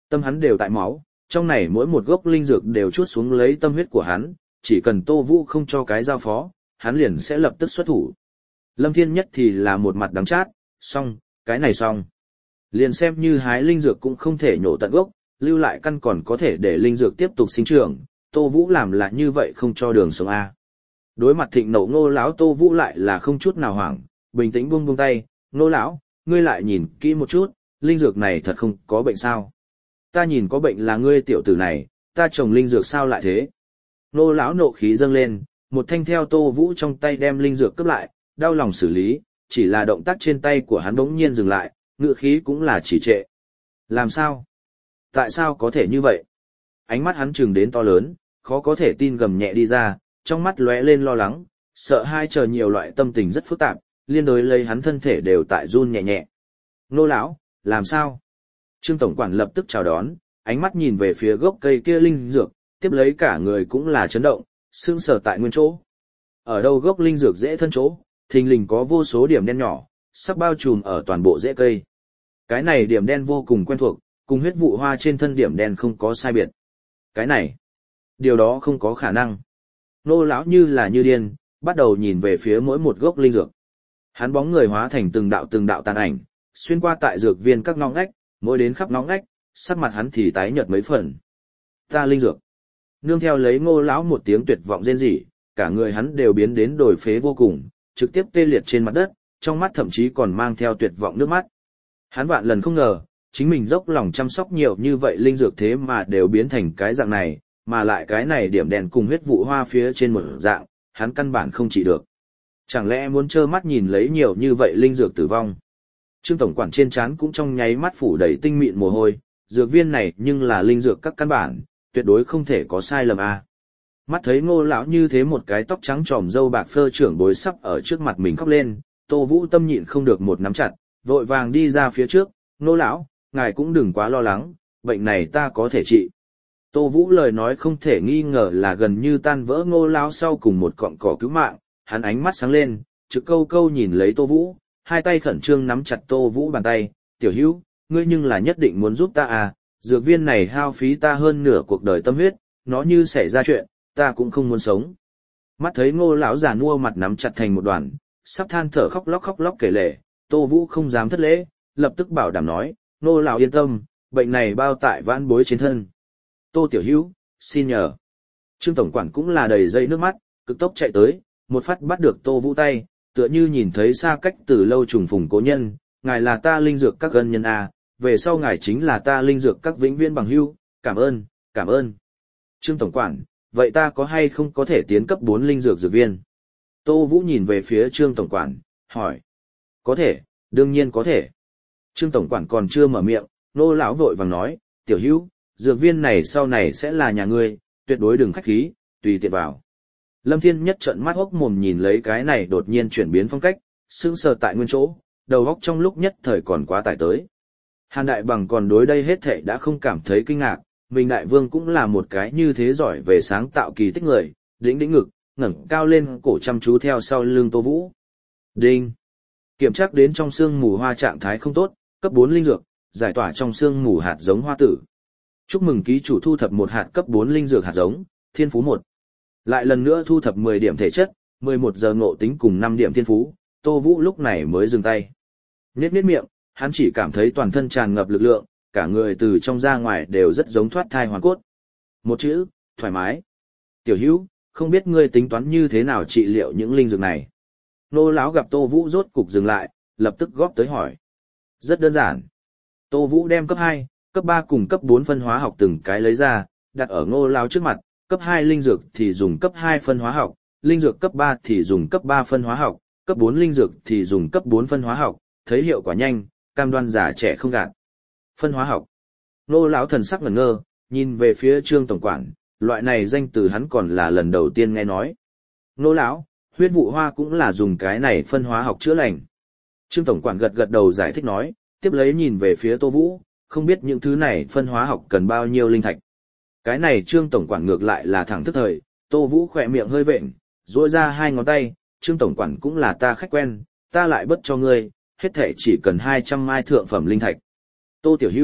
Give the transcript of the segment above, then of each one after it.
Tâm hắn đều tại máu, trong này mỗi một gốc linh dược đều chuốt xuống lấy tâm huyết của hắn, chỉ cần Tô Vũ không cho cái giao phó, hắn liền sẽ lập tức xuất thủ. Lâm Thiên Nhất thì là một mặt đắng chát, xong, cái này xong. Liền xem như hái linh dược cũng không thể nhổ tận gốc, lưu lại căn còn có thể để linh dược tiếp tục sinh trưởng, Tô Vũ làm là như vậy không cho đường sống A. Đối mặt thịnh nộ Ngô lão, Tô Vũ lại là không chút nào hoảng, bình tĩnh buông tay, Ngô lão, ngươi lại nhìn kỹ một chút, linh dược này thật không có bệnh sao? Ta nhìn có bệnh là ngươi tiểu tử này, ta trồng linh dược sao lại thế? Ngô lão nộ khí dâng lên, một thanh theo Tô Vũ trong tay đem linh dược cướp lại, đau lòng xử lý, chỉ là động tác trên tay của hắn bỗng nhiên dừng lại, ngựa khí cũng là chỉ trệ. Làm sao? Tại sao có thể như vậy? Ánh mắt hắn trừng đến to lớn, khó có thể tin gầm nhẹ đi ra, trong mắt lóe lên lo lắng, sợ hai chờ nhiều loại tâm tình rất phức tạp, liên đối lấy hắn thân thể đều tại run nhẹ nhẹ. Nô lão, làm sao? Trương tổng quản lập tức chào đón, ánh mắt nhìn về phía gốc cây kia linh dược, tiếp lấy cả người cũng là chấn động, sững sờ tại nguyên chỗ. Ở đâu gốc linh dược dễ thân chỗ, thình lình có vô số điểm đen nhỏ, sắp bao trùm ở toàn bộ rễ cây. Cái này điểm đen vô cùng quen thuộc, cùng huyết vụ hoa trên thân điểm đen không có sai biệt. Cái này, điều đó không có khả năng. Nô lão như là như điên, bắt đầu nhìn về phía mỗi một gốc linh dược. Hắn bóng người hóa thành từng đạo tàn ảnh, xuyên qua tại dược viên các ngõ ngách, mỗi đến khắp ngõ ngách, sắc mặt hắn thì tái nhợt mấy phần. Ta linh dược. Nương theo lấy Ngô lão một tiếng tuyệt vọng rên rỉ, cả người hắn đều biến đến đồi phế vô cùng, trực tiếp tê liệt trên mặt đất, trong mắt thậm chí còn mang theo tuyệt vọng nước mắt. Hắn vạn lần không ngờ, chính mình dốc lòng chăm sóc nhiều như vậy linh dược thế mà đều biến thành cái dạng này, mà lại cái này điểm đèn cùng huyết vụ hoa phía trên một dạng, hắn căn bản không trị được. Chẳng lẽ muốn trơ mắt nhìn lấy nhiều như vậy linh dược tử vong? Trương tổng quản trên trán cũng trong nháy mắt phủ đầy tinh mịn mồ hôi, dược viên này nhưng là linh dược các căn bản, tuyệt đối không thể có sai lầm a. Mắt thấy Ngô lão như thế một cái tóc trắng tròm râu bạc phơ trưởng bối sắp ở trước mặt mình khóc lên, Tô Vũ tâm nhịn không được một nắm chặt, vội vàng đi ra phía trước, Ngô lão, ngài cũng đừng quá lo lắng, bệnh này ta có thể trị. Tô Vũ lời nói không thể nghi ngờ là gần như tan vỡ Ngô lão sau cùng một cọng cỏ cứu mạng, hắn ánh mắt sáng lên, trực câu câu nhìn lấy Tô Vũ, hai tay khẩn trương nắm chặt Tô Vũ bàn tay, tiểu hữu, ngươi nhưng là nhất định muốn giúp ta à, dược viên này hao phí ta hơn nửa cuộc đời tâm huyết, nó như xảy ra chuyện, ta cũng không muốn sống. Mắt thấy Ngô lão già nua mặt nắm chặt thành một đoàn, sắp than thở khóc lóc kể lể, Tô Vũ không dám thất lễ, lập tức bảo đảm nói, Ngô lão yên tâm, bệnh này bao tại vãn bối trên thân. Tô tiểu hữu, xin nhờ. Trương tổng quản cũng là đầy dây nước mắt, cực tốc chạy tới, một phát bắt được Tô Vũ tay, tựa như nhìn thấy xa cách từ lâu trùng phùng cố nhân, ngài là ta linh dược các ân nhân a, về sau ngài chính là ta linh dược các vĩnh viễn bằng hữu, cảm ơn, cảm ơn. Trương tổng quản, vậy ta có hay không có thể tiến cấp 4 linh dược dược viên? Tô Vũ nhìn về phía Trương tổng quản, hỏi. Có thể, đương nhiên có thể. Trương tổng quản còn chưa mở miệng, Nô lão vội vàng nói, tiểu hữu, dược viên này sau này sẽ là nhà ngươi, tuyệt đối đừng khách khí, tùy tiện vào. Lâm Thiên Nhất trợn mắt hốc mồm nhìn lấy cái này đột nhiên chuyển biến phong cách, sững sờ tại nguyên chỗ, đầu óc trong lúc nhất thời còn quá tải tới. Hàn Đại Bằng còn đối đây hết thảy đã không cảm thấy kinh ngạc, mình Đại Vương cũng là một cái như thế giỏi về sáng tạo kỳ tích người, đĩnh ngực, ngẩng cao lên cổ chăm chú theo sau lưng Tô Vũ. Đinh! Kiểm tra đến trong xương mù hoa trạng thái không tốt, cấp 4 linh dược, giải tỏa trong xương mù hạt giống hoa tử. Chúc mừng ký chủ thu thập một hạt cấp 4 linh dược hạt giống, thiên phú 1. Lại lần nữa thu thập 10 điểm thể chất, 11 giờ ngộ tính cùng 5 điểm thiên phú, Tô Vũ lúc này mới dừng tay. Nhếch miệng, hắn chỉ cảm thấy toàn thân tràn ngập lực lượng, cả người từ trong ra ngoài đều rất giống thoát thai hoàn cốt. Một chữ, thoải mái. Tiểu hữu, không biết ngươi tính toán như thế nào trị liệu những linh dược này. Nô lão gặp Tô Vũ rốt cục dừng lại, lập tức góp tới hỏi. Rất đơn giản. Tô Vũ đem cấp 2, cấp 3 cùng cấp 4 phân hóa học từng cái lấy ra, đặt ở Ngô lão trước mặt, cấp 2 linh dược thì dùng cấp 2 phân hóa học, linh dược cấp 3 thì dùng cấp 3 phân hóa học, cấp 4 linh dược thì dùng cấp 4 phân hóa học, thấy hiệu quả nhanh, cam đoan già trẻ không gạt. Phân hóa học. Ngô lão thần sắc ngẩn ngơ, nhìn về phía Trương tổng quản, loại này danh từ hắn còn là lần đầu tiên nghe nói. Ngô lão, huyết vụ hoa cũng là dùng cái này phân hóa học chữa lành. Trương tổng quản gật gật đầu giải thích nói, tiếp lấy nhìn về phía Tô Vũ, không biết những thứ này phân hóa học cần bao nhiêu linh thạch. Cái này Trương tổng quản ngược lại là thẳng thức thời, Tô Vũ khỏe miệng hơi vện, duỗi ra hai ngón tay, Trương tổng quản cũng là ta khách quen, ta lại bớt cho ngươi, hết thể chỉ cần 200 mai thượng phẩm linh thạch. Tô tiểu hữu,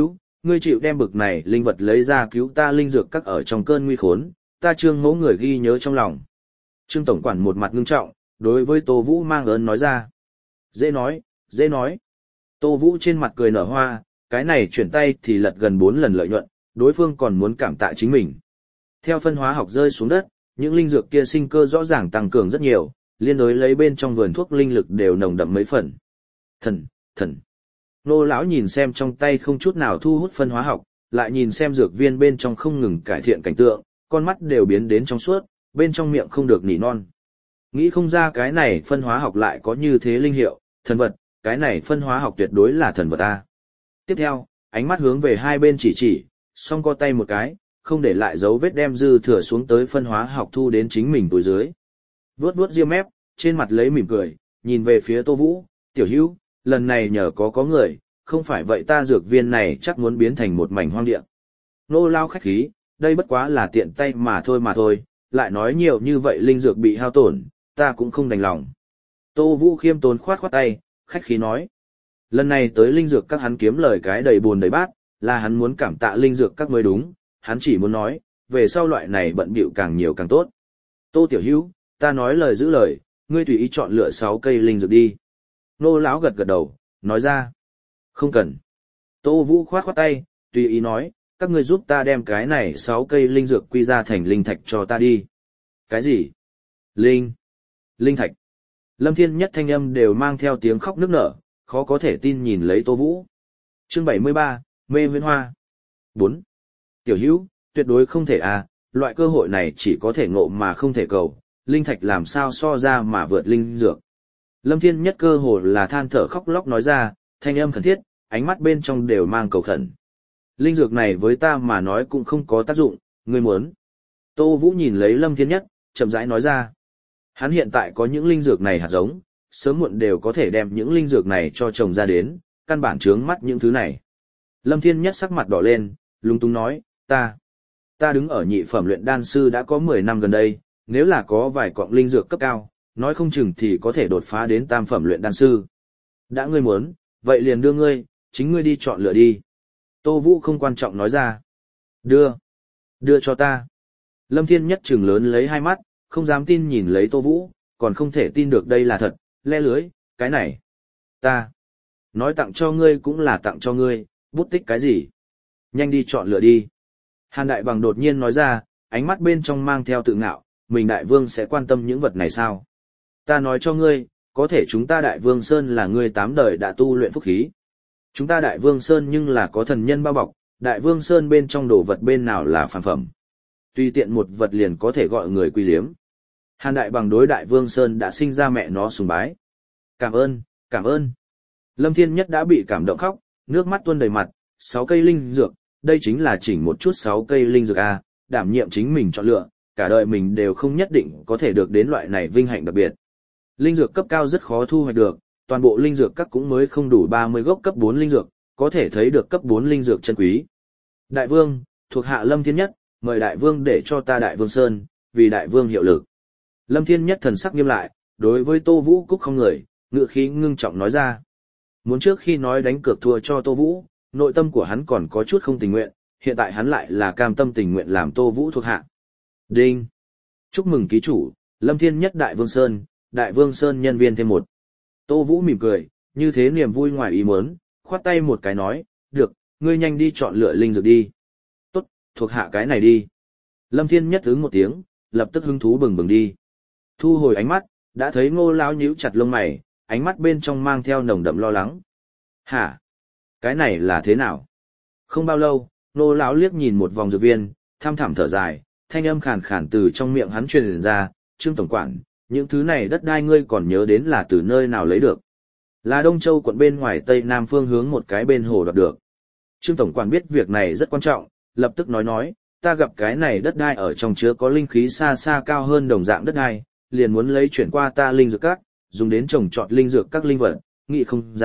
ngươi chịu đem bực này linh vật lấy ra cứu ta linh dược các ở trong cơn nguy khốn, ta Trương Mỗ người ghi nhớ trong lòng. Trương tổng quản một mặt ngưng trọng, đối với Tô Vũ mang ơn nói ra. Dễ nói, dễ nói. Tô Vũ trên mặt cười nở hoa, cái này chuyển tay thì lật gần 4 lần lợi nhuận, đối phương còn muốn cảm tạ chính mình. Theo phân hóa học rơi xuống đất, những linh dược kia sinh cơ rõ ràng tăng cường rất nhiều, liên đối lấy bên trong vườn thuốc linh lực đều nồng đậm mấy phần. Thần. Nô lão nhìn xem trong tay không chút nào thu hút phân hóa học, lại nhìn xem dược viên bên trong không ngừng cải thiện cảnh tượng, con mắt đều biến đến trong suốt, bên trong miệng không được nỉ non. Nghĩ không ra cái này phân hóa học lại có như thế linh hiệu, thần vật, cái này phân hóa học tuyệt đối là thần vật ta. Tiếp theo, ánh mắt hướng về hai bên chỉ, song co tay một cái, không để lại dấu vết đem dư thừa xuống tới phân hóa học thu đến chính mình túi dưới. Vuốt ria mép, trên mặt lấy mỉm cười, nhìn về phía Tô Vũ, tiểu hữu, lần này nhờ có người, không phải vậy ta dược viên này chắc muốn biến thành một mảnh hoang địa. Nô lao khách khí, đây bất quá là tiện tay mà thôi, lại nói nhiều như vậy linh dược bị hao tổn, ta cũng không đành lòng. Tô Vũ khiêm tốn khoát tay, khách khí nói. Lần này tới linh dược các hắn kiếm lời cái đầy buồn đầy bát, là hắn muốn cảm tạ linh dược các mới đúng, hắn chỉ muốn nói, về sau loại này bận bịu càng nhiều càng tốt. Tô tiểu hữu, ta nói lời giữ lời, ngươi tùy ý chọn lựa 6 cây linh dược đi. Nô lão gật đầu, nói ra. Không cần. Tô Vũ khoát tay, tùy ý nói, các ngươi giúp ta đem cái này 6 cây linh dược quy ra thành linh thạch cho ta đi. Cái gì? Linh thạch. Lâm Thiên Nhất thanh âm đều mang theo tiếng khóc nức nở, khó có thể tin nhìn lấy Tô Vũ. Chương 73, Mê Huyễn Hoa. 4. Tiểu hữu, tuyệt đối không thể loại cơ hội này chỉ có thể ngộ mà không thể cầu, linh thạch làm sao so ra mà vượt linh dược. Lâm Thiên Nhất cơ hồ là than thở khóc lóc nói ra, thanh âm khẩn thiết, ánh mắt bên trong đều mang cầu khẩn. Linh dược này với ta mà nói cũng không có tác dụng, ngươi muốn. Tô Vũ nhìn lấy Lâm Thiên Nhất, chậm rãi nói ra. Hắn hiện tại có những linh dược này hạt giống, sớm muộn đều có thể đem những linh dược này cho trồng ra đến, căn bản chướng mắt những thứ này. Lâm Thiên Nhất sắc mặt đỏ lên, lúng túng nói, ta đứng ở nhị phẩm luyện đan sư đã có 10 năm gần đây, nếu là có vài cọng linh dược cấp cao, nói không chừng thì có thể đột phá đến tam phẩm luyện đan sư. Đã ngươi muốn, vậy liền đưa ngươi, chính ngươi đi chọn lựa đi. Tô Vũ không quan trọng nói ra. Đưa cho ta. Lâm Thiên Nhất trừng lớn lấy hai mắt, không dám tin nhìn lấy Tô Vũ, còn không thể tin được đây là thật, le lưới, cái này. Ta. Nói tặng cho ngươi cũng là tặng cho ngươi, bút tích cái gì? Nhanh đi chọn lựa đi. Hàn Đại Bằng đột nhiên nói ra, ánh mắt bên trong mang theo tự ngạo, mình Đại Vương sẽ quan tâm những vật này sao? Ta nói cho ngươi, có thể chúng ta Đại Vương Sơn là ngươi 8 đời đã tu luyện phúc khí. Chúng ta Đại Vương Sơn nhưng là có thần nhân bao bọc, Đại Vương Sơn bên trong đồ vật bên nào là phàm phẩm. Tùy tiện một vật liền có thể gọi người quy liếm. Hàn Đại Bằng đối Đại Vương Sơn đã sinh ra mẹ nó sùng bái. Cảm ơn. Lâm Thiên Nhất đã bị cảm động khóc, nước mắt tuôn đầy mặt, 6 cây linh dược, đây chính là chỉnh một chút 6 cây linh dược đảm nhiệm chính mình chọn lựa, cả đời mình đều không nhất định có thể được đến loại này vinh hạnh đặc biệt. Linh dược cấp cao rất khó thu hoạch được, toàn bộ linh dược các cũng mới không đủ 30 gốc cấp 4 linh dược, có thể thấy được cấp 4 linh dược chân quý. Đại Vương, thuộc hạ Lâm Thiên Nhất, mời Đại Vương để cho ta Đại Vương Sơn, vì Đại Vương hiệu lực. Lâm Thiên Nhất thần sắc nghiêm lại, đối với Tô Vũ cúc không người, ngữ khí ngưng trọng nói ra. Muốn trước khi nói đánh cược thua cho Tô Vũ, nội tâm của hắn còn có chút không tình nguyện, hiện tại hắn lại là cam tâm tình nguyện làm Tô Vũ thuộc hạ. Đinh! Chúc mừng ký chủ, Lâm Thiên Nhất Đại Vương Sơn nhân viên thêm 1. Tô Vũ mỉm cười, như thế niềm vui ngoài ý muốn, khoát tay một cái nói, được, ngươi nhanh đi chọn lựa linh dược đi. Tốt, thuộc hạ cái này đi. Lâm Thiên Nhất ứng một tiếng, lập tức hứng thú bừng bừng đi. Thu hồi ánh mắt, đã thấy Ngô lão nhíu chặt lông mày, ánh mắt bên trong mang theo nồng đậm lo lắng. Hả? Cái này là thế nào? Không bao lâu, Ngô lão liếc nhìn một vòng dược viên, thăm thẳm thở dài, thanh âm khàn khàn từ trong miệng hắn truyền ra, Trương tổng quản, những thứ này đất đai ngươi còn nhớ đến là từ nơi nào lấy được? Là Đông Châu quận bên ngoài tây nam phương hướng một cái bên hồ đoạt được. Trương tổng quản biết việc này rất quan trọng, lập tức nói, ta gặp cái này đất đai ở trong chứa có linh khí xa xa cao hơn đồng dạng đất đai, liền muốn lấy chuyển qua ta linh dược các, dùng đến trồng trọt linh dược các linh vật, nghĩ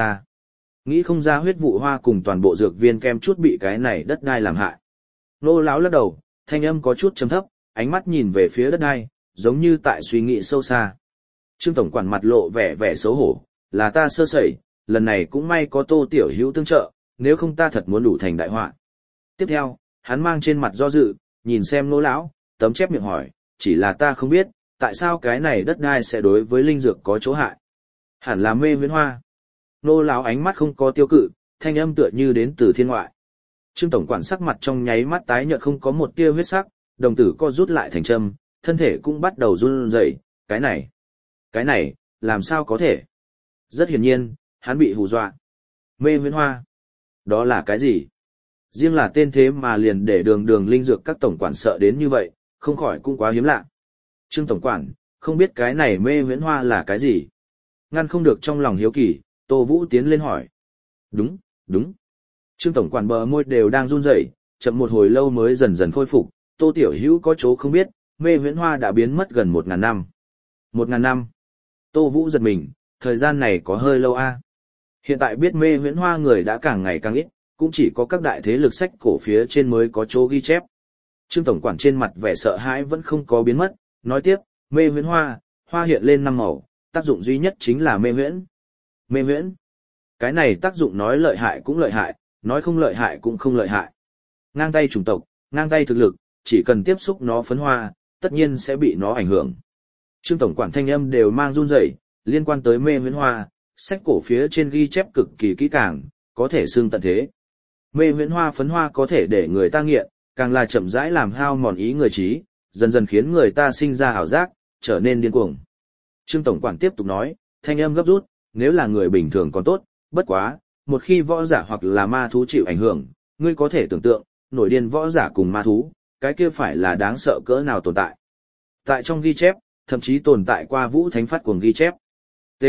không ra huyết vụ hoa cùng toàn bộ dược viên kem chút bị cái này đất đai làm hại. Nô lão lắc đầu, thanh âm có chút trầm thấp, ánh mắt nhìn về phía đất đai, giống như tại suy nghĩ sâu xa. Trương tổng quản mặt lộ vẻ xấu hổ, là ta sơ sẩy, lần này cũng may có Tô tiểu hữu tương trợ, nếu không ta thật muốn đủ thành đại họa. Tiếp theo, hắn mang trên mặt do dự, nhìn xem Nô lão, tấm chép miệng hỏi, chỉ là ta không biết, tại sao cái này đất đai sẽ đối với linh dược có chỗ hại. Hẳn là mê huyễn hoa. Nô lão ánh mắt không có tiêu cự, thanh âm tựa như đến từ thiên ngoại. Trương tổng quản sắc mặt trong nháy mắt tái nhợt không có một tia huyết sắc, đồng tử co rút lại thành châm, thân thể cũng bắt đầu run rẩy, cái này, làm sao có thể? Rất hiển nhiên, hắn bị hù dọa. Mê huyễn hoa, đó là cái gì? Riêng là tên thế mà liền để đường linh dược các tổng quản sợ đến như vậy, không khỏi cũng quá hiếm lạ. Trương tổng quản, không biết cái này mê huyễn hoa là cái gì? Ngăn không được trong lòng hiếu kỳ, Tô Vũ tiến lên hỏi. Đúng. Trương tổng quản bờ môi đều đang run rẩy, chậm một hồi lâu mới dần dần khôi phục, Tô tiểu hữu có chỗ không biết, mê huyễn hoa đã biến mất gần 1000 năm. 1000 năm. Tô Vũ giật mình, thời gian này có hơi lâu a. Hiện tại biết mê huyễn hoa người đã càng ngày càng ít, cũng chỉ có các đại thế lực sách cổ phía trên mới có chỗ ghi chép. Trương tổng quản trên mặt vẻ sợ hãi vẫn không có biến mất, nói tiếp, mê huyễn hoa, hoa hiện lên 5 màu, tác dụng duy nhất chính là mê huyễn. Mê huyễn. Cái này tác dụng nói lợi hại cũng lợi hại, nói không lợi hại cũng không lợi hại. Ngang tay chủng tộc, ngang tay thực lực, chỉ cần tiếp xúc nó phấn hoa, tất nhiên sẽ bị nó ảnh hưởng. Trương tổng quản thanh âm đều mang run rẩy, liên quan tới mê huyễn hoa, sách cổ phía trên ghi chép cực kỳ kỹ càng, có thể xưng tận thế. Mê huyễn hoa phấn hoa có thể để người ta nghiện, càng là chậm rãi làm hao mòn ý người trí, dần dần khiến người ta sinh ra ảo giác, trở nên điên cuồng. Trương tổng quản tiếp tục nói, thanh âm gấp rút, nếu là người bình thường còn tốt, bất quá, một khi võ giả hoặc là ma thú chịu ảnh hưởng, ngươi có thể tưởng tượng, nổi điên võ giả cùng ma thú, cái kia phải là đáng sợ cỡ nào tồn tại. Tại trong ghi chép, thậm chí tồn tại qua Vũ Thánh phát cuồng ghi chép. T.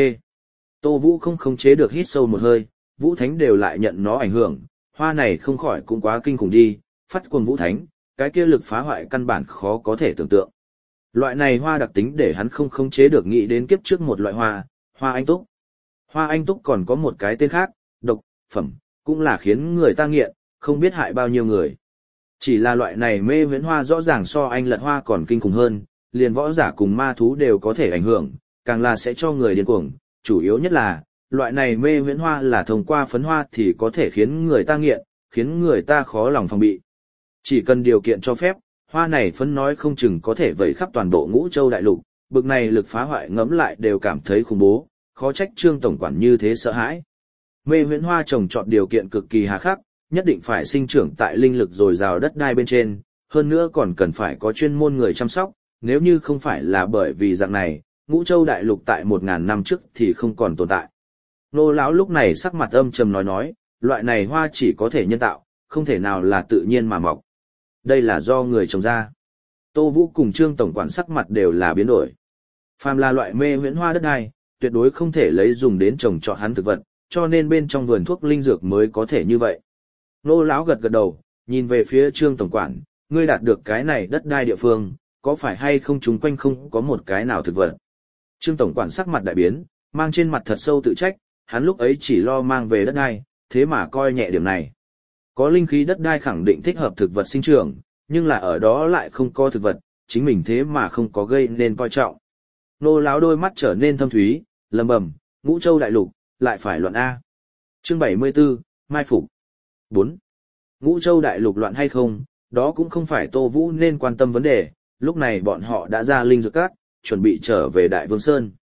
Tô Vũ không khống chế được hít sâu một hơi, Vũ Thánh đều lại nhận nó ảnh hưởng, hoa này không khỏi cũng quá kinh khủng đi, phát cuồng Vũ Thánh, cái kia lực phá hoại căn bản khó có thể tưởng tượng. Loại này hoa đặc tính để hắn không khống chế được nghĩ đến kiếp trước một loại hoa, hoa anh túc. Hoa anh túc còn có một cái tên khác, độc, phẩm, cũng là khiến người ta nghiện, không biết hại bao nhiêu người. Chỉ là loại này mê huyễn hoa rõ ràng so anh lật hoa còn kinh khủng hơn, liền võ giả cùng ma thú đều có thể ảnh hưởng, càng là sẽ cho người điên cuồng, chủ yếu nhất là, loại này mê huyễn hoa là thông qua phấn hoa thì có thể khiến người ta nghiện, khiến người ta khó lòng phòng bị. Chỉ cần điều kiện cho phép, hoa này phấn nói không chừng có thể vẩy khắp toàn bộ Ngũ Châu đại lục, bực này lực phá hoại ngẫm lại đều cảm thấy khủng bố, khó trách Trương tổng quản như thế sợ hãi. Mê huyễn hoa trồng trọt điều kiện cực kỳ hà khắc, nhất định phải sinh trưởng tại linh lực dồi dào đất đai bên trên, hơn nữa còn cần phải có chuyên môn người chăm sóc, nếu như không phải là bởi vì dạng này, Ngũ Châu đại lục tại 1000 năm trước thì không còn tồn tại. Nô lão lúc này sắc mặt âm trầm nói, loại này hoa chỉ có thể nhân tạo, không thể nào là tự nhiên mà mọc. Đây là do người trồng ra. Tô Vũ cùng Trương tổng quản sắc mặt đều là biến đổi. Phàm là loại mê huyễn hoa đất đai, tuyệt đối không thể lấy dùng đến trồng trọt hắn thực vật, cho nên bên trong vườn thuốc linh dược mới có thể như vậy. Nô lão gật gật đầu, nhìn về phía Trương tổng quản, ngươi đạt được cái này đất đai địa phương, có phải hay không chúng quanh không có một cái nào thực vật. Trương tổng quản sắc mặt đại biến, mang trên mặt thật sâu tự trách, hắn lúc ấy chỉ lo mang về đất đai, thế mà coi nhẹ điểm này. Có linh khí đất đai khẳng định thích hợp thực vật sinh trưởng, nhưng là ở đó lại không có thực vật, chính mình thế mà không có gây nên coi trọng. Nô lão đôi mắt trở nên thâm thúy, lầm bầm, Ngũ Châu đại lục, lại phải loạn A. Chương 74, Mai Phục 4. Ngũ Châu đại lục loạn hay không, đó cũng không phải Tô Vũ nên quan tâm vấn đề, lúc này bọn họ đã ra linh dược cát, chuẩn bị trở về Đại Vương Sơn.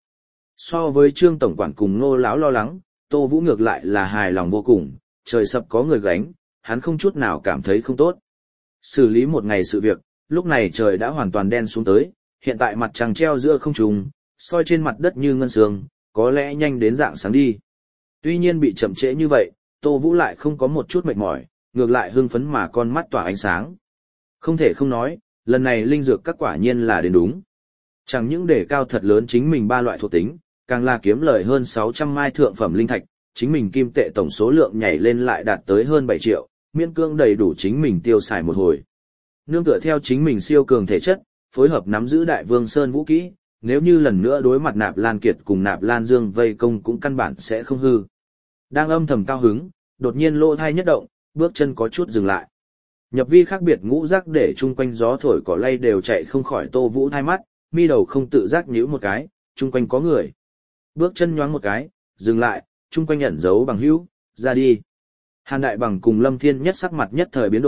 So với Trương tổng quản cùng Nô lão lo lắng, Tô Vũ ngược lại là hài lòng vô cùng, trời sập có người gánh, hắn không chút nào cảm thấy không tốt. Xử lý một ngày sự việc, lúc này trời đã hoàn toàn đen xuống tới, hiện tại mặt trăng treo giữa không trung, soi trên mặt đất như ngân sương, có lẽ nhanh đến rạng sáng đi. Tuy nhiên bị chậm trễ như vậy, Tô Vũ lại không có một chút mệt mỏi, ngược lại hưng phấn mà con mắt tỏa ánh sáng. Không thể không nói, lần này linh dược các quả nhiên là đến đúng. Chẳng những đề cao thật lớn chính mình 3 loại thuộc tính, càng là kiếm lời hơn 600 mai thượng phẩm linh thạch, chính mình kim tệ tổng số lượng nhảy lên lại đạt tới hơn 7 triệu, miễn cưỡng đầy đủ chính mình tiêu xài một hồi. Nương tựa theo chính mình siêu cường thể chất, phối hợp nắm giữ Đại Vương Sơn vũ kỹ, nếu như lần nữa đối mặt Nạp Lan Kiệt cùng Nạp Lan Dương vây công cũng căn bản sẽ không hư. Đang âm thầm cao hứng, đột nhiên lỗ thai nhất động, bước chân có chút dừng lại. Nhập vi khác biệt ngũ giác để chung quanh gió thổi cỏ lay đều chạy không khỏi Tô Vũ thai mắt, mi đầu không tự giác nhíu một cái, chung quanh có người. Bước chân nhoáng một cái, dừng lại, chung quanh ẩn giấu bằng hữu, ra đi. Hàn Đại Bằng cùng Lâm Thiên Nhất sắc mặt nhất thời biến đổi,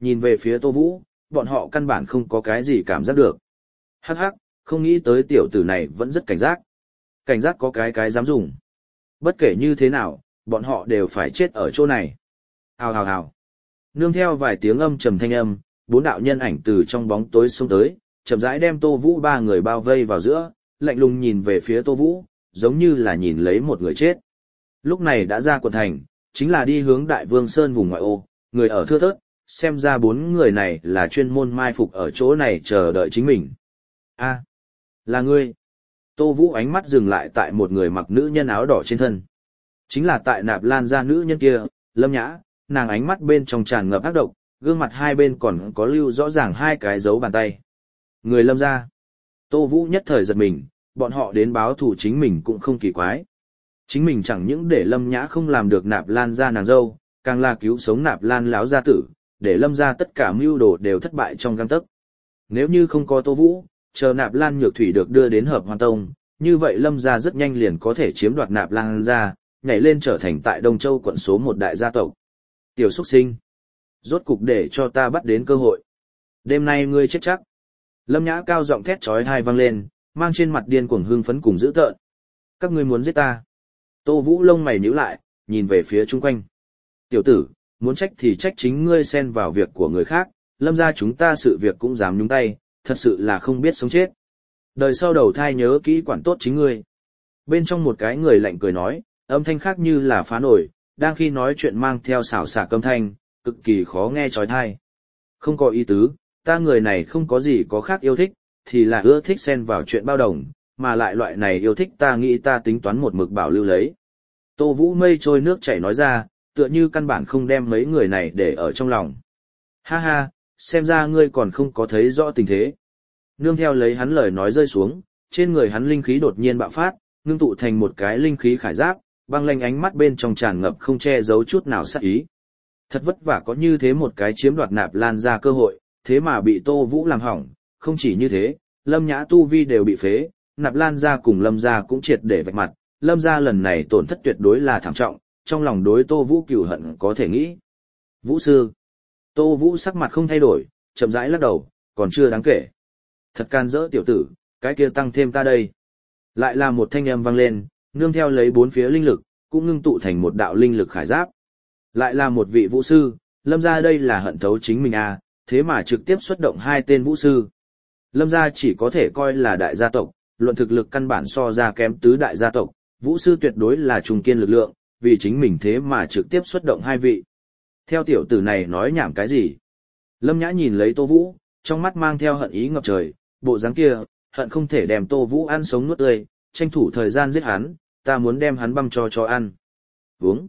nhìn về phía Tô Vũ, bọn họ căn bản không có cái gì cảm giác được. Hắc hắc, không nghĩ tới tiểu tử này vẫn rất cảnh giác. Cảnh giác có cái dám dùng. Bất kể như thế nào, bọn họ đều phải chết ở chỗ này. Hào hào hào. Nương theo vài tiếng âm trầm thanh âm, 4 đạo nhân ảnh từ trong bóng tối xông tới, chậm rãi đem Tô Vũ 3 người bao vây vào giữa, lạnh lùng nhìn về phía Tô Vũ, giống như là nhìn lấy một người chết. Lúc này đã ra quận thành, chính là đi hướng Đại Vương Sơn vùng ngoại ô, người ở thưa thớt, xem ra 4 người này là chuyên môn mai phục ở chỗ này chờ đợi chính mình. A, là ngươi. Tô Vũ ánh mắt dừng lại tại một người mặc nữ nhân áo đỏ trên thân. Chính là tại Nạp Lan gia nữ nhân kia, Lâm Nhã, nàng ánh mắt bên trong tràn ngập ác độc, gương mặt hai bên còn có lưu rõ ràng 2 cái dấu bàn tay. Người Lâm gia. Tô Vũ nhất thời giật mình, bọn họ đến báo thù chính mình cũng không kỳ quái. Chính mình chẳng những để Lâm Nhã không làm được Nạp Lan gia nàng dâu, càng là cứu sống Nạp Lan láo gia tử, để Lâm gia tất cả mưu đồ đều thất bại trong gang tấc. Nếu như không có Tô Vũ, chờ Nạp Lan Nhược Thủy được đưa đến Hợp Hoan Tông, như vậy Lâm gia rất nhanh liền có thể chiếm đoạt Nạp Lan gia, nhảy lên trở thành tại Đông Châu quận số 1 đại gia tộc. Tiểu xuất sinh, rốt cục để cho ta bắt đến cơ hội. Đêm nay ngươi chết chắc. Lâm Nhã cao giọng thét chói tai vang lên, mang trên mặt điên cuồng hưng phấn cùng dữ tợn. Các ngươi muốn giết ta? Tô Vũ lông mày nhíu lại, nhìn về phía chung quanh. Tiểu tử, muốn trách thì trách chính ngươi xen vào việc của người khác, Lâm gia chúng ta sự việc cũng dám nhúng tay, thật sự là không biết sống chết. Đời sau đầu thai nhớ kỹ quản tốt chính ngươi. Bên trong một cái người lạnh cười nói, âm thanh khác như là phá nổi, đang khi nói chuyện mang theo xảo xả âm thanh, cực kỳ khó nghe chói tai. Không có ý tứ, ta người này không có gì có khác yêu thích, thì là ưa thích xen vào chuyện bao đồng, mà lại loại này yêu thích ta nghĩ ta tính toán một mực bảo lưu lấy. Tô Vũ mây trôi nước chảy nói ra, tựa như căn bản không đem mấy người này để ở trong lòng. Ha ha, xem ra ngươi còn không có thấy rõ tình thế. Nương theo lấy hắn lời nói rơi xuống, trên người hắn linh khí đột nhiên bạo phát, ngưng tụ thành một cái linh khí khải giáp, băng lanh ánh mắt bên trong tràn ngập không che giấu chút nào sát ý. Thật vất vả có như thế một cái chiếm đoạt Nạp Lan gia cơ hội, thế mà bị Tô Vũ làm hỏng, không chỉ như thế, Lâm Nhã tu vi đều bị phế, Nạp Lan gia cùng Lâm gia cũng triệt để vạch mặt, Lâm gia lần này tổn thất tuyệt đối là thảm trọng, trong lòng đối Tô Vũ cừu hận có thể nghĩ. Vũ sư. Tô Vũ sắc mặt không thay đổi, chậm rãi lắc đầu, còn chưa đáng kể. Thật can dỡ tiểu tử, cái kia tăng thêm ta đây. Lại là một thanh âm vang lên, nương theo lấy 4 phía linh lực, cũng ngưng tụ thành một đạo linh lực khải giáp. Lại là một vị vũ sư, Lâm gia đây là hận thấu chính mình à, thế mà trực tiếp xuất động 2 tên vũ sư. Lâm gia chỉ có thể coi là đại gia tộc, luận thực lực căn bản so ra kém tứ đại gia tộc, vũ sư tuyệt đối là trung kiên lực lượng, vì chính mình thế mà trực tiếp xuất động 2 vị. Theo tiểu tử này nói nhảm cái gì? Lâm Nhã nhìn lấy Tô Vũ, trong mắt mang theo hận ý ngập trời, bộ dáng kia, hận không thể đem Tô Vũ ăn sống nuốt tươi, tranh thủ thời gian giết hắn, ta muốn đem hắn băm cho ăn. Uống.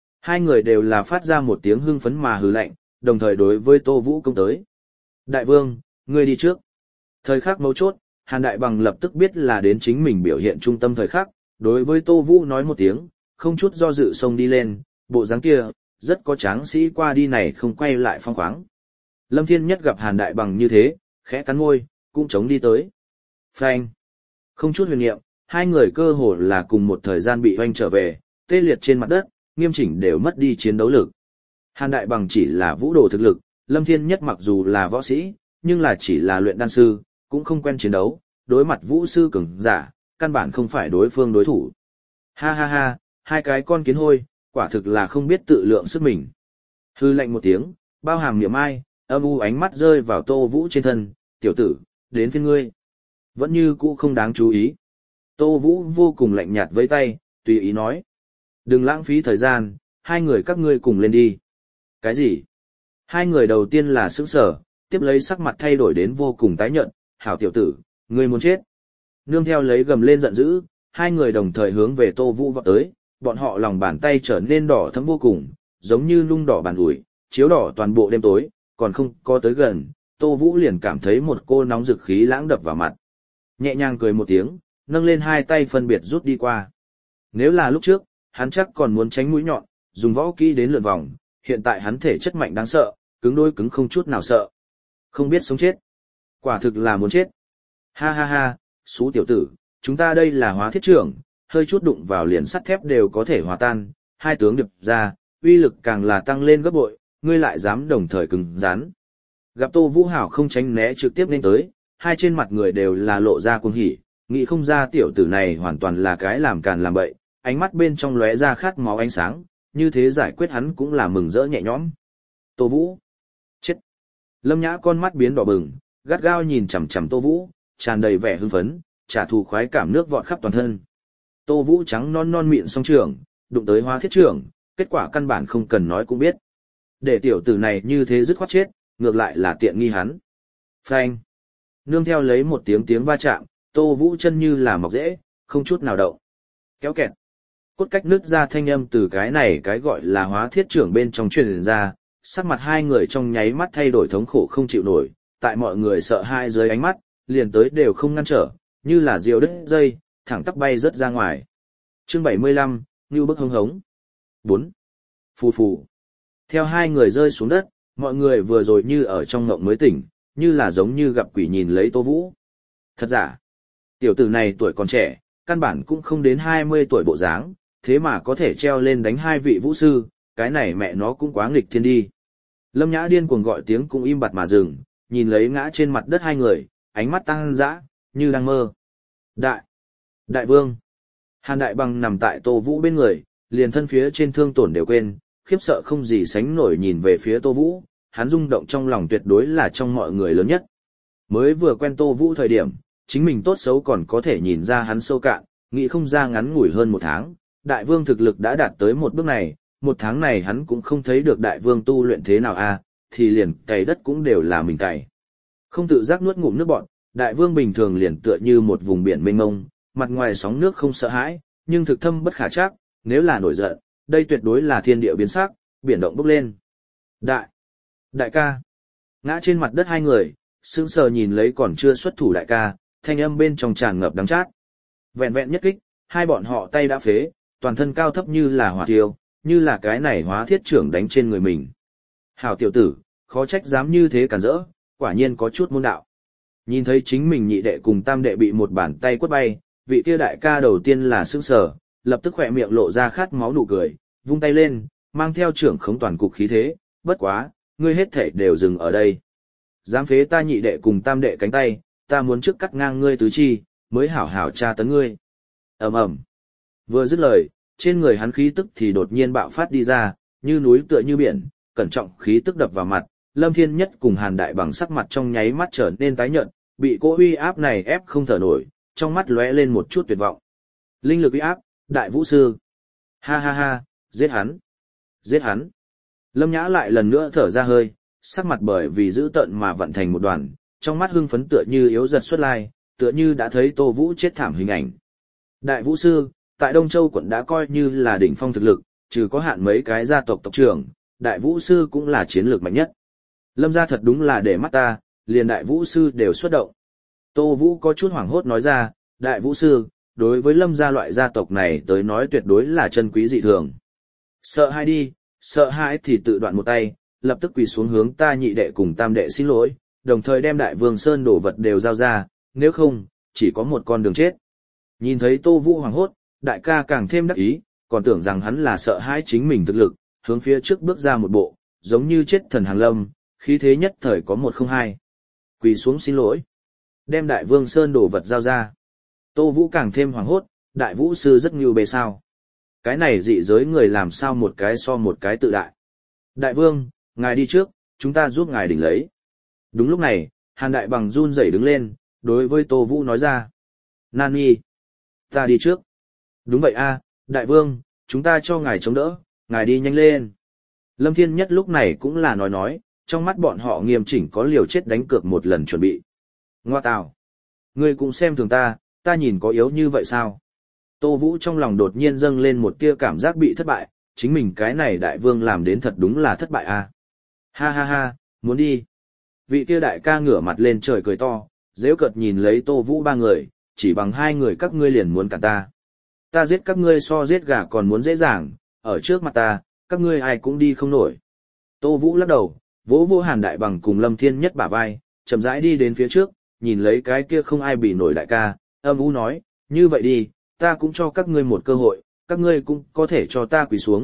2 người đều là phát ra một tiếng hưng phấn mà hừ lạnh, đồng thời đối với Tô Vũ công tới. Đại vương, ngươi đi trước. Thời khắc mấu chốt, Hàn Đại Bằng lập tức biết là đến chính mình biểu hiện trung tâm thời khắc, đối với Tô Vũ nói một tiếng, không chút do dự xông đi lên, bộ dáng kia, rất có tráng sĩ qua đi này không quay lại phong khoáng. Lâm Thiên Nhất gặp Hàn Đại Bằng như thế, khẽ cắn môi, cũng chống đi tới. Phanh. Không chút huyền niệm, 2 người cơ hồ là cùng một thời gian bị hoanh trở về, tê liệt trên mặt đất, nghiêm chỉnh đều mất đi chiến đấu lực. Hàn Đại Bằng chỉ là vũ đồ thực lực, Lâm Thiên Nhất mặc dù là võ sĩ, nhưng là chỉ là luyện đan sư, cũng không quen chiến đấu, đối mặt vũ sư cường giả, căn bản không phải đối phương đối thủ. Ha ha ha, 2 cái con kiến hôi, quả thực là không biết tự lượng sức mình. Hư lạnh một tiếng, bao hàm niệm ai, âm u ánh mắt rơi vào Tô Vũ trên thân, tiểu tử, đến phiên ngươi. Vẫn như cũ không đáng chú ý. Tô Vũ vô cùng lạnh nhạt với tay, tùy ý nói. Đừng lãng phí thời gian, 2 người các ngươi cùng lên đi. Cái gì? 2 người đầu tiên là sững sờ, tiếp lấy sắc mặt thay đổi đến vô cùng tái nhợt, hảo tiểu tử, ngươi muốn chết. Nương theo lấy gầm lên giận dữ, 2 người đồng thời hướng về Tô Vũ vọt tới, bọn họ lòng bàn tay trở nên đỏ thẫm vô cùng, giống như nung đỏ bàn ủi, chiếu đỏ toàn bộ đêm tối, còn không có tới gần, Tô Vũ liền cảm thấy một cô nóng rực khí lãng đập vào mặt. Nhẹ nhàng cười một tiếng, nâng lên 2 tay phân biệt rút đi qua. Nếu là lúc trước, hắn chắc còn muốn tránh mũi nhọn, dùng võ kỹ đến lượn vòng, hiện tại hắn thể chất mạnh đáng sợ, cứng đôi cứng không chút nào sợ. Không biết sống chết. Quả thực là muốn chết. Ha ha ha, xú tiểu tử, chúng ta đây là hóa thiết trưởng, hơi chút đụng vào liền sắt thép đều có thể hòa tan, 2 tướng điệp ra, uy lực càng là tăng lên gấp bội, ngươi lại dám đồng thời cứng rắn. Gặp Tô Vũ Hảo không tránh né trực tiếp lên tới, hai trên mặt người đều là lộ ra cuồng hỉ, nghĩ không ra tiểu tử này hoàn toàn là cái làm càn làm bậy, ánh mắt bên trong lóe ra khát máu ánh sáng, như thế giải quyết hắn cũng là mừng rỡ nhẹ nhõm. Tô Vũ. Chết. Lâm Nhã con mắt biến đỏ bừng, gắt gao nhìn chằm chằm Tô Vũ, tràn đầy vẻ hưng phấn, trả thù khoái cảm nước vọt khắp toàn thân. Tô Vũ trắng non non miệng song trường, đụng tới Hóa Thiết trưởng, kết quả căn bản không cần nói cũng biết. Để tiểu tử này như thế dứt khoát chết, ngược lại là tiện nghi hắn. Phanh. Nương theo lấy một tiếng va chạm, Tô Vũ chân như là mọc rễ, không chút nào động. Kéo kẹt. Cốt cách nứt ra thanh âm từ cái này cái gọi là Hóa Thiết trưởng bên trong truyền ra, sắc mặt hai người trong nháy mắt thay đổi thống khổ không chịu nổi, tại mọi người sợ hai dưới ánh mắt, liền tới đều không ngăn trở, như là diều đứt dây, thẳng tắp bay rớt ra ngoài. Chương 75, Ngưu Bức Hống Hống. 4. Phù phù. Theo hai người rơi xuống đất, mọi người vừa rồi như ở trong ngộng mới tỉnh, như là giống như gặp quỷ nhìn lấy Tô Vũ. Thật giả, tiểu tử này tuổi còn trẻ, căn bản cũng không đến 20 tuổi bộ dáng, thế mà có thể treo lên đánh hai vị vũ sư, cái này mẹ nó cũng quá nghịch thiên đi. Lâm Nhã điên cuồng gọi tiếng cũng im bặt mà dừng, nhìn lấy ngã trên mặt đất hai người, ánh mắt tăng dã, như đang mơ. Đại vương. Hàn Đại Bằng nằm tại Tô Vũ bên người, liền thân phía trên thương tổn đều quên, khiếp sợ không gì sánh nổi nhìn về phía Tô Vũ, hắn rung động trong lòng tuyệt đối là trong mọi người lớn nhất. Mới vừa quen Tô Vũ thời điểm, chính mình tốt xấu còn có thể nhìn ra hắn sâu cạn, nghĩ không ra ngắn ngủi hơn 1 tháng, đại vương thực lực đã đạt tới một bước này, 1 tháng này hắn cũng không thấy được đại vương tu luyện thế nào thì liền cày đất cũng đều là mình cày. Không tự giác nuốt ngụm nước bọt, đại vương bình thường liền tựa như một vùng biển mênh mông, mặt ngoài sóng nước không sợ hãi, nhưng thực thâm bất khả trắc, nếu là nổi giận, đây tuyệt đối là thiên địa biến sắc, biển động bốc lên. Đại ca. Ngã trên mặt đất hai người, sững sờ nhìn lấy còn chưa xuất thủ đại ca, thanh âm bên trong tràn ngập đắng chát. Vẹn vẹn nhất kích, hai bọn họ tay đã phế, toàn thân cao thấp như là hỏa thiêu, như là cái này Hóa Thiết trưởng đánh trên người mình. Hảo tiểu tử, khó trách dám như thế cản rỡ, quả nhiên có chút môn đạo. Nhìn thấy chính mình nhị đệ cùng tam đệ bị một bàn tay quất bay, vị kia đại ca đầu tiên là sững sờ, lập tức khỏe miệng lộ ra khát máu nụ cười, vung tay lên, mang theo trưởng khống toàn cục khí thế, bất quá, ngươi hết thể đều dừng ở đây. Dám phế ta nhị đệ cùng tam đệ cánh tay, ta muốn trước cắt ngang ngươi tứ chi, mới hảo hảo tra tấn ngươi. Ầm ầm. Vừa dứt lời, trên người hắn khí tức thì đột nhiên bạo phát đi ra, như núi tựa như biển, cẩn trọng khí tức đập vào mặt, Lâm Thiên Nhất cùng Hàn Đại Bằng sắc mặt trong nháy mắt trở nên tái nhợt, bị cỗ uy áp này ép không thở nổi, trong mắt lóe lên một chút tuyệt vọng. Linh lực uy áp, Đại Vũ Sư. Ha ha ha, giết hắn. Giết hắn. Lâm Nhã lại lần nữa thở ra hơi, sắc mặt bởi vì dữ tợn mà vận thành một đoàn, trong mắt hưng phấn tựa như yếu giật xuất lai, tựa như đã thấy Tô Vũ chết thảm hình ảnh. Đại Vũ Sư, tại Đông Châu quận đã coi như là đỉnh phong thực lực, trừ có hạn mấy cái gia tộc tộc trưởng, Đại Vũ Sư cũng là chiến lược mạnh nhất. Lâm gia thật đúng là để mắt ta, liền Đại Vũ Sư đều xuất động. Tô Vũ có chút hoảng hốt nói ra, Đại Vũ Sư, đối với Lâm gia loại gia tộc này tới nói tuyệt đối là chân quý dị thường. Sợ hãi đi, sợ hãi thì tự đoạn một tay, lập tức quỳ xuống hướng ta nhị đệ cùng tam đệ xin lỗi, đồng thời đem Đại Vương Sơn đổ vật đều giao ra, nếu không, chỉ có một con đường chết. Nhìn thấy Tô Vũ hoảng hốt, đại ca càng thêm đắc ý, còn tưởng rằng hắn là sợ hãi chính mình thực lực, hướng phía trước bước ra một bộ, giống như chết thần hàng lâm, khí thế nhất thời có 102. Quỳ xuống xin lỗi, đem Đại Vương Sơn đổ vật giao ra. Tô Vũ càng thêm hoảng hốt, Đại Vũ Sư rất nhiều bề sao. Cái này dị giới người làm sao một cái so một cái tự đại. Đại Vương, ngài đi trước, chúng ta giúp ngài đỉnh lấy. Đúng lúc này, Hàn Đại Bằng run rẩy đứng lên, đối với Tô Vũ nói ra. Nani, ta đi trước. Đúng vậy Đại Vương, chúng ta cho ngài chống đỡ, ngài đi nhanh lên. Lâm Thiên Nhất lúc này cũng là nói, trong mắt bọn họ nghiêm chỉnh có liều chết đánh cược một lần chuẩn bị. Ngoa tào, ngươi cũng xem thường ta nhìn có yếu như vậy sao? Tô Vũ trong lòng đột nhiên dâng lên một tia cảm giác bị thất bại, chính mình cái này đại vương làm đến thật đúng là thất bại Ha ha ha, muốn đi. Vị kia đại ca ngửa mặt lên trời cười to, giễu cợt nhìn lấy Tô Vũ ba người, chỉ bằng hai người các ngươi liền muốn cản ta. Ta giết các ngươi so giết gà còn muốn dễ dàng, ở trước mặt ta, các ngươi ai cũng đi không nổi. Tô Vũ lắc đầu, vỗ vô Hàn Đại Bằng cùng Lâm Thiên Nhất bả vai, chậm rãi đi đến phía trước, nhìn lấy cái kia không ai bị nổi đại ca, âm u nói, như vậy đi, ta cũng cho các ngươi một cơ hội, các ngươi cũng có thể cho ta quỳ xuống,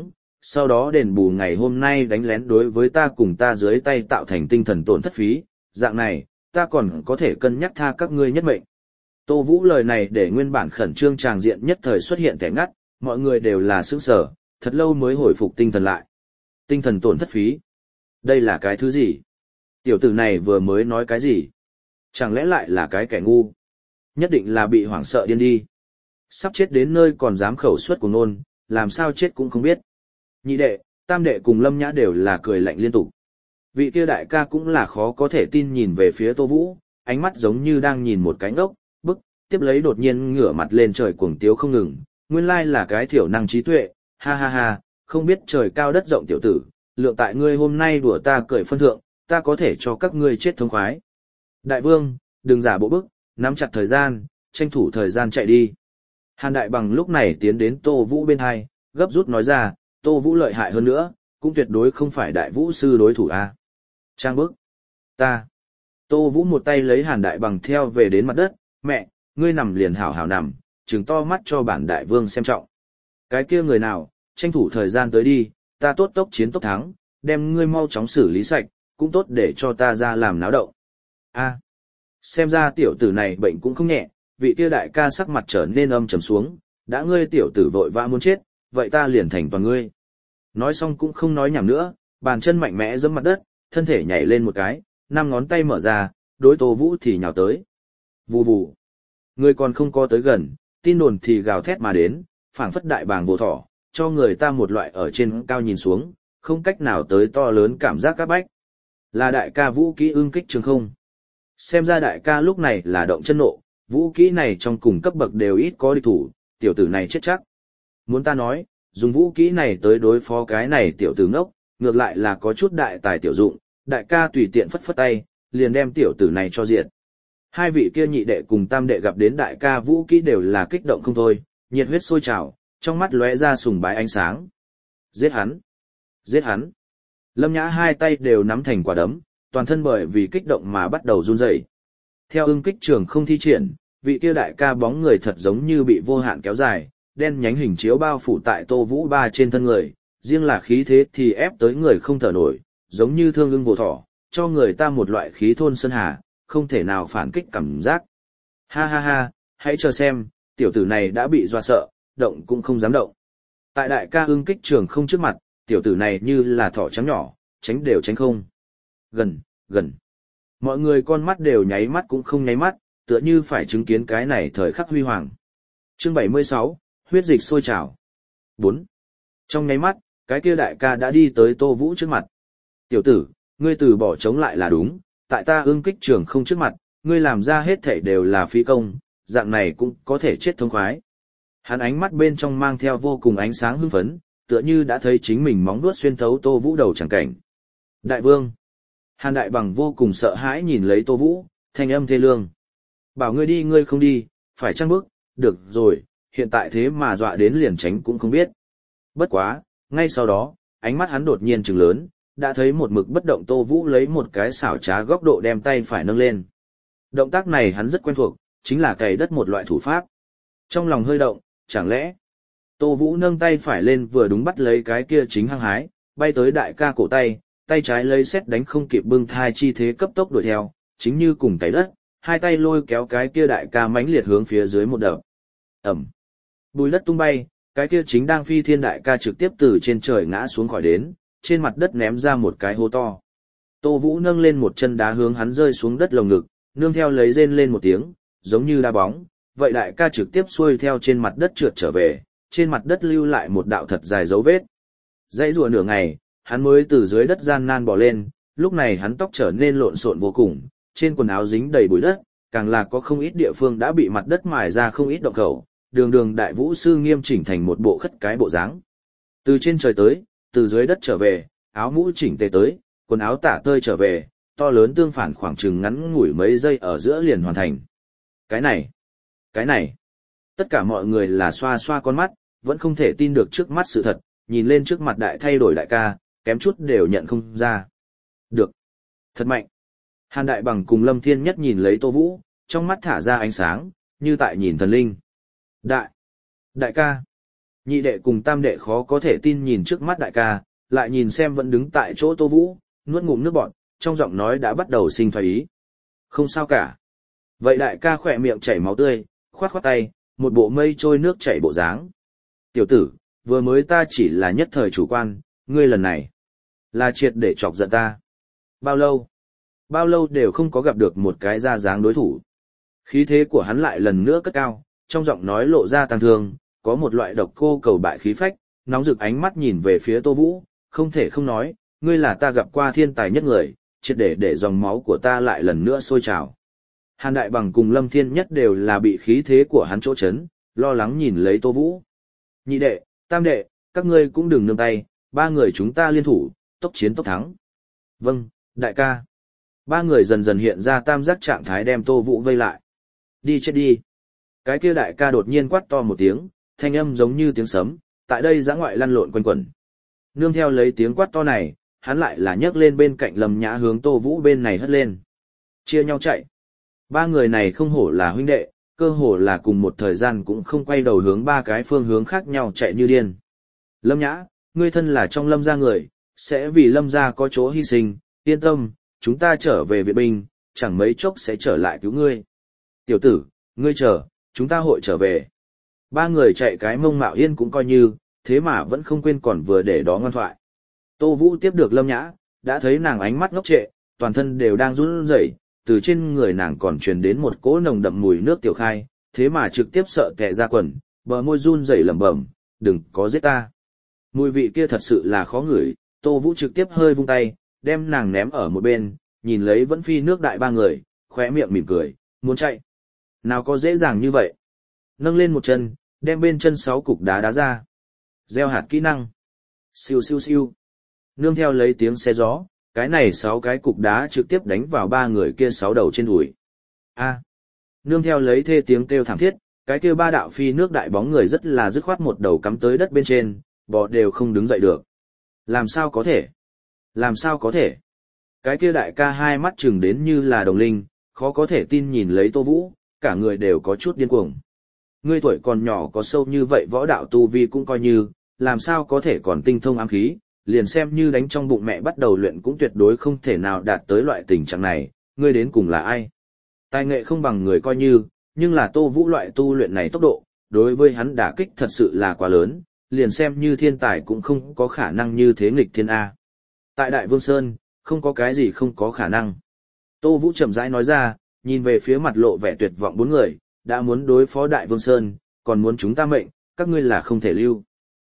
sau đó đền bù ngày hôm nay đánh lén đối với ta cùng ta dưới tay tạo thành tinh thần tổn thất phí, dạng này, ta còn có thể cân nhắc tha các ngươi nhất mệnh. Tô Vũ lời này để nguyên bản khẩn trương tràng diện nhất thời xuất hiện kẻ ngắt, mọi người đều là sững sờ, thật lâu mới hồi phục tinh thần lại. Tinh thần tổn thất phí? Đây là cái thứ gì? Tiểu tử này vừa mới nói cái gì? Chẳng lẽ lại là cái kẻ ngu? Nhất định là bị hoảng sợ điên đi. Sắp chết đến nơi còn dám khẩu suất của nôn, làm sao chết cũng không biết. Nhị đệ, tam đệ cùng Lâm Nhã đều là cười lạnh liên tục. Vị kia đại ca cũng là khó có thể tin nhìn về phía Tô Vũ, ánh mắt giống như đang nhìn một cái ngốc, bức, tiếp lấy đột nhiên ngửa mặt lên trời cuồng tiếu không ngừng. Nguyên lai là cái thiểu năng trí tuệ, ha ha ha, không biết trời cao đất rộng tiểu tử, lượng tại ngươi hôm nay đùa ta cởi phân thượng, ta có thể cho các ngươi chết thống khoái. Đại vương, đừng giả bộ bức, nắm chặt thời gian, tranh thủ thời gian chạy đi. Hàn Đại Bằng lúc này tiến đến Tô Vũ bên hai, gấp rút nói ra, Tô Vũ lợi hại hơn nữa, cũng tuyệt đối không phải đại vũ sư đối thủ a. Trang bức. Ta. Tô Vũ một tay lấy Hàn Đại Bằng theo về đến mặt đất, mẹ, ngươi nằm liền hảo hảo nằm, trừng to mắt cho bản đại vương xem trọng. Cái kia người nào, tranh thủ thời gian tới đi, ta tốt tốc chiến tốc thắng, đem ngươi mau chóng xử lý sạch, cũng tốt để cho ta ra làm náo động. A. Xem ra tiểu tử này bệnh cũng không nhẹ, vị kia đại ca sắc mặt trở nên âm trầm xuống, đã ngươi tiểu tử vội vã muốn chết, vậy ta liền thành toàn ngươi. Nói xong cũng không nói nhảm nữa, bàn chân mạnh mẽ giẫm mặt đất, thân thể nhảy lên một cái, 5 ngón tay mở ra, đối Tô Vũ thì nhào tới. Vù vù. Người còn không có tới gần, tin đồn thì gào thét mà đến, phảng phất đại bàng vô thỏ, cho người ta một loại ở trên cao nhìn xuống, không cách nào tới to lớn cảm giác các bách. Là đại ca vũ kỹ ưng kích trường không. Xem ra đại ca lúc này là động chân nộ, vũ kỹ này trong cùng cấp bậc đều ít có địch thủ, tiểu tử này chết chắc. Muốn ta nói, dùng vũ kỹ này tới đối phó cái này tiểu tử ngốc, ngược lại là có chút đại tài tiểu dụng, đại ca tùy tiện phất phất tay, liền đem tiểu tử này cho diệt. Hai vị kia nhị đệ cùng tam đệ gặp đến đại ca vũ kỹ đều là kích động không thôi, nhiệt huyết sôi trào, trong mắt lóe ra sùng bái ánh sáng. Giết hắn! Giết hắn! Lâm Nhã hai tay đều nắm thành quả đấm, toàn thân bởi vì kích động mà bắt đầu run rẩy. Theo ưng kích trường không thi triển, vị kia đại ca bóng người thật giống như bị vô hạn kéo dài, đen nhánh hình chiếu bao phủ tại Tô Vũ ba trên thân người, riêng là khí thế thì ép tới người không thở nổi, giống như thương ưng vô thỏ, cho người ta một loại khí thôn sơn hà, không thể nào phản kích cảm giác. Ha ha ha, hãy chờ xem, tiểu tử này đã bị dọa sợ, động cũng không dám động. Tại đại ca ưng kích trường không trước mặt, tiểu tử này như là thỏ trắng nhỏ, tránh đều tránh không. Gần, gần. Mọi người con mắt đều nháy mắt cũng không nháy mắt, tựa như phải chứng kiến cái này thời khắc huy hoàng. Chương 76, huyết dịch sôi trào. 4. Trong nháy mắt, cái kia đại ca đã đi tới Tô Vũ trước mặt. Tiểu tử, ngươi từ bỏ chống lại là đúng, tại ta ưng kích trường không trước mặt, ngươi làm ra hết thảy đều là phí công, dạng này cũng có thể chết thông khoái. Hắn ánh mắt bên trong mang theo vô cùng ánh sáng hưng phấn, tựa như đã thấy chính mình móng vuốt xuyên thấu Tô Vũ đầu chẳng cảnh. Đại vương. Hàn Đại Bằng vô cùng sợ hãi nhìn lấy Tô Vũ, thanh âm thê lương. Bảo ngươi đi ngươi không đi, phải chăng bước, được rồi, hiện tại thế mà dọa đến liền tránh cũng không biết. Bất quá, ngay sau đó, ánh mắt hắn đột nhiên trừng lớn, đã thấy một mực bất động Tô Vũ lấy một cái xảo trá góc độ đem tay phải nâng lên. Động tác này hắn rất quen thuộc, chính là cày đất một loại thủ pháp. Trong lòng hơi động, chẳng lẽ Tô Vũ nâng tay phải lên vừa đúng bắt lấy cái kia chính hăng hái, bay tới đại ca cổ tay, tay trái lấy xét đánh không kịp bưng thai chi thế cấp tốc đuổi theo, chính như cùng cày đất, hai tay lôi kéo cái kia đại ca mãnh liệt hướng phía dưới một đập. Ẩm. Bùi đất tung bay, cái kia chính đang phi thiên đại ca trực tiếp từ trên trời ngã xuống khỏi đến, trên mặt đất ném ra một cái hố to. Tô Vũ nâng lên một chân đá hướng hắn rơi xuống đất lồng ngực, nương theo lấy rên lên một tiếng, giống như đá bóng, vậy đại ca trực tiếp xuôi theo trên mặt đất trượt trở về, trên mặt đất lưu lại một đạo thật dài dấu vết. Dãy rùa nửa ngày, hắn mới từ dưới đất gian nan bò lên, lúc này hắn tóc trở nên lộn xộn vô cùng, trên quần áo dính đầy bụi đất, càng là có không ít địa phương đã bị mặt đất mài ra không ít động khẩu, đường đường đại vũ sư nghiêm chỉnh thành một bộ khất cái bộ dáng. Từ trên trời tới, từ dưới đất trở về, áo mũ chỉnh tề tới, quần áo tả tơi trở về, to lớn tương phản khoảng chừng ngắn ngủi mấy giây ở giữa liền hoàn thành. Cái này, tất cả mọi người là xoa xoa con mắt, vẫn không thể tin được trước mắt sự thật, nhìn lên trước mặt đại thay đổi đại ca, kém chút đều nhận không ra. Được, thật mạnh. Hàn Đại Bằng cùng Lâm Thiên Nhất nhìn lấy Tô Vũ, trong mắt thả ra ánh sáng, như tại nhìn thần linh. Đại ca. Nhị đệ cùng tam đệ khó có thể tin nhìn trước mắt đại ca, lại nhìn xem vẫn đứng tại chỗ Tô Vũ, nuốt ngụm nước bọt, trong giọng nói đã bắt đầu sinh thoái ý. Không sao cả. Vậy đại ca khỏe miệng chảy máu tươi, khoát khoát tay, một bộ mây trôi nước chảy bộ dáng. Tiểu tử, vừa mới ta chỉ là nhất thời chủ quan, ngươi lần này là triệt để chọc giận ta. Bao lâu? Bao lâu đều không có gặp được một cái ra dáng đối thủ. Khí thế của hắn lại lần nữa cất cao, trong giọng nói lộ ra tăng thương, có một loại độc cô cầu bại khí phách, nóng rực ánh mắt nhìn về phía Tô Vũ, không thể không nói, ngươi là ta gặp qua thiên tài nhất người, triệt để dòng máu của ta lại lần nữa sôi trào. Hàn Đại Bằng cùng Lâm Thiên Nhất đều là bị khí thế của hắn chỗ chấn, lo lắng nhìn lấy Tô Vũ. Nhị đệ, tam đệ, các ngươi cũng đừng nương tay, ba người chúng ta liên thủ, tốc chiến tốc thắng. Vâng, đại ca. Ba người dần dần hiện ra tam giác trạng thái đem Tô Vũ vây lại. Đi chết đi. Cái kia đại ca đột nhiên quát to một tiếng, thanh âm giống như tiếng sấm, tại đây giã ngoại lăn lộn quanh quẩn. Nương theo lấy tiếng quát to này, hắn lại là nhấc lên bên cạnh Lâm Nhã hướng Tô Vũ bên này hất lên. Chia nhau chạy. Ba người này không hổ là huynh đệ, cơ hồ là cùng một thời gian cũng không quay đầu hướng ba cái phương hướng khác nhau chạy như điên. Lâm Nhã, ngươi thân là trong Lâm gia người, sẽ vì Lâm gia có chỗ hy sinh, yên tâm, chúng ta trở về viện binh, chẳng mấy chốc sẽ trở lại cứu ngươi. Tiểu tử, ngươi chờ, chúng ta hội trở về. Ba người chạy cái mông mạo yên cũng coi như, thế mà vẫn không quên còn vừa để đó ngoan thoại. Tô Vũ tiếp được Lâm Nhã, đã thấy nàng ánh mắt ngốc trệ, toàn thân đều đang run rẩy, từ trên người nàng còn truyền đến một cỗ nồng đậm mùi nước tiểu khai, thế mà trực tiếp sợ tè ra quần, bờ môi run rẩy lẩm bẩm, đừng có giết ta. Mùi vị kia thật sự là khó ngửi, Tô Vũ trực tiếp hơi vung tay, đem nàng ném ở một bên, nhìn lấy vẫn phi nước đại ba người, khóe miệng mỉm cười, muốn chạy. Nào có dễ dàng như vậy. Nâng lên một chân, đem bên chân 6 cục đá đá ra. Gieo hạt kỹ năng. Siêu siêu siêu. Nương theo lấy tiếng xe gió, cái này 6 cái cục đá trực tiếp đánh vào ba người kia 6 đầu trên đùi. A. Nương theo lấy thê tiếng kêu thảm thiết, cái kia ba đạo phi nước đại bóng người rất là dứt khoát một đầu cắm tới đất bên trên, bò đều không đứng dậy được. Làm sao có thể? Làm sao có thể? Cái kia đại ca hai mắt chừng đến như là đồng linh, khó có thể tin nhìn lấy Tô Vũ, cả người đều có chút điên cuồng. Ngươi tuổi còn nhỏ có sâu như vậy võ đạo tu vi cũng coi như, làm sao có thể còn tinh thông ám khí, liền xem như đánh trong bụng mẹ bắt đầu luyện cũng tuyệt đối không thể nào đạt tới loại tình trạng này, ngươi đến cùng là ai? Tài nghệ không bằng người coi như, nhưng là Tô Vũ loại tu luyện này tốc độ, đối với hắn đả kích thật sự là quá lớn, liền xem như thiên tài cũng không có khả năng như thế nghịch thiên A. Tại Đại Vương Sơn, không có cái gì không có khả năng. Tô Vũ chậm rãi nói ra, nhìn về phía mặt lộ vẻ tuyệt vọng bốn người, đã muốn đối phó Đại Vương Sơn, còn muốn chúng ta mệnh, các ngươi là không thể lưu.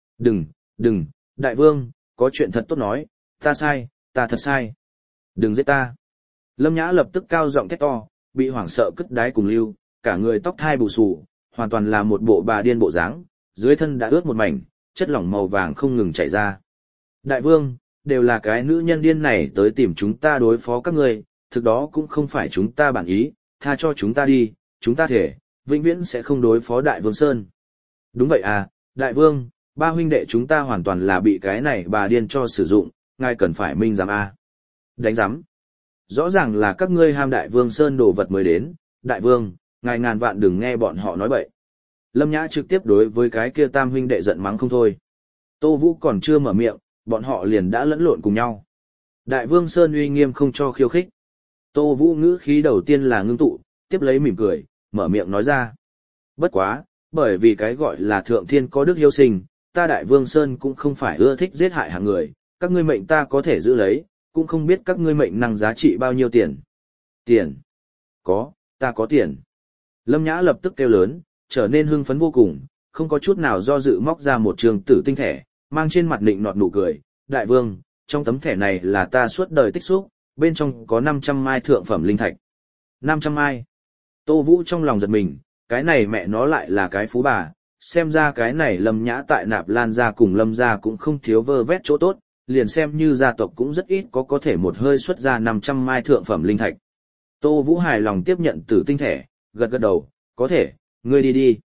Đừng, Đại Vương, có chuyện thật tốt nói, ta sai, ta thật sai. Đừng giết ta. Lâm Nhã lập tức cao giọng thét to, bị hoảng sợ cất đái cùng lưu, cả người tóc thai bù xù, hoàn toàn là một bộ bà điên bộ dáng, dưới thân đã ướt một mảnh, chất lỏng màu vàng không ngừng chảy ra. Đại Vương, đều là cái nữ nhân điên này tới tìm chúng ta đối phó các ngươi, thực đó cũng không phải chúng ta bản ý, tha cho chúng ta đi, chúng ta thể, vĩnh viễn sẽ không đối phó Đại Vương Sơn. Đúng vậy à, Đại Vương, ba huynh đệ chúng ta hoàn toàn là bị cái này bà điên cho sử dụng, ngài cần phải minh giám a. Đánh giám. Rõ ràng là các ngươi ham Đại Vương Sơn đồ vật mới đến, Đại Vương, ngài ngàn vạn đừng nghe bọn họ nói bậy. Lâm Nhã trực tiếp đối với cái kia tam huynh đệ giận mắng không thôi. Tô Vũ còn chưa mở miệng, bọn họ liền đã lẫn lộn cùng nhau. Đại Vương Sơn uy nghiêm không cho khiêu khích. Tô Vũ ngữ khí đầu tiên là ngưng tụ, tiếp lấy mỉm cười, mở miệng nói ra. Bất quá, bởi vì cái gọi là thượng thiên có đức hiếu sinh, ta Đại Vương Sơn cũng không phải ưa thích giết hại hàng người, các ngươi mệnh ta có thể giữ lấy, cũng không biết các ngươi mệnh năng giá trị bao nhiêu tiền. Tiền? Có, ta có tiền. Lâm Nhã lập tức kêu lớn, trở nên hưng phấn vô cùng, không có chút nào do dự móc ra một trường tử tinh thẻ, mang trên mặt nịnh nọt nụ cười. Đại Vương, trong tấm thẻ này là ta suốt đời tích xúc, bên trong có 500 mai thượng phẩm linh thạch. 500 mai. Tô Vũ trong lòng giật mình, cái này mẹ nó lại là cái phú bà, xem ra cái này Lâm Nhã tại Nạp Lan gia cùng Lâm gia cũng không thiếu vơ vét chỗ tốt, liền xem như gia tộc cũng rất ít có thể một hơi xuất ra 500 mai thượng phẩm linh thạch. Tô Vũ hài lòng tiếp nhận tử tinh thẻ, gật gật đầu, có thể, ngươi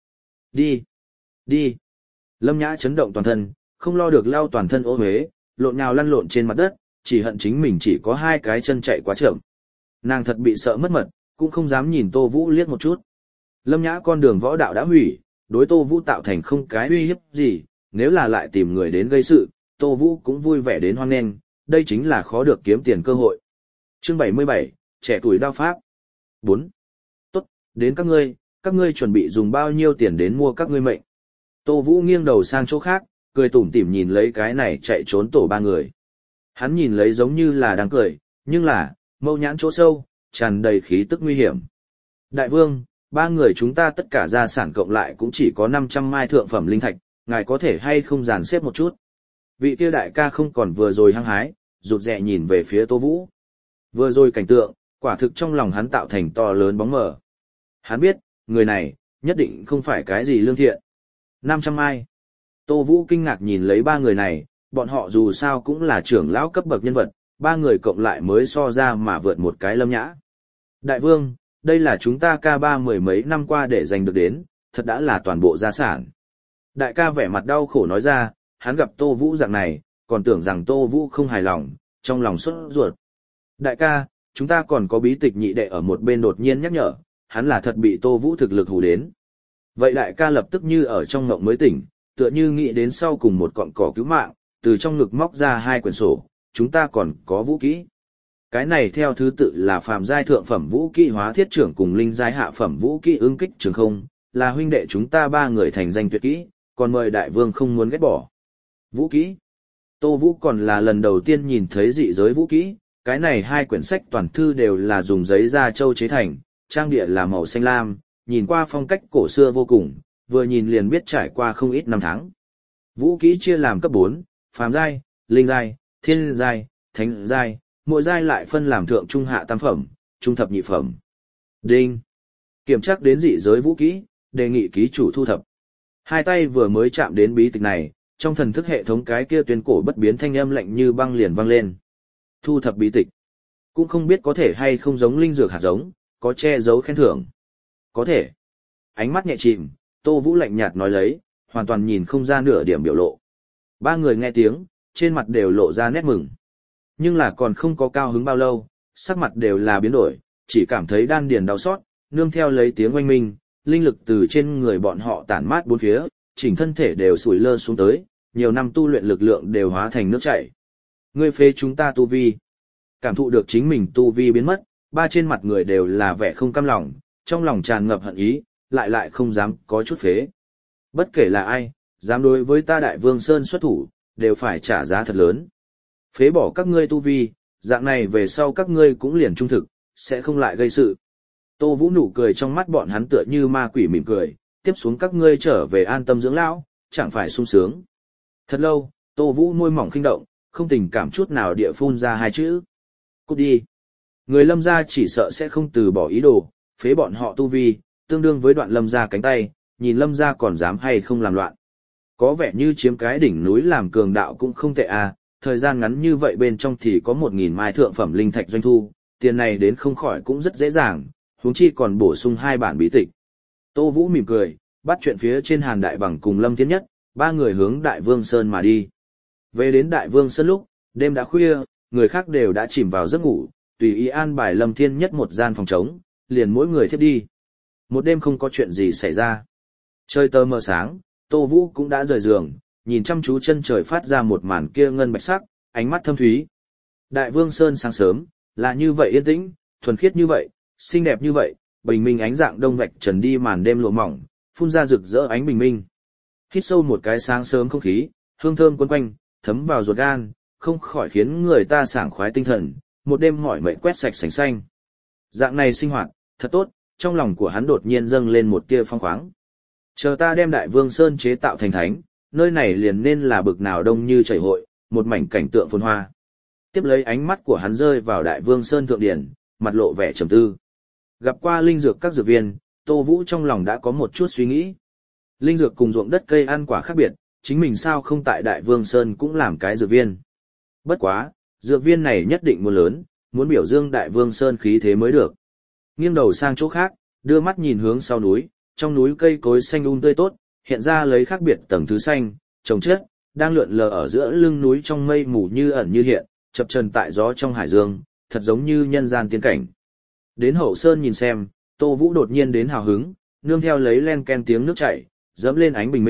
đi. Lâm Nhã chấn động toàn thân, không lo được lao toàn thân ô huế, lộn nhào lăn lộn trên mặt đất, chỉ hận chính mình chỉ có 2 cái chân chạy quá chậm. Nàng thật bị sợ mất mật, cũng không dám nhìn Tô Vũ liếc một chút. Lâm Nhã con đường võ đạo đã hủy, đối Tô Vũ tạo thành không cái uy hiếp gì, nếu là lại tìm người đến gây sự, Tô Vũ cũng vui vẻ đến hoan nghênh, đây chính là khó được kiếm tiền cơ hội. Chương 77, trẻ tuổi đao pháp. 4. Tốt, đến các ngươi chuẩn bị dùng bao nhiêu tiền đến mua các ngươi mệnh. Tô Vũ nghiêng đầu sang chỗ khác, cười tủm tỉm nhìn lấy cái này chạy trốn tổ ba người. Hắn nhìn lấy giống như là đang cười, nhưng là, mâu nhãn chỗ sâu, tràn đầy khí tức nguy hiểm. Đại vương, ba người chúng ta tất cả gia sản cộng lại cũng chỉ có 500 mai thượng phẩm linh thạch, ngài có thể hay không dàn xếp một chút. Vị kia đại ca không còn vừa rồi hăng hái, rụt rè nhìn về phía Tô Vũ. Vừa rồi cảnh tượng, quả thực trong lòng hắn tạo thành to lớn bóng mờ. Hắn biết, người này, nhất định không phải cái gì lương thiện. 500 mai. Tô Vũ kinh ngạc nhìn lấy ba người này, bọn họ dù sao cũng là trưởng lão cấp bậc nhân vật, ba người cộng lại mới so ra mà vượt một cái Lâm Nhã. Đại vương, đây là chúng ta ca ba mười mấy năm qua để giành được đến, thật đã là toàn bộ gia sản. Đại ca vẻ mặt đau khổ nói ra, hắn gặp Tô Vũ dạng này, còn tưởng rằng Tô Vũ không hài lòng, trong lòng sốt ruột. Đại ca, chúng ta còn có bí tịch nhị đệ ở một bên đột nhiên nhắc nhở, hắn là thật bị Tô Vũ thực lực hù đến. Vậy đại ca lập tức như ở trong ngộng mới tỉnh, tựa như nghĩ đến sau cùng một cọng cỏ cứu mạng, từ trong ngực móc ra 2 quyển sổ, chúng ta còn có vũ kỹ. Cái này theo thứ tự là phàm giai thượng phẩm vũ kỹ hóa thiết trưởng cùng linh giai hạ phẩm vũ kỹ ứng kích trường không, là huynh đệ chúng ta 3 người thành danh tuyệt kỹ, còn mời đại vương không muốn ghét bỏ. Vũ kỹ. Tô Vũ còn là lần đầu tiên nhìn thấy dị giới vũ kỹ, cái này 2 quyển sách toàn thư đều là dùng giấy da trâu chế thành, trang địa là màu xanh lam, nhìn qua phong cách cổ xưa vô cùng, vừa nhìn liền biết trải qua không ít năm tháng. Vũ kỹ chia làm cấp 4, phàm giai, linh giai, thiên giai, thánh giai, mỗi giai lại phân làm thượng trung hạ tam phẩm, trung thập nhị phẩm. Đinh. Kiểm tra đến dị giới vũ kỹ, đề nghị ký chủ thu thập. Hai tay vừa mới chạm đến bí tịch này, trong thần thức hệ thống cái kia tuyên cổ bất biến thanh âm lạnh như băng liền vang lên. Thu thập bí tịch. Cũng không biết có thể hay không giống linh dược hạt giống, có che giấu khen thưởng. Có thể. Ánh mắt nhẹ chìm, Tô Vũ lạnh nhạt nói lấy, hoàn toàn nhìn không ra nửa điểm biểu lộ. 3 người nghe tiếng, trên mặt đều lộ ra nét mừng. Nhưng là còn không có cao hứng bao lâu, sắc mặt đều là biến đổi, chỉ cảm thấy đan điền đau xót, nương theo lấy tiếng oanh minh, linh lực từ trên người bọn họ tản mát bốn phía, chỉnh thân thể đều sủi lơ xuống tới, nhiều năm tu luyện lực lượng đều hóa thành nước chảy. Ngươi phế chúng ta tu vi. Cảm thụ được chính mình tu vi biến mất, 3 trên mặt người đều là vẻ không cam lòng, trong lòng tràn ngập hận ý, lại không dám có chút phế. Bất kể là ai, dám đối với ta Đại Vương Sơn xuất thủ, đều phải trả giá thật lớn. Phế bỏ các ngươi tu vi, dạng này về sau các ngươi cũng liền trung thực, sẽ không lại gây sự. Tô Vũ nụ cười trong mắt bọn hắn tựa như ma quỷ mỉm cười, tiếp xuống các ngươi trở về an tâm dưỡng lão, chẳng phải sung sướng. Thật lâu, Tô Vũ môi mỏng khinh động, không tình cảm chút nào địa phun ra 2 chữ. Cút đi. Người Lâm gia chỉ sợ sẽ không từ bỏ ý đồ, phế bọn họ tu vi, tương đương với đoạn Lâm gia cánh tay, nhìn Lâm gia còn dám hay không làm loạn. Có vẻ như chiếm cái đỉnh núi làm cường đạo cũng không tệ à, thời gian ngắn như vậy bên trong thì có 1.000 mai thượng phẩm linh thạch doanh thu, tiền này đến không khỏi cũng rất dễ dàng, huống chi còn bổ sung 2 bản bí tịch. Tô Vũ mỉm cười, bắt chuyện phía trên Hàn Đại Bằng cùng Lâm Thiên Nhất, 3 người hướng Đại Vương Sơn mà đi. Về đến Đại Vương Sơn lúc, đêm đã khuya, người khác đều đã chìm vào giấc ngủ, tùy ý an bài Lâm Thiên Nhất một gian phòng trống, liền mỗi người thiếp đi. Một đêm không có chuyện gì xảy ra. Trời tờ mờ sáng, Tô Vũ cũng đã rời giường, nhìn chăm chú chân trời phát ra một màn kia ngân bạch sắc, ánh mắt thâm thúy. Đại Vương Sơn sáng sớm, là như vậy yên tĩnh, thuần khiết như vậy, xinh đẹp như vậy, bình minh ánh dạng đông vạch trần đi màn đêm lụa mỏng, phun ra rực rỡ ánh bình minh. Hít sâu một cái sáng sớm không khí, hương thơm quấn quanh, thấm vào ruột gan, không khỏi khiến người ta sảng khoái tinh thần, một đêm mỏi mệt quét sạch sành xanh. Dạng này sinh hoạt, thật tốt, trong lòng của hắn đột nhiên dâng lên một tia phong khoáng. Chờ ta đem Đại Vương Sơn chế tạo thành thánh, nơi này liền nên là bực nào đông như chảy hội, một mảnh cảnh tượng phồn hoa. Tiếp lấy ánh mắt của hắn rơi vào Đại Vương Sơn thượng điển, mặt lộ vẻ trầm tư. Gặp qua linh dược các dược viên, Tô Vũ trong lòng đã có một chút suy nghĩ. Linh dược cùng ruộng đất cây ăn quả khác biệt, chính mình sao không tại Đại Vương Sơn cũng làm cái dược viên. Bất quá, dược viên này nhất định muốn lớn, muốn biểu dương Đại Vương Sơn khí thế mới được. Nghiêng đầu sang chỗ khác, đưa mắt nhìn hướng sau núi, trong núi cây cối xanh tươi tốt, hiện ra lấy khác biệt tầng thứ xanh, trồng chất, đang lượn lờ ở giữa lưng núi trong mây mù như ẩn như hiện, chập chờn tại gió trong hải dương, thật giống như nhân gian tiên cảnh. Đến hậu sơn nhìn xem, Tô Vũ đột nhiên đến hào hứng, nương theo lấy len ken tiếng nước chảy, dẫm lên ánh bình minh,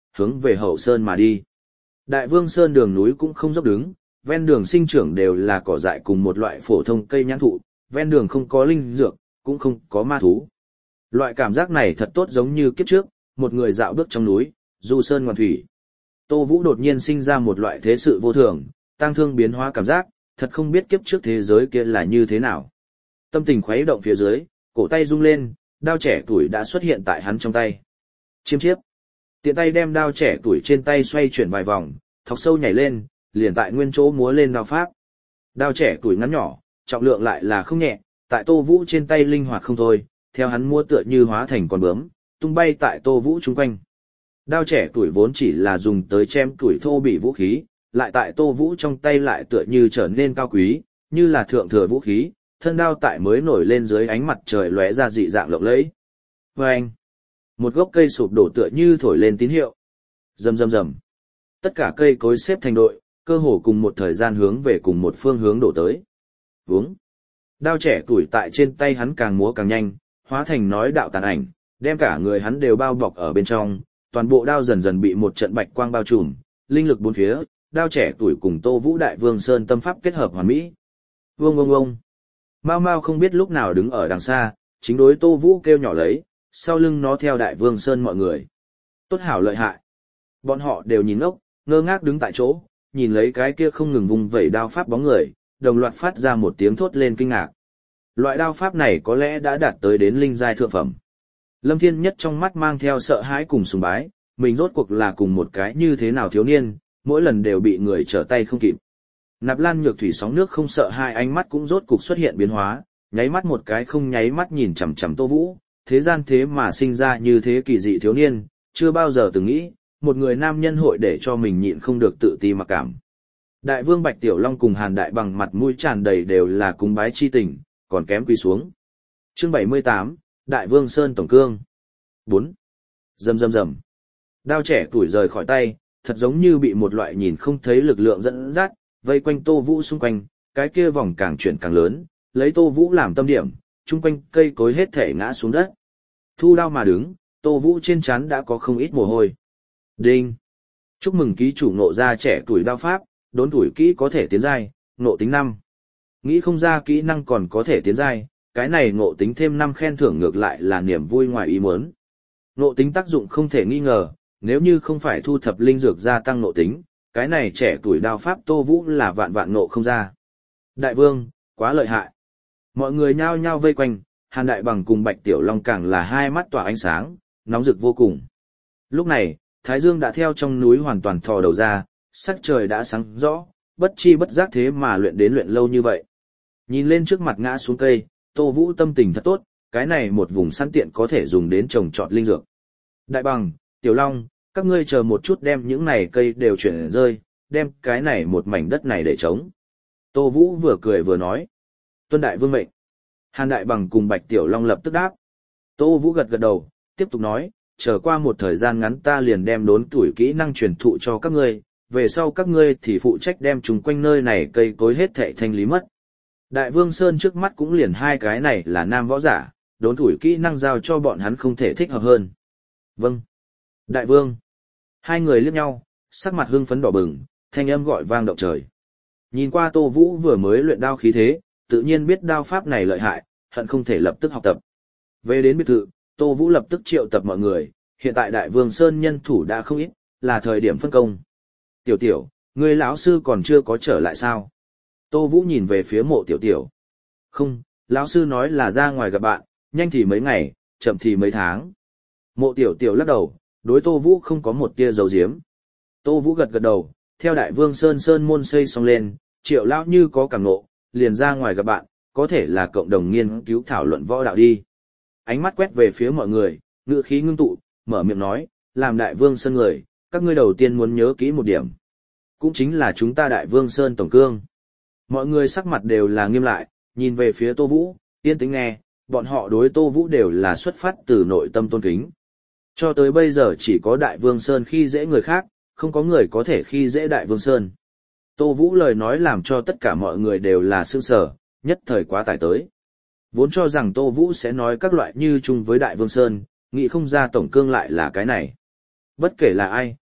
hướng về hậu sơn mà đi. Đại Vương Sơn đường núi cũng không dốc đứng, ven đường sinh trưởng đều là cỏ dại cùng một loại phổ thông cây nhãn thụ, ven đường không có linh dược, cũng không có ma thú. Loại cảm giác này thật tốt giống như kiếp trước, một người dạo bước trong núi, du sơn ngoạn thủy. Tô Vũ đột nhiên sinh ra một loại thế sự vô thường, tăng thương biến hóa cảm giác, thật không biết kiếp trước thế giới kia là như thế nào. Tâm tình khuấy động phía dưới, cổ tay rung lên, đao trẻ tuổi đã xuất hiện tại hắn trong tay. Chiêm chiếp. Tiện tay đem đao trẻ tuổi trên tay xoay chuyển vài vòng, thọc sâu nhảy lên, liền tại nguyên chỗ múa lên đao pháp. Đao trẻ tuổi ngắn nhỏ, trọng lượng lại là không nhẹ, tại Tô Vũ trên tay linh hoạt không thôi, theo hắn múa tựa như hóa thành con bướm, tung bay tại Tô Vũ chung quanh. Đao trẻ tuổi vốn chỉ là dùng tới chém tuổi thô bị vũ khí, lại tại Tô Vũ trong tay lại tựa như trở nên cao quý, như là thượng thừa vũ khí, thân đao tại mới nổi lên dưới ánh mặt trời lóe ra dị dạng lộng lẫy. Vâng! Một gốc cây sụp đổ tựa như thổi lên tín hiệu. Rầm rầm rầm. Tất cả cây cối xếp thành đội, cơ hồ cùng một thời gian hướng về cùng một phương hướng đổ tới. Vúng. Đao trẻ tuổi tại trên tay hắn càng múa càng nhanh, hóa thành nói đạo tàn ảnh, đem cả người hắn đều bao bọc ở bên trong, toàn bộ đao dần dần bị một trận bạch quang bao trùm, linh lực bốn phía, đao trẻ tuổi cùng Tô Vũ Đại Vương Sơn tâm pháp kết hợp hoàn mỹ. Vương ông ông. Mao Mao không biết lúc nào đứng ở đằng xa, chính đối Tô Vũ kêu nhỏ lấy, sau lưng nó theo Đại Vương Sơn mọi người. Tốt hảo lợi hại. Bọn họ đều nhìn ngốc, ngơ ngác đứng tại chỗ, nhìn lấy cái kia không ngừng vung vẩy đao pháp bóng người, đồng loạt phát ra một tiếng thốt lên kinh ngạc. Loại đao pháp này có lẽ đã đạt tới đến linh giai thượng phẩm. Lâm Thiên Nhất trong mắt mang theo sợ hãi cùng sùng bái, mình rốt cuộc là cùng một cái như thế nào thiếu niên, mỗi lần đều bị người trở tay không kịp. Nạp Lan Nhược Thủy sóng nước không sợ hai ánh mắt cũng rốt cục xuất hiện biến hóa, nháy mắt một cái không nháy mắt nhìn chằm chằm Tô Vũ, thế gian thế mà sinh ra như thế kỳ dị thiếu niên, chưa bao giờ từng nghĩ, một người nam nhân hội để cho mình nhịn không được tự ti mặc cảm. Đại vương Bạch Tiểu Long cùng Hàn Đại Bằng mặt mũi tràn đầy đều là cúng bái chi tình, còn kém quỳ xuống. Chương 78, Đại Vương Sơn Tổng Cương 4. Rầm rầm rầm. Đao trẻ tuổi rời khỏi tay, thật giống như bị một loại nhìn không thấy lực lượng dẫn dắt, vây quanh Tô Vũ xung quanh, cái kia vòng càng chuyển càng lớn, lấy Tô Vũ làm tâm điểm, chung quanh cây cối hết thể ngã xuống đất. Thu đao mà đứng, Tô Vũ trên trán đã có không ít mồ hôi. Đinh! Chúc mừng ký chủ ngộ ra trẻ tuổi đao pháp, đốn tuổi kỹ có thể tiến giai, ngộ tính 5. Nghĩ không ra kỹ năng còn có thể tiến giai, cái này ngộ tính thêm 5 khen thưởng ngược lại là niềm vui ngoài ý muốn. Ngộ tính tác dụng không thể nghi ngờ, nếu như không phải thu thập linh dược gia tăng ngộ tính, cái này trẻ tuổi đao pháp Tô Vũ là vạn vạn ngộ không ra. Đại vương, quá lợi hại. Mọi người nhao nhao vây quanh, Hàn Đại Bằng cùng Bạch Tiểu Long càng là hai mắt tỏa ánh sáng, nóng rực vô cùng. Lúc này, Thái Dương đã theo trong núi hoàn toàn thò đầu ra, sắc trời đã sáng rõ, bất chi bất giác thế mà luyện lâu như vậy. Nhìn lên trước mặt ngã xuống cây, Tô Vũ tâm tình thật tốt, cái này một vùng săn tiện có thể dùng đến trồng trọt linh dược. Đại Bằng, Tiểu Long, các ngươi chờ một chút đem những này cây đều chuyển rơi, đem cái này một mảnh đất này để trống. Tô Vũ vừa cười vừa nói. Tuân đại vương mệnh. Hàn Đại Bằng cùng Bạch Tiểu Long lập tức đáp. Tô Vũ gật gật đầu, tiếp tục nói, chờ qua một thời gian ngắn ta liền đem đốn tuổi kỹ năng truyền thụ cho các ngươi, về sau các ngươi thì phụ trách đem chúng quanh nơi này cây cối hết thảy thanh lý mất. Đại Vương Sơn trước mắt cũng liền hai cái này là nam võ giả, đốn tuổi kỹ năng giao cho bọn hắn không thể thích hợp hơn. Vâng. Đại Vương. Hai người liếc nhau, sắc mặt hưng phấn đỏ bừng, thanh âm gọi vang động trời. Nhìn qua Tô Vũ vừa mới luyện đao khí thế, tự nhiên biết đao pháp này lợi hại, hận không thể lập tức học tập. Về đến biệt thự, Tô Vũ lập tức triệu tập mọi người, hiện tại Đại Vương Sơn nhân thủ đã không ít, là thời điểm phân công. Tiểu Tiểu, người lão sư còn chưa có trở lại sao? Tô Vũ nhìn về phía Mộ Tiểu Tiểu. Không, lão sư nói là ra ngoài gặp bạn, nhanh thì mấy ngày, chậm thì mấy tháng. Mộ Tiểu Tiểu lắc đầu, đối Tô Vũ không có một tia dấu diếm. Tô Vũ gật gật đầu, theo Đại Vương Sơn môn xây xong lên, Triệu lão như có cảm ngộ, liền ra ngoài gặp bạn, có thể là cộng đồng nghiên cứu thảo luận võ đạo đi. Ánh mắt quét về phía mọi người, ngữ khí ngưng tụ, mở miệng nói, làm Đại Vương Sơn người, các ngươi đầu tiên muốn nhớ kỹ một điểm. Cũng chính là chúng ta Đại Vương Sơn tổng cương. Mọi người sắc mặt đều là nghiêm lại, nhìn về phía Tô Vũ, yên tĩnh nghe, bọn họ đối Tô Vũ đều là xuất phát từ nội tâm tôn kính. Cho tới bây giờ chỉ có Đại Vương Sơn khi dễ người khác, không có người có thể khi dễ Đại Vương Sơn. Tô Vũ lời nói làm cho tất cả mọi người đều là sững sờ, nhất thời quá tải tới. Vốn cho rằng Tô Vũ sẽ nói các loại như chung với Đại Vương Sơn, nghĩ không ra tổng cương lại là cái này. Bất kể là ai,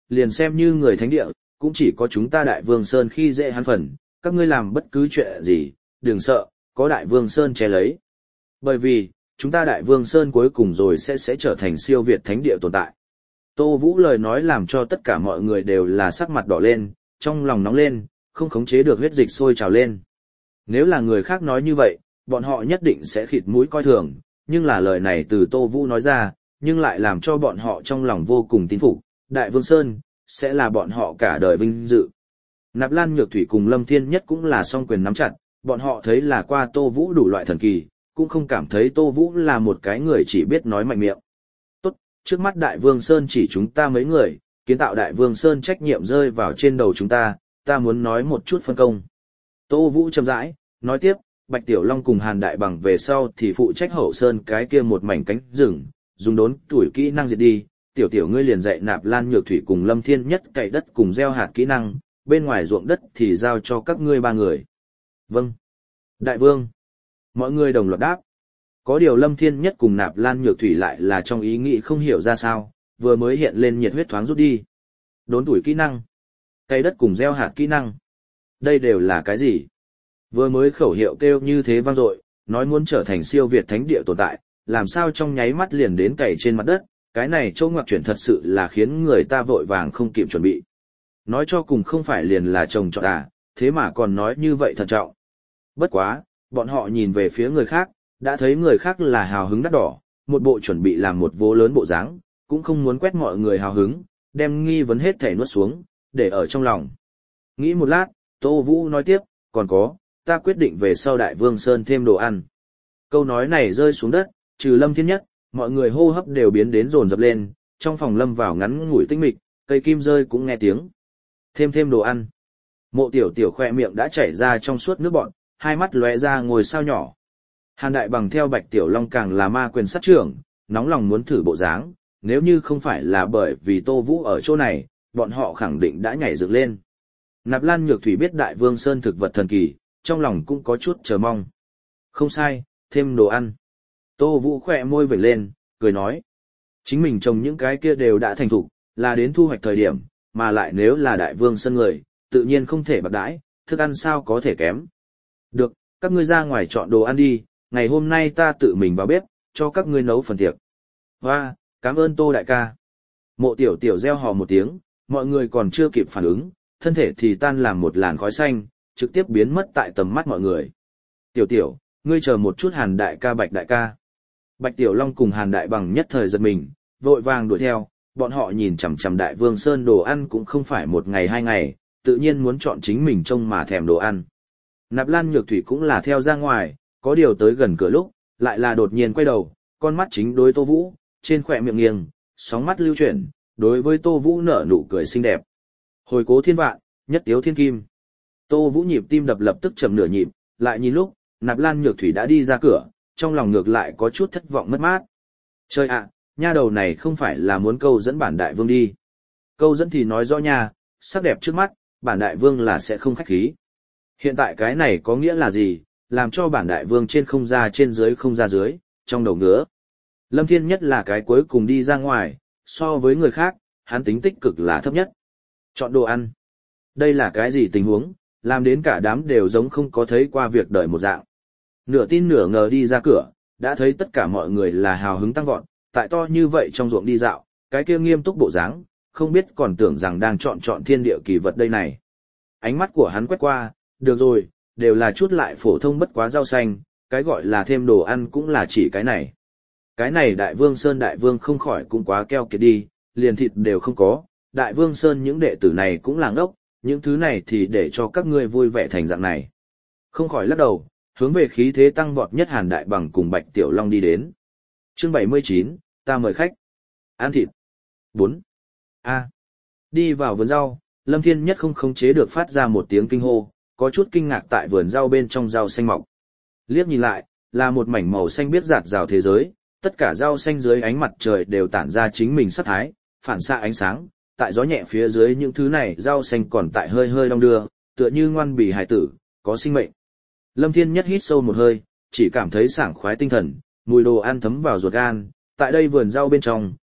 liền xem như người thánh địa, cũng chỉ có chúng ta Đại Vương Sơn khi dễ hắn phần, các ngươi làm bất cứ chuyện gì, đừng sợ, có Đại Vương Sơn che lấy. Bởi vì, chúng ta Đại Vương Sơn cuối cùng rồi sẽ trở thành siêu việt thánh địa tồn tại. Tô Vũ lời nói làm cho tất cả mọi người đều là sắc mặt đỏ lên, trong lòng nóng lên, không khống chế được huyết dịch sôi trào lên. Nếu là người khác nói như vậy, bọn họ nhất định sẽ khịt mũi coi thường, nhưng là lời này từ Tô Vũ nói ra, nhưng lại làm cho bọn họ trong lòng vô cùng tín phục, Đại Vương Sơn sẽ là bọn họ cả đời vinh dự. Nạp Lan Nhược Thủy cùng Lâm Thiên Nhất cũng là song quyền nắm chặt, bọn họ thấy là qua Tô Vũ đủ loại thần kỳ, cũng không cảm thấy Tô Vũ là một cái người chỉ biết nói mạnh miệng. Tốt, trước mắt Đại Vương Sơn chỉ chúng ta mấy người, kiến tạo Đại Vương Sơn trách nhiệm rơi vào trên đầu chúng ta muốn nói một chút phân công. Tô Vũ chậm rãi, nói tiếp, Bạch Tiểu Long cùng Hàn Đại Bằng về sau thì phụ trách hậu sơn cái kia một mảnh cánh rừng, dùng đốn tuổi kỹ năng diệt đi, tiểu ngươi liền dạy Nạp Lan Nhược Thủy cùng Lâm Thiên Nhất cày đất cùng gieo hạt kỹ năng, bên ngoài ruộng đất thì giao cho các ngươi ba người. Vâng. Đại Vương. Mọi người đồng loạt đáp. Có điều Lâm Thiên Nhất cùng Nạp Lan Nhược Thủy lại là trong ý nghĩ không hiểu ra sao, vừa mới hiện lên nhiệt huyết thoáng rút đi. Đốn tuổi kỹ năng, cày đất cùng gieo hạt kỹ năng. Đây đều là cái gì? Vừa mới khẩu hiệu kêu như thế vang dội, nói muốn trở thành siêu việt thánh địa tồn tại, làm sao trong nháy mắt liền đến cày trên mặt đất, cái này chỗ ngoặc chuyển thật sự là khiến người ta vội vàng không kịp chuẩn bị. Nói cho cùng không phải liền là trồng trọt à, thế mà còn nói như vậy thận trọng. Bất quá, bọn họ nhìn về phía người khác, đã thấy người khác là hào hứng đắt đỏ, một bộ chuẩn bị làm một vố lớn bộ dáng, cũng không muốn quét mọi người hào hứng, đem nghi vấn hết thể nuốt xuống, để ở trong lòng. Nghĩ một lát, Tô Vũ nói tiếp, còn có, ta quyết định về sau Đại Vương Sơn thêm đồ ăn. Câu nói này rơi xuống đất, trừ Lâm Thiên Nhất, mọi người hô hấp đều biến đến dồn dập lên, trong phòng lâm vào ngắn ngủi tinh mịch, cây kim rơi cũng nghe tiếng. Thêm đồ ăn. Mộ Tiểu Tiểu khoe miệng đã chảy ra trong suốt nước bọt, hai mắt lóe ra ngồi sao nhỏ. Hàn Đại Bằng theo Bạch Tiểu Long càng là ma quyền sát trưởng, nóng lòng muốn thử bộ dáng, nếu như không phải là bởi vì Tô Vũ ở chỗ này, bọn họ khẳng định đã nhảy dựng lên. Nạp Lan Nhược Thủy biết Đại Vương Sơn thực vật thần kỳ, trong lòng cũng có chút chờ mong. Không sai, thêm đồ ăn. Tô Vũ khỏe môi vểnh lên, cười nói. Chính mình trồng những cái kia đều đã thành thục, là đến thu hoạch thời điểm, mà lại nếu là Đại Vương Sơn người, tự nhiên không thể bạc đãi, thức ăn sao có thể kém. Được, các ngươi ra ngoài chọn đồ ăn đi, ngày hôm nay ta tự mình vào bếp, cho các ngươi nấu phần tiệc. Hoa, cảm ơn Tô đại ca. Mộ Tiểu Tiểu reo hò một tiếng, mọi người còn chưa kịp phản ứng, thân thể thì tan làm một làn khói xanh, trực tiếp biến mất tại tầm mắt mọi người. Tiểu Tiểu, ngươi chờ một chút Hàn đại ca Bạch đại ca. Bạch Tiểu Long cùng Hàn Đại Bằng nhất thời giật mình, vội vàng đuổi theo, bọn họ nhìn chằm chằm Đại Vương Sơn đồ ăn cũng không phải một ngày hai ngày, tự nhiên muốn chọn chính mình trông mà thèm đồ ăn. Nạp Lan Nhược Thủy cũng là theo ra ngoài, có điều tới gần cửa lúc, lại là đột nhiên quay đầu, con mắt chính đối Tô Vũ, trên khỏe miệng nghiêng, sóng mắt lưu chuyển, đối với Tô Vũ nở nụ cười xinh đẹp. Hồi cố thiên vạn, nhất tiếu thiên kim. Tô Vũ nhịp tim đập lập tức chậm nửa nhịp, lại nhìn lúc, Nạp Lan Nhược Thủy đã đi ra cửa, trong lòng ngược lại có chút thất vọng mất mát. Trời ạ, nha đầu này không phải là muốn câu dẫn bản đại vương đi. Câu dẫn thì nói rõ nha, sắc đẹp trước mắt, bản đại vương là sẽ không khách khí. Hiện tại cái này có nghĩa là gì, làm cho bản đại vương trên không ra trên dưới không ra dưới, trong đầu ngứa. Lâm Thiên Nhất là cái cuối cùng đi ra ngoài, so với người khác, hắn tính tích cực là thấp nhất. Chọn đồ ăn. Đây là cái gì tình huống, làm đến cả đám đều giống không có thấy qua việc đời một dạng. Nửa tin nửa ngờ đi ra cửa, đã thấy tất cả mọi người là hào hứng tăng vọt, tại to như vậy trong ruộng đi dạo, cái kia nghiêm túc bộ dáng, không biết còn tưởng rằng đang chọn thiên địa kỳ vật đây này. Ánh mắt của hắn quét qua, được rồi, đều là chút lại phổ thông bất quá rau xanh, cái gọi là thêm đồ ăn cũng là chỉ cái này. Cái này Đại Vương Sơn đại vương không khỏi cũng quá keo kiệt đi, liền thịt đều không có, Đại Vương Sơn những đệ tử này cũng là ngốc, những thứ này thì để cho các ngươi vui vẻ thành dạng này. Không khỏi lắc đầu, hướng về khí thế tăng vọt nhất Hàn Đại Bằng cùng Bạch Tiểu Long đi đến. Chương 79, ta mời khách. Ăn thịt. 4. A. Đi vào vườn rau, Lâm Thiên Nhất không khống chế được phát ra một tiếng kinh hô, có chút kinh ngạc tại vườn rau bên trong rau xanh mọc. Liếc nhìn lại, là một mảnh màu xanh biếc rạt rào thế giới, tất cả rau xanh dưới ánh mặt trời đều tản ra chính mình sắc thái, phản xạ ánh sáng, tại gió nhẹ phía dưới những thứ này rau xanh còn tại hơi hơi đong đưa, tựa như ngoan bì hài tử, có sinh mệnh. Lâm Thiên Nhất hít sâu một hơi, chỉ cảm thấy sảng khoái tinh thần, mùi đồ ăn thấm vào ruột gan, tại đây vườn rau bên trong,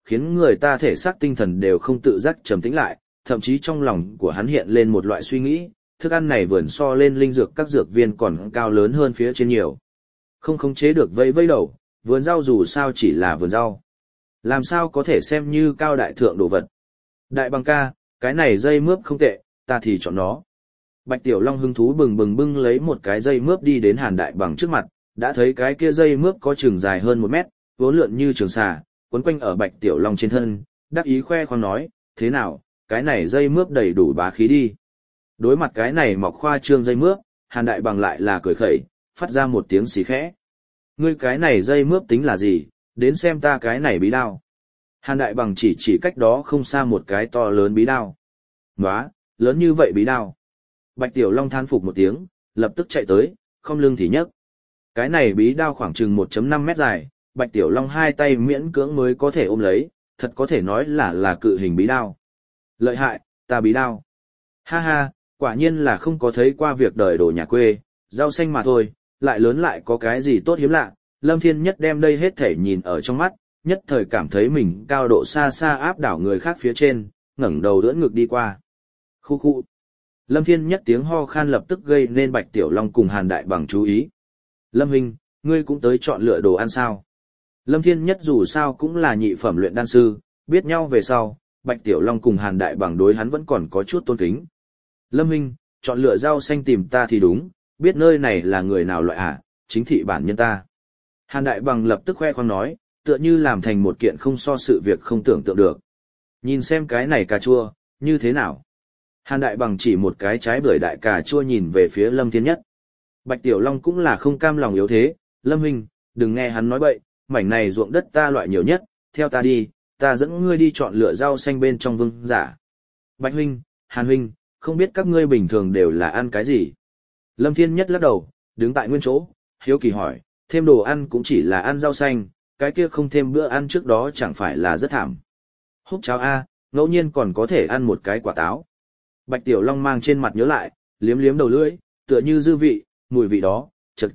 khiến người ta thể xác tinh thần đều không tự giác trầm tĩnh lại, thậm chí trong lòng của hắn hiện lên một loại suy nghĩ, thức ăn này vườn so lên linh dược các dược viên còn cao lớn hơn phía trên nhiều. Không khống chế được vây vây đầu, vườn rau dù sao chỉ là vườn rau. Làm sao có thể xem như cao đại thượng đồ vật. Đại bằng ca, cái này dây mướp không tệ, ta thì chọn nó. Bạch Tiểu Long hứng thú bừng bừng bưng lấy một cái dây mướp đi đến Hàn Đại Bằng trước mặt, đã thấy cái kia dây mướp có chừng dài hơn 1 mét, vốn lượn như trường xà, quấn quanh ở Bạch Tiểu Long trên thân, đắc ý khoe khoang nói, thế nào, cái này dây mướp đầy đủ bá khí đi. Đối mặt cái này mọc khoa trương dây mướp, Hàn Đại Bằng lại là cười khẩy, phát ra một tiếng xí khẽ. Ngươi cái này dây mướp tính là gì, đến xem ta cái này bí đao. Hàn Đại Bằng chỉ cách đó không xa một cái to lớn bí đao. Nóa, lớn như vậy bí đao. Bạch Tiểu Long than phục một tiếng, lập tức chạy tới, không lưng thì nhấc. Cái này bí đao khoảng chừng 1,5 mét dài, Bạch Tiểu Long 2 tay miễn cưỡng mới có thể ôm lấy, thật có thể nói là cự hình bí đao. Lợi hại, ta bí đao. Ha ha, quả nhiên là không có thấy qua việc đời đồ nhà quê, rau xanh mà thôi, lại lớn lại có cái gì tốt hiếm lạ. Lâm Thiên Nhất đem đây hết thể nhìn ở trong mắt, nhất thời cảm thấy mình cao độ xa xa áp đảo người khác phía trên, ngẩng đầu đỡ ngực đi qua. Khu khu. Lâm Thiên Nhất tiếng ho khan lập tức gây nên Bạch Tiểu Long cùng Hàn Đại Bằng chú ý. Lâm Huynh, ngươi cũng tới chọn lựa đồ ăn sao? Lâm Thiên Nhất dù sao cũng là nhị phẩm luyện đan sư, biết nhau về sau, Bạch Tiểu Long cùng Hàn Đại Bằng đối hắn vẫn còn có chút tôn kính. Lâm Huynh, chọn lựa rau xanh tìm ta thì đúng, biết nơi này là người nào loại hả, chính thị bản nhân ta. Hàn Đại Bằng lập tức khoe khoang nói, tựa như làm thành một kiện không so sự việc không tưởng tượng được. Nhìn xem cái này cà chua, như thế nào? Hàn Đại Bằng chỉ một cái trái bưởi đại cà chua nhìn về phía Lâm Thiên Nhất. Bạch Tiểu Long cũng là không cam lòng yếu thế, Lâm Huynh, đừng nghe hắn nói bậy, mảnh này ruộng đất ta loại nhiều nhất, theo ta đi, ta dẫn ngươi đi chọn lựa rau xanh bên trong vương giả. Bạch Huynh, Hàn Huynh, không biết các ngươi bình thường đều là ăn cái gì? Lâm Thiên Nhất lắc đầu, đứng tại nguyên chỗ, hiếu kỳ hỏi, thêm đồ ăn cũng chỉ là ăn rau xanh, cái kia không thêm bữa ăn trước đó chẳng phải là rất thảm. Húp cháo A, ngẫu nhiên còn có thể ăn một cái quả táo. Bạch Tiểu Long mang trên mặt nhớ lại, liếm liếm đầu lưỡi, tựa như dư vị, mùi vị đó, chậc.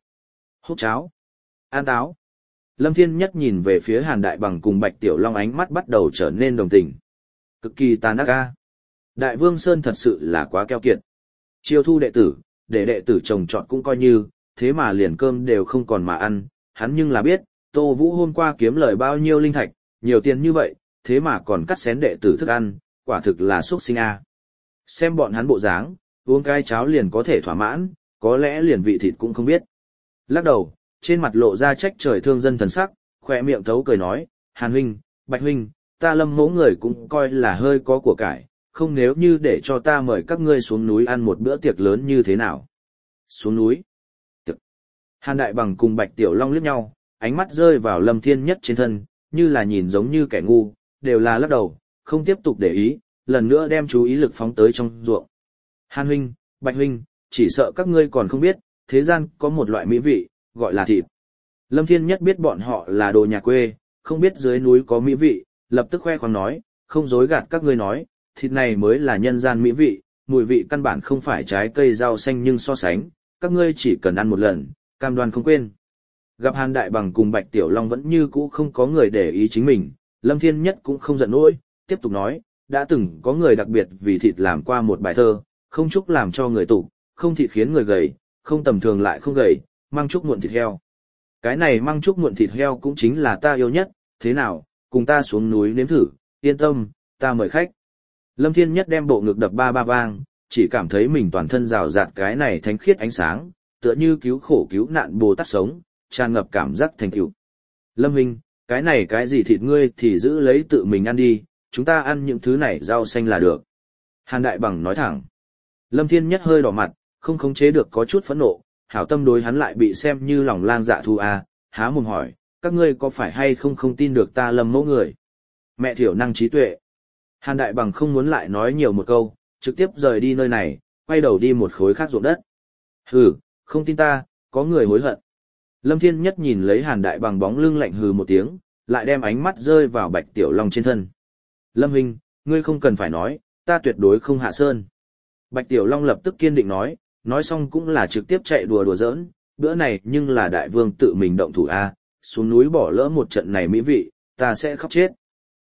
Húp cháo. Ăn táo. Lâm Thiên Nhất nhìn về phía Hàn Đại Bằng cùng Bạch Tiểu Long ánh mắt bắt đầu trở nên đồng tình. Cực kỳ tàn ác a. Đại Vương Sơn thật sự là quá keo kiệt. Chiêu thu đệ tử, để đệ tử trồng trọt cũng coi như, thế mà liền cơm đều không còn mà ăn, hắn nhưng là biết, Tô Vũ hôm qua kiếm lời bao nhiêu linh thạch, nhiều tiền như vậy, thế mà còn cắt xén đệ tử thức ăn, quả thực là xuất sinh a. Xem bọn hắn bộ dáng, uống cái cháo liền có thể thỏa mãn, có lẽ liền vị thịt cũng không biết. Lắc đầu, trên mặt lộ ra trách trời thương dân thần sắc, khỏe miệng thấu cười nói, Hàn huynh, Bạch huynh, ta Lâm mẫu người cũng coi là hơi có của cải, không nếu như để cho ta mời các ngươi xuống núi ăn một bữa tiệc lớn như thế nào. Xuống núi. Tiệc. Hàn Đại Bằng cùng Bạch Tiểu Long liếc nhau, ánh mắt rơi vào Lâm Thiên Nhất trên thân, như là nhìn giống như kẻ ngu, đều là lắc đầu, không tiếp tục để ý, lần nữa đem chú ý lực phóng tới trong ruộng. Hàn huynh, Bạch huynh, chỉ sợ các ngươi còn không biết, thế gian có một loại mỹ vị, gọi là thịt. Lâm Thiên Nhất biết bọn họ là đồ nhà quê, không biết dưới núi có mỹ vị, lập tức khoe khoang nói, không dối gạt các ngươi nói, thịt này mới là nhân gian mỹ vị, mùi vị căn bản không phải trái cây rau xanh nhưng so sánh, các ngươi chỉ cần ăn một lần, cam đoan không quên. Gặp Hàn Đại Bằng cùng Bạch Tiểu Long vẫn như cũ không có người để ý chính mình, Lâm Thiên Nhất cũng không giận nỗi, tiếp tục nói, đã từng có người đặc biệt vì thịt làm qua một bài thơ, không chúc làm cho người tụ, không thịt khiến người gầy, không tầm thường lại không gầy, măng chúc muộn thịt heo. Cái này măng chúc muộn thịt heo cũng chính là ta yêu nhất, thế nào, cùng ta xuống núi nếm thử, yên tâm, ta mời khách. Lâm Thiên Nhất đem bộ ngực đập ba ba vang, chỉ cảm thấy mình toàn thân rào rạt cái này thánh khiết ánh sáng, tựa như cứu khổ cứu nạn Bồ Tát sống, tràn ngập cảm giác thành tựu. Lâm huynh, cái này cái gì thịt ngươi thì giữ lấy tự mình ăn đi, chúng ta ăn những thứ này rau xanh là được. Hàn Đại Bằng nói thẳng. Lâm Thiên Nhất hơi đỏ mặt, không khống chế được có chút phẫn nộ, hảo tâm đối hắn lại bị xem như lòng lang dạ thú a, há mồm hỏi, các ngươi có phải hay không tin được ta Lâm mẫu người? Mẹ thiểu năng trí tuệ. Hàn Đại Bằng không muốn lại nói nhiều một câu, trực tiếp rời đi nơi này, quay đầu đi một khối khác ruộng đất. Hừ, không tin ta, có người hối hận. Lâm Thiên Nhất nhìn lấy Hàn Đại Bằng bóng lưng lạnh hừ một tiếng, lại đem ánh mắt rơi vào Bạch Tiểu Long trên thân. Lâm huynh, ngươi không cần phải nói, ta tuyệt đối không hạ sơn. Bạch Tiểu Long lập tức kiên định nói xong cũng là trực tiếp chạy đùa giỡn, bữa này nhưng là đại vương tự mình động thủ a, xuống núi bỏ lỡ một trận này mỹ vị, ta sẽ khóc chết.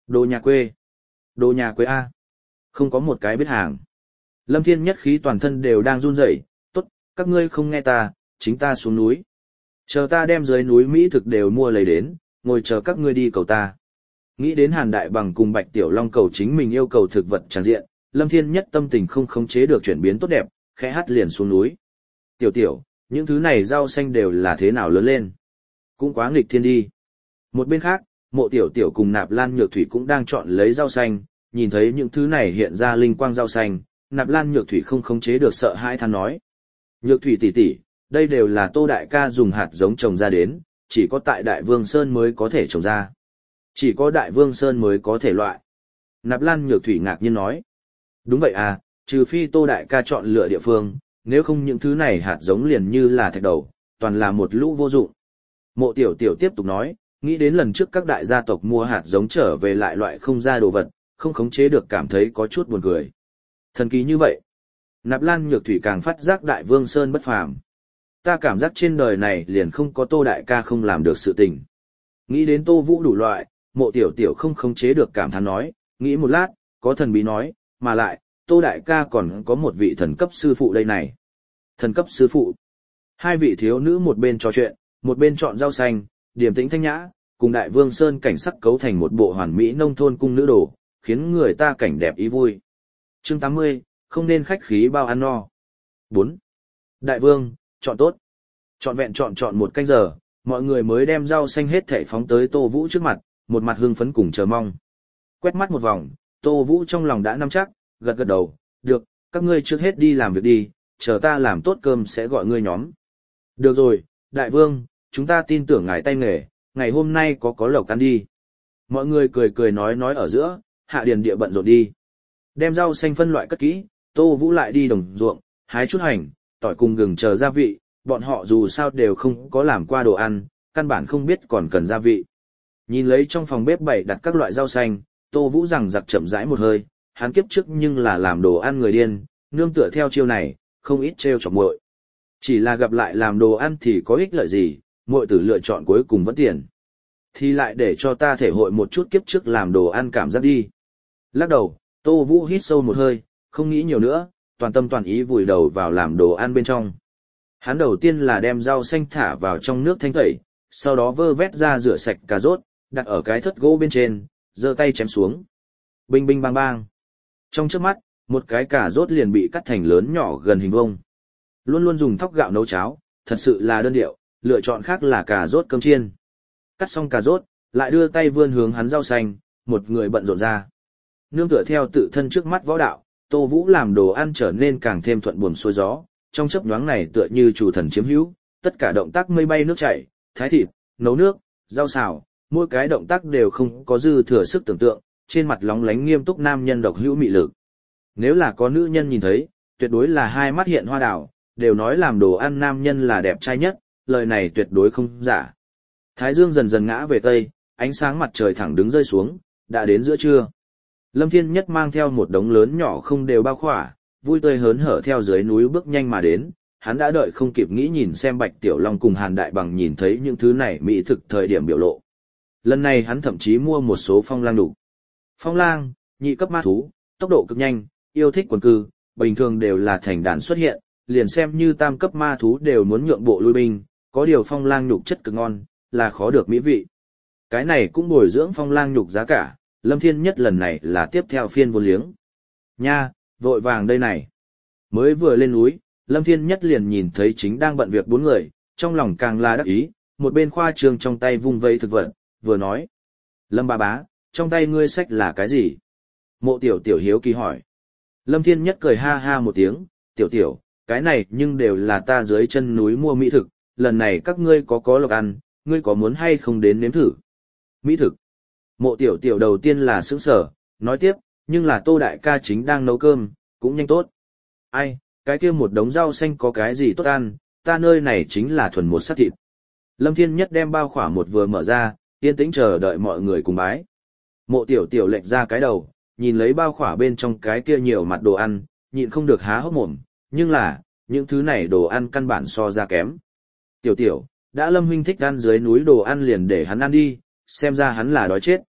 Đồ nhà quê. Đồ nhà quê A. Không có một cái biết hàng. Lâm Thiên nhất khí toàn thân đều đang run rẩy. Tốt, các ngươi không nghe ta, chính ta xuống núi. Chờ ta đem dưới núi Mỹ thực đều mua lấy đến, ngồi chờ các ngươi đi cầu ta. Nghĩ đến Hàn Đại Bằng cùng Bạch Tiểu Long cầu chính mình yêu cầu thực vật tràn diện, Lâm Thiên nhất tâm tình không khống chế được chuyển biến tốt đẹp, khẽ hát liền xuống núi. Tiểu tiểu, những thứ này rau xanh đều là thế nào lớn lên? Cũng quá nghịch thiên đi. Một bên khác, Mộ Tiểu Tiểu cùng Nạp Lan Nhược Thủy cũng đang chọn lấy rau xanh, nhìn thấy những thứ này hiện ra linh quang rau xanh, Nạp Lan Nhược Thủy không khống chế được sợ hãi than nói. Nhược Thủy tỷ tỷ, đây đều là Tô đại ca dùng hạt giống trồng ra đến, chỉ có tại Đại Vương Sơn mới có thể trồng ra. Chỉ có Đại Vương Sơn mới có thể loại. Nạp Lan Nhược Thủy ngạc nhiên nói. Đúng vậy à, trừ phi Tô đại ca chọn lựa địa phương, nếu không những thứ này hạt giống liền như là thạch đầu, toàn là một lũ vô dụng. Mộ Tiểu Tiểu tiếp tục nói, nghĩ đến lần trước các đại gia tộc mua hạt giống trở về lại loại không ra đồ vật, không khống chế được cảm thấy có chút buồn cười. Thần kỳ như vậy. Nạp Lan Nhược Thủy càng phát giác Đại Vương Sơn bất phàm. Ta cảm giác trên đời này liền không có Tô đại ca không làm được sự tình. Nghĩ đến Tô Vũ đủ loại, Mộ Tiểu Tiểu không khống chế được cảm thán nói, nghĩ một lát, có thần bí nói, mà lại, Tô đại ca còn có một vị thần cấp sư phụ đây này. Thần cấp sư phụ. Hai vị thiếu nữ một bên trò chuyện, một bên chọn rau xanh, điềm tĩnh thanh nhã, cùng Đại Vương Sơn cảnh sắc cấu thành một bộ hoàn mỹ nông thôn cung nữ đồ, khiến người ta cảnh đẹp ý vui. Chương 80, không nên khách khí bao ăn no. 4. Đại Vương, chọn tốt. Chọn vẹn chọn một canh giờ, mọi người mới đem rau xanh hết thảy phóng tới Tô Vũ trước mặt, một mặt hưng phấn cùng chờ mong. Quét mắt một vòng, Tô Vũ trong lòng đã nắm chắc, gật gật đầu, được, các ngươi trước hết đi làm việc đi, chờ ta làm tốt cơm sẽ gọi ngươi nhóm. Được rồi, Đại Vương, chúng ta tin tưởng ngài tay nghề, ngày hôm nay có lộc ăn đi. Mọi người cười cười nói ở giữa, hạ điền địa bận rộn đi. Đem rau xanh phân loại cất kỹ, Tô Vũ lại đi đồng ruộng, hái chút hành, tỏi cùng gừng chờ gia vị, bọn họ dù sao đều không có làm qua đồ ăn, căn bản không biết còn cần gia vị. Nhìn lấy trong phòng bếp bày đặt các loại rau xanh, Tô Vũ rằng giặc chậm rãi một hơi, hắn kiếp trước nhưng là làm đồ ăn người điên, nương tựa theo chiêu này, không ít trêu chọc muội. Chỉ là gặp lại làm đồ ăn thì có ích lợi gì, muội tử lựa chọn cuối cùng vẫn tiền. Thì lại để cho ta thể hội một chút kiếp trước làm đồ ăn cảm giác đi. Lắc đầu, Tô Vũ hít sâu một hơi, không nghĩ nhiều nữa, toàn tâm toàn ý vùi đầu vào làm đồ ăn bên trong. Hắn đầu tiên là đem rau xanh thả vào trong nước thanh tẩy, sau đó vơ vét ra rửa sạch cà rốt, đặt ở cái thất gỗ bên trên, giơ tay chém xuống. Binh binh bang bang. Trong chớp mắt, một cái cà rốt liền bị cắt thành lớn nhỏ gần hình vuông. Luôn luôn dùng thóc gạo nấu cháo, thật sự là đơn điệu, lựa chọn khác là cà rốt cơm chiên. Cắt xong cà rốt, lại đưa tay vươn hướng hắn rau xanh, một người bận rộn ra. Nương tựa theo tự thân trước mắt võ đạo, Tô Vũ làm đồ ăn trở nên càng thêm thuận buồm xuôi gió, trong chớp nhoáng này tựa như chủ thần chiếm hữu, tất cả động tác mây bay nước chảy, thái thịt, nấu nước, rau xào, mỗi cái động tác đều không có dư thừa sức tưởng tượng, trên mặt lóng lánh nghiêm túc nam nhân độc hữu mị lực. Nếu là có nữ nhân nhìn thấy, tuyệt đối là hai mắt hiện hoa đào, đều nói làm đồ ăn nam nhân là đẹp trai nhất, lời này tuyệt đối không giả. Thái dương dần dần ngã về tây, ánh sáng mặt trời thẳng đứng rơi xuống, đã đến giữa trưa. Lâm Thiên Nhất mang theo một đống lớn nhỏ không đều bao khỏa, vui tươi hớn hở theo dưới núi bước nhanh mà đến, hắn đã đợi không kịp nghĩ nhìn xem Bạch Tiểu Long cùng Hàn Đại Bằng nhìn thấy những thứ này mỹ thực thời điểm biểu lộ. Lần này hắn thậm chí mua một số phong lang đủ. Phong lang, nhị cấp ma thú, tốc độ cực nhanh, yêu thích quần cư, bình thường đều là thành đàn xuất hiện, liền xem như tam cấp ma thú đều muốn nhượng bộ lui binh, có điều phong lang nhục chất cực ngon, là khó được mỹ vị. Cái này cũng bồi dưỡng phong lang nhục giá cả, Lâm Thiên Nhất lần này là tiếp theo phiên vô liếng. Nha, vội vàng đây này. Mới vừa lên núi, Lâm Thiên Nhất liền nhìn thấy chính đang bận việc bốn người, trong lòng càng là đắc ý, một bên khoa trương trong tay vung vây thực vật, vừa nói. Lâm ba bá, trong tay ngươi sách là cái gì? Mộ tiểu tiểu hiếu kỳ hỏi. Lâm Thiên Nhất cười ha ha một tiếng, tiểu tiểu, cái này nhưng đều là ta dưới chân núi mua mỹ thực, lần này các ngươi có lộc ăn, ngươi có muốn hay không đến nếm thử? Mỹ thực. Mộ tiểu tiểu đầu tiên là sững sờ, nói tiếp, nhưng là Tô đại ca chính đang nấu cơm, cũng nhanh tốt. Ai, cái kia một đống rau xanh có cái gì tốt ăn, ta nơi này chính là thuần một xác thịt. Lâm Thiên Nhất đem bao khỏa một vừa mở ra, yên tĩnh chờ đợi mọi người cùng bái. Mộ tiểu tiểu lệch ra cái đầu, nhìn lấy bao khỏa bên trong cái kia nhiều mặt đồ ăn, nhịn không được há hốc mồm, nhưng là, những thứ này đồ ăn căn bản so ra kém. Tiểu tiểu, đã Lâm huynh thích ăn dưới núi đồ ăn liền để hắn ăn đi, xem ra hắn là đói chết.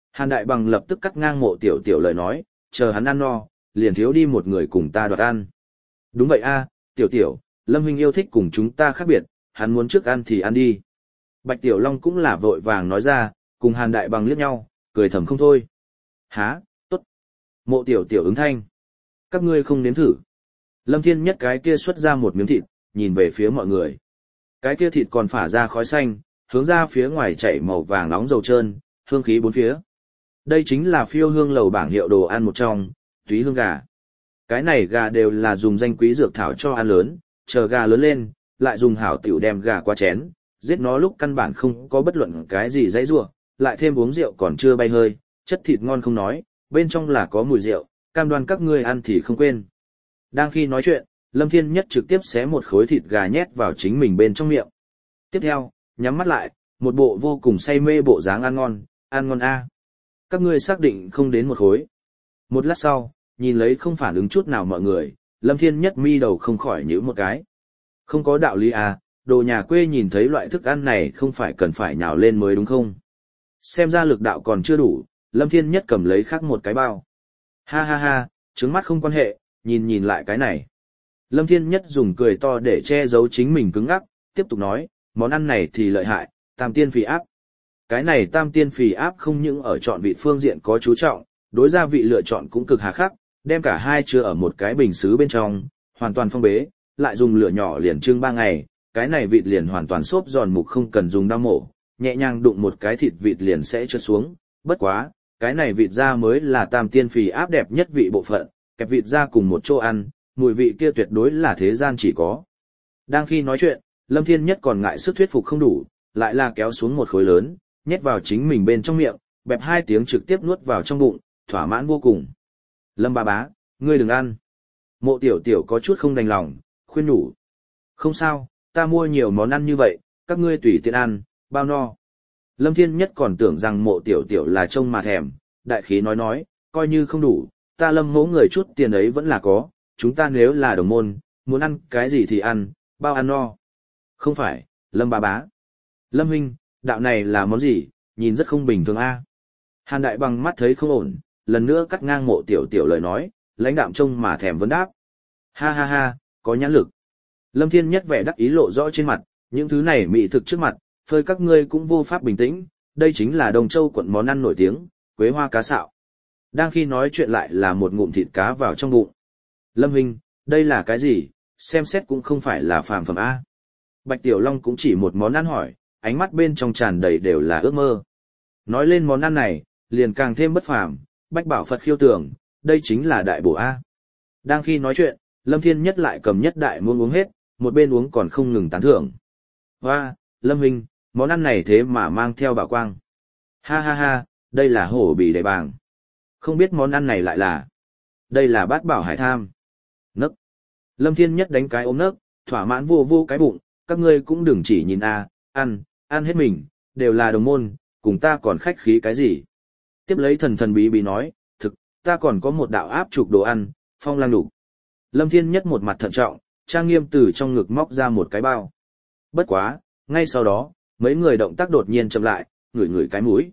Hàn Đại Bằng lập tức cắt ngang Mộ Tiểu Tiểu lời nói, chờ hắn ăn no, liền thiếu đi một người cùng ta đoạt ăn. Đúng vậy a, Tiểu Tiểu, Lâm huynh yêu thích cùng chúng ta khác biệt, hắn muốn trước ăn thì ăn đi. Bạch Tiểu Long cũng là vội vàng nói ra, cùng Hàn Đại Bằng liếc nhau, cười thầm không thôi. Há, tốt. Mộ Tiểu Tiểu ứng thanh. Các ngươi không nếm thử. Lâm Thiên Nhất cái kia xuất ra một miếng thịt, nhìn về phía mọi người. Cái kia thịt còn phả ra khói xanh, hướng ra phía ngoài chảy màu vàng nóng dầu trơn, hương khí bốn phía. Đây chính là phiêu hương lầu bảng hiệu đồ ăn một trong, túy hương gà. Cái này gà đều là dùng danh quý dược thảo cho ăn lớn, chờ gà lớn lên, lại dùng hảo tiểu đem gà qua chén, giết nó lúc căn bản không có bất luận cái gì dãy rủa, lại thêm uống rượu còn chưa bay hơi, chất thịt ngon không nói, bên trong là có mùi rượu, cam đoan các ngươi ăn thì không quên. Đang khi nói chuyện, Lâm Thiên Nhất trực tiếp xé một khối thịt gà nhét vào chính mình bên trong miệng. Tiếp theo, nhắm mắt lại, một bộ vô cùng say mê bộ dáng ăn ngon a. Các ngươi xác định không đến một khối. Một lát sau, nhìn lấy không phản ứng chút nào mọi người, Lâm Thiên Nhất mi đầu không khỏi nhíu một cái. Không có đạo lý à, đồ nhà quê nhìn thấy loại thức ăn này không phải cần phải nhào lên mới đúng không? Xem ra lực đạo còn chưa đủ, Lâm Thiên Nhất cầm lấy khác một cái bao. Ha ha ha, trứng mắt không quan hệ, nhìn lại cái này. Lâm Thiên Nhất dùng cười to để che giấu chính mình cứng ngắc, tiếp tục nói, món ăn này thì lợi hại, tam tiên phì áp. Cái này tam tiên phì áp không những ở chọn vị phương diện có chú trọng, đối gia vị lựa chọn cũng cực hà khắc, đem cả hai chứa ở một cái bình sứ bên trong, hoàn toàn phong bế, lại dùng lửa nhỏ liền trưng 3 ngày, cái này vịt liền hoàn toàn xốp giòn mục không cần dùng dao mổ, nhẹ nhàng đụng một cái thịt vịt liền sẽ trượt xuống, bất quá, cái này vịt da mới là tam tiên phì áp đẹp nhất vị bộ phận, kẹp vịt da cùng một chỗ ăn, mùi vị kia tuyệt đối là thế gian chỉ có. Đang khi nói chuyện, Lâm Thiên Nhất còn ngại sức thuyết phục không đủ, lại là kéo xuống một khối lớn, nhét vào chính mình bên trong miệng, bẹp 2 tiếng trực tiếp nuốt vào trong bụng, thỏa mãn vô cùng. Lâm ba bá, ngươi đừng ăn. Mộ Tiểu Tiểu có chút không đành lòng, khuyên nhủ. Không sao, ta mua nhiều món ăn như vậy, các ngươi tùy tiện ăn, bao no. Lâm Thiên Nhất còn tưởng rằng Mộ Tiểu Tiểu là trông mà thèm, đại khí nói, coi như không đủ, ta Lâm mỗ người chút tiền ấy vẫn là có, chúng ta nếu là đồng môn, muốn ăn cái gì thì ăn, bao ăn no. Không phải, Lâm ba bá. Lâm huynh, đạo này là món gì, nhìn rất không bình thường a. Hàn Đại Bằng mắt thấy không ổn, lần nữa cắt ngang Mộ Tiểu Tiểu lời nói, lãnh đạm trông mà thèm vấn đáp. Ha ha ha, có nhãn lực. Lâm Thiên Nhất vẻ đắc ý lộ rõ trên mặt, những thứ này mỹ thực trước mặt, phơi các ngươi cũng vô pháp bình tĩnh, đây chính là Đồng Châu quận món ăn nổi tiếng, quế hoa cá xạo. Đang khi nói chuyện lại là một ngụm thịt cá vào trong bụng. Lâm huynh, đây là cái gì, xem xét cũng không phải là phàm phẩm a. Bạch Tiểu Long cũng chỉ một món ăn hỏi, ánh mắt bên trong tràn đầy đều là ước mơ. Nói lên món ăn này, liền càng thêm bất phàm, Bách Bảo Phật khiêu tưởng, đây chính là đại bổ a. Đang khi nói chuyện, Lâm Thiên Nhất lại cầm nhất đại muỗng uống hết, một bên uống còn không ngừng tán thưởng. Hoa, Lâm huynh, món ăn này thế mà mang theo bảo quang. Ha ha ha, đây là hổ bì đầy bàng. Không biết món ăn này lại là. Đây là bát bảo hải tham. Nấc. Lâm Thiên Nhất đánh cái ôm nấc, thỏa mãn vô cái bụng, các ngươi cũng đừng chỉ nhìn ăn hết mình, đều là đồng môn, cùng ta còn khách khí cái gì. Tiếp lấy thần bí nói, thực, ta còn có một đạo áp trục đồ ăn, phong lang đủ. Lâm Thiên Nhất một mặt thận trọng, trang nghiêm từ trong ngực móc ra một cái bao. Bất quá, ngay sau đó, mấy người động tác đột nhiên chậm lại, ngửi cái mũi,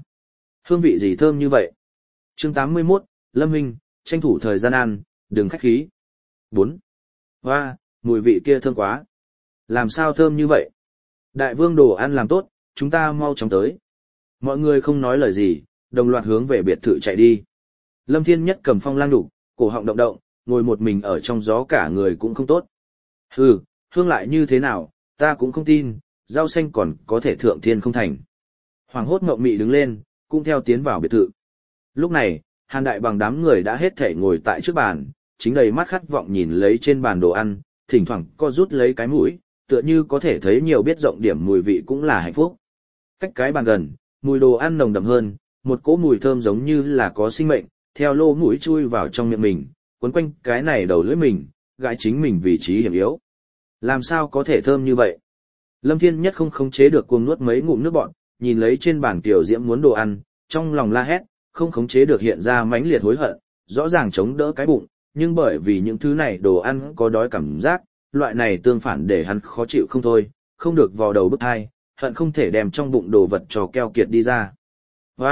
hương vị gì thơm như vậy. Chương 81, Lâm huynh, tranh thủ thời gian ăn, đừng khách khí. 4. Hoa, mùi vị kia thơm quá. Làm sao thơm như vậy? Đại vương đồ ăn làm tốt, chúng ta mau chóng tới. Mọi người không nói lời gì, đồng loạt hướng về biệt thự chạy đi. Lâm Thiên Nhất cầm phong lang đục, cổ họng động, ngồi một mình ở trong gió cả người cũng không tốt. Hừ, hương lại như thế nào, ta cũng không tin, rau xanh còn có thể thượng thiên không thành. Hoàng hốt ngậm mị đứng lên, cũng theo tiến vào biệt thự. Lúc này, Hàn Đại Bằng đám người đã hết thể ngồi tại trước bàn, chính đầy mắt khát vọng nhìn lấy trên bàn đồ ăn, thỉnh thoảng co rút lấy cái mũi, tựa như có thể thấy nhiều biết rộng điểm mùi vị cũng là hạnh phúc. Cách cái bàn gần, mùi đồ ăn nồng đậm hơn, một cỗ mùi thơm giống như là có sinh mệnh, theo lỗ mũi chui vào trong miệng mình, quấn quanh cái này đầu lưỡi mình, gãi chính mình vị trí hiểm yếu. Làm sao có thể thơm như vậy? Lâm Thiên Nhất không khống chế được cuồng nuốt mấy ngụm nước bọt, nhìn lấy trên bàn tiểu diễm muốn đồ ăn, trong lòng la hét, không khống chế được hiện ra mãnh liệt hối hận, rõ ràng chống đỡ cái bụng, nhưng bởi vì những thứ này đồ ăn có đói cảm giác, loại này tương phản để hắn khó chịu không thôi, không được vò đầu bức hai, hận không thể đem trong bụng đồ vật cho keo kiệt đi ra. Hoa,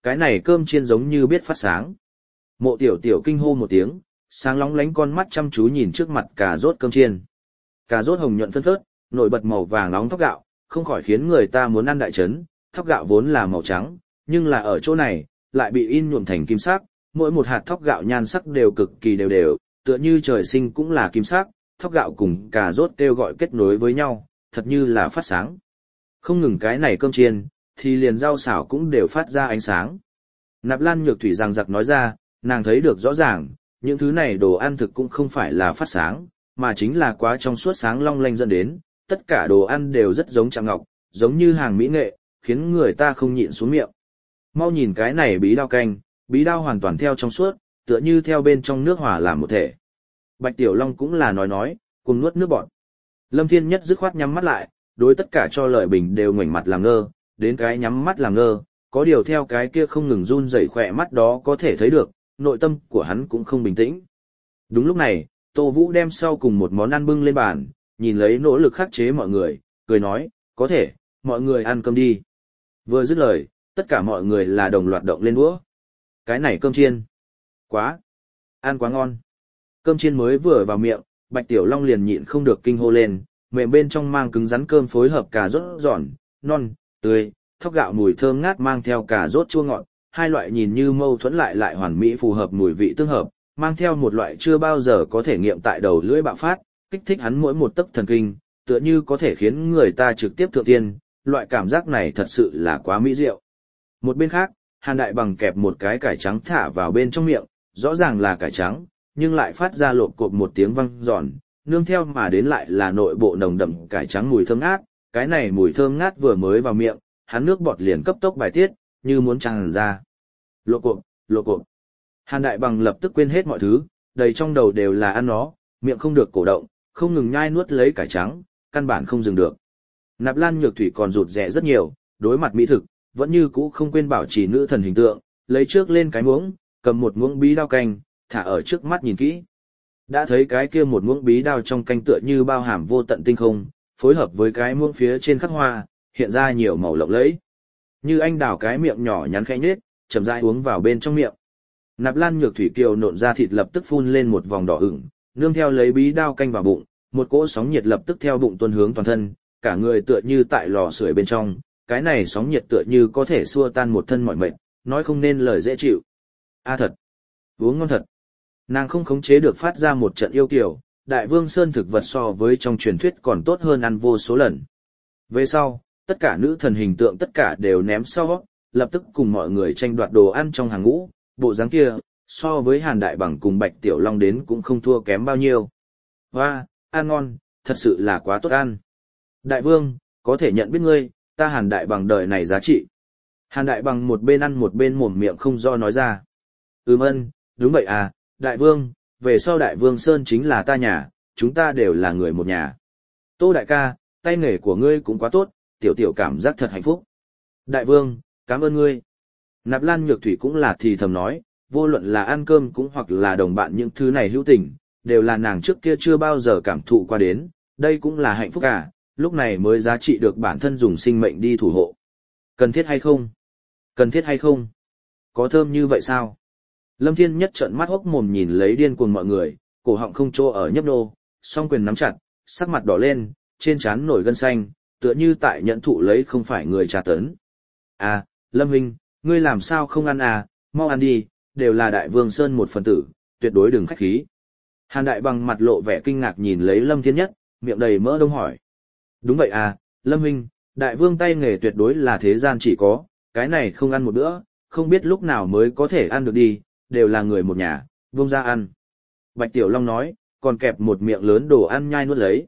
Cái này cơm chiên giống như biết phát sáng. Mộ tiểu tiểu kinh hô một tiếng, sáng lóng lánh con mắt chăm chú nhìn trước mặt cà rốt cơm chiên. Cà rốt hồng nhuận phân phớt, nổi bật màu vàng nóng thóc gạo, không khỏi khiến người ta muốn ăn đại trấn. Thóc gạo vốn là màu trắng, nhưng là ở chỗ này, lại bị in nhuộm thành kim sắc, mỗi một hạt thóc gạo nhan sắc đều cực kỳ đều đều, tựa như trời sinh cũng là kim sắc, thóc gạo cùng cà rốt kêu gọi kết nối với nhau, thật như là phát sáng. Không ngừng cái này cơm chiên, thì liền rau xào cũng đều phát ra ánh sáng. Nạp Lan Nhược Thủy rằng giặc nói ra, nàng thấy được rõ ràng, những thứ này đồ ăn thực cũng không phải là phát sáng, mà chính là quá trong suốt sáng long lanh dẫn đến, tất cả đồ ăn đều rất giống chạm ngọc, giống như hàng mỹ nghệ, khiến người ta không nhịn xuống miệng. Mau nhìn cái này bí đao canh, bí đao hoàn toàn theo trong suốt, tựa như theo bên trong nước hòa làm một thể. Bạch Tiểu Long cũng là nói, cùng nuốt nước bọt. Lâm Thiên Nhất dứt khoát nhắm mắt lại, đối tất cả cho lời bình đều ngoảnh mặt làm ngơ, đến cái nhắm mắt làm ngơ, có điều theo cái kia không ngừng run rẩy khỏe mắt đó có thể thấy được, nội tâm của hắn cũng không bình tĩnh. Đúng lúc này, Tô Vũ đem sau cùng một món ăn bưng lên bàn, nhìn lấy nỗ lực khắc chế mọi người, cười nói, có thể, mọi người ăn cơm đi. Vừa dứt lời, tất cả mọi người là đồng loạt động lên đũa. Cái này cơm chiên. Quá. Ăn quá ngon. Cơm chiên mới vừa vào miệng, Bạch Tiểu Long liền nhịn không được kinh hô lên, mềm bên trong mang cứng rắn cơm phối hợp cà rốt giòn, non, tươi, thóc gạo mùi thơm ngát mang theo cà rốt chua ngọt, hai loại nhìn như mâu thuẫn lại hoàn mỹ phù hợp mùi vị tương hợp, mang theo một loại chưa bao giờ có thể nghiệm tại đầu lưỡi bạo phát, kích thích hắn mỗi một tấc thần kinh, tựa như có thể khiến người ta trực tiếp thượng tiên, loại cảm giác này thật sự là quá mỹ diệu. Một bên khác, Hàn Đại Bằng kẹp một cái cải trắng thả vào bên trong miệng, rõ ràng là cải trắng, nhưng lại phát ra lộp cộp một tiếng vang giòn, nương theo mà đến lại là nội bộ nồng đậm cải trắng mùi thơm ngát, cái này mùi thơm ngát vừa mới vào miệng, hắn nước bọt liền cấp tốc bài tiết, như muốn tràn ra. Lộp cộp, lộp cộp. Hàn Đại Bằng lập tức quên hết mọi thứ, đầy trong đầu đều là ăn nó, miệng không được cổ động, không ngừng nhai nuốt lấy cải trắng, căn bản không dừng được. Nạp Lan Nhược Thủy còn rụt rè rất nhiều, đối mặt mỹ thực, vẫn như cũ không quên bảo trì nữ thần hình tượng, lấy trước lên cái muỗng, cầm một muỗng bí đao canh, thả ở trước mắt nhìn kỹ. Đã thấy cái kia một muỗng bí đao trong canh tựa như bao hàm vô tận tinh không, phối hợp với cái muỗng phía trên khắc hoa, hiện ra nhiều màu lộng lẫy. Như anh đào cái miệng nhỏ nhắn khẽ nhếch, chậm rãi uống vào bên trong miệng. Nạp Lan Nhược Thủy kiều nộn ra thịt lập tức phun lên một vòng đỏ ửng, nương theo lấy bí đao canh vào bụng, một cỗ sóng nhiệt lập tức theo bụng tuôn hướng toàn thân, cả người tựa như tại lò sưởi bên trong, cái này sóng nhiệt tựa như có thể xua tan một thân mỏi mệt, nói không nên lời dễ chịu. A thật, uống ngon thật. Nàng không khống chế được phát ra một trận yêu kiều, Đại Vương Sơn thực vật so với trong truyền thuyết còn tốt hơn ăn vô số lần. Về sau, tất cả nữ thần hình tượng tất cả đều ném sau, lập tức cùng mọi người tranh đoạt đồ ăn trong hàng ngũ, bộ dáng kia, so với Hàn Đại Bằng cùng Bạch Tiểu Long đến cũng không thua kém bao nhiêu. Hoa, ăn ngon, thật sự là quá tốt ăn. Đại Vương, có thể nhận biết ngươi, ta Hàn Đại Bằng đời này giá trị. Hàn Đại Bằng một bên ăn một bên mồm miệng không do nói ra. Ân, đúng vậy à, Đại Vương, về sau Đại Vương Sơn chính là ta nhà, chúng ta đều là người một nhà. Tô đại ca, tay nghề của ngươi cũng quá tốt, tiểu tiểu cảm giác thật hạnh phúc. Đại Vương, cảm ơn ngươi. Nạp Lan Nhược Thủy cũng là thì thầm nói, vô luận là ăn cơm cũng hoặc là đồng bạn những thứ này hữu tình, đều là nàng trước kia chưa bao giờ cảm thụ qua đến, đây cũng là hạnh phúc cả, lúc này mới giá trị được bản thân dùng sinh mệnh đi thủ hộ. Cần thiết hay không? Cần thiết hay không? Có thơm như vậy sao? Lâm Thiên Nhất trợn mắt hốc mồm nhìn lấy điên cuồng mọi người, cổ họng không chỗ ở nhấp nô, song quyền nắm chặt, sắc mặt đỏ lên, trên trán nổi gân xanh, tựa như tại nhận thụ lấy không phải người tra tấn. À, Lâm Huynh, ngươi làm sao không ăn à, mau ăn đi, đều là Đại Vương Sơn một phần tử, tuyệt đối đừng khách khí. Hàn Đại Bằng mặt lộ vẻ kinh ngạc nhìn lấy Lâm Thiên Nhất, miệng đầy mỡ đông hỏi. Đúng vậy à, Lâm Huynh, Đại Vương tay nghề tuyệt đối là thế gian chỉ có, cái này không ăn một bữa, không biết lúc nào mới có thể ăn được đi, đều là người một nhà, vung ra ăn. Bạch Tiểu Long nói, còn kẹp một miệng lớn đồ ăn nhai nuốt lấy.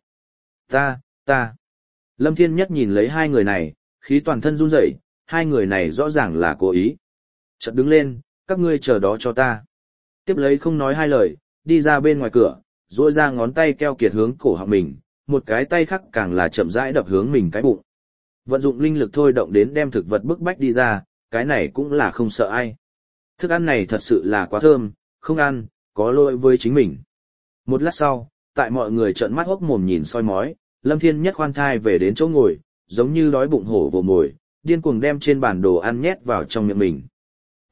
Ta. Lâm Thiên Nhất nhìn lấy hai người này, khí toàn thân run rẩy, hai người này rõ ràng là cố ý. Chợt đứng lên, các ngươi chờ đó cho ta. Tiếp lấy không nói hai lời, đi ra bên ngoài cửa, duỗi ra ngón tay keo kiệt hướng cổ họng mình, một cái tay khác càng là chậm rãi đập hướng mình cái bụng. Vận dụng linh lực thôi động đến đem thực vật bức bách đi ra, cái này cũng là không sợ ai. Thức ăn này thật sự là quá thơm, không ăn, có lỗi với chính mình. Một lát sau, tại mọi người trợn mắt hốc mồm nhìn soi mói, Lâm Thiên Nhất khoan thai về đến chỗ ngồi, giống như đói bụng hổ vồ mồi, điên cuồng đem trên bàn đồ ăn nhét vào trong miệng mình.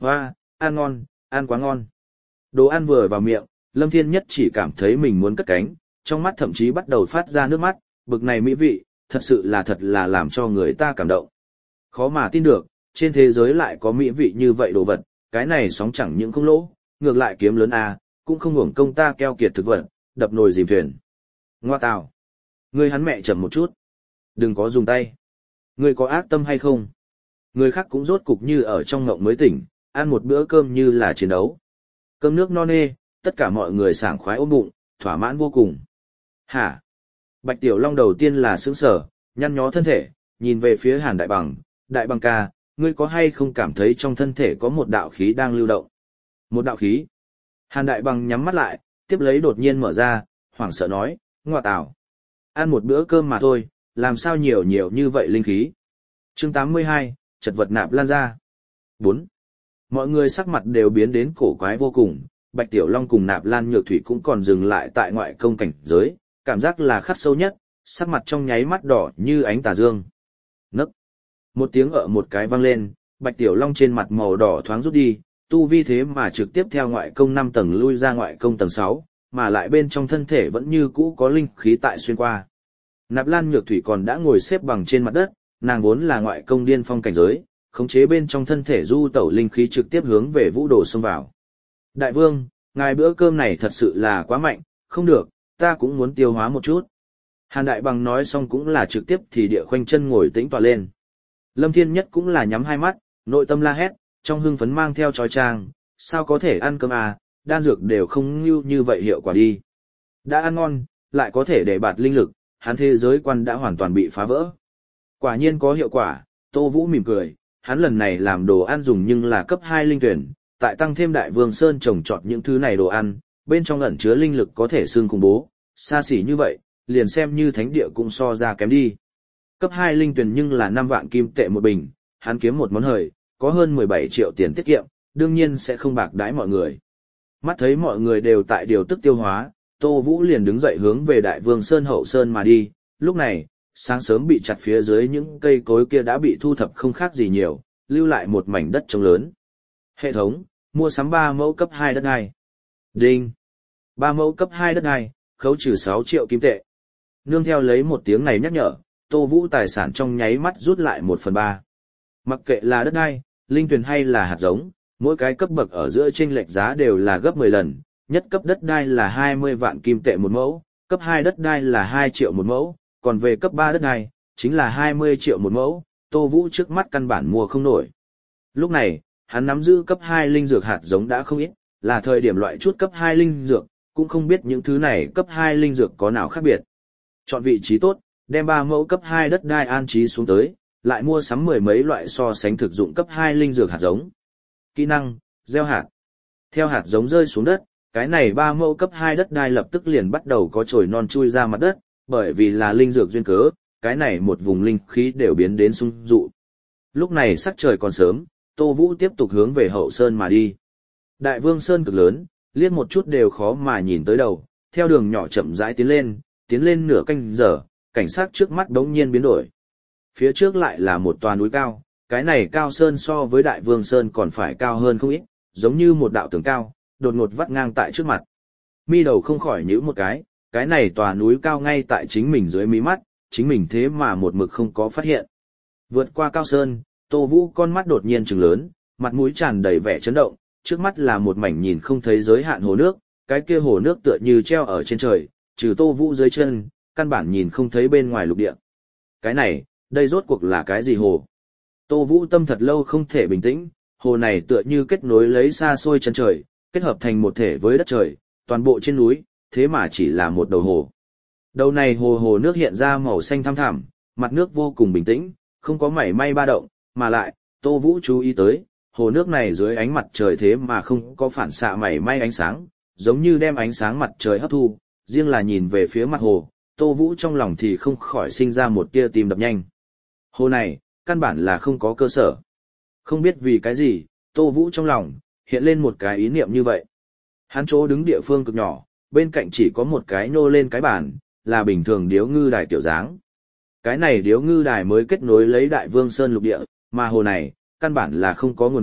Hoa, ăn ngon, ăn quá ngon. Đồ ăn vừa vào miệng, Lâm Thiên Nhất chỉ cảm thấy mình muốn cất cánh, trong mắt thậm chí bắt đầu phát ra nước mắt, bực này mỹ vị, thật là làm cho người ta cảm động. Khó mà tin được, trên thế giới lại có mỹ vị như vậy đồ vật, cái này sóng chẳng những không lỗ, ngược lại kiếm lớn à, cũng không hưởng công ta keo kiệt thực vật, đập nồi dìm thuyền. Ngoa tào. Ngươi hắn mẹ chậm một chút. Đừng có dùng tay. Ngươi có ác tâm hay không? Người khác cũng rốt cục như ở trong ngộng mới tỉnh, ăn một bữa cơm như là chiến đấu. Cơm nước no nê, tất cả mọi người sảng khoái ôm bụng, thỏa mãn vô cùng. Hả? Bạch Tiểu Long đầu tiên là sững sờ, nhăn nhó thân thể, nhìn về phía Hàn Đại Bằng ca, ngươi có hay không cảm thấy trong thân thể có một đạo khí đang lưu động? Một đạo khí? Hàn Đại Bằng nhắm mắt lại, tiếp lấy đột nhiên mở ra, hoảng sợ nói, ngoa tào. Ăn một bữa cơm mà thôi, làm sao nhiều như vậy linh khí? Chương 82, chật vật nạp lan ra. 4. Mọi người sắc mặt đều biến đến cổ quái vô cùng, Bạch Tiểu Long cùng Nạp Lan Nhược Thủy cũng còn dừng lại tại ngoại công cảnh giới, cảm giác là khắc sâu nhất, sắc mặt trong nháy mắt đỏ như ánh tà dương. Nấc. Một tiếng một cái vang lên, Bạch Tiểu Long trên mặt màu đỏ thoáng rút đi, tu vi thế mà trực tiếp theo ngoại công 5 tầng lui ra ngoại công tầng 6, mà lại bên trong thân thể vẫn như cũ có linh khí tại xuyên qua. Nạp Lan Nhược Thủy còn đã ngồi xếp bằng trên mặt đất, nàng vốn là ngoại công điên phong cảnh giới, khống chế bên trong thân thể du tẩu linh khí trực tiếp hướng về Vũ Đồ xông vào. Đại vương, ngài bữa cơm này thật sự là quá mạnh, không được, ta cũng muốn tiêu hóa một chút. Hàn Đại Bằng nói xong cũng là trực tiếp thì địa khoanh chân ngồi tĩnh tọa lên. Lâm Thiên Nhất cũng là nhắm hai mắt, nội tâm la hét, trong hưng phấn mang theo trói trang, sao có thể ăn cơm à, đan dược đều không như vậy hiệu quả đi. Đã ăn ngon, lại có thể để bạt linh lực, hắn thế giới quan đã hoàn toàn bị phá vỡ. Quả nhiên có hiệu quả, Tô Vũ mỉm cười, hắn lần này làm đồ ăn dùng nhưng là cấp 2 linh tuyển, tại tăng thêm Đại Vương Sơn trồng trọt những thứ này đồ ăn, bên trong ẩn chứa linh lực có thể xương khủng bố, xa xỉ như vậy, liền xem như thánh địa cũng so ra kém đi. Cấp 2 linh tuyển nhưng là 5 vạn kim tệ một bình, hắn kiếm một món hời, có hơn 17 triệu tiền tiết kiệm, đương nhiên sẽ không bạc đãi mọi người. Mắt thấy mọi người đều tại điều tức tiêu hóa, Tô Vũ liền đứng dậy hướng về Đại Vương Sơn hậu sơn mà đi, lúc này, sáng sớm bị chặt phía dưới những cây cối kia đã bị thu thập không khác gì nhiều, lưu lại một mảnh đất trống lớn. Hệ thống, mua sắm 3 mẫu cấp 2 đất đai. Đinh. 3 mẫu cấp 2 đất đai, khấu trừ 6 triệu kim tệ. Nương theo lấy một tiếng này nhắc nhở, Tô Vũ tài sản trong nháy mắt rút lại 1/3. Mặc kệ là đất đai, linh tuyền hay là hạt giống, mỗi cái cấp bậc ở giữa chênh lệch giá đều là gấp 10 lần, nhất cấp đất đai là 20 vạn kim tệ một mẫu, cấp 2 đất đai là 2 triệu một mẫu, còn về cấp 3 đất đai, chính là 20 triệu một mẫu, Tô Vũ trước mắt căn bản mua không nổi. Lúc này, hắn nắm giữ cấp 2 linh dược hạt giống đã không ít, là thời điểm loại chút cấp 2 linh dược, cũng không biết những thứ này cấp 2 linh dược có nào khác biệt. Chọn vị trí tốt, đem 3 mẫu cấp 2 đất đai an trí xuống tới, lại mua sắm mười mấy loại so sánh thực dụng cấp 2 linh dược hạt giống. Kỹ năng, gieo hạt. Theo hạt giống rơi xuống đất, cái này 3 mẫu cấp 2 đất đai lập tức liền bắt đầu có chồi non chui ra mặt đất, bởi vì là linh dược duyên cớ, cái này một vùng linh khí đều biến đến sung dụ. Lúc này sắc trời còn sớm, Tô Vũ tiếp tục hướng về hậu sơn mà đi. Đại Vương Sơn cực lớn, liếc một chút đều khó mà nhìn tới đầu, theo đường nhỏ chậm rãi tiến lên nửa canh giờ, cảnh sát trước mắt đống nhiên biến đổi. Phía trước lại là một tòa núi cao, cái này cao sơn so với Đại Vương Sơn còn phải cao hơn không ít, giống như một đạo tường cao, đột ngột vắt ngang tại trước mặt. Mi đầu không khỏi nhíu một cái này tòa núi cao ngay tại chính mình dưới mí mắt, chính mình thế mà một mực không có phát hiện. Vượt qua cao sơn, Tô Vũ con mắt đột nhiên trừng lớn, mặt mũi tràn đầy vẻ chấn động, trước mắt là một mảnh nhìn không thấy giới hạn hồ nước, cái kia hồ nước tựa như treo ở trên trời, trừ Tô Vũ dưới chân, căn bản nhìn không thấy bên ngoài lục địa. Cái này, đây rốt cuộc là cái gì hồ? Tô Vũ tâm thật lâu không thể bình tĩnh, hồ này tựa như kết nối lấy xa xôi chân trời, kết hợp thành một thể với đất trời, toàn bộ trên núi, thế mà chỉ là một đầu hồ. Đầu này hồ nước hiện ra màu xanh thăm thẳm, mặt nước vô cùng bình tĩnh, không có mảy may ba động, mà lại, Tô Vũ chú ý tới, hồ nước này dưới ánh mặt trời thế mà không có phản xạ mảy may ánh sáng, giống như đem ánh sáng mặt trời hấp thu, riêng là nhìn về phía mặt hồ, Tô Vũ trong lòng thì không khỏi sinh ra một tia tim đập nhanh. Hồ này, căn bản là không có cơ sở. Không biết vì cái gì, Tô Vũ trong lòng, hiện lên một cái ý niệm như vậy. Hắn chỗ đứng địa phương cực nhỏ, bên cạnh chỉ có một cái nô lên cái bàn, là bình thường điếu ngư đài tiểu dáng. Cái này điếu ngư đài mới kết nối lấy Đại Vương Sơn lục địa, mà hồ này, căn bản là không có nguồn gốc,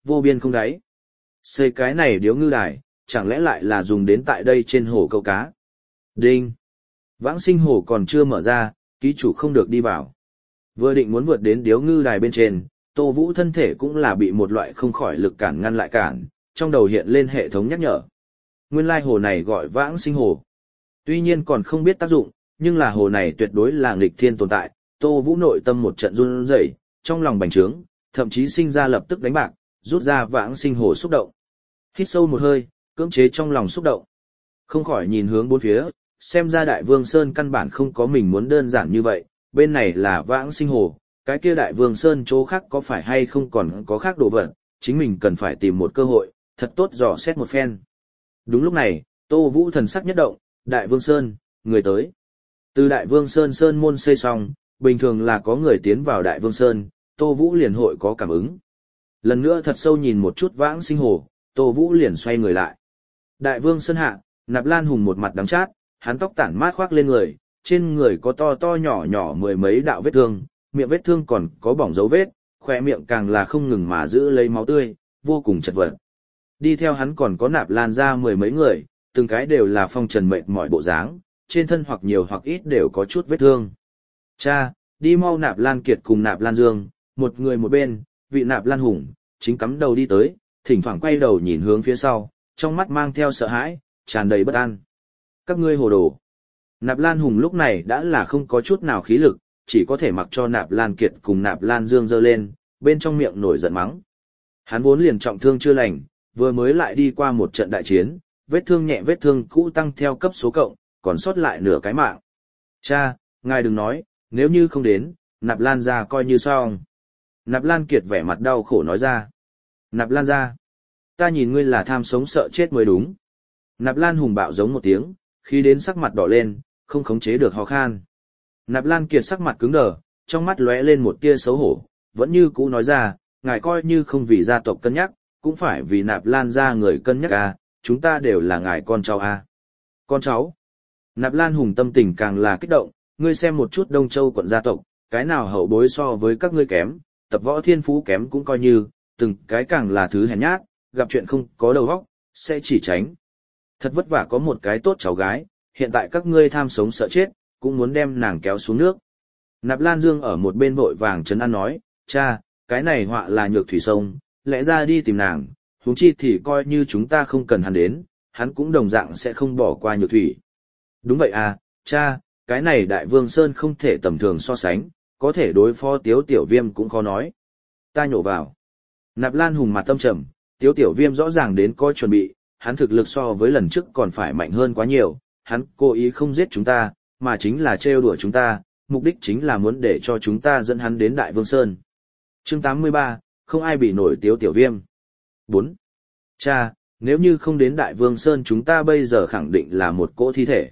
vô biên không đáy. Xây cái này điếu ngư đài, chẳng lẽ lại là dùng đến tại đây trên hồ câu cá? Đinh! Vãng sinh hồ còn chưa mở ra, ký chủ không được đi vào. Vừa định muốn vượt đến điếu ngư đài bên trên, Tô Vũ thân thể cũng là bị một loại không khỏi lực cản ngăn lại cản, trong đầu hiện lên hệ thống nhắc nhở. Nguyên lai hồ này gọi vãng sinh hồ. Tuy nhiên còn không biết tác dụng, nhưng là hồ này tuyệt đối là nghịch thiên tồn tại. Tô Vũ nội tâm một trận run rẩy, trong lòng bành trướng, thậm chí sinh ra lập tức đánh bạc, rút ra vãng sinh hồ xúc động. Hít sâu một hơi, cưỡng chế trong lòng xúc động. Không khỏi nhìn hướng bốn phía, xem ra Đại Vương Sơn căn bản không có mình muốn đơn giản như vậy, bên này là vãng sinh hồ, cái kia Đại Vương Sơn chỗ khác có phải hay không còn có khác đồ vật, chính mình cần phải tìm một cơ hội, thật tốt dò xét một phen. Đúng lúc này, Tô Vũ thần sắc nhất động, Đại Vương Sơn, người tới. Từ Đại Vương Sơn Sơn môn xây xong, bình thường là có người tiến vào Đại Vương Sơn, Tô Vũ liền hội có cảm ứng. Lần nữa thật sâu nhìn một chút vãng sinh hồ, Tô Vũ liền xoay người lại. Đại Vương Sơn hạ, Nạp Lan Hùng một mặt đắng chát, hắn tóc tản mát khoác lên người, trên người có to to nhỏ nhỏ mười mấy đạo vết thương, miệng vết thương còn có bỏng dấu vết, khỏe miệng càng là không ngừng mà giữ lấy máu tươi, vô cùng chật vật. Đi theo hắn còn có Nạp Lan ra mười mấy người, từng cái đều là phong trần mệt mỏi bộ dáng, trên thân hoặc nhiều hoặc ít đều có chút vết thương. Cha, đi mau! Nạp Lan Kiệt cùng Nạp Lan Dương, một người một bên, vị Nạp Lan Hùng, chính cắm đầu đi tới, thỉnh thoảng quay đầu nhìn hướng phía sau, trong mắt mang theo sợ hãi, tràn đầy bất an. Các ngươi hồ đồ. Nạp Lan Hùng lúc này đã là không có chút nào khí lực, chỉ có thể mặc cho Nạp Lan Kiệt cùng Nạp Lan Dương giơ lên, bên trong miệng nổi giận mắng. Hắn vốn liền trọng thương chưa lành, vừa mới lại đi qua một trận đại chiến, vết thương nhẹ vết thương cũ tăng theo cấp số cộng, còn sót lại nửa cái mạng. Cha, ngài đừng nói, nếu như không đến, Nạp Lan ra coi như xong. Nạp Lan Kiệt vẻ mặt đau khổ nói ra. Nạp Lan ra, ta nhìn ngươi là tham sống sợ chết mới đúng. Nạp Lan Hùng bạo giống một tiếng, khi đến sắc mặt đỏ lên, không khống chế được ho khan. Nạp Lan Kiệt sắc mặt cứng đờ, trong mắt lóe lên một tia xấu hổ, vẫn như cũ nói ra, ngài coi như không vì gia tộc cân nhắc, cũng phải vì Nạp Lan ra người cân nhắc à, chúng ta đều là ngài con cháu à. Con cháu? Nạp Lan Hùng tâm tình càng là kích động, ngươi xem một chút Đông Châu quận gia tộc, cái nào hậu bối so với các ngươi kém, tập võ thiên phú kém cũng coi như, từng cái càng là thứ hèn nhát, gặp chuyện không có đầu óc, sẽ chỉ tránh. Thật vất vả có một cái tốt cháu gái, hiện tại các ngươi tham sống sợ chết, cũng muốn đem nàng kéo xuống nước. Nạp Lan Dương ở một bên vội vàng trấn an nói, cha, cái này họa là nhược thủy sông, lẽ ra đi tìm nàng, huống chi thì coi như chúng ta không cần hắn đến, hắn cũng đồng dạng sẽ không bỏ qua nhược thủy. Đúng vậy à, cha, cái này Đại Vương Sơn không thể tầm thường so sánh, có thể đối phó Tiếu Tiểu Viêm cũng khó nói. Ta nhổ vào. Nạp Lan Hùng mặt tâm trầm, Tiếu Tiểu Viêm rõ ràng đến có chuẩn bị, hắn thực lực so với lần trước còn phải mạnh hơn quá nhiều, hắn cố ý không giết chúng ta, mà chính là trêu đùa chúng ta, mục đích chính là muốn để cho chúng ta dẫn hắn đến Đại Vương Sơn. Chương 83, không ai bị nổi Tiếu Tiểu Viêm. 4. Cha, nếu như không đến Đại Vương Sơn chúng ta bây giờ khẳng định là một cỗ thi thể.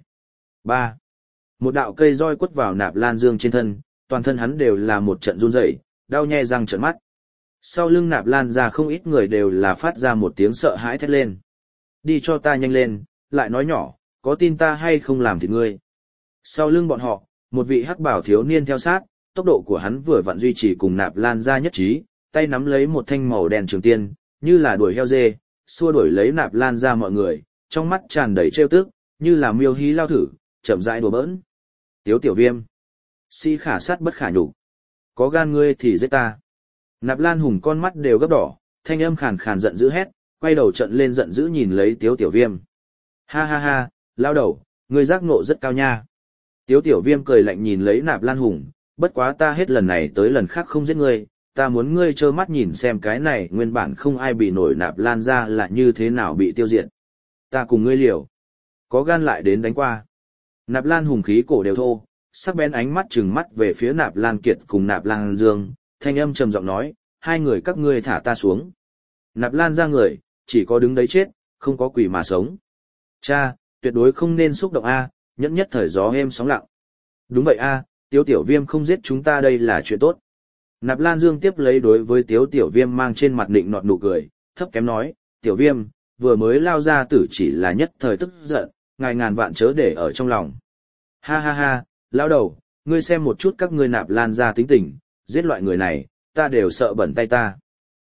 3. Một đạo cây roi quất vào Nạp Lan Dương trên thân, toàn thân hắn đều là một trận run rẩy, đau nhe răng trợn mắt. Sau lưng Nạp Lan ra không ít người đều là phát ra một tiếng sợ hãi thét lên. Đi cho ta nhanh lên, lại nói nhỏ, có tin ta hay không làm thịt ngươi. Sau lưng bọn họ, một vị hắc bảo thiếu niên theo sát, tốc độ của hắn vừa vặn duy trì cùng Nạp Lan ra nhất trí, tay nắm lấy một thanh màu đen trường tiên, như là đuổi heo dê, xua đuổi lấy Nạp Lan ra mọi người, trong mắt tràn đầy trêu tức, như là miêu hí lao thử, chậm rãi đùa bỡn. Tiếu Tiểu Viêm, si khả sát bất khả nhục, có gan ngươi thì giết ta. Nạp Lan Hùng con mắt đều gấp đỏ, thanh âm khàn khàn giận dữ hét, quay đầu trận lên giận dữ nhìn lấy Tiếu Tiểu Viêm. Ha ha ha, lao đầu, ngươi giác ngộ rất cao nha. Tiếu Tiểu Viêm cười lạnh nhìn lấy Nạp Lan Hùng, bất quá ta hết lần này tới lần khác không giết ngươi, ta muốn ngươi trơ mắt nhìn xem cái này nguyên bản không ai bị nổi Nạp Lan ra là như thế nào bị tiêu diệt. Ta cùng ngươi liều. Có gan lại đến đánh qua. Nạp Lan Hùng khí cổ đều thô, sắc bén ánh mắt trừng mắt về phía Nạp Lan Kiệt cùng Nạp Lan Dương, thanh âm trầm giọng nói, hai người các ngươi thả ta xuống. Nạp Lan ra người, chỉ có đứng đấy chết, không có quỷ mà sống. Cha, tuyệt đối không nên xúc động a, nhẫn nhất thời gió êm sóng lặng. Đúng vậy a, Tiếu Tiểu Viêm không giết chúng ta đây là chuyện tốt. Nạp Lan Dương tiếp lấy đối với Tiếu Tiểu Viêm mang trên mặt nịnh nọt nụ cười, thấp kém nói, Tiểu Viêm, vừa mới lao ra tử chỉ là nhất thời tức giận, ngài ngàn vạn chớ để ở trong lòng. Ha ha ha, lão đầu, ngươi xem một chút các ngươi Nạp Lan ra tính tình, giết loại người này, ta đều sợ bẩn tay ta.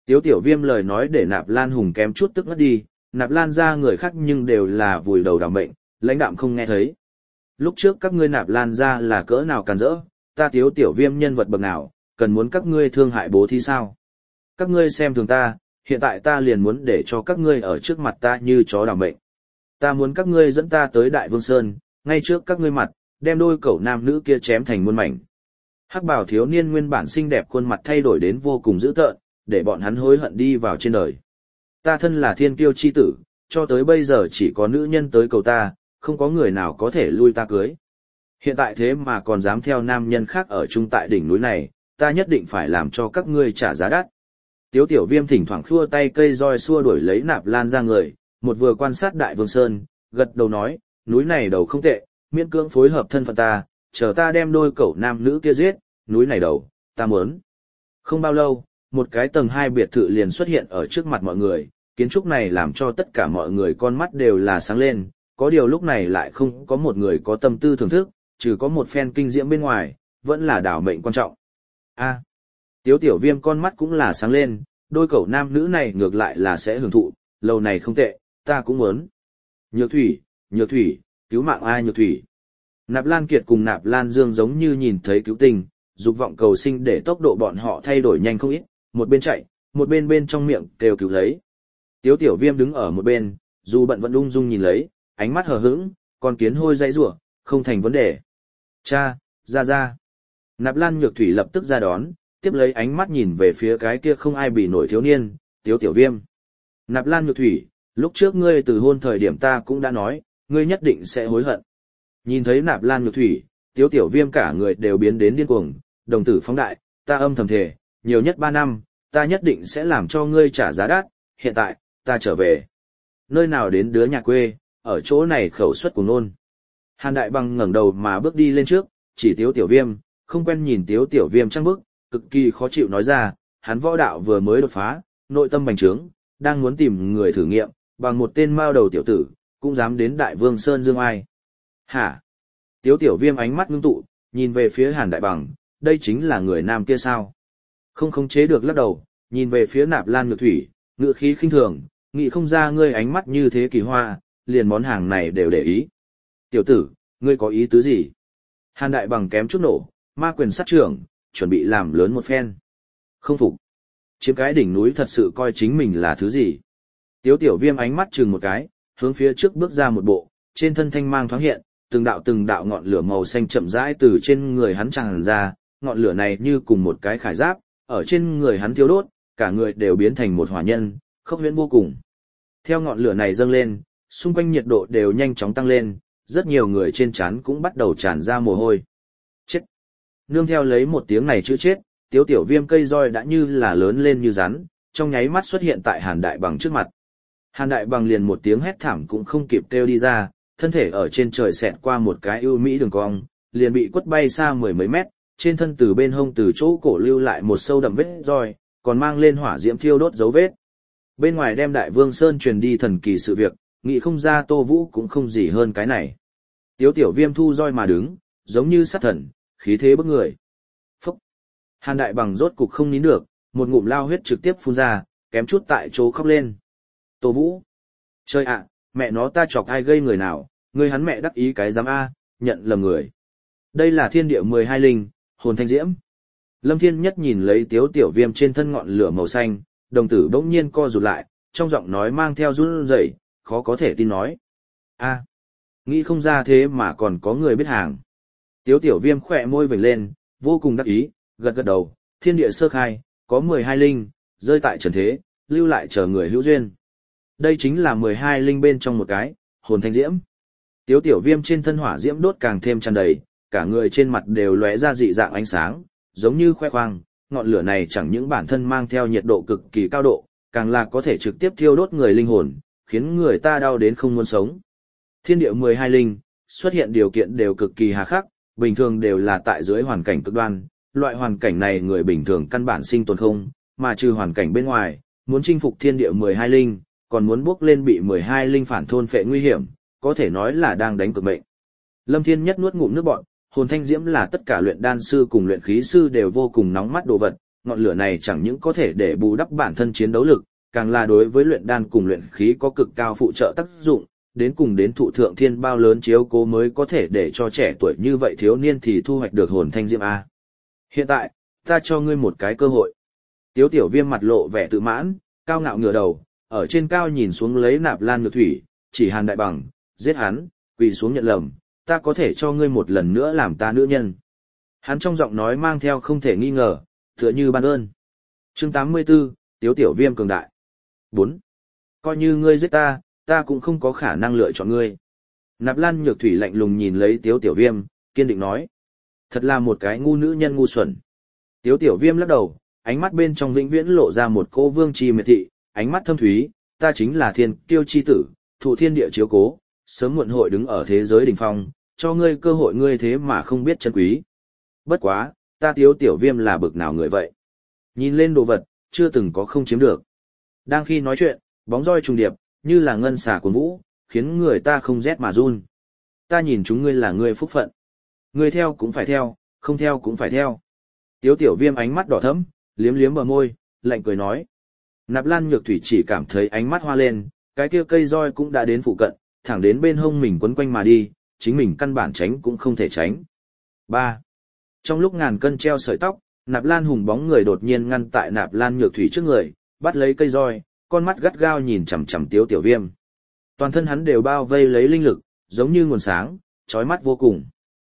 Tiếu Tiểu Viêm lời nói để Nạp Lan Hùng kém chút tức ngất đi, Nạp Lan ra người khác nhưng đều là vùi đầu đảm mệnh, lãnh đạm không nghe thấy. Lúc trước các ngươi Nạp Lan ra là cỡ nào càn rỡ, ta Tiếu Tiểu Viêm nhân vật bậc nào, cần muốn các ngươi thương hại bố thí sao? Các ngươi xem thường ta, hiện tại ta liền muốn để cho các ngươi ở trước mặt ta như chó đảm mệnh. Ta muốn các ngươi dẫn ta tới Đại Vương Sơn, ngay trước các ngươi mặt, đem đôi cẩu nam nữ kia chém thành muôn mảnh. Hắc bào thiếu niên nguyên bản xinh đẹp khuôn mặt thay đổi đến vô cùng dữ tợn, để bọn hắn hối hận đi vào trên đời. Ta thân là thiên kiêu chi tử, cho tới bây giờ chỉ có nữ nhân tới cầu ta, không có người nào có thể lui ta cưới. Hiện tại thế mà còn dám theo nam nhân khác ở chung tại đỉnh núi này, ta nhất định phải làm cho các ngươi trả giá đắt. Tiếu Tiểu Viêm thỉnh thoảng khua tay cây roi xua đuổi lấy Nạp Lan ra người, một vừa quan sát Đại Vương Sơn, gật đầu nói, núi này đầu không tệ, miễn cưỡng phối hợp thân phận ta, chờ ta đem đôi cẩu nam nữ kia giết, núi này đầu, ta muốn. Không bao lâu, một cái tầng 2 biệt thự liền xuất hiện ở trước mặt mọi người, kiến trúc này làm cho tất cả mọi người con mắt đều là sáng lên, có điều lúc này lại không có một người có tâm tư thưởng thức, trừ có một phen kinh diễm bên ngoài, vẫn là đảo mệnh quan trọng. A, Tiếu Tiểu Viêm con mắt cũng là sáng lên, đôi cẩu nam nữ này ngược lại là sẽ hưởng thụ, lầu này không tệ, ta cũng muốn. Nhược thủy, cứu mạng ai Nhược thủy. Nạp Lan Kiệt cùng Nạp Lan Dương giống như nhìn thấy cứu tình, dục vọng cầu sinh để tốc độ bọn họ thay đổi nhanh không ít, một bên chạy, một bên bên trong miệng kêu cứu lấy. Tiếu Tiểu Viêm đứng ở một bên, dù bận vẫn ung dung nhìn lấy, ánh mắt hờ hững, con kiến hôi dãy rủa, không thành vấn đề. Cha, ra. Nạp Lan Nhược thủy lập tức ra đón, tiếp lấy ánh mắt nhìn về phía cái kia không ai bị nổi thiếu niên, Tiếu Tiểu Viêm. Nạp Lan Nhược thủy, lúc trước ngươi từ hôn thời điểm ta cũng đã nói, ngươi nhất định sẽ hối hận. Nhìn thấy Nạp Lan Nhược thủy, Tiếu Tiểu Viêm cả người đều biến đến điên cuồng, đồng tử phóng đại, ta âm thầm thề, nhiều nhất 3 năm, ta nhất định sẽ làm cho ngươi trả giá đắt, hiện tại, ta trở về. Nơi nào đến đứa nhà quê, ở chỗ này khẩu suất của nôn. Hàn Đại Bằng ngẩng đầu mà bước đi lên trước, chỉ Tiếu Tiểu Viêm, không quen nhìn Tiếu Tiểu Viêm trăng bước, cực kỳ khó chịu nói ra, hắn võ đạo vừa mới đột phá, nội tâm bành trướng, đang muốn tìm người thử nghiệm, bằng một tên mao đầu tiểu tử, cũng dám đến Đại Vương Sơn dương ai. Hả? Tiếu Tiểu Viêm ánh mắt ngưng tụ, nhìn về phía Hàn Đại Bằng, đây chính là người nam kia sao? Không khống chế được lắc đầu, nhìn về phía Nạp Lan Nhược thủy, ngựa khí khinh thường, nghĩ không ra ngươi ánh mắt như thế kỳ hoa, liền món hàng này đều để ý. Tiểu tử, ngươi có ý tứ gì? Hàn Đại Bằng kém chút nổ, ma quyền sát trưởng, chuẩn bị làm lớn một phen. Không phục. Chiếm cái đỉnh núi thật sự coi chính mình là thứ gì? Tiếu Tiểu Viêm ánh mắt chừng một cái, hướng phía trước bước ra một bộ, trên thân thanh mang thoáng hiện, từng đạo ngọn lửa màu xanh chậm rãi từ trên người hắn tràn ra, ngọn lửa này như cùng một cái khải giáp, ở trên người hắn thiêu đốt, cả người đều biến thành một hỏa nhân, khốc huyễn vô cùng. Theo ngọn lửa này dâng lên, xung quanh nhiệt độ đều nhanh chóng tăng lên, rất nhiều người trên trán cũng bắt đầu tràn ra mồ hôi. Chết! Nương theo lấy một tiếng này chữ chết, Tiếu Tiểu Viêm cây roi đã như là lớn lên như rắn, trong nháy mắt xuất hiện tại Hàn Đại Bằng trước mặt. Hàn Đại Bằng liền một tiếng hét thảm cũng không kịp kêu đi ra, thân thể ở trên trời xẹt qua một cái ưu mỹ đường cong, liền bị quất bay xa mười mấy mét, trên thân từ bên hông từ chỗ cổ lưu lại một sâu đậm vết roi, còn mang lên hỏa diễm thiêu đốt dấu vết. Bên ngoài đem Đại Vương Sơn truyền đi thần kỳ sự việc, nghĩ không ra Tô Vũ cũng không gì hơn cái này. Tiếu Tiểu Viêm thu roi mà đứng, giống như sát thần, khí thế bức người. Phúc! Hàn Đại Bằng rốt cục không nín được, một ngụm lao huyết trực tiếp phun ra, kém chút tại chỗ khóc lên. Tô Vũ! Trời ạ, mẹ nó ta chọc ai gây người nào, người hắn mẹ đắc ý cái giám A, nhận lầm người. Đây là thiên địa 12 linh, hồn thanh diễm. Lâm Thiên Nhất nhìn lấy Tiếu Tiểu Viêm trên thân ngọn lửa màu xanh, đồng tử bỗng nhiên co rụt lại, trong giọng nói mang theo run rẩy, khó có thể tin nói. A, nghĩ không ra thế mà còn có người biết hàng. Tiếu Tiểu Viêm khỏe môi vểnh lên, vô cùng đắc ý, gật gật đầu, thiên địa sơ khai, có 12 linh, rơi tại trần thế, lưu lại chờ người hữu duyên. Đây chính là 12 linh bên trong một cái, hồn thanh diễm. Tiếu Tiểu Viêm trên thân hỏa diễm đốt càng thêm tràn đầy, cả người trên mặt đều lóe ra dị dạng ánh sáng, giống như khoe khoang, ngọn lửa này chẳng những bản thân mang theo nhiệt độ cực kỳ cao độ, càng là có thể trực tiếp thiêu đốt người linh hồn, khiến người ta đau đến không muốn sống. Thiên địa 12 linh, xuất hiện điều kiện đều cực kỳ hà khắc, bình thường đều là tại dưới hoàn cảnh cực đoan, loại hoàn cảnh này người bình thường căn bản sinh tồn không, mà trừ hoàn cảnh bên ngoài, muốn chinh phục thiên địa 12 linh, còn muốn bước lên bị 12 linh phản thôn phệ nguy hiểm, có thể nói là đang đánh cực mệnh. Lâm Thiên Nhất nuốt ngụm nước bọt, hồn thanh diễm là tất cả luyện đan sư cùng luyện khí sư đều vô cùng nóng mắt đồ vật, ngọn lửa này chẳng những có thể để bù đắp bản thân chiến đấu lực, càng là đối với luyện đan cùng luyện khí có cực cao phụ trợ tác dụng, đến cùng đến thụ thượng thiên bao lớn chiếu cố mới có thể để cho trẻ tuổi như vậy thiếu niên thì thu hoạch được hồn thanh diễm A. Hiện tại, ta cho ngươi một cái cơ hội. Tiếu tiểu viêm mặt lộ vẻ tự mãn, cao ngạo ngửa đầu, ở trên cao nhìn xuống lấy Nạp Lan Nhược Thủy, chỉ Hàn Đại Bằng, giết hắn, quỳ xuống nhận lầm, ta có thể cho ngươi một lần nữa làm ta nữ nhân. Hắn trong giọng nói mang theo không thể nghi ngờ, tựa như ban ơn. Chương 84, Tiếu tiểu viêm cường đại. 4. Coi như ngươi giết ta, ta cũng không có khả năng lựa chọn ngươi. Nạp Lan Nhược Thủy lạnh lùng nhìn lấy Tiếu tiểu viêm, kiên định nói. Thật là một cái ngu nữ nhân ngu xuẩn. Tiếu tiểu viêm lắc đầu, ánh mắt bên trong vĩnh viễn lộ ra một cô vương chi miệt thị, ánh mắt thâm thúy, ta chính là thiên kiêu chi tử, thụ thiên địa chiếu cố, sớm muộn hội đứng ở thế giới đỉnh phong, cho ngươi cơ hội ngươi thế mà không biết chân quý. Bất quá, ta Tiếu tiểu viêm là bực nào người vậy? Nhìn lên đồ vật, chưa từng có không chiếm được. Đang khi nói chuyện, bóng roi trùng điệp, như là ngân xà cuồn vũ, khiến người ta không rét mà run. Ta nhìn chúng ngươi là ngươi phúc phận. Ngươi theo cũng phải theo, không theo cũng phải theo. Tiếu tiểu viêm ánh mắt đỏ thẫm, liếm liếm bờ môi, lạnh cười nói. Nạp Lan Nhược Thủy chỉ cảm thấy ánh mắt hoa lên, cái kia cây roi cũng đã đến phụ cận, thẳng đến bên hông mình quấn quanh mà đi, chính mình căn bản tránh cũng không thể tránh. 3. Trong lúc ngàn cân treo sợi tóc, Nạp Lan Hùng bóng người đột nhiên ngăn tại Nạp Lan Nhược Thủy trước người, bắt lấy cây roi, con mắt gắt gao nhìn chằm chằm Tiếu tiểu viêm. Toàn thân hắn đều bao vây lấy linh lực, giống như nguồn sáng, chói mắt vô cùng.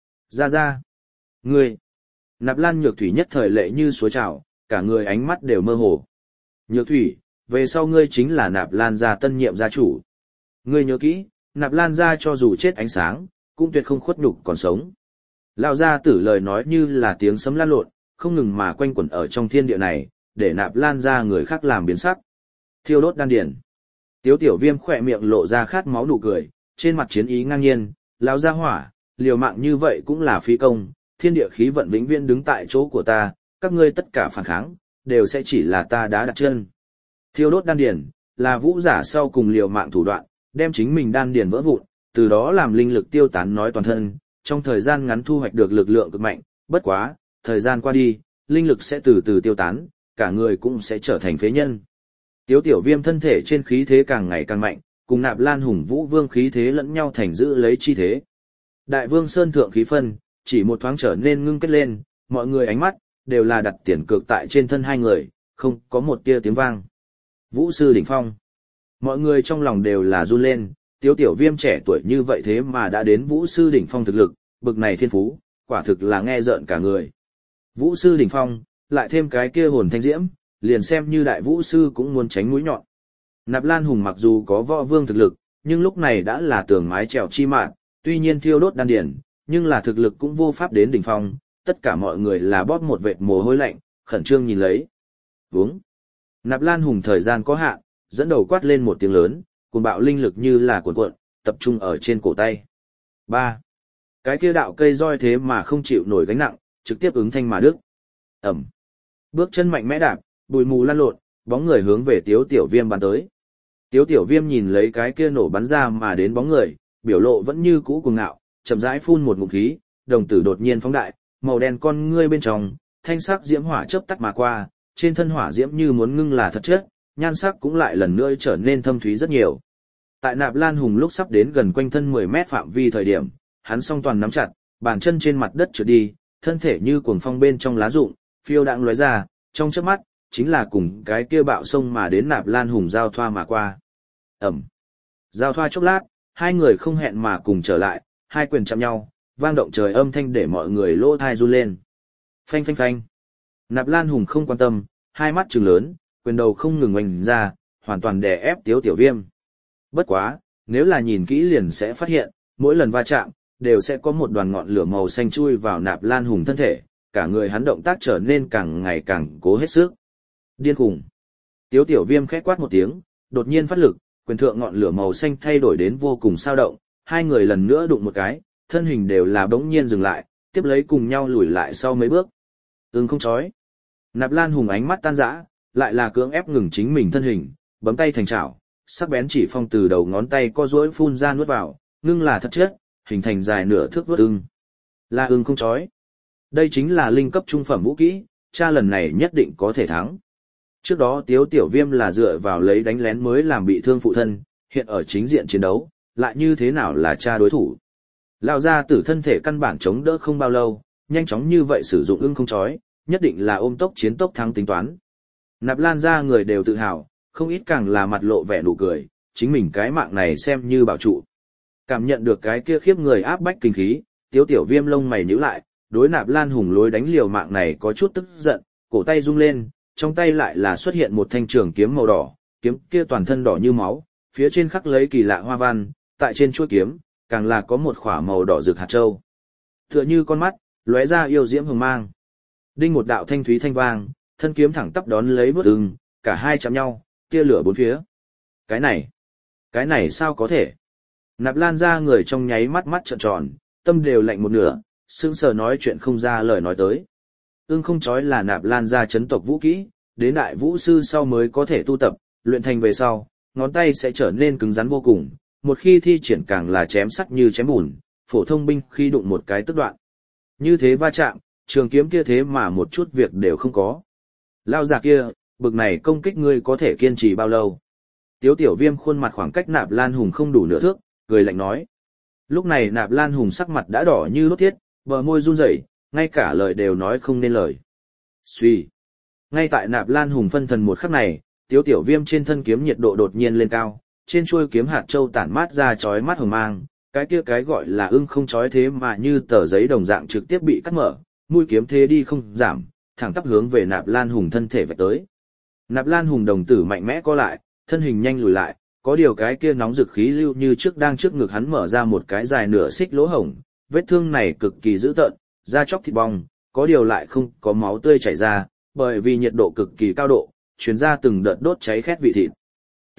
Ra. Ngươi. Nạp Lan Nhược Thủy nhất thời lệ như suối trào, cả người ánh mắt đều mơ hồ. Nhược Thủy, về sau ngươi chính là Nạp Lan gia tân nhiệm gia chủ. Ngươi nhớ kỹ, Nạp Lan gia cho dù chết ánh sáng, cũng tuyệt không khuất nhục còn sống. Lão gia tử lời nói như là tiếng sấm lan lộn, không ngừng mà quanh quẩn ở trong thiên địa này, để Nạp Lan gia người khác làm biến sắc. Thiêu đốt đan điển. Tiếu tiểu viêm khỏe miệng lộ ra khát máu nụ cười, trên mặt chiến ý ngang nhiên, lão gia hỏa, liều mạng như vậy cũng là phí công, thiên địa khí vận vĩnh viễn đứng tại chỗ của ta, các ngươi tất cả phản kháng, đều sẽ chỉ là ta đá đặt chân. Thiêu đốt đan điển, là vũ giả sau cùng liều mạng thủ đoạn, đem chính mình đan điển vỡ vụn, từ đó làm linh lực tiêu tán nói toàn thân, trong thời gian ngắn thu hoạch được lực lượng cực mạnh, bất quá, thời gian qua đi, linh lực sẽ từ từ tiêu tán, cả người cũng sẽ trở thành phế nhân. Tiếu tiểu viêm thân thể trên khí thế càng ngày càng mạnh, cùng Nạp Lan Hùng Vũ Vương khí thế lẫn nhau thành giữ lấy chi thế. Đại Vương Sơn thượng khí phân, chỉ một thoáng trở nên ngưng kết lên, mọi người ánh mắt đều là đặt tiền cược tại trên thân hai người, không có một tia tiếng vang. Vũ sư đỉnh phong. Mọi người trong lòng đều là run lên, Tiếu tiểu viêm trẻ tuổi như vậy thế mà đã đến Vũ sư đỉnh phong thực lực, bực này thiên phú, quả thực là nghe rợn cả người. Vũ sư đỉnh phong, lại thêm cái kia hồn thanh diễm, liền xem như đại vũ sư cũng muốn tránh mũi nhọn. Nạp Lan Hùng mặc dù có võ vương thực lực, nhưng lúc này đã là tường mái trèo chi mạn, tuy nhiên thiêu đốt đan điển, nhưng là thực lực cũng vô pháp đến đỉnh phong, tất cả mọi người là bóp một vệt mồ hôi lạnh, khẩn trương nhìn lấy. Uống. Nạp Lan Hùng thời gian có hạn, dẫn đầu quát lên một tiếng lớn, cuồng bạo linh lực như là cuộn cuộn, tập trung ở trên cổ tay. 3. Cái kia đạo cây roi thế mà không chịu nổi gánh nặng, trực tiếp ứng thanh mà đứt. Ẩm. Bước chân mạnh mẽ đạp, bụi mù lăn lộn, bóng người hướng về Tiếu tiểu viêm bắn tới. Tiếu tiểu viêm nhìn lấy cái kia nổ bắn ra mà đến bóng người, biểu lộ vẫn như cũ cuồng ngạo, chậm rãi phun một ngụm khí, đồng tử đột nhiên phóng đại, màu đen con ngươi bên trong, thanh sắc diễm hỏa chớp tắt mà qua, trên thân hỏa diễm như muốn ngưng là thật chất, nhan sắc cũng lại lần nữa trở nên thâm thúy rất nhiều. Tại Nạp Lan Hùng lúc sắp đến gần quanh thân 10 mét phạm vi thời điểm, hắn song toàn nắm chặt, bàn chân trên mặt đất trượt đi, thân thể như cuồng phong bên trong lá rụng, phiêu đãng lóe ra, trong chớp mắt, chính là cùng cái kia bạo sông mà đến Nạp Lan Hùng giao thoa mà qua. Ẩm. Giao thoa chốc lát, hai người không hẹn mà cùng trở lại, hai quyền chạm nhau, vang động trời âm thanh để mọi người lỗ tai run lên. Phanh phanh phanh. Nạp Lan Hùng không quan tâm, hai mắt trừng lớn, quyền đầu không ngừng oanh ra, hoàn toàn đè ép Tiếu tiểu viêm. Bất quá, nếu là nhìn kỹ liền sẽ phát hiện, mỗi lần va chạm, đều sẽ có một đoàn ngọn lửa màu xanh chui vào Nạp Lan Hùng thân thể, cả người hắn động tác trở nên càng ngày càng cố hết sức. Điên khùng. Tiếu tiểu viêm khẽ quát một tiếng, đột nhiên phát lực, quyền thượng ngọn lửa màu xanh thay đổi đến vô cùng sao động, hai người lần nữa đụng một cái, thân hình đều là bỗng nhiên dừng lại, tiếp lấy cùng nhau lùi lại sau mấy bước. Không chói. Nạp Lan Hùng ánh mắt tan rã, lại là cưỡng ép ngừng chính mình thân hình, bấm tay thành chảo, sắc bén chỉ phong từ đầu ngón tay co duỗi phun ra nuốt vào, ngưng là thật chất, hình thành dài nửa thước vớt ưng. Là ưng không chói. Đây chính là linh cấp trung phẩm vũ kỹ, cha lần này nhất định có thể thắng. Trước đó Tiếu Tiểu Viêm là dựa vào lấy đánh lén mới làm bị thương phụ thân, hiện ở chính diện chiến đấu, lại như thế nào là cha đối thủ. Lão gia tử thân thể căn bản chống đỡ không bao lâu, nhanh chóng như vậy sử dụng ưng không chói, nhất định là ôm tốc chiến tốc thắng tính toán. Nạp Lan gia người đều tự hào, không ít càng là mặt lộ vẻ nụ cười, chính mình cái mạng này xem như bảo trụ. Cảm nhận được cái kia khiếp người áp bách kinh khí, Tiếu Tiểu Viêm lông mày nhíu lại, đối Nạp Lan Hùng lối đánh liều mạng này có chút tức giận, cổ tay rung lên, trong tay lại là xuất hiện một thanh trường kiếm màu đỏ, kiếm kia toàn thân đỏ như máu, phía trên khắc lấy kỳ lạ hoa văn, tại trên chuôi kiếm, càng là có một khỏa màu đỏ rực hạt châu. Tựa như con mắt, lóe ra yêu diễm hừng mang. Đinh một đạo thanh thúy thanh vang, thân kiếm thẳng tắp đón lấy vút ưng, cả hai chạm nhau, tia lửa bốn phía. Cái này sao có thể? Nạp Lan ra người trong nháy mắt mắt trợn tròn, tâm đều lạnh một nửa, sững sờ nói chuyện không ra lời nói tới. Ưng không chói là Nạp Lan ra chấn tộc vũ kỹ, đến đại vũ sư sau mới có thể tu tập, luyện thành về sau, ngón tay sẽ trở nên cứng rắn vô cùng, một khi thi triển càng là chém sắc như chém bùn, phổ thông binh khi đụng một cái tức đoạn. Như thế va chạm, trường kiếm kia thế mà một chút việc đều không có. Lao già kia, bực này công kích ngươi có thể kiên trì bao lâu? Tiếu Tiểu Viêm khuôn mặt khoảng cách Nạp Lan Hùng không đủ nửa thước, cười lạnh nói. Lúc này Nạp Lan Hùng sắc mặt đã đỏ như đốt thiết, bờ môi run rẩy, ngay cả lời đều nói không nên lời. Suy. Ngay tại Nạp Lan Hùng phân thần một khắc này, Tiếu Tiểu Viêm trên thân kiếm nhiệt độ đột nhiên lên cao, trên chuôi kiếm hạt châu tản mát ra chói mắt hồng mang, cái kia cái gọi là ưng không chói thế mà như tờ giấy đồng dạng trực tiếp bị cắt mở, mũi kiếm thế đi không giảm, thẳng tắp hướng về Nạp Lan Hùng thân thể vạch tới. Nạp Lan Hùng đồng tử mạnh mẽ co lại, thân hình nhanh lùi lại, có điều cái kia nóng dực khí lưu như trước đang trước ngực hắn mở ra một cái dài nửa xích lỗ hổng, vết thương này cực kỳ dữ tợn, da chóc thịt bong, có điều lại không có máu tươi chảy ra, bởi vì nhiệt độ cực kỳ cao độ, truyền ra từng đợt đốt cháy khét vị thịt. T.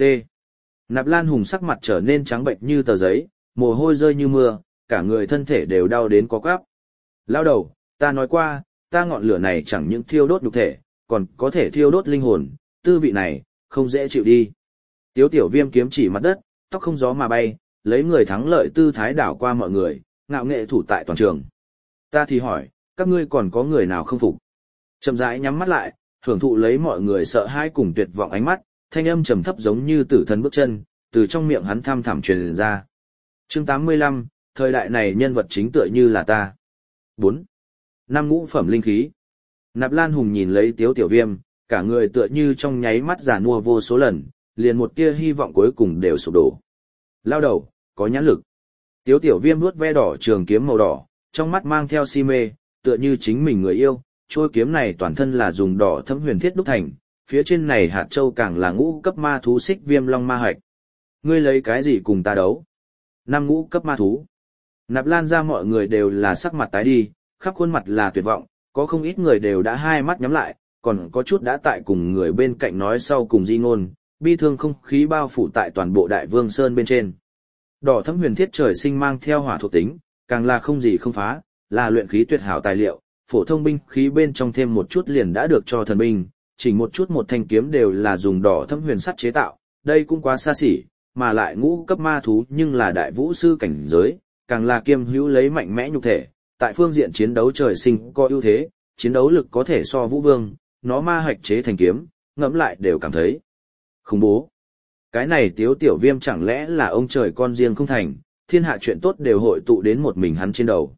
Nạp Lan Hùng sắc mặt trở nên trắng bệnh như tờ giấy, mồ hôi rơi như mưa, cả người thân thể đều đau đến có quắp. Lao đầu, ta nói qua, ta ngọn lửa này chẳng những thiêu đốt nhục thể, còn có thể thiêu đốt linh hồn, tư vị này, không dễ chịu đi. Tiếu Tiểu Viêm kiếm chỉ mặt đất, tóc không gió mà bay, lấy người thắng lợi tư thái đảo qua mọi người, ngạo nghệ thủ tại toàn trường. Ta thì hỏi, các ngươi còn có người nào không phục? Chậm rãi nhắm mắt lại, hưởng thụ lấy mọi người sợ hãi cùng tuyệt vọng ánh mắt, thanh âm trầm thấp giống như tử thần bước chân, từ trong miệng hắn thăm thẳm truyền ra. Chương 85, thời đại này nhân vật chính tựa như là ta. 4. Năm ngũ phẩm linh khí. Nạp Lan Hùng nhìn lấy Tiếu Tiểu Viêm, cả người tựa như trong nháy mắt già nua vô số lần, liền một tia hy vọng cuối cùng đều sụp đổ. Lao đầu, có nhãn lực. Tiếu Tiểu Viêm vuốt ve đỏ trường kiếm màu đỏ, trong mắt mang theo si mê, tựa như chính mình người yêu, trôi kiếm này toàn thân là dùng đỏ thẫm huyền thiết đúc thành, phía trên này hạt châu càng là ngũ cấp ma thú xích viêm long ma hạch. Ngươi lấy cái gì cùng ta đấu? Năm ngũ cấp ma thú. Nạp Lan ra mọi người đều là sắc mặt tái đi, khắp khuôn mặt là tuyệt vọng, có không ít người đều đã hai mắt nhắm lại, còn có chút đã tại cùng người bên cạnh nói sau cùng di ngôn, bi thương không khí bao phủ tại toàn bộ Đại Vương Sơn bên trên. Đỏ thẫm huyền thiết trời sinh mang theo hỏa thuộc tính, càng là không gì không phá, là luyện khí tuyệt hảo tài liệu, phổ thông binh khí bên trong thêm một chút liền đã được cho thần binh, chỉnh một chút một thanh kiếm đều là dùng đỏ thẫm huyền sắt chế tạo, đây cũng quá xa xỉ, mà lại ngũ cấp ma thú nhưng là đại vũ sư cảnh giới, càng là kiêm hữu lấy mạnh mẽ nhục thể, tại phương diện chiến đấu trời sinh có ưu thế, chiến đấu lực có thể so vũ vương, nó ma hạch chế thành kiếm, ngẫm lại đều cảm thấy khủng bố. Cái này Tiếu Tiểu Viêm chẳng lẽ là ông trời con riêng không thành, thiên hạ chuyện tốt đều hội tụ đến một mình hắn trên đầu.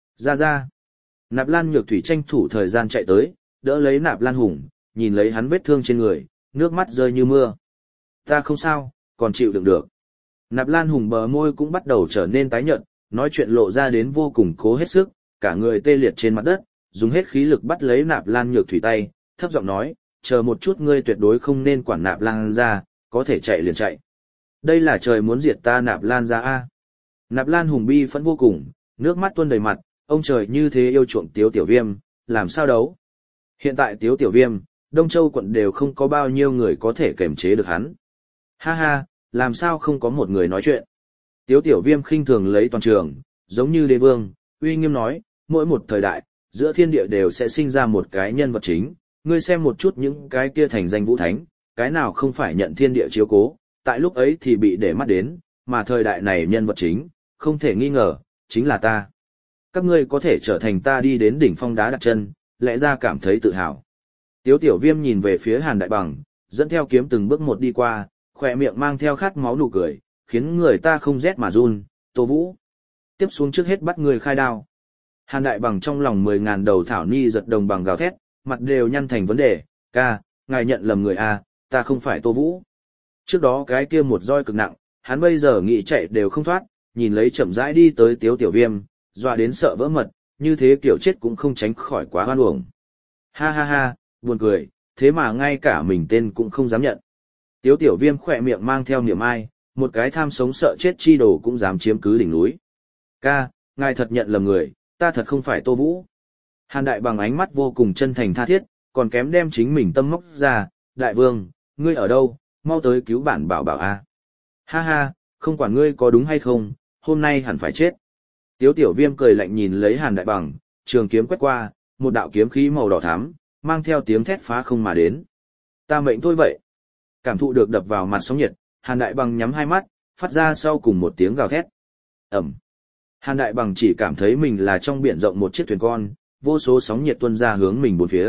Ra. Nạp Lan Nhược Thủy tranh thủ thời gian chạy tới, đỡ lấy Nạp Lan Hùng, nhìn lấy hắn vết thương trên người, nước mắt rơi như mưa. Ta không sao, còn chịu đựng được. Nạp Lan Hùng bờ môi cũng bắt đầu trở nên tái nhợt, nói chuyện lộ ra đến vô cùng cố hết sức, cả người tê liệt trên mặt đất, dùng hết khí lực bắt lấy Nạp Lan Nhược Thủy tay, thấp giọng nói, chờ một chút ngươi tuyệt đối không nên quản Nạp Lan ra, có thể chạy liền chạy. Đây là trời muốn diệt ta Nạp Lan ra a. Nạp Lan Hùng bi phẫn vô cùng, nước mắt tuôn đầy mặt, ông trời như thế yêu chuộng Tiếu Tiểu Viêm, làm sao đấu? Hiện tại Tiếu Tiểu Viêm, Đông Châu quận đều không có bao nhiêu người có thể kềm chế được hắn. Ha ha, làm sao không có một người nói chuyện? Tiếu Tiểu Viêm khinh thường lấy toàn trường, giống như đế vương, uy nghiêm nói, mỗi một thời đại, giữa thiên địa đều sẽ sinh ra một cái nhân vật chính, ngươi xem một chút những cái kia thành danh vũ thánh, cái nào không phải nhận thiên địa chiếu cố, tại lúc ấy thì bị để mắt đến, mà thời đại này nhân vật chính, không thể nghi ngờ, chính là ta. Các ngươi có thể trở thành ta đi đến đỉnh phong đá đặt chân, lẽ ra cảm thấy tự hào. Tiếu Tiểu Viêm nhìn về phía Hàn Đại Bằng, dẫn theo kiếm từng bước một đi qua, khỏe miệng mang theo khát máu nụ cười, khiến người ta không rét mà run. Tô Vũ, tiếp xuống trước hết bắt người khai đao. Hàn Đại Bằng trong lòng 10.000 đầu thảo ni giật đồng bằng gào thét, mặt đều nhăn thành vấn đề, ca, ngài nhận lầm người à, ta không phải Tô Vũ. Trước đó cái kia một roi cực nặng, hắn bây giờ nghĩ chạy đều không thoát, nhìn lấy chậm rãi đi tới Tiếu Tiểu Viêm, dọa đến sợ vỡ mật, như thế kiểu chết cũng không tránh khỏi quá hoan uổng. Ha ha ha, buồn cười, thế mà ngay cả mình tên cũng không dám nhận. Tiếu Tiểu Viêm khỏe miệng mang theo niệm ai, một cái tham sống sợ chết chi đồ cũng dám chiếm cứ đỉnh núi. Ca, ngài thật nhận lầm người, ta thật không phải Tô Vũ. Hàn Đại Bằng ánh mắt vô cùng chân thành tha thiết, còn kém đem chính mình tâm móc ra, Đại Vương, ngươi ở đâu, mau tới cứu bản bảo bảo a. Ha ha, không quản ngươi có đúng hay không, hôm nay hẳn phải chết. Tiếu Tiểu Viêm cười lạnh nhìn lấy Hàn Đại Bằng, trường kiếm quét qua, một đạo kiếm khí màu đỏ thắm, mang theo tiếng thét phá không mà đến. Ta mệnh thôi vậy. Cảm thụ được đập vào mặt sóng nhiệt, Hàn Đại Bằng nhắm hai mắt, phát ra sau cùng một tiếng gào thét. Ẩm. Hàn Đại Bằng chỉ cảm thấy mình là trong biển rộng một chiếc thuyền con, vô số sóng nhiệt tuôn ra hướng mình bốn phía.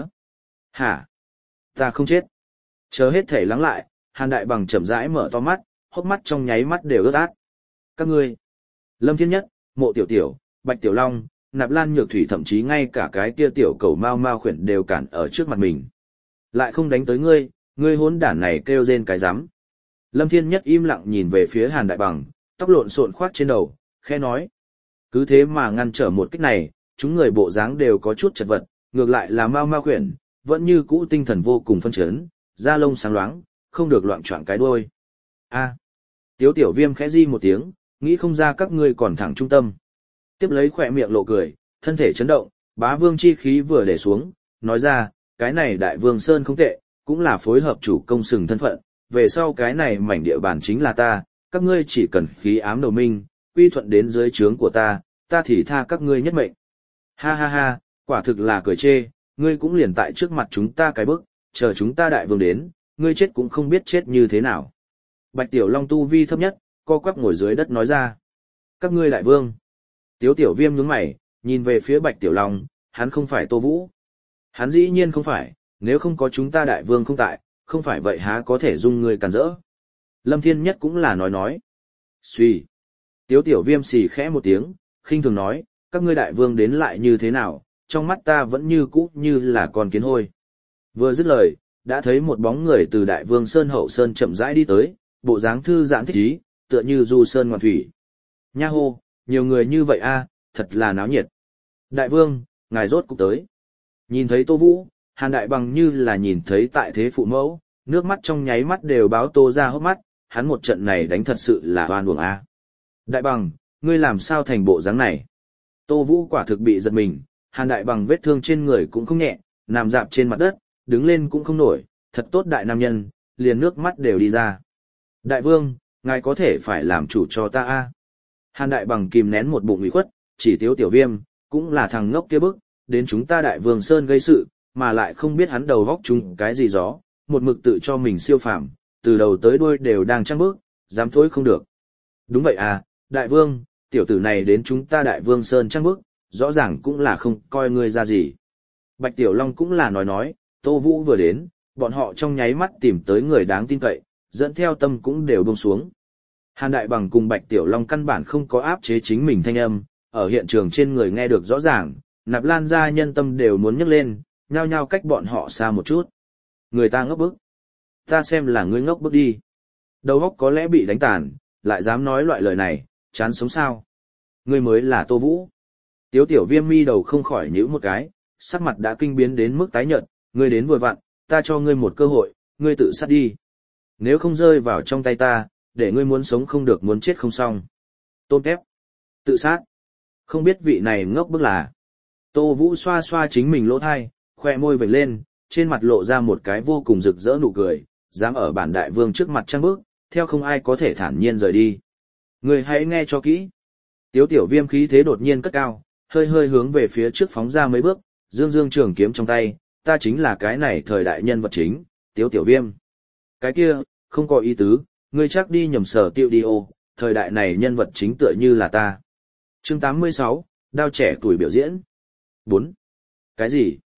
Hả? Ta không chết. Chờ hết thể lắng lại, Hàn Đại Bằng chậm rãi mở to mắt, hốc mắt trong nháy mắt đều ướt át. Các ngươi, Lâm Thiên Nhất, Mộ Tiểu Tiểu, Bạch Tiểu Long, Nạp Lan Nhược Thủy thậm chí ngay cả cái kia tiểu cầu Mao Mao khuyển đều cản ở trước mặt mình. Lại không đánh tới ngươi, ngươi hỗn đản này kêu rên cái rắm. Lâm Thiên Nhất im lặng nhìn về phía Hàn Đại Bằng, tóc lộn xộn khoác trên đầu, khẽ nói. Cứ thế mà ngăn trở một kích này, chúng người bộ dáng đều có chút chật vật, ngược lại là Mao Mao khuyển, vẫn như cũ tinh thần vô cùng phân chấn, da lông sáng loáng, không được loạn choạng cái đuôi. A. Tiếu Tiểu Viêm khẽ di một tiếng, nghĩ không ra các ngươi còn thẳng trung tâm. Tiếp lấy khỏe miệng lộ cười, thân thể chấn động, bá vương chi khí vừa để xuống, nói ra, cái này Đại Vương Sơn không tệ, cũng là phối hợp chủ công sừng thân phận, về sau cái này mảnh địa bàn chính là ta, các ngươi chỉ cần khí ám đầu minh, quy thuận đến dưới trướng của ta thì tha các ngươi nhất mệnh. Ha ha ha, quả thực là cười chê, ngươi cũng liền tại trước mặt chúng ta cái bước, chờ chúng ta Đại Vương đến, ngươi chết cũng không biết chết như thế nào. Bạch Tiểu Long tu vi thấp nhất, co quắp ngồi dưới đất nói ra. Các ngươi Đại Vương. Tiếu Tiểu Viêm nhướng mày, nhìn về phía Bạch Tiểu Long, hắn không phải Tô Vũ. Hắn dĩ nhiên không phải, nếu không có chúng ta Đại Vương không tại, không phải vậy há có thể dung người cản rỡ. Lâm Thiên Nhất cũng là nói. Xuy. Tiếu Tiểu Viêm xì khẽ một tiếng, khinh thường nói, các ngươi Đại Vương đến lại như thế nào, trong mắt ta vẫn như cũ như là con kiến hôi. Vừa dứt lời, đã thấy một bóng người từ Đại Vương Sơn hậu sơn chậm rãi đi tới, bộ dáng thư giãn thích ý, tựa như du sơn ngoạn thủy. Nha hô, nhiều người như vậy a, thật là náo nhiệt. Đại Vương, ngài rốt cục tới. Nhìn thấy Tô Vũ, Hàn Đại Bằng như là nhìn thấy tại thế phụ mẫu, nước mắt trong nháy mắt đều báo Tô ra hốc mắt, hắn một trận này đánh thật sự là oan uổng a. Đại Bằng, ngươi làm sao thành bộ dáng này? Tô Vũ quả thực bị giật mình, Hàn Đại Bằng vết thương trên người cũng không nhẹ, nằm dạp trên mặt đất, đứng lên cũng không nổi, thật tốt đại nam nhân, liền nước mắt đều đi ra. Đại Vương, ngài có thể phải làm chủ cho ta a. Hàn Đại Bằng kìm nén một bụng ủy khuất, chỉ Tiếu Tiểu Viêm, cũng là thằng ngốc kia bức, đến chúng ta Đại Vương Sơn gây sự, mà lại không biết hắn đầu góc chúng cái gì gió, một mực tự cho mình siêu phàm, từ đầu tới đuôi đều đang trăng bước, dám thối không được. Đúng vậy à, Đại Vương, tiểu tử này đến chúng ta Đại Vương Sơn trăng bước, rõ ràng cũng là không coi ngươi ra gì. Bạch Tiểu Long cũng là nói, Tô Vũ vừa đến, bọn họ trong nháy mắt tìm tới người đáng tin cậy, dẫn theo tâm cũng đều buông xuống. Hàn Đại Bằng cùng Bạch Tiểu Long căn bản không có áp chế chính mình thanh âm, ở hiện trường trên người nghe được rõ ràng, Nạp Lan gia nhân tâm đều muốn nhấc lên, nhao nhao cách bọn họ xa một chút. Người ta ngốc bức. Ta xem là ngươi ngốc bức đi. Đầu óc có lẽ bị đánh tàn, lại dám nói loại lời này, chán sống sao. Ngươi mới là Tô Vũ. Tiếu Tiểu Viêm mi đầu không khỏi nhíu một cái, sắc mặt đã kinh biến đến mức tái nhợt, ngươi đến vừa vặn, ta cho ngươi một cơ hội, ngươi tự sát đi. Nếu không rơi vào trong tay ta, để ngươi muốn sống không được muốn chết không xong. Tôn Kép. Tự sát. Không biết vị này ngốc bức là. Tô Vũ xoa xoa chính mình lỗ thai, khoe môi vểnh lên, trên mặt lộ ra một cái vô cùng rực rỡ nụ cười, dám ở bản Đại Vương trước mặt trăng bước, theo không ai có thể thản nhiên rời đi. Ngươi hãy nghe cho kỹ. Tiếu Tiểu Viêm khí thế đột nhiên cất cao, hơi hơi hướng về phía trước phóng ra mấy bước, dương trường kiếm trong tay, ta chính là cái này thời đại nhân vật chính, Tiếu Tiểu Viêm. Cái kia, không có ý tứ, ngươi chắc đi nhầm sở tiêu đi ô, thời đại này nhân vật chính tựa như là ta. Chương 86, đao trẻ tuổi biểu diễn. 4. Cái gì?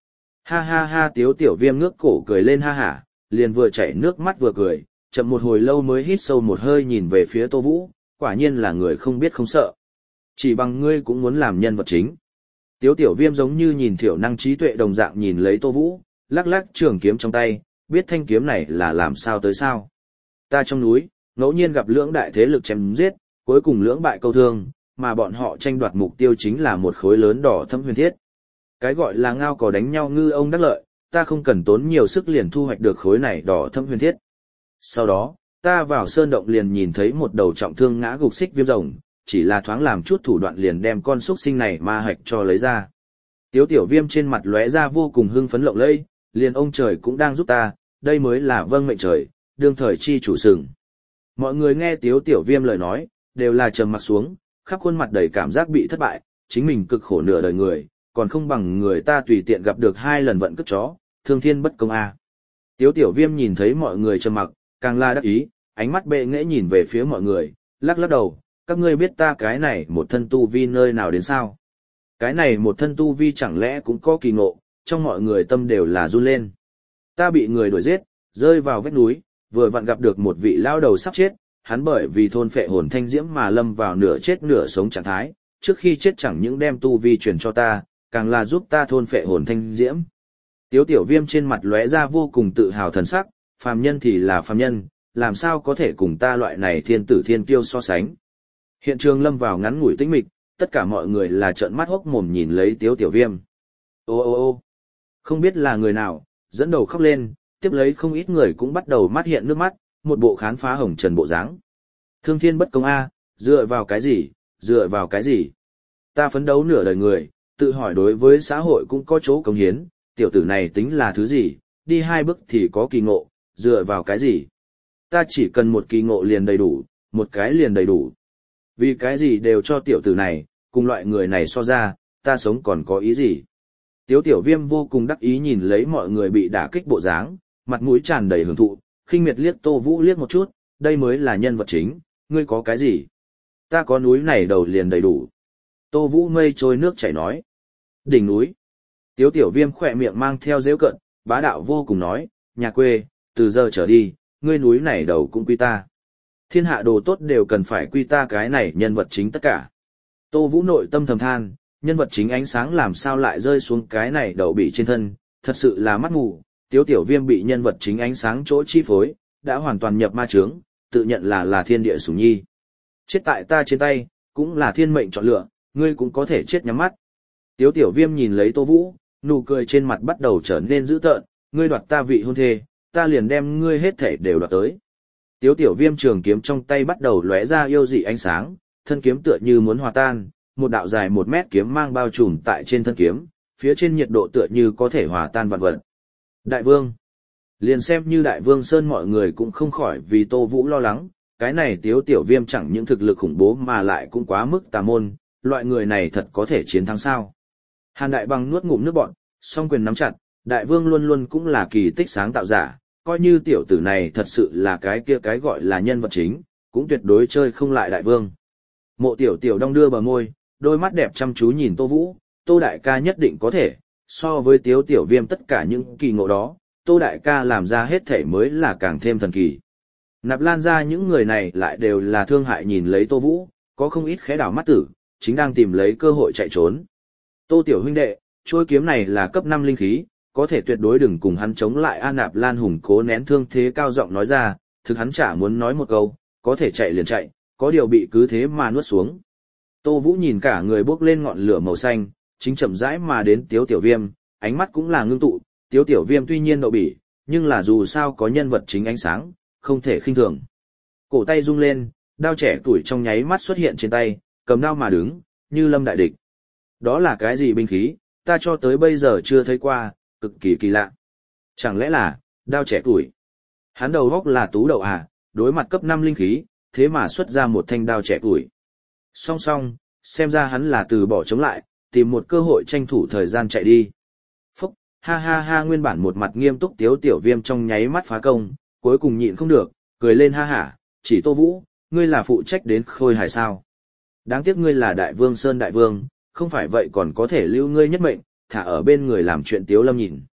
Ha ha ha, Tiếu Tiểu Viêm ngước cổ cười lên ha hả, liền vừa chảy nước mắt vừa cười, chậm một hồi lâu mới hít sâu một hơi nhìn về phía Tô Vũ, quả nhiên là người không biết không sợ. Chỉ bằng ngươi cũng muốn làm nhân vật chính. Tiếu Tiểu Viêm giống như nhìn thiểu năng trí tuệ đồng dạng nhìn lấy Tô Vũ, lắc lắc trường kiếm trong tay, biết thanh kiếm này là làm sao tới sao. Ta trong núi, ngẫu nhiên gặp lưỡng đại thế lực chém giết, cuối cùng lưỡng bại câu thương, mà bọn họ tranh đoạt mục tiêu chính là một khối lớn đỏ thâm huyền thiết. Cái gọi là ngao cò đánh nhau ngư ông đắc lợi, ta không cần tốn nhiều sức liền thu hoạch được khối này đỏ thâm huyền thiết. Sau đó, ta vào sơn động liền nhìn thấy một đầu trọng thương ngã gục xích viêm rồng, chỉ là thoáng làm chút thủ đoạn liền đem con xúc sinh này ma hạch cho lấy ra. Tiếu Tiểu Viêm trên mặt lóe ra vô cùng hưng phấn lộng lẫy, liền ông trời cũng đang giúp ta, đây mới là vâng mệnh trời, đương thời chi chủ sừng. Mọi người nghe Tiếu Tiểu Viêm lời nói, đều là trầm mặt xuống, khắp khuôn mặt đầy cảm giác bị thất bại, chính mình cực khổ nửa đời người, còn không bằng người ta tùy tiện gặp được 2 lần vận cất chó, thương thiên bất công a. Tiếu Tiểu Viêm nhìn thấy mọi người trầm mặc, càng là đắc ý, ánh mắt bệ nghễ nhìn về phía mọi người, lắc lắc đầu, các ngươi biết ta cái này một thân tu vi nơi nào đến sao? Cái này một thân tu vi chẳng lẽ cũng có kỳ ngộ, trong mọi người tâm đều là run lên. Ta bị người đuổi giết, rơi vào vách núi, vừa vặn gặp được một vị lao đầu sắp chết, hắn bởi vì thôn phệ hồn thanh diễm mà lâm vào nửa chết nửa sống trạng thái, trước khi chết chẳng những đem tu vi truyền cho ta, càng là giúp ta thôn phệ hồn thanh diễm. Tiếu Tiểu Viêm trên mặt lóe ra vô cùng tự hào thần sắc, phàm nhân thì là phàm nhân, làm sao có thể cùng ta loại này thiên tử thiên kiêu so sánh. Hiện trường lâm vào ngắn ngủi tĩnh mịch, tất cả mọi người là trợn mắt hốc mồm nhìn lấy Tiếu Tiểu Viêm. Ô ô ô, không biết là người nào, dẫn đầu khóc lên, tiếp lấy không ít người cũng bắt đầu mắt hiện nước mắt, một bộ khán phá hồng trần bộ dáng. Thương thiên bất công a, dựa vào cái gì, dựa vào cái gì? Ta phấn đấu nửa đời người, tự hỏi đối với xã hội cũng có chỗ cống hiến, tiểu tử này tính là thứ gì, đi 2 bước thì có kỳ ngộ, dựa vào cái gì? Ta chỉ cần một kỳ ngộ liền đầy đủ, một cái liền đầy đủ. Vì cái gì đều cho tiểu tử này, cùng loại người này so ra, ta sống còn có ý gì? Tiếu Tiểu Viêm vô cùng đắc ý nhìn lấy mọi người bị đả kích bộ dáng, mặt mũi tràn đầy hưởng thụ, khinh miệt liếc Tô Vũ liếc một chút, đây mới là nhân vật chính, ngươi có cái gì? Ta có núi này đầu liền đầy đủ. Tô Vũ mây trôi nước chảy nói. Đỉnh núi. Tiếu Tiểu Viêm khỏe miệng mang theo giễu cợt, bá đạo vô cùng nói, nhà quê, từ giờ trở đi, ngươi núi này đầu cũng quy ta. Thiên hạ đồ tốt đều cần phải quy ta cái này nhân vật chính tất cả. Tô Vũ nội tâm thầm than, nhân vật chính ánh sáng làm sao lại rơi xuống cái này đầu bị trên thân, thật sự là mắt mù. Tiếu Tiểu Viêm bị nhân vật chính ánh sáng chỗ chi phối, đã hoàn toàn nhập ma chướng, tự nhận là thiên địa sủng nhi. Chết tại ta trên tay, cũng là thiên mệnh chọn lựa, ngươi cũng có thể chết nhắm mắt. Tiếu Tiểu Viêm nhìn lấy Tô Vũ, nụ cười trên mặt bắt đầu trở nên dữ tợn, ngươi đoạt ta vị hôn thê, ta liền đem ngươi hết thể đều đoạt tới. Tiếu Tiểu Viêm trường kiếm trong tay bắt đầu lóe ra yêu dị ánh sáng, thân kiếm tựa như muốn hòa tan, một đạo dài 1 mét kiếm mang bao trùm tại trên thân kiếm, phía trên nhiệt độ tựa như có thể hòa tan vạn vật. Đại vương. Liền xem như Đại Vương Sơn mọi người cũng không khỏi vì Tô Vũ lo lắng, cái này Tiếu Tiểu Viêm chẳng những thực lực khủng bố mà lại cũng quá mức tà môn, loại người này thật có thể chiến thắng sao. Hàn Đại Bằng nuốt ngụm nước bọt, song quyền nắm chặt, Đại Vương luôn luôn cũng là kỳ tích sáng tạo giả, coi như tiểu tử này thật sự là cái kia cái gọi là nhân vật chính, cũng tuyệt đối chơi không lại Đại Vương. Mộ Tiểu Tiểu đong đưa bờ môi, đôi mắt đẹp chăm chú nhìn Tô Vũ, Tô Đại ca nhất định có thể, so với Tiếu Tiểu Viêm tất cả những kỳ ngộ đó, Tô Đại ca làm ra hết thể mới là càng thêm thần kỳ. Nạp Lan ra những người này lại đều là thương hại nhìn lấy Tô Vũ, có không ít khẽ đảo mắt tử, chính đang tìm lấy cơ hội chạy trốn. Tô Tiểu huynh đệ, chuôi kiếm này là cấp 5 linh khí, có thể tuyệt đối đừng cùng hắn chống lại. A Nạp Lan hùng cố nén thương thế cao giọng nói ra, thực hắn chả muốn nói một câu, có thể chạy liền chạy, có điều bị cứ thế mà nuốt xuống. Tô Vũ nhìn cả người bốc lên ngọn lửa màu xanh, chính chậm rãi mà đến Tiếu Tiểu Viêm, ánh mắt cũng là ngưng tụ, Tiếu Tiểu Viêm tuy nhiên đậu bỉ, nhưng là dù sao có nhân vật chính ánh sáng, không thể khinh thường. Cổ tay rung lên, đao trẻ tuổi trong nháy mắt xuất hiện trên tay, cầm đao mà đứng, như lâm đại địch. Đó là cái gì binh khí, ta cho tới bây giờ chưa thấy qua, cực kỳ kỳ lạ. Chẳng lẽ là, đao trẻ tuổi? Hắn đầu góc là tú đậu à, đối mặt cấp 5 linh khí, thế mà xuất ra một thanh đao trẻ tuổi. Song song, xem ra hắn là từ bỏ chống lại, tìm một cơ hội tranh thủ thời gian chạy đi. Phúc, ha ha ha, nguyên bản một mặt nghiêm túc Tiếu Tiểu Viêm trong nháy mắt phá công, cuối cùng nhịn không được, cười lên ha hả, chỉ Tô Vũ, ngươi là phụ trách đến khôi hài sao. Đáng tiếc ngươi là Đại Vương Sơn Đại Vương, không phải vậy còn có thể lưu ngươi nhất mệnh, thả ở bên người làm chuyện Tiếu Lâm nhìn.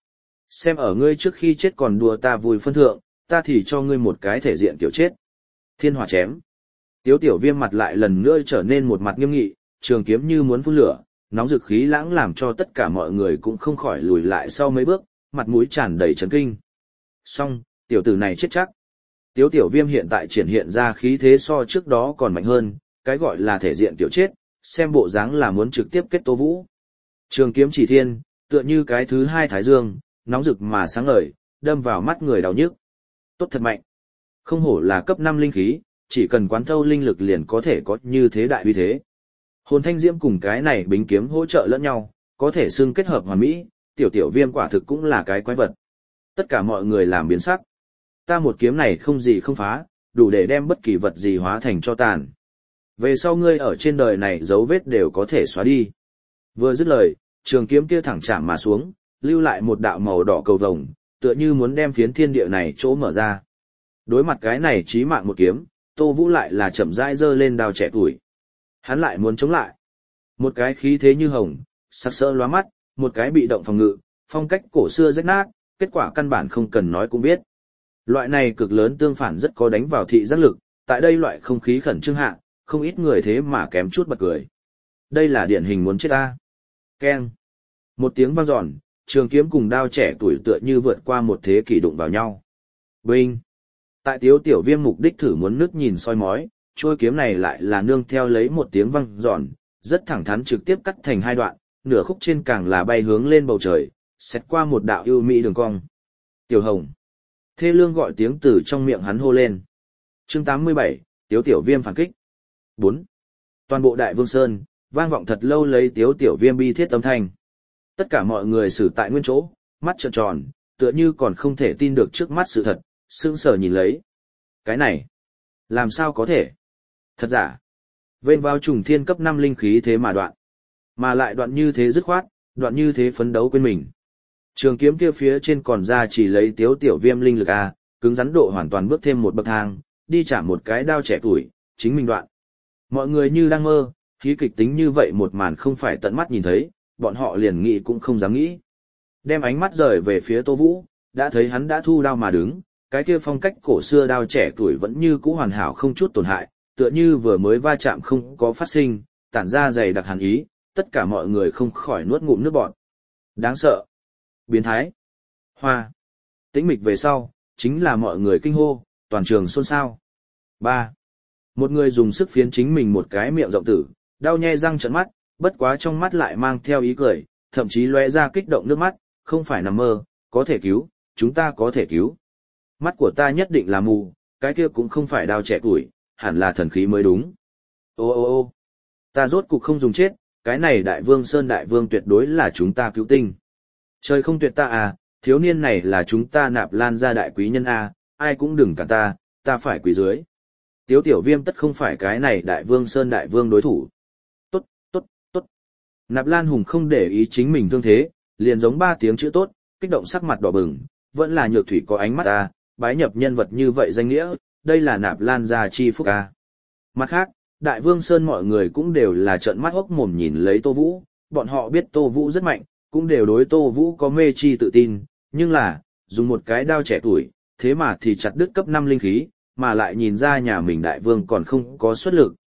Xem ở ngươi trước khi chết còn đùa ta vui phân thượng, ta thì cho ngươi một cái thể diện kiểu chết. Thiên hỏa chém. Tiếu tiểu viêm mặt lại lần nữa trở nên một mặt nghiêm nghị, trường kiếm như muốn phun lửa, nóng dực khí lãng làm cho tất cả mọi người cũng không khỏi lùi lại sau mấy bước, mặt mũi tràn đầy chấn kinh. Xong, tiểu tử này chết chắc. Tiếu tiểu viêm hiện tại triển hiện ra khí thế so trước đó còn mạnh hơn, cái gọi là thể diện kiểu chết, xem bộ dáng là muốn trực tiếp kết Tô Vũ. Trường kiếm chỉ thiên, tựa như cái thứ hai thái dương, nóng rực mà sáng ngời, đâm vào mắt người đau nhức. Tốt thật mạnh. Không hổ là cấp 5 linh khí, chỉ cần quán thâu linh lực liền có thể có như thế đại uy thế. Hồn thanh diễm cùng cái này bính kiếm hỗ trợ lẫn nhau, có thể xưng kết hợp hoàn mỹ, tiểu tiểu viêm quả thực cũng là cái quái vật. Tất cả mọi người làm biến sắc. Ta một kiếm này không gì không phá, đủ để đem bất kỳ vật gì hóa thành cho tàn. Về sau ngươi ở trên đời này dấu vết đều có thể xóa đi. Vừa dứt lời, trường kiếm kia thẳng chạm mà xuống, lưu lại một đạo màu đỏ cầu vồng, tựa như muốn đem phiến thiên địa này chỗ mở ra. Đối mặt cái này chí mạng một kiếm, Tô Vũ lại là chậm rãi giơ lên đao trẻ tuổi. Hắn lại muốn chống lại. Một cái khí thế như hồng, sắc sỡ lóa mắt, một cái bị động phòng ngự, phong cách cổ xưa rách nát, kết quả căn bản không cần nói cũng biết. Loại này cực lớn tương phản rất có đánh vào thị giác lực, tại đây loại không khí khẩn trương hạ, không ít người thế mà kém chút bật cười. Đây là điển hình muốn chết ta. Keng. Một tiếng vang dọn, trường kiếm cùng đao trẻ tuổi tựa như vượt qua một thế kỷ đụng vào nhau. Binh. Tại Tiếu tiểu viêm mục đích thử muốn nước nhìn soi mói, trôi kiếm này lại là nương theo lấy một tiếng vang dọn, rất thẳng thắn trực tiếp cắt thành hai đoạn, nửa khúc trên càng là bay hướng lên bầu trời, xét qua một đạo ưu mỹ đường cong. Tiểu Hồng. Thê lương gọi tiếng từ trong miệng hắn hô lên. Chương 87, Tiếu tiểu viêm phản kích. 4. Toàn bộ Đại Vương Sơn, vang vọng thật lâu lấy Tiếu tiểu viêm bi thiết âm thanh. Tất cả mọi người xử tại nguyên chỗ, mắt trợn tròn, tựa như còn không thể tin được trước mắt sự thật, sững sờ nhìn lấy. Cái này, làm sao có thể? Thật giả. Vên vào trùng thiên cấp 5 linh khí thế mà đoạn. Mà lại đoạn như thế dứt khoát, đoạn như thế phấn đấu quên mình. Trường kiếm kia phía trên còn ra chỉ lấy Tiếu tiểu viêm linh lực A, cứng rắn độ hoàn toàn bước thêm một bậc thang, đi chạm một cái đao trẻ tuổi, chính mình đoạn. Mọi người như đang mơ, khí kịch tính như vậy một màn không phải tận mắt nhìn thấy, bọn họ liền nghĩ cũng không dám nghĩ. Đem ánh mắt rời về phía Tô Vũ, đã thấy hắn đã thu đao mà đứng, cái kia phong cách cổ xưa đao trẻ tuổi vẫn như cũ hoàn hảo không chút tổn hại, tựa như vừa mới va chạm không có phát sinh, tản ra dày đặc hàn ý, tất cả mọi người không khỏi nuốt ngụm nước bọt. Đáng sợ. Biến thái. Hoa. Tĩnh mịch về sau, chính là mọi người kinh hô, toàn trường xôn xao. 3. Một người dùng sức phiến chính mình một cái miệng rộng tử, đau nhe răng trợn mắt, bất quá trong mắt lại mang theo ý cười, thậm chí lóe ra kích động nước mắt, không phải nằm mơ, có thể cứu, chúng ta có thể cứu. Mắt của ta nhất định là mù, cái kia cũng không phải đao trẻ tuổi, hẳn là thần khí mới đúng. Ô ô ô, ta rốt cục không dùng chết, cái này Đại Vương Sơn Đại Vương tuyệt đối là chúng ta cứu tinh. Trời không tuyệt ta à, thiếu niên này là chúng ta Nạp Lan gia đại quý nhân à, ai cũng đừng cản ta phải quỳ dưới. Tiếu tiểu viêm tất không phải cái này Đại Vương Sơn Đại Vương đối thủ. Tốt, tốt, tốt. Nạp Lan Hùng không để ý chính mình thương thế, liền giống 3 tiếng chữ tốt, kích động sắc mặt đỏ bừng, vẫn là Nhược Thủy có ánh mắt à, bái nhập nhân vật như vậy danh nghĩa, đây là Nạp Lan gia chi phúc à. Mặt khác, Đại Vương Sơn mọi người cũng đều là trợn mắt hốc mồm nhìn lấy Tô Vũ, bọn họ biết Tô Vũ rất mạnh, cũng đều đối Tô Vũ có mê chi tự tin, nhưng là, dùng một cái đao trẻ tuổi, thế mà thì chặt đứt cấp 5 linh khí, mà lại nhìn ra nhà mình Đại Vương còn không có xuất lực,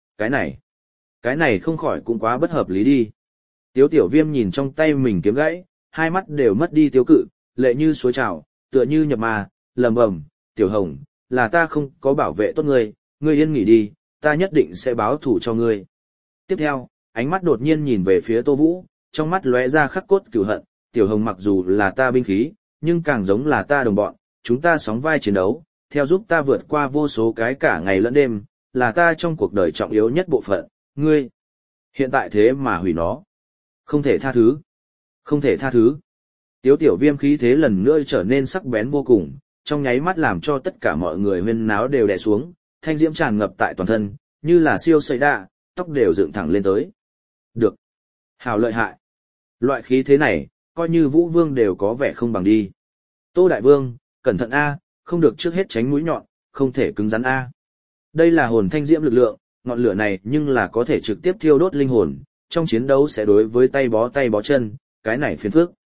cái này không khỏi cũng quá bất hợp lý đi. Tiếu tiểu viêm nhìn trong tay mình kiếm gãy, hai mắt đều mất đi tiêu cự, lệ như suối trào, tựa như nhập ma, lầm bầm, tiểu Hồng, là ta không có bảo vệ tốt ngươi, ngươi yên nghỉ đi, ta nhất định sẽ báo thù cho ngươi. Tiếp theo, ánh mắt đột nhiên nhìn về phía Tô Vũ, trong mắt lóe ra khắc cốt cửu hận, tiểu Hồng mặc dù là ta binh khí, nhưng càng giống là ta đồng bọn, chúng ta sóng vai chiến đấu, theo giúp ta vượt qua vô số cái cả ngày lẫn đêm, là ta trong cuộc đời trọng yếu nhất bộ phận, ngươi. Hiện tại thế mà hủy nó. Không thể tha thứ. Không thể tha thứ. Tiếu tiểu viêm khí thế lần nữa trở nên sắc bén vô cùng, trong nháy mắt làm cho tất cả mọi người huyên náo đều đè xuống, thanh diễm tràn ngập tại toàn thân, như là siêu sợi đạ, tóc đều dựng thẳng lên tới. Được. Hào lợi hại. Loại khí thế này, coi như Vũ Vương đều có vẻ không bằng đi. Tô Đại Vương, cẩn thận A, không được trước hết tránh mũi nhọn, không thể cứng rắn A. Đây là hồn thanh diễm lực lượng, ngọn lửa này nhưng là có thể trực tiếp thiêu đốt linh hồn, trong chiến đấu sẽ đối với tay bó chân, cái này phiền phức.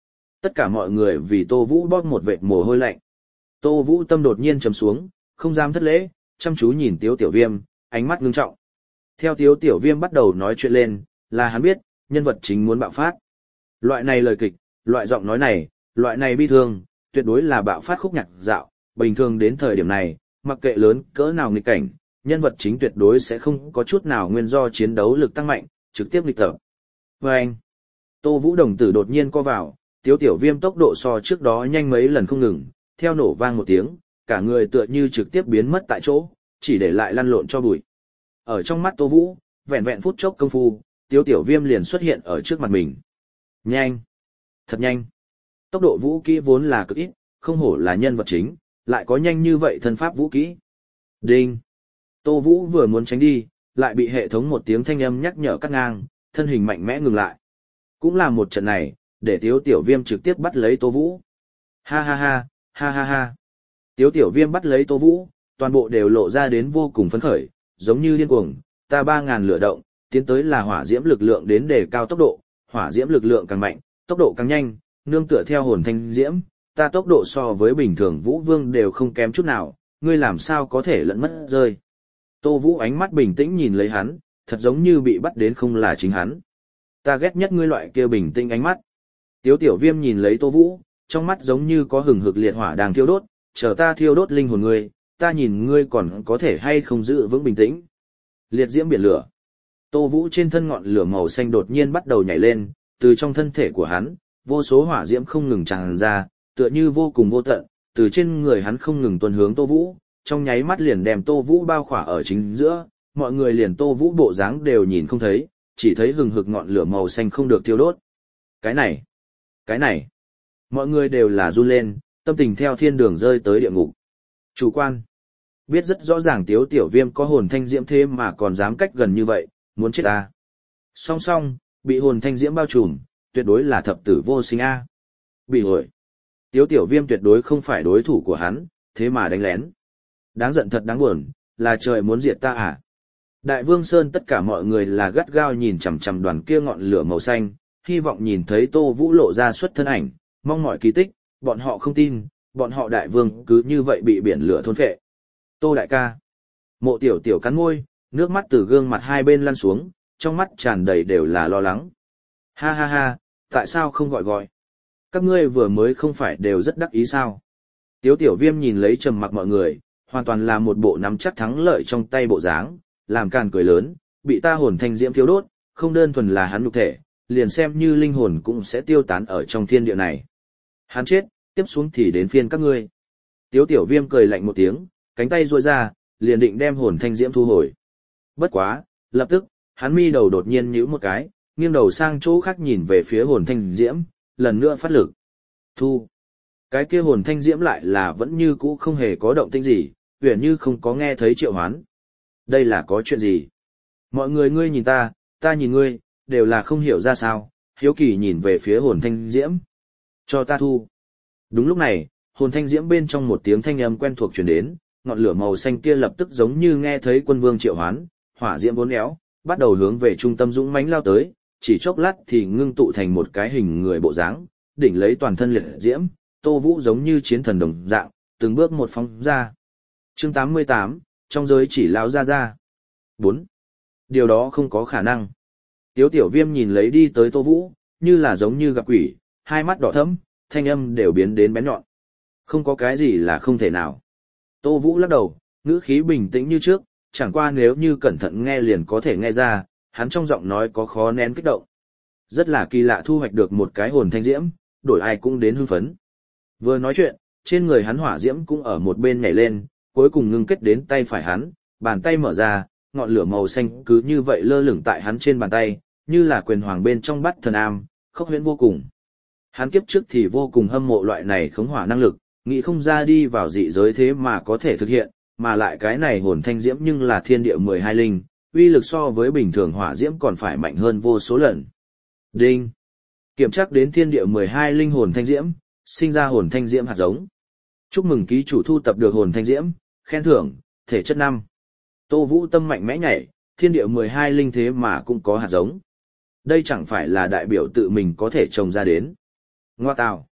Tất cả mọi người vì Tô Vũ bóp một vệt mồ hôi lạnh. Tô Vũ tâm đột nhiên trầm xuống, không dám thất lễ, chăm chú nhìn Tiếu Tiểu Viêm, ánh mắt ngưng trọng. Theo Tiếu Tiểu Viêm bắt đầu nói chuyện lên, là hắn biết, nhân vật chính muốn bạo phát. Loại này lời kịch, loại giọng nói này, loại này bi thương, tuyệt đối là bạo phát khúc nhạc dạo, bình thường đến thời điểm này, mặc kệ lớn cỡ nào nghịch cảnh, nhân vật chính tuyệt đối sẽ không có chút nào nguyên do chiến đấu lực tăng mạnh, trực tiếp nghịch tập. Và anh, Tô Vũ đồng tử đột nhiên co vào, Tiếu Tiểu Viêm tốc độ so trước đó nhanh mấy lần không ngừng, theo nổ vang một tiếng, cả người tựa như trực tiếp biến mất tại chỗ, chỉ để lại lăn lộn cho bụi. Ở trong mắt Tô Vũ, vẹn vẹn phút chốc công phu, Tiếu Tiểu Viêm liền xuất hiện ở trước mặt mình. Nhanh, thật nhanh. Tốc độ vũ kỹ vốn là cực ít, không hổ là nhân vật chính, lại có nhanh như vậy thân pháp vũ kỹ. Đinh. Tô Vũ vừa muốn tránh đi, lại bị hệ thống một tiếng thanh âm nhắc nhở cắt ngang, thân hình mạnh mẽ ngừng lại. Cũng là một trận này, để Tiếu Tiểu Viêm trực tiếp bắt lấy Tô Vũ. Ha ha ha, ha ha ha. Tiếu Tiểu Viêm bắt lấy Tô Vũ, toàn bộ đều lộ ra đến vô cùng phấn khởi, giống như điên cuồng, ta 3000 lửa động, tiến tới là hỏa diễm lực lượng đến đề cao tốc độ, hỏa diễm lực lượng càng mạnh, tốc độ càng nhanh, nương tựa theo hồn thanh diễm, ta tốc độ so với bình thường Vũ Vương đều không kém chút nào, ngươi làm sao có thể lẫn mất rơi. Tô Vũ ánh mắt bình tĩnh nhìn lấy hắn, thật giống như bị bắt đến không là chính hắn. Ta ghét nhất ngươi loại kia bình tĩnh ánh mắt. Tiếu Tiểu Viêm nhìn lấy Tô Vũ, trong mắt giống như có hừng hực liệt hỏa đang thiêu đốt, chờ ta thiêu đốt linh hồn ngươi, ta nhìn ngươi còn có thể hay không giữ vững bình tĩnh. Liệt diễm biển lửa. Tô Vũ trên thân ngọn lửa màu xanh đột nhiên bắt đầu nhảy lên, từ trong thân thể của hắn, vô số hỏa diễm không ngừng tràn ra, tựa như vô cùng vô tận, từ trên người hắn không ngừng tuần hướng Tô Vũ, trong nháy mắt liền đem Tô Vũ bao khỏa ở chính giữa, mọi người liền Tô Vũ bộ dáng đều nhìn không thấy, chỉ thấy hừng hực ngọn lửa màu xanh không được thiêu đốt. Cái này, mọi người đều là run lên, tâm tình theo thiên đường rơi tới địa ngục. Chủ quan, biết rất rõ ràng Tiếu Tiểu Viêm có hồn thanh diễm thế mà còn dám cách gần như vậy, muốn chết à. Song song, bị hồn thanh diễm bao trùm, tuyệt đối là thập tử vô sinh a. Bị hội. Tiếu Tiểu Viêm tuyệt đối không phải đối thủ của hắn, thế mà đánh lén. Đáng giận thật đáng buồn, là trời muốn diệt ta à. Đại Vương Sơn tất cả mọi người là gắt gao nhìn chằm chằm đoàn kia ngọn lửa màu xanh, hy vọng nhìn thấy Tô Vũ lộ ra xuất thân ảnh, mong mọi kỳ tích, bọn họ không tin, bọn họ đại vương cứ như vậy bị biển lửa thôn phệ. Tô đại ca. Mộ Tiểu Tiểu cắn môi, nước mắt từ gương mặt hai bên lăn xuống, trong mắt tràn đầy đều là lo lắng. Ha ha ha, tại sao không gọi? Các ngươi vừa mới không phải đều rất đắc ý sao? Tiếu Tiểu Viêm nhìn lấy trầm mặc mọi người, hoàn toàn là một bộ nắm chắc thắng lợi trong tay bộ dáng, làm càn cười lớn, bị ta hồn thanh diễm thiêu đốt, không đơn thuần là hắn nhục thể, liền xem như linh hồn cũng sẽ tiêu tán ở trong thiên địa này. Hắn chết, tiếp xuống thì đến phiên các ngươi. Tiếu Tiểu Viêm cười lạnh một tiếng, cánh tay duỗi ra, liền định đem hồn thanh diễm thu hồi. Bất quá, lập tức, hắn mi đầu đột nhiên nhíu một cái, nghiêng đầu sang chỗ khác nhìn về phía hồn thanh diễm, lần nữa phát lực. Thu. Cái kia hồn thanh diễm lại là vẫn như cũ không hề có động tĩnh gì, huyền như không có nghe thấy triệu hoán. Đây là có chuyện gì? Mọi người ngươi nhìn ta nhìn ngươi, đều là không hiểu ra sao, hiếu kỳ nhìn về phía hồn thanh diễm. Cho ta thu. Đúng lúc này, hồn thanh diễm bên trong một tiếng thanh âm quen thuộc truyền đến, ngọn lửa màu xanh kia lập tức giống như nghe thấy quân vương triệu hoán, hỏa diễm bốn éo, bắt đầu hướng về trung tâm dũng mãnh lao tới, chỉ chốc lát thì ngưng tụ thành một cái hình người bộ dáng, đỉnh lấy toàn thân liệt diễm, Tô Vũ giống như chiến thần đồng dạng, từng bước một phóng ra. Chương 88, trong giới chỉ lão ra. 4. Điều đó không có khả năng. Tiếu Tiểu Viêm nhìn lấy đi tới Tô Vũ, như là giống như gặp quỷ, hai mắt đỏ thẫm, thanh âm đều biến đến bén nhọn. Không có cái gì là không thể nào. Tô Vũ lắc đầu, ngữ khí bình tĩnh như trước, chẳng qua nếu như cẩn thận nghe liền có thể nghe ra, hắn trong giọng nói có khó nén kích động. Rất là kỳ lạ thu hoạch được một cái hồn thanh diễm, đổi ai cũng đến hưng phấn. Vừa nói chuyện, trên người hắn hỏa diễm cũng ở một bên nhảy lên, cuối cùng ngưng kết đến tay phải hắn, bàn tay mở ra, ngọn lửa màu xanh cứ như vậy lơ lửng tại hắn trên bàn tay, như là quyền hoàng bên trong bát thần am, khốc huyễn vô cùng. Hắn kiếp trước thì vô cùng hâm mộ loại này khống hỏa năng lực, nghĩ không ra đi vào dị giới thế mà có thể thực hiện, mà lại cái này hồn thanh diễm nhưng là thiên địa 12 linh, uy lực so với bình thường hỏa diễm còn phải mạnh hơn vô số lần. Đinh. Kiểm tra đến thiên địa 12 linh hồn thanh diễm, sinh ra hồn thanh diễm hạt giống. Chúc mừng ký chủ thu tập được hồn thanh diễm, khen thưởng, thể chất 5. Tô Vũ tâm mạnh mẽ nhảy, thiên địa 12 linh thế mà cũng có hạt giống. Đây chẳng phải là đại biểu tự mình có thể trồng ra đến. Ngoa tào,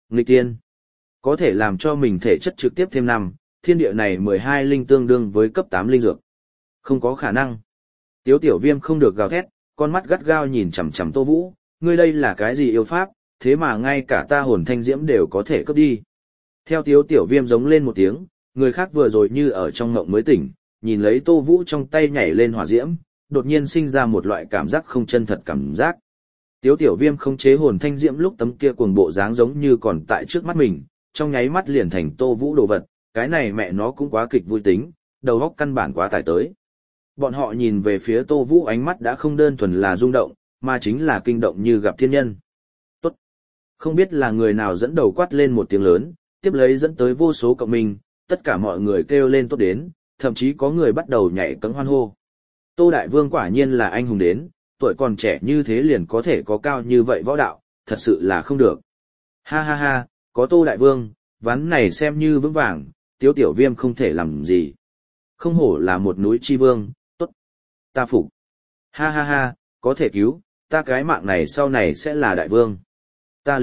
Nghịch tiên. Có thể làm cho mình thể chất trực tiếp thêm 5, thiên địa này 12 linh tương đương với cấp 8 linh dược. Không có khả năng. Tiếu tiểu viêm không được gào thét, con mắt gắt gao nhìn chằm chằm Tô Vũ, ngươi đây là cái gì yêu pháp, thế mà ngay cả ta hồn thanh diễm đều có thể cướp đi. Theo tiếu tiểu viêm giống lên một tiếng, người khác vừa rồi như ở trong ngộng mới tỉnh, nhìn lấy Tô Vũ trong tay nhảy lên hỏa diễm, đột nhiên sinh ra một loại cảm giác không chân thật cảm giác. Tiếu tiểu viêm không chế hồn thanh diễm lúc tấm kia cuồng bộ dáng giống như còn tại trước mắt mình, trong nháy mắt liền thành Tô Vũ đồ vật, cái này mẹ nó cũng quá kịch vui tính, đầu óc căn bản quá tải tới. Bọn họ nhìn về phía Tô Vũ ánh mắt đã không đơn thuần là rung động, mà chính là kinh động như gặp thiên nhân. Tốt! Không biết là người nào dẫn đầu quát lên một tiếng lớn, tiếp lấy dẫn tới vô số cộng minh, tất cả mọi người kêu lên tốt đến, thậm chí có người bắt đầu nhảy cẫng hoan hô. Tô Đại Vương quả nhiên là anh hùng đến, tuổi còn trẻ như thế liền có thể có cao như vậy võ đạo, thật sự là không được. Ha ha ha, có Tô Đại Vương, ván này xem như vững vàng, Tiếu tiểu viêm không thể làm gì. Không hổ là một núi chi vương, tốt. Ta phục. Ha ha ha, có thể cứu, ta cái mạng này sau này sẽ là đại vương. Ta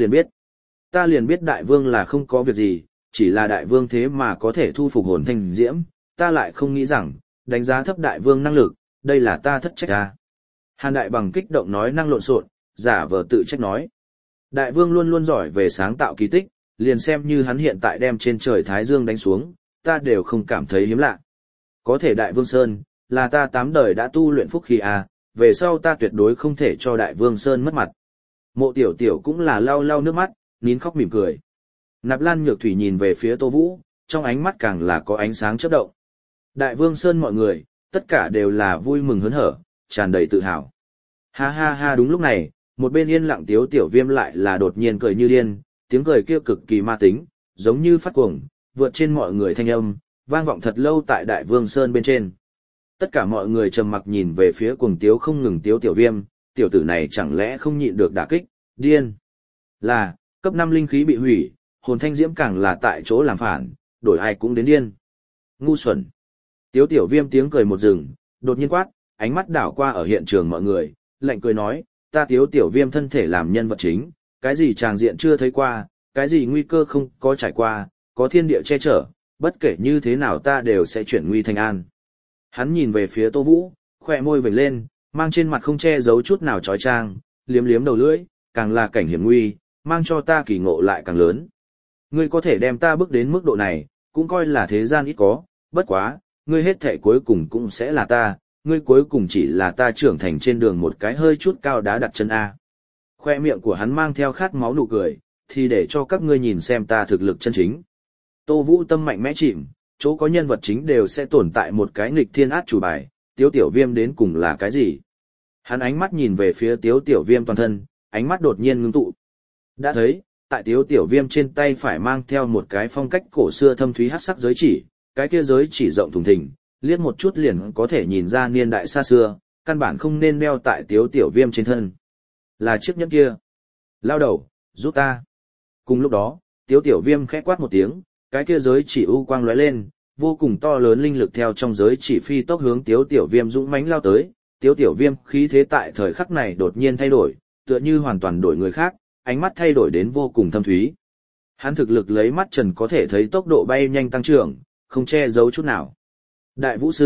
liền biết đại vương là không có việc gì, chỉ là đại vương thế mà có thể thu phục hồn thanh diễm, ta lại không nghĩ rằng, đánh giá thấp đại vương năng lực, đây là ta thất trách ta. Hàn Đại Bằng kích động nói năng lộn xộn, giả vờ tự trách nói. Đại vương luôn luôn giỏi về sáng tạo kỳ tích, liền xem như hắn hiện tại đem trên trời Thái Dương đánh xuống, ta đều không cảm thấy hiếm lạ. Có thể Đại Vương Sơn, là ta 8 đời đã tu luyện phúc khí à, về sau ta tuyệt đối không thể cho Đại Vương Sơn mất mặt. Mộ tiểu tiểu cũng là lau lau nước mắt, nín khóc mỉm cười. Nạp Lan Nhược Thủy nhìn về phía Tô Vũ, trong ánh mắt càng là có ánh sáng chớp động. Đại Vương Sơn mọi người, tất cả đều là vui mừng hớn hở, tràn đầy tự hào. Ha ha ha, đúng lúc này, một bên yên lặng Tiếu tiểu viêm lại là đột nhiên cười như điên, tiếng cười kia cực kỳ ma tính, giống như phát cuồng, vượt trên mọi người thanh âm, vang vọng thật lâu tại Đại Vương Sơn bên trên. Tất cả mọi người trầm mặc nhìn về phía cuồng tiếu không ngừng Tiếu tiểu viêm, tiểu tử này chẳng lẽ không nhịn được đả kích, điên. Là, cấp 5 linh khí bị hủy, hồn thanh diễm càng là tại chỗ làm phản, đổi ai cũng đến điên. Ngu xuẩn. Tiếu tiểu viêm tiếng cười một rừng, đột nhiên quát, ánh mắt đảo qua ở hiện trường mọi người, lạnh cười nói, ta Tiếu tiểu viêm thân thể làm nhân vật chính, cái gì tràng diện chưa thấy qua, cái gì nguy cơ không có trải qua, có thiên địa che chở, bất kể như thế nào ta đều sẽ chuyển nguy thành an. Hắn nhìn về phía Tô Vũ, khỏe môi vểnh lên, mang trên mặt không che giấu chút nào trói trang, liếm liếm đầu lưỡi, càng là cảnh hiểm nguy, mang cho ta kỳ ngộ lại càng lớn. Ngươi có thể đem ta bước đến mức độ này, cũng coi là thế gian ít có, bất quá, ngươi hết thảy cuối cùng cũng sẽ là ta, ngươi cuối cùng chỉ là ta trưởng thành trên đường một cái hơi chút cao đá đặt chân A. Khoe miệng của hắn mang theo khát máu nụ cười, thì để cho các ngươi nhìn xem ta thực lực chân chính. Tô Vũ tâm mạnh mẽ chìm, chỗ có nhân vật chính đều sẽ tồn tại một cái nghịch thiên át chủ bài, Tiếu tiểu viêm đến cùng là cái gì? Hắn ánh mắt nhìn về phía Tiếu tiểu viêm toàn thân, ánh mắt đột nhiên ngưng tụ. Đã thấy, tại Tiếu tiểu viêm trên tay phải mang theo một cái phong cách cổ xưa thâm thúy hắc sắc giới chỉ, cái kia giới chỉ rộng thùng thình, liếc một chút liền có thể nhìn ra niên đại xa xưa, căn bản không nên đeo tại Tiếu tiểu viêm trên thân. Là chiếc nhẫn kia. Lao đầu, giúp ta. Cùng lúc đó, Tiếu tiểu viêm khẽ quát một tiếng, cái kia giới chỉ u quang lóe lên, vô cùng to lớn linh lực theo trong giới chỉ phi tốc hướng Tiếu tiểu viêm dũng mãnh lao tới. Tiếu tiểu viêm khí thế tại thời khắc này đột nhiên thay đổi, tựa như hoàn toàn đổi người khác, ánh mắt thay đổi đến vô cùng thâm thúy. Hắn thực lực lấy mắt trần có thể thấy tốc độ bay nhanh tăng trưởng, không che giấu chút nào. Đại vũ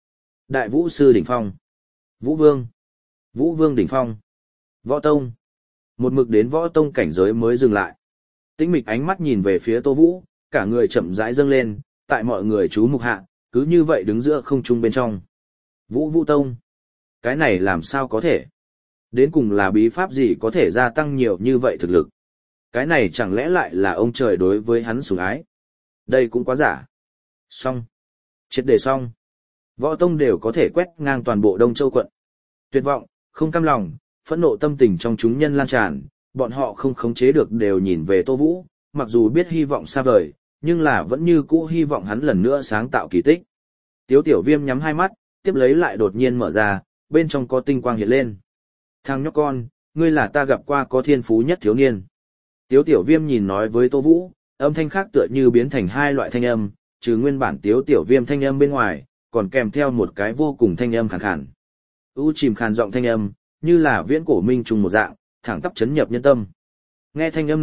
sư đỉnh phong, vũ vương đỉnh phong, võ tông. Một mực đến võ tông cảnh giới mới dừng lại. Tĩnh mịch ánh mắt nhìn về phía Tô Vũ, cả người chậm rãi dâng lên, tại mọi người chú mục hạ, cứ như vậy đứng giữa không trung bên trong. Vũ tông. Cái này làm sao có thể? Đến cùng là bí pháp gì có thể gia tăng nhiều như vậy thực lực? Cái này chẳng lẽ lại là ông trời đối với hắn sủng ái? Đây cũng quá giả. Xong. Triệt để xong. Võ tông đều có thể quét ngang toàn bộ Đông Châu quận. Tuyệt vọng, không cam lòng, phẫn nộ tâm tình trong chúng nhân lan tràn, bọn họ không khống chế được đều nhìn về Tô Vũ, mặc dù biết hy vọng xa vời, nhưng là vẫn như cũ hy vọng hắn lần nữa sáng tạo kỳ tích. Tiếu tiểu viêm nhắm hai mắt, tiếp lấy lại đột nhiên mở ra, bên trong có tinh quang hiện lên. Thằng nhóc con, ngươi là ta gặp qua có thiên phú nhất thiếu niên. Tiếu tiểu viêm nhìn nói với Tô Vũ, âm thanh khác tựa như biến thành hai loại thanh âm, trừ nguyên bản tiếu tiểu viêm thanh âm bên ngoài, còn kèm theo một cái vô cùng thanh âm khàn khàn. Chìm khàn giọng thanh âm, như là viễn cổ minh trùng một dạng, thẳng tắp chấn nhập nhân tâm. Nghe thanh âm này,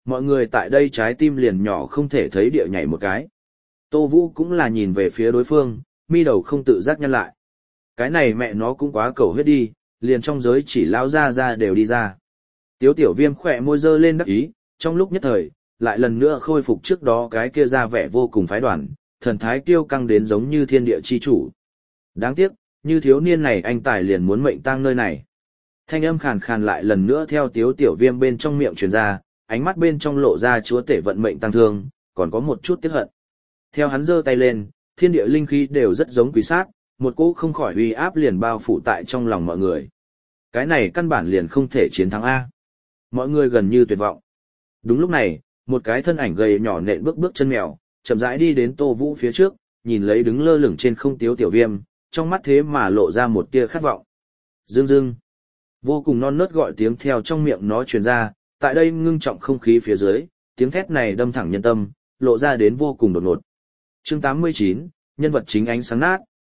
mọi người tại đây trái tim liền nhỏ không thể thấy địa nhảy một cái. Tô Vũ cũng là nhìn về phía đối phương, mi đầu không tự giác nhăn lại. Cái này mẹ nó cũng quá cầu huyết đi, liền trong giới chỉ lao ra đều đi ra. Tiếu tiểu viêm khỏe môi dơ lên đắc ý, trong lúc nhất thời, lại lần nữa khôi phục trước đó cái kia ra vẻ vô cùng phái đoàn, thần thái kiêu căng đến giống như thiên địa chi chủ. Đáng tiếc, như thiếu niên này anh tài liền muốn mệnh tang nơi này. Thanh âm khàn khàn lại lần nữa theo tiếu tiểu viêm bên trong miệng truyền ra, ánh mắt bên trong lộ ra chúa tể vận mệnh tăng thương, còn có một chút tiếc hận. Theo hắn giơ tay lên, thiên địa linh khí đều rất giống quỷ sát, một cỗ không khỏi uy áp liền bao phủ tại trong lòng mọi người. Cái này căn bản liền không thể chiến thắng A. Mọi người gần như tuyệt vọng. Đúng lúc này, một cái thân ảnh gầy nhỏ nện bước bước chân mèo, chậm rãi đi đến Tô Vũ phía trước, nhìn lấy đứng lơ lửng trên không tiếu tiểu viêm, trong mắt thế mà lộ ra một tia khát vọng. Dương dương. Vô cùng non nớt gọi tiếng theo trong miệng nó truyền ra, tại đây ngưng trọng không khí phía dưới, tiếng thét này đâm thẳng nhân tâm, lộ ra đến vô cùng đột ngột. Chương 89, nhân vật chính ánh sáng nát.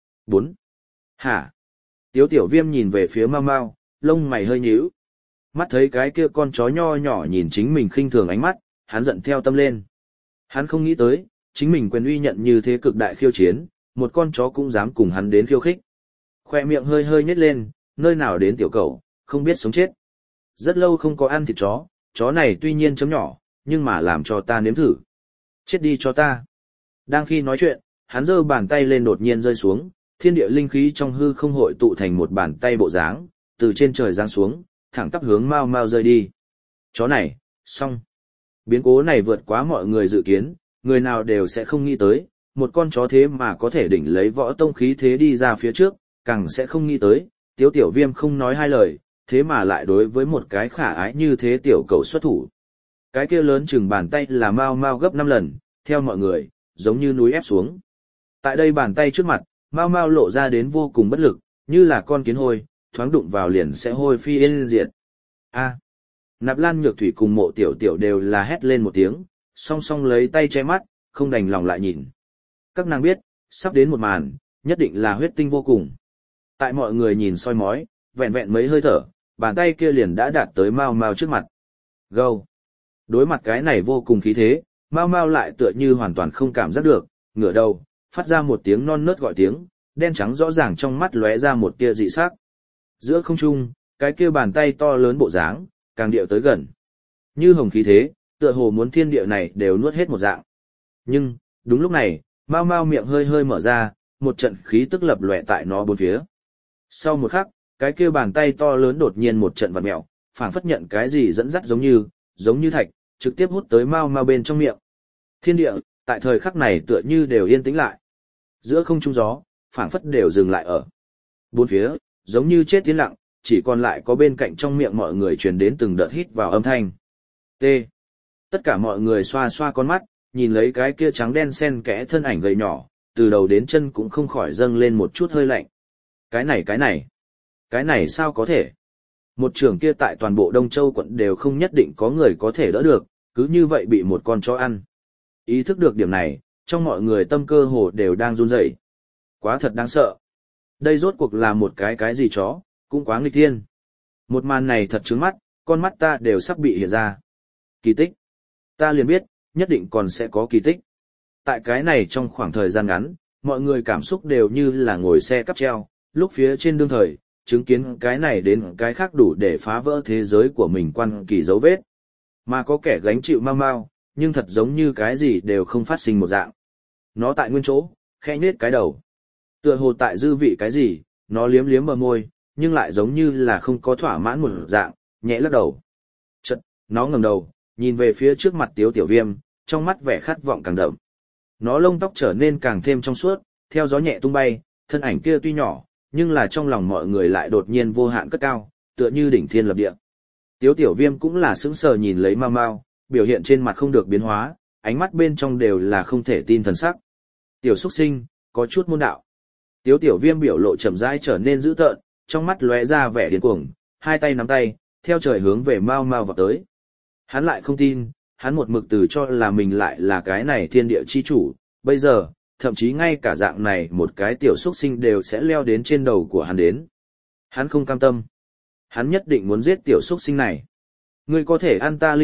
4. Hả? Tiếu tiểu viêm nhìn về phía Mao Mao, lông mày hơi nhíu. Mắt thấy cái kia con chó nho nhỏ nhìn chính mình khinh thường ánh mắt, hắn giận theo tâm lên. Hắn không nghĩ tới, chính mình quyền uy nhận như thế cực đại khiêu chiến, một con chó cũng dám cùng hắn đến khiêu khích. Khoe miệng hơi hơi nhếch lên, nơi nào đến tiểu cẩu, không biết sống chết. Rất lâu không có ăn thịt chó này tuy nhiên chấm nhỏ, nhưng mà làm cho ta nếm thử. Chết đi cho ta. Đang khi nói chuyện, hắn giơ bàn tay lên đột nhiên rơi xuống, thiên địa linh khí trong hư không hội tụ thành một bàn tay bộ dáng, từ trên trời giáng xuống, thẳng tắp hướng Mao Mao rơi đi. Chó này, xong. Biến cố này vượt quá mọi người dự kiến, người nào đều sẽ không nghĩ tới, một con chó thế mà có thể đỉnh lấy võ tông khí thế đi ra phía trước, càng sẽ không nghĩ tới, tiếu tiểu viêm không nói hai lời, thế mà lại đối với một cái khả ái như thế tiểu cầu xuất thủ. Cái kia lớn chừng bàn tay là Mao Mao gấp 5 lần, theo mọi người, giống như núi ép xuống. Tại đây bàn tay trước mặt, Mao Mao lộ ra đến vô cùng bất lực, như là con kiến hôi, thoáng đụng vào liền sẽ hôi phi yên diệt. A. Nạp Lan Nhược Thủy cùng Mộ Tiểu Tiểu đều là hét lên một tiếng, song song lấy tay che mắt, không đành lòng lại nhìn. Các nàng biết, sắp đến một màn, nhất định là huyết tinh vô cùng. Tại mọi người nhìn soi mói, vẹn vẹn mấy hơi thở, bàn tay kia liền đã đạt tới Mao Mao trước mặt. Gâu! Đối mặt cái này vô cùng khí thế, Mao Mao lại tựa như hoàn toàn không cảm giác được, ngửa đầu, phát ra một tiếng non nớt gọi tiếng, đen trắng rõ ràng trong mắt lóe ra một tia dị sắc. Giữa không trung, cái kia bàn tay to lớn bộ dáng, càng điệu tới gần. Như hồng khí thế, tựa hồ muốn thiên địa này đều nuốt hết một dạng. Nhưng, đúng lúc này, Mao Mao miệng hơi hơi mở ra, một trận khí tức lập lòe tại nó bốn phía. Sau một khắc, cái kia bàn tay to lớn đột nhiên một trận vặn mèo, phảng phất nhận cái gì dẫn dắt giống như thạch, trực tiếp hút tới Mao Mao bên trong miệng. Thiên địa, tại thời khắc này tựa như đều yên tĩnh lại. Giữa không trung gió, phảng phất đều dừng lại ở. Bốn phía, giống như chết tiến lặng, chỉ còn lại có bên cạnh trong miệng mọi người truyền đến từng đợt hít vào âm thanh. T. Tất cả mọi người xoa xoa con mắt, nhìn lấy cái kia trắng đen xen kẽ thân ảnh gầy nhỏ, từ đầu đến chân cũng không khỏi dâng lên một chút hơi lạnh. Cái này sao có thể? Một trường kia tại toàn bộ Đông Châu quận đều không nhất định có người có thể đỡ được, cứ như vậy bị một con chó ăn. Ý thức được điểm này, trong mọi người tâm cơ hồ đều đang run rẩy. Quá thật đáng sợ. Đây rốt cuộc là một cái gì chó, cũng quá nghịch thiên. Một màn này thật trướng mắt, con mắt ta đều sắp bị hiện ra. Kỳ tích. Ta liền biết, nhất định còn sẽ có kỳ tích. Tại cái này trong khoảng thời gian ngắn, mọi người cảm xúc đều như là ngồi xe cắp treo, lúc phía trên đương thời, chứng kiến cái này đến cái khác đủ để phá vỡ thế giới của mình quan kỳ dấu vết. Mà có kẻ gánh chịu mau mau, nhưng thật giống như cái gì đều không phát sinh một dạng. Nó tại nguyên chỗ, khẽ nhếch cái đầu. Tựa hồ tại dư vị cái gì, nó liếm liếm bờ môi, nhưng lại giống như là không có thỏa mãn một dạng, nhẹ lắc đầu. Chật, nó ngẩng đầu, nhìn về phía trước mặt Tiếu Tiểu Viêm, trong mắt vẻ khát vọng càng đậm. Nó lông tóc trở nên càng thêm trong suốt, theo gió nhẹ tung bay, thân ảnh kia tuy nhỏ, nhưng là trong lòng mọi người lại đột nhiên vô hạn cất cao, tựa như đỉnh thiên lập địa. Tiếu Tiểu Viêm cũng là sững sờ nhìn lấy Mao Mao, biểu hiện trên mặt không được biến hóa, ánh mắt bên trong đều là không thể tin thần sắc. Tiểu xuất sinh, có chút môn đạo. Tiếu Tiểu Viêm biểu lộ chậm rãi trở nên dữ tợn, trong mắt lóe ra vẻ điên cuồng, hai tay nắm tay, theo trời hướng về Mao Mao vọt tới. Hắn lại không tin, hắn một mực từ cho là mình lại là cái này thiên địa chi chủ, bây giờ, thậm chí ngay cả dạng này một cái tiểu xuất sinh đều sẽ leo đến trên đầu của hắn đến. Hắn không cam tâm. Hắn nhất định muốn giết tiểu xuất sinh này. Ngươi có thể ăn ta linh lực,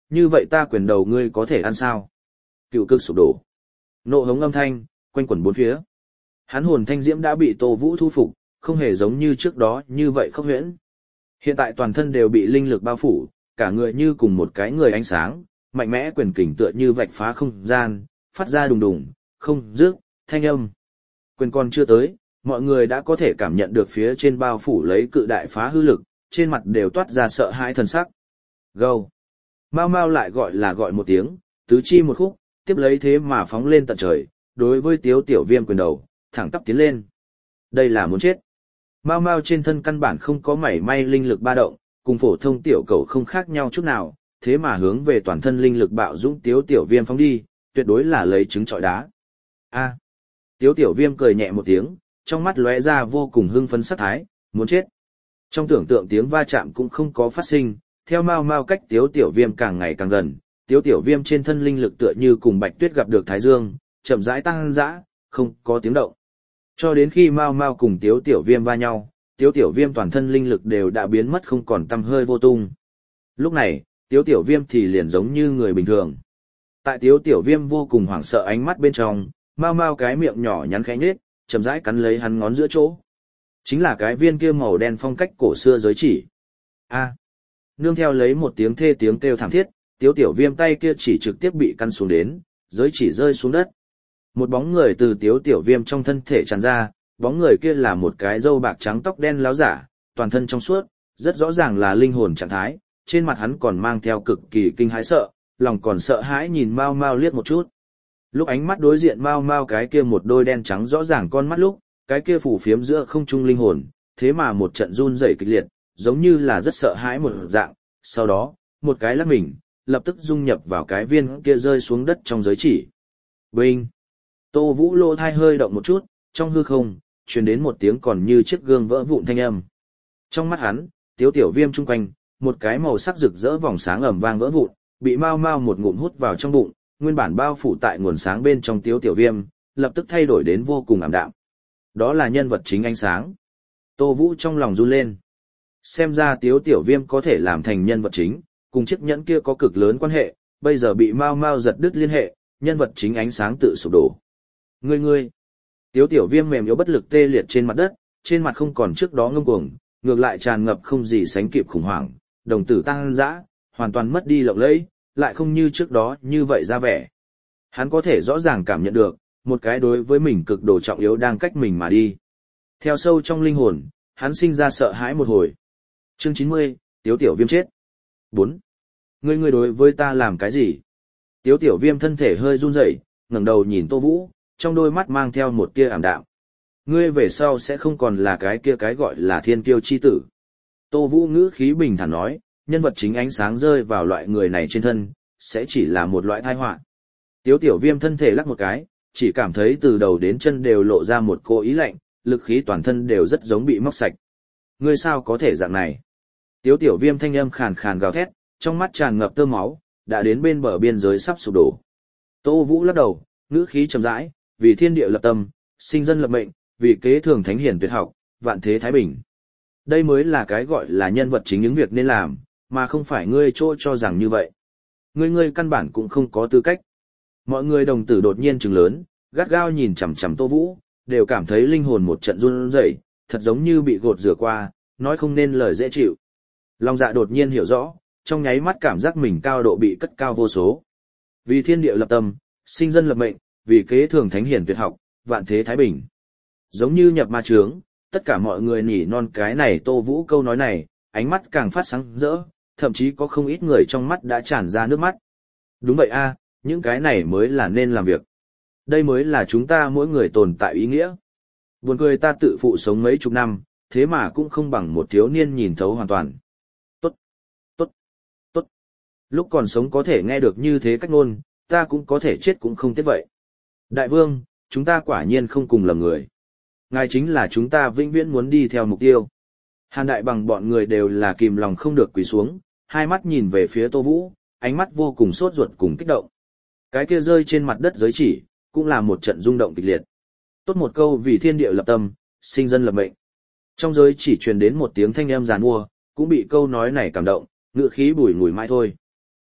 như vậy ta quyền đầu ngươi có thể ăn sao? Cựu cực sụp đổ. Nộ hống âm thanh, quanh quẩn bốn phía. Hắn hồn thanh diễm đã bị Tô Vũ thu phục, không hề giống như trước đó như vậy không huyễn. Hiện tại toàn thân đều bị linh lực bao phủ, cả người như cùng một cái người ánh sáng, mạnh mẽ quyền kình tựa như vạch phá không gian, phát ra đùng đùng, không dứt, thanh âm. Quyền còn chưa tới, mọi người đã có thể cảm nhận được phía trên bao phủ lấy cự đại phá hư lực, trên mặt đều toát ra sợ hãi thần sắc. Gâu. Mau mau lại gọi một tiếng, tứ chi một khúc, tiếp lấy thế mà phóng lên tận trời, đối với Tiếu Tiểu Viêm quyền đầu, thẳng tắp tiến lên. Đây là muốn chết. Mau mau trên thân căn bản không có mảy may linh lực ba động, cùng phổ thông tiểu cầu không khác nhau chút nào, thế mà hướng về toàn thân linh lực bạo dũng Tiếu Tiểu Viêm phóng đi, tuyệt đối là lấy trứng trọi đá. A. Tiếu Tiểu Viêm cười nhẹ một tiếng, trong mắt lóe ra vô cùng hưng phấn sắc thái, muốn chết. Trong tưởng tượng tiếng va chạm cũng không có phát sinh, theo mau mau cách Tiếu Tiểu Viêm càng ngày càng gần, Tiếu Tiểu Viêm trên thân linh lực tựa như cùng Bạch Tuyết gặp được Thái Dương, chậm rãi tăng dã, không có tiếng động. Cho đến khi mau mau cùng Tiếu Tiểu Viêm va nhau, Tiếu Tiểu Viêm toàn thân linh lực đều đã biến mất không còn tăm hơi vô tung. Lúc này, Tiếu Tiểu Viêm thì liền giống như người bình thường. Tại Tiếu Tiểu Viêm vô cùng hoảng sợ ánh mắt bên trong, mau mau cái miệng nhỏ nhắn khẽ nhếch, chậm rãi cắn lấy hắn ngón giữa chỗ. Chính là cái viên kia màu đen phong cách cổ xưa giới chỉ. A. Nương theo lấy một tiếng thê tiếng kêu thảm thiết, Tiếu Tiểu Viêm tay kia chỉ trực tiếp bị căn xuống đến, giới chỉ rơi xuống đất. Một bóng người từ Tiếu Tiểu Viêm trong thân thể tràn ra, bóng người kia là một cái râu bạc trắng tóc đen láo giả, toàn thân trong suốt, rất rõ ràng là linh hồn trạng thái, trên mặt hắn còn mang theo cực kỳ kinh hãi sợ, lòng còn sợ hãi nhìn Mao Mao liếc một chút. Lúc ánh mắt đối diện Mao Mao cái kia một đôi đen trắng rõ ràng con mắt lúc, cái kia phủ phiếm giữa không trung linh hồn, thế mà một trận run rẩy kịch liệt, giống như là rất sợ hãi một dạng, sau đó, một cái lắc mình, lập tức dung nhập vào cái viên kia rơi xuống đất trong giới chỉ. Binh! Tô Vũ lô thai hơi động một chút, trong hư không, truyền đến một tiếng còn như chiếc gương vỡ vụn thanh âm. Trong mắt hắn, Tiếu Tiểu Viêm chung quanh, một cái màu sắc rực rỡ vòng sáng ầm vang vỡ vụn, bị Mao Mao một ngụm hút vào trong bụng, nguyên bản bao phủ tại nguồn sáng bên trong Tiếu Tiểu Viêm, lập tức thay đổi đến vô cùng ảm đạm. Đó là nhân vật chính ánh sáng. Tô Vũ trong lòng run lên. Xem ra Tiếu Tiểu Viêm có thể làm thành nhân vật chính, cùng chiếc nhẫn kia có cực lớn quan hệ, bây giờ bị Mao Mao giật đứt liên hệ, nhân vật chính ánh sáng tự sụp đổ. Ngươi! Tiếu Tiểu Viêm mềm yếu bất lực tê liệt trên mặt đất, trên mặt không còn trước đó ngông cuồng, ngược lại tràn ngập không gì sánh kịp khủng hoảng, đồng tử tăng dã, hoàn toàn mất đi lộng lẫy, lại không như trước đó như vậy ra vẻ. Hắn có thể rõ ràng cảm nhận được, một cái đối với mình cực độ trọng yếu đang cách mình mà đi. Theo sâu trong linh hồn, hắn sinh ra sợ hãi một hồi. Chương 90, Tiếu Tiểu Viêm chết. 4. Ngươi đối với ta làm cái gì? Tiếu Tiểu Viêm thân thể hơi run rẩy, ngẩng đầu nhìn Tô Vũ, trong đôi mắt mang theo một tia ảm đạm. Ngươi về sau sẽ không còn là cái kia cái gọi là thiên kiêu chi tử. Tô Vũ ngữ khí bình thản nói, nhân vật chính ánh sáng rơi vào loại người này trên thân, sẽ chỉ là một loại tai họa. Tiếu Tiểu Viêm thân thể lắc một cái, chỉ cảm thấy từ đầu đến chân đều lộ ra một cô ý lạnh, lực khí toàn thân đều rất giống bị móc sạch. Ngươi sao có thể dạng này? Tiếu Tiểu Viêm thanh âm khàn khàn gào thét, trong mắt tràn ngập tơ máu, đã đến bên bờ biên giới sắp sụp đổ. Tô Vũ lắc đầu, ngữ khí trầm rãi, vì thiên địa lập tâm, sinh dân lập mệnh, vì kế thường thánh hiển tuyệt học, vạn thế thái bình. Đây mới là cái gọi là nhân vật chính những việc nên làm, mà không phải ngươi trô cho rằng như vậy. Ngươi căn bản cũng không có tư cách. Mọi người đồng tử đột nhiên trừng lớn, gắt gao nhìn chằm chằm Tô Vũ, đều cảm thấy linh hồn một trận run rẩy, thật giống như bị gột rửa qua, nói không nên lời dễ chịu. Long Dạ đột nhiên hiểu rõ, trong nháy mắt cảm giác mình cao độ bị cất cao vô số. Vì thiên địa lập tâm, sinh dân lập mệnh, vì kế thường thánh hiển tuyệt học, vạn thế thái bình. Giống như nhập ma chướng, tất cả mọi người nỉ non cái này Tô Vũ câu nói này, ánh mắt càng phát sáng rỡ, thậm chí có không ít người trong mắt đã tràn ra nước mắt. Đúng vậy a, những cái này mới là nên làm việc. Đây mới là chúng ta mỗi người tồn tại ý nghĩa. Buồn cười ta tự phụ sống mấy chục năm, thế mà cũng không bằng một thiếu niên nhìn thấu hoàn toàn. Tốt. Lúc còn sống có thể nghe được như thế cách ngôn, ta cũng có thể chết cũng không tiếc vậy. Đại vương, chúng ta quả nhiên không cùng lầm người. Ngài chính là chúng ta vĩnh viễn muốn đi theo mục tiêu. Hàn Đại Bằng bọn người đều là kìm lòng không được quỳ xuống, hai mắt nhìn về phía Tô Vũ, ánh mắt vô cùng sốt ruột cùng kích động. Cái kia rơi trên mặt đất giới chỉ, cũng là một trận rung động kịch liệt. Tốt một câu vì thiên địa lập tâm, sinh dân lập mệnh. Trong giới chỉ truyền đến một tiếng thanh âm giàn mua, cũng bị câu nói này cảm động, ngựa khí bùi ngùi mãi thôi.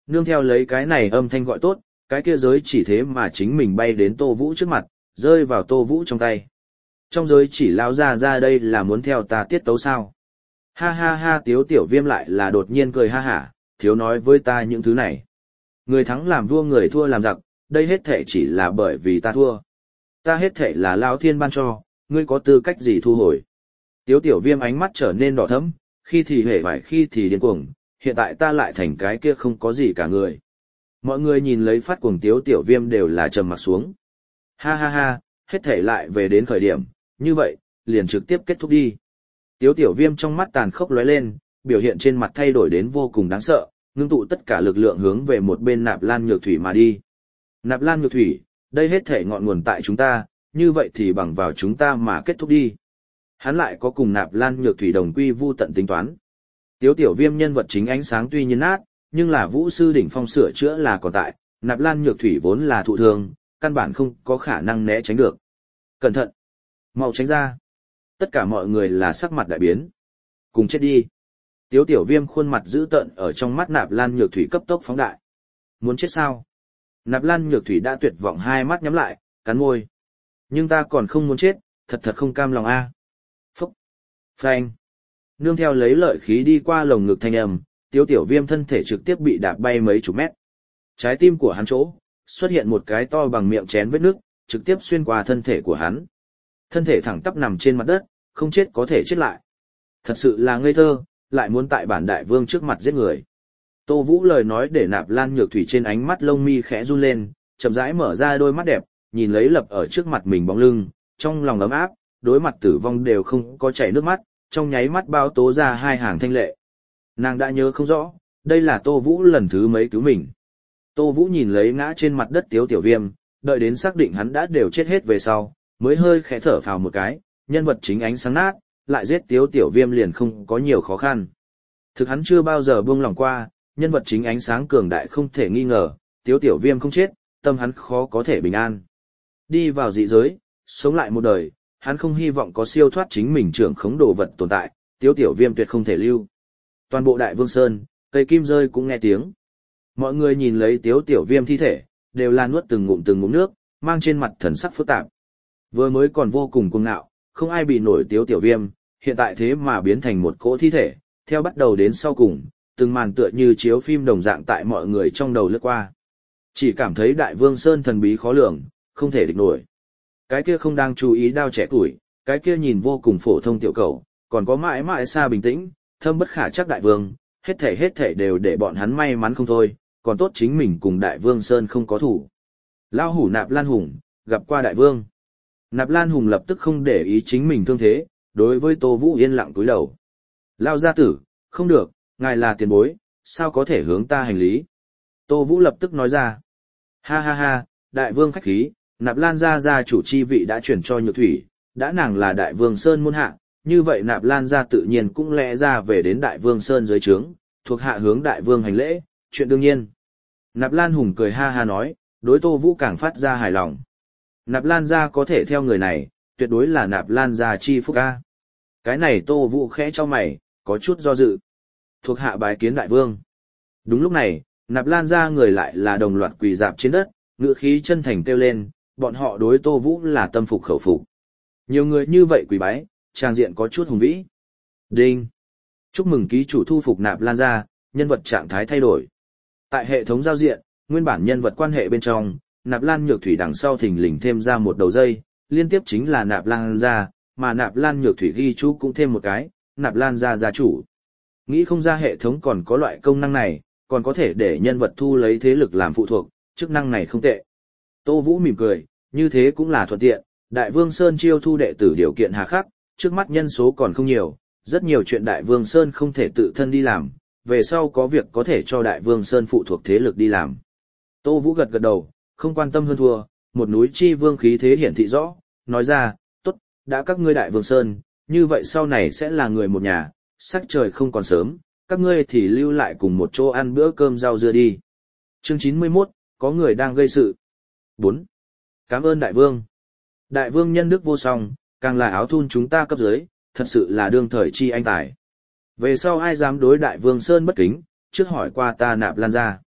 Nương theo lấy cái này âm thanh gọi tốt, cái kia giới chỉ thế mà chính mình bay đến Tô Vũ trước mặt, rơi vào Tô Vũ trong tay. Trong giới chỉ lao ra đây là muốn theo ta tiết tấu sao? Ha ha ha, Tiếu Tiểu Viêm lại là đột nhiên cười ha hả, thiếu nói với ta những thứ này. Người thắng làm vua, người thua làm giặc, đây hết thể chỉ là bởi vì ta thua. Ta hết thể là Lao Thiên ban cho, ngươi có tư cách gì thu hồi? Tiếu Tiểu Viêm ánh mắt trở nên đỏ thẫm, khi thì hề vải khi thì điên cuồng, hiện tại ta lại thành cái kia không có gì cả người. Mọi người nhìn lấy phát cuồng Tiếu Tiểu Viêm đều là trầm mặt xuống. Ha ha ha, hết thể lại về đến khởi điểm, như vậy, liền trực tiếp kết thúc đi. Tiếu Tiểu Viêm trong mắt tàn khốc lóe lên, biểu hiện trên mặt thay đổi đến vô cùng đáng sợ, ngưng tụ tất cả lực lượng hướng về một bên Nạp Lan Nhược Thủy mà đi. Nạp Lan Nhược Thủy, đây hết thể ngọn nguồn tại chúng ta, như vậy thì bằng vào chúng ta mà kết thúc đi. Hắn lại có cùng Nạp Lan Nhược Thủy đồng quy vu tận tính toán. Tiếu Tiểu Viêm nhân vật chính ánh sáng tuy nhiên nát, nhưng là vũ sư đỉnh phong sửa chữa là còn tại, Nạp Lan Nhược Thủy vốn là thụ thương, căn bản không có khả năng né tránh được. Cẩn thận! Mau tránh ra! Tất cả mọi người là sắc mặt đại biến. Cùng chết đi! Tiếu Tiểu Viêm khuôn mặt dữ tợn ở trong mắt Nạp Lan Nhược Thủy cấp tốc phóng đại. Muốn chết sao? Nạp Lan Nhược Thủy đã tuyệt vọng, hai mắt nhắm lại, cắn môi. Nhưng ta còn không muốn chết, thật không cam lòng a. Phúc! Phanh! Nương theo lấy lợi khí đi qua lồng ngực thanh âm, Tiếu Tiểu Viêm thân thể trực tiếp bị đạp bay mấy chục mét. Trái tim của hắn chỗ, xuất hiện một cái to bằng miệng chén vết nước, trực tiếp xuyên qua thân thể của hắn. Thân thể thẳng tắp nằm trên mặt đất, không chết có thể chết lại. Thật sự là ngây thơ, lại muốn tại bản đại vương trước mặt giết người. Tô Vũ lời nói để Nạp Lan Nhược Thủy trên ánh mắt lông mi khẽ run lên, chậm rãi mở ra đôi mắt đẹp, nhìn lấy lập ở trước mặt mình bóng lưng, trong lòng ấm áp, đối mặt tử vong đều không có chảy nước mắt, trong nháy mắt bao tố ra hai hàng thanh lệ. Nàng đã nhớ không rõ, đây là Tô Vũ lần thứ mấy cứu mình. Tô Vũ nhìn lấy ngã trên mặt đất Tiếu Tiểu Viêm, đợi đến xác định hắn đã đều chết hết về sau, mới hơi khẽ thở phào một cái, nhân vật chính ánh sáng nát, lại giết Tiếu Tiểu Viêm liền không có nhiều khó khăn. Thực hắn chưa bao giờ buông lòng qua, nhân vật chính ánh sáng cường đại không thể nghi ngờ, Tiếu Tiểu Viêm không chết, tâm hắn khó có thể bình an. Đi vào dị giới, sống lại một đời, hắn không hy vọng có siêu thoát chính mình trưởng khống đồ vật tồn tại, Tiếu Tiểu Viêm tuyệt không thể lưu. Toàn bộ Đại Vương Sơn, cây kim rơi cũng nghe tiếng. Mọi người nhìn lấy Tiếu Tiểu Viêm thi thể, đều là nuốt từng ngụm nước, mang trên mặt thần sắc phức tạp. Vừa mới còn vô cùng cuồng ngạo, không ai bị nổi Tiếu Tiểu Viêm, hiện tại thế mà biến thành một cỗ thi thể, theo bắt đầu đến sau cùng, từng màn tựa như chiếu phim đồng dạng tại mọi người trong đầu lướt qua. Chỉ cảm thấy Đại Vương Sơn thần bí khó lường, không thể địch nổi. Cái kia không đang chú ý đao trẻ tuổi, cái kia nhìn vô cùng phổ thông tiểu cầu, còn có mãi mãi xa bình tĩnh, thâm bất khả chắc Đại Vương, hết thảy đều để bọn hắn may mắn không thôi, còn tốt chính mình cùng Đại Vương Sơn không có thủ. Lao hủ Nạp Lan Hùng, gặp qua Đại Vương. Nạp Lan Hùng lập tức không để ý chính mình thương thế, đối với Tô Vũ yên lặng cúi đầu. Lao gia tử, không được, ngài là tiền bối, sao có thể hướng ta hành lý? Tô Vũ lập tức nói ra. Ha ha ha, Đại Vương khách khí, Nạp Lan gia chủ chi vị đã chuyển cho Nhược Thủy, đã nàng là Đại Vương Sơn môn hạ, như vậy Nạp Lan gia tự nhiên cũng lẽ ra về đến Đại Vương Sơn dưới trướng, thuộc hạ hướng Đại Vương hành lễ, chuyện đương nhiên. Nạp Lan Hùng cười ha ha nói, đối Tô Vũ càng phát ra hài lòng. Nạp Lan gia có thể theo người này, tuyệt đối là Nạp Lan gia chi phúc a. Cái này Tô Vũ khẽ cho mày, có chút do dự. Thuộc hạ bái kiến Đại Vương. Đúng lúc này, Nạp Lan gia người lại là đồng loạt quỳ dạp trên đất, ngữ khí chân thành kêu lên, bọn họ đối Tô Vũ là tâm phục khẩu phục. Nhiều người như vậy quỳ bái, trang diện có chút hùng vĩ. Đinh! Chúc mừng ký chủ thu phục Nạp Lan gia, nhân vật trạng thái thay đổi. Tại hệ thống giao diện, nguyên bản nhân vật quan hệ bên trong, Nạp Lan Nhược Thủy đằng sau thình lình thêm ra một đầu dây, liên tiếp chính là Nạp Lan gia, mà Nạp Lan Nhược Thủy ghi chú cũng thêm một cái, Nạp Lan gia gia chủ. Nghĩ không ra hệ thống còn có loại công năng này, còn có thể để nhân vật thu lấy thế lực làm phụ thuộc, chức năng này không tệ. Tô Vũ mỉm cười, như thế cũng là thuận tiện, Đại Vương Sơn chiêu thu đệ tử điều kiện hà khắc, trước mắt nhân số còn không nhiều, rất nhiều chuyện Đại Vương Sơn không thể tự thân đi làm, về sau có việc có thể cho Đại Vương Sơn phụ thuộc thế lực đi làm. Tô Vũ gật gật đầu, không quan tâm hơn thua, một núi chi vương khí thế hiển thị rõ, nói ra, tốt, đã các ngươi Đại Vương Sơn, như vậy sau này sẽ là người một nhà, sắc trời không còn sớm, các ngươi thì lưu lại cùng một chỗ ăn bữa cơm rau dưa đi. Chương 91, có người đang gây sự. 4. Cảm ơn Đại Vương. Đại Vương nhân đức vô song, càng là áo thun chúng ta cấp dưới, thật sự là đương thời chi anh tài. Về sau ai dám đối Đại Vương Sơn bất kính, trước hỏi qua ta Nạp Lan gia.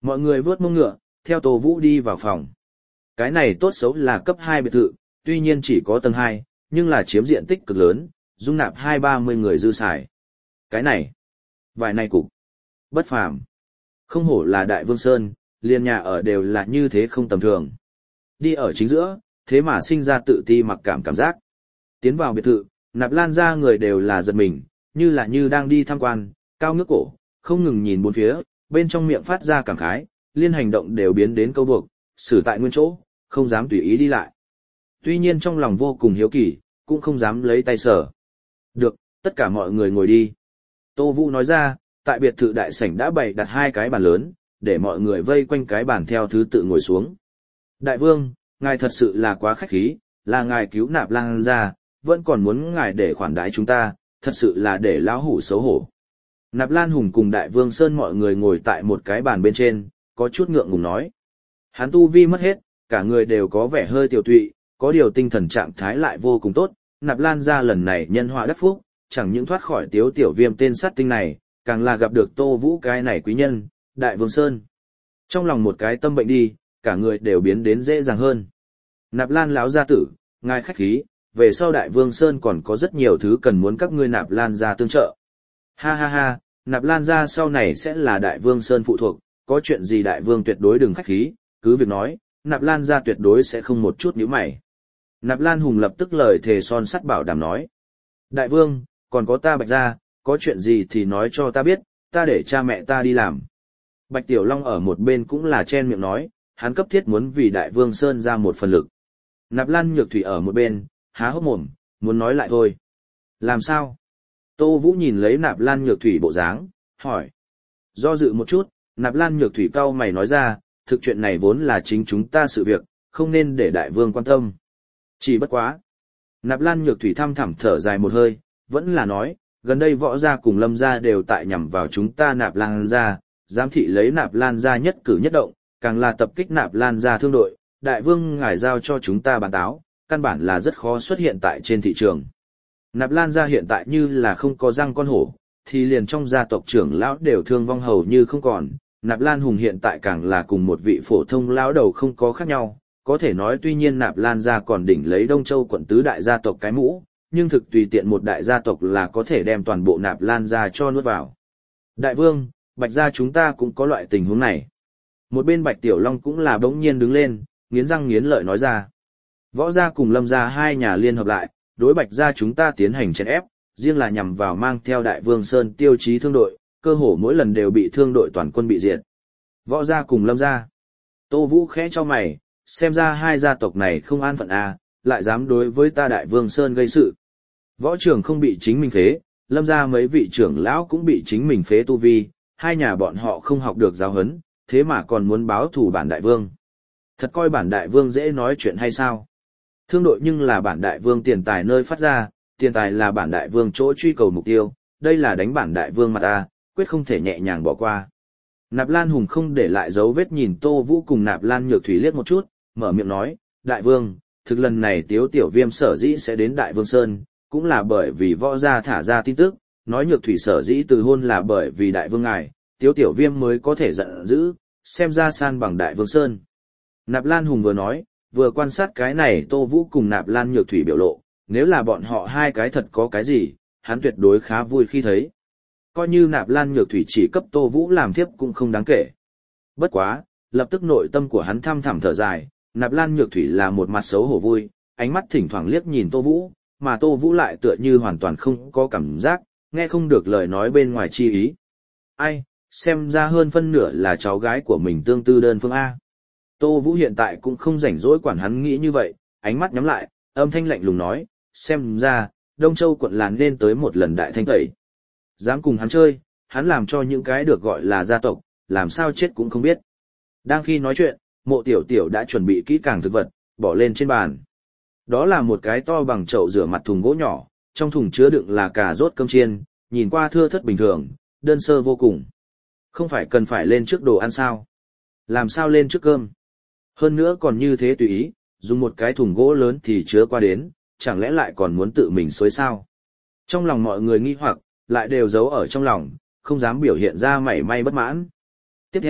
Mọi người vớt mông ngựa, theo Tô Vũ đi vào phòng. Cái này tốt xấu là cấp 2 biệt thự, tuy nhiên chỉ có tầng 2, nhưng là chiếm diện tích cực lớn, dung nạp 20-30 người dư xài. Cái này, vài này cục, bất phàm. Không hổ là Đại Vương Sơn, liền nhà ở đều là như thế không tầm thường. Đi ở chính giữa, thế mà sinh ra tự ti mặc cảm giác. Tiến vào biệt thự, Nạp Lan ra người đều là giật mình, như đang đi tham quan, cao ngước cổ, không ngừng nhìn bốn phía, bên trong miệng phát ra cảm khái, liên hành động đều biến đến câu buộc, xử tại nguyên chỗ, không dám tùy ý đi lại. Tuy nhiên trong lòng vô cùng hiếu kỳ, cũng không dám lấy tay sờ. Được, tất cả mọi người ngồi đi. Tô Vũ nói ra, tại biệt thự đại sảnh đã bày đặt 2 cái bàn lớn, để mọi người vây quanh cái bàn theo thứ tự ngồi xuống. Đại vương, ngài thật sự là quá khách khí, là ngài cứu Nạp Lan ra, vẫn còn muốn ngài để khoản đãi chúng ta, thật sự là để lão hủ xấu hổ. Nạp Lan Hùng cùng Đại Vương Sơn mọi người ngồi tại một cái bàn bên trên, có chút ngượng ngùng nói. Hắn tu vi mất hết, cả người đều có vẻ hơi tiểu tụy, có điều tinh thần trạng thái lại vô cùng tốt. Nạp Lan ra lần này nhân họa đắc phúc, chẳng những thoát khỏi Tiếu Tiểu Viêm tên sát tinh này, càng là gặp được Tô Vũ cái này quý nhân, Đại Vương Sơn. Trong lòng một cái tâm bệnh đi, cả người đều biến đến dễ dàng hơn. Nạp Lan lão gia tử, ngài khách khí, về sau Đại Vương Sơn còn có rất nhiều thứ cần muốn các ngươi Nạp Lan gia tương trợ. Ha ha ha, Nạp Lan gia sau này sẽ là Đại Vương Sơn phụ thuộc, có chuyện gì Đại Vương tuyệt đối đừng khách khí, cứ việc nói, Nạp Lan gia tuyệt đối sẽ không một chút nhíu mày. Nạp Lan Hùng lập tức lời thề son sắt bảo đảm nói. Đại Vương, còn có ta Bạch gia, có chuyện gì thì nói cho ta biết, ta để cha mẹ ta đi làm. Bạch Tiểu Long ở một bên cũng là chen miệng nói, hắn cấp thiết muốn vì Đại Vương Sơn ra một phần lực. Nạp Lan Nhược Thủy ở một bên, há hốc mồm, muốn nói lại thôi. Làm sao? Tô Vũ nhìn lấy Nạp Lan Nhược Thủy bộ dáng, hỏi. Do dự một chút, Nạp Lan Nhược Thủy cau mày nói ra, thực chuyện này vốn là chính chúng ta sự việc, không nên để Đại Vương quan tâm. Chỉ bất quá. Nạp Lan Nhược Thủy thăm thẳm thở dài một hơi, vẫn là nói, gần đây Võ gia cùng Lâm gia đều tại nhằm vào chúng ta Nạp Lan gia, giám thị lấy Nạp Lan gia nhất cử nhất động, càng là tập kích Nạp Lan gia thương đội, Đại Vương ngài giao cho chúng ta bàn táo, căn bản là rất khó xuất hiện tại trên thị trường. Nạp Lan gia hiện tại như là không có răng con hổ, thì liền trong gia tộc trưởng lão đều thương vong hầu như không còn. Nạp Lan Hùng hiện tại càng là cùng một vị phổ thông lão đầu không có khác nhau, có thể nói tuy nhiên Nạp Lan gia còn đỉnh lấy Đông Châu quận tứ đại gia tộc cái mũ, nhưng thực tùy tiện một đại gia tộc là có thể đem toàn bộ Nạp Lan gia cho nuốt vào. Đại Vương, Bạch gia chúng ta cũng có loại tình huống này. Một bên Bạch Tiểu Long cũng là bỗng nhiên đứng lên, nghiến răng nghiến lợi nói ra. Võ gia cùng Lâm gia hai nhà liên hợp lại, đối Bạch gia chúng ta tiến hành chèn ép, riêng là nhằm vào mang theo Đại Vương Sơn tiêu chí thương đội, cơ hồ mỗi lần đều bị thương đội toàn quân bị diệt. Võ gia cùng Lâm gia. Tô Vũ khẽ cho mày, xem ra hai gia tộc này không an phận à, lại dám đối với ta Đại Vương Sơn gây sự. Võ trưởng không bị chính mình phế, Lâm gia mấy vị trưởng lão cũng bị chính mình phế tu vi, hai nhà bọn họ không học được giáo huấn, thế mà còn muốn báo thù bản Đại Vương. Thật coi bản Đại Vương dễ nói chuyện hay sao? Thương đội nhưng là bản Đại Vương tiền tài nơi phát ra, tiền tài là bản Đại Vương chỗ truy cầu mục tiêu, đây là đánh bản Đại Vương mặt ta, quyết không thể nhẹ nhàng bỏ qua. Nạp Lan Hùng không để lại dấu vết nhìn Tô Vũ cùng Nạp Lan Nhược Thủy liếc một chút, mở miệng nói, Đại Vương, thực lần này Tiếu Tiểu Viêm sở dĩ sẽ đến Đại Vương Sơn, cũng là bởi vì Võ gia thả ra tin tức, nói Nhược Thủy sở dĩ từ hôn là bởi vì Đại Vương ngài, Tiếu Tiểu Viêm mới có thể giận dữ, xem ra san bằng Đại Vương Sơn. Nạp Lan Hùng vừa nói, vừa quan sát cái này Tô Vũ cùng Nạp Lan Nhược Thủy biểu lộ, nếu là bọn họ hai cái thật có cái gì, hắn tuyệt đối khá vui khi thấy. Coi như Nạp Lan Nhược Thủy chỉ cấp Tô Vũ làm thiếp cũng không đáng kể. Bất quá, lập tức nội tâm của hắn thăm thẳm thở dài, Nạp Lan Nhược Thủy là một mặt xấu hổ vui, ánh mắt thỉnh thoảng liếc nhìn Tô Vũ, mà Tô Vũ lại tựa như hoàn toàn không có cảm giác, nghe không được lời nói bên ngoài chi ý. Ai, xem ra hơn phân nửa là cháu gái của mình tương tư đơn phương A. Tô Vũ hiện tại cũng không rảnh rỗi quản hắn nghĩ như vậy, ánh mắt nhắm lại, âm thanh lạnh lùng nói, xem ra, Đông Châu quận là nên tới một lần đại thanh tẩy. Dám cùng hắn chơi, hắn làm cho những cái được gọi là gia tộc, làm sao chết cũng không biết. Đang khi nói chuyện, Mộ Tiểu Tiểu đã chuẩn bị kỹ càng thực vật, bỏ lên trên bàn. Đó là một cái to bằng chậu rửa mặt thùng gỗ nhỏ, trong thùng chứa đựng là cà rốt cơm chiên, nhìn qua thưa thớt bình thường, đơn sơ vô cùng. Không phải cần phải lên trước đồ ăn sao? Làm sao lên trước cơm? Hơn nữa còn như thế tùy ý, dùng một cái thùng gỗ lớn thì chứa qua đến, chẳng lẽ lại còn muốn tự mình xới sao? Trong lòng mọi người nghi hoặc, lại đều giấu ở trong lòng, không dám biểu hiện ra mảy may bất mãn. Tiếp theo,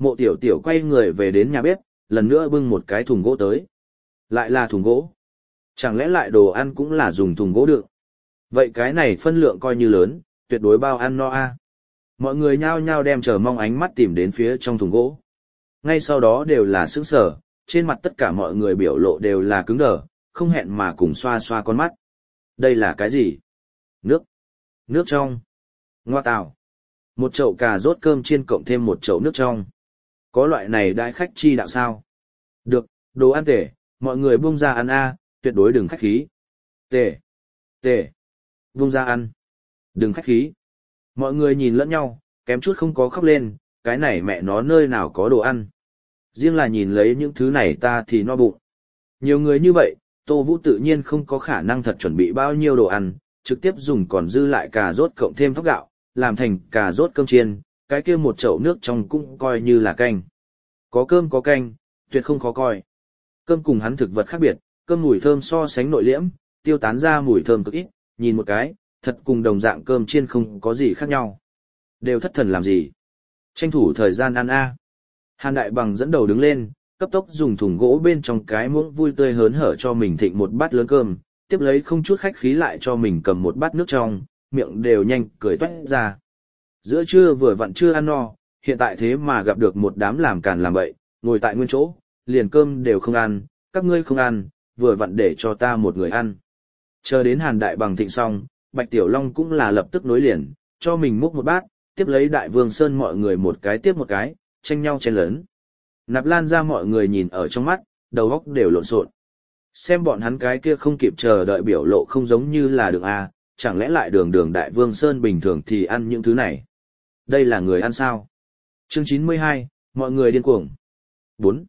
Mộ Tiểu Tiểu quay người về đến nhà bếp, lần nữa bưng một cái thùng gỗ tới. Lại là thùng gỗ. Chẳng lẽ lại đồ ăn cũng là dùng thùng gỗ đựng? Vậy cái này phân lượng coi như lớn, tuyệt đối bao ăn no a. Mọi người nhao nhao đem chờ mong ánh mắt tìm đến phía trong thùng gỗ. Ngay sau đó đều là sững sờ, trên mặt tất cả mọi người biểu lộ đều là cứng đờ, không hẹn mà cùng xoa xoa con mắt. Đây là cái gì? Nước. Nước trong. Ngoa tào. Một chậu cà rốt cơm chiên cộng thêm một chậu nước trong. Có loại này đãi khách chi đạo sao? Được, đồ ăn tể, mọi người buông ra ăn a, tuyệt đối đừng khách khí. Tể. Tể. Buông ra ăn. Đừng khách khí. Mọi người nhìn lẫn nhau, kém chút không có khóc lên, cái này mẹ nó nơi nào có đồ ăn. Riêng là nhìn lấy những thứ này ta thì no bụng. Nhiều người như vậy, Tô Vũ tự nhiên không có khả năng thật chuẩn bị bao nhiêu đồ ăn, trực tiếp dùng còn dư lại cà rốt cộng thêm thóc gạo, làm thành cà rốt cơm chiên, cái kia một chậu nước trong cũng coi như là canh. Có cơm có canh, tuyệt không khó coi. Cơm cùng hắn thực vật khác biệt, cơm mùi thơm so sánh nội liễm, tiêu tán ra mùi thơm cực ít, nhìn một cái, thật cùng đồng dạng cơm chiên không có gì khác nhau. Đều thất thần làm gì? Tranh thủ thời gian ăn a. Hàn Đại Bằng dẫn đầu đứng lên, cấp tốc dùng thùng gỗ bên trong cái muỗng vui tươi hớn hở cho mình thịnh một bát lớn cơm, tiếp lấy không chút khách khí lại cho mình cầm một bát nước trong, miệng đều nhanh cười toét ra. Giữa trưa vừa vặn chưa ăn no, hiện tại thế mà gặp được một đám làm càn làm bậy, ngồi tại nguyên chỗ, liền cơm đều không ăn, các ngươi không ăn, vừa vặn để cho ta một người ăn. Chờ đến Hàn Đại Bằng thịnh xong, Bạch Tiểu Long cũng là lập tức nối liền, cho mình múc một bát, tiếp lấy Đại Vương Sơn mọi người một cái tiếp một cái, tranh nhau chen lớn. Nạp Lan ra mọi người nhìn ở trong mắt, đầu óc đều lộn xộn. Xem bọn hắn cái kia không kịp chờ đợi biểu lộ không giống như là đường A, chẳng lẽ lại đường Đại Vương Sơn bình thường thì ăn những thứ này. Đây là người ăn sao? Chương 92, mọi người điên cuồng. 4.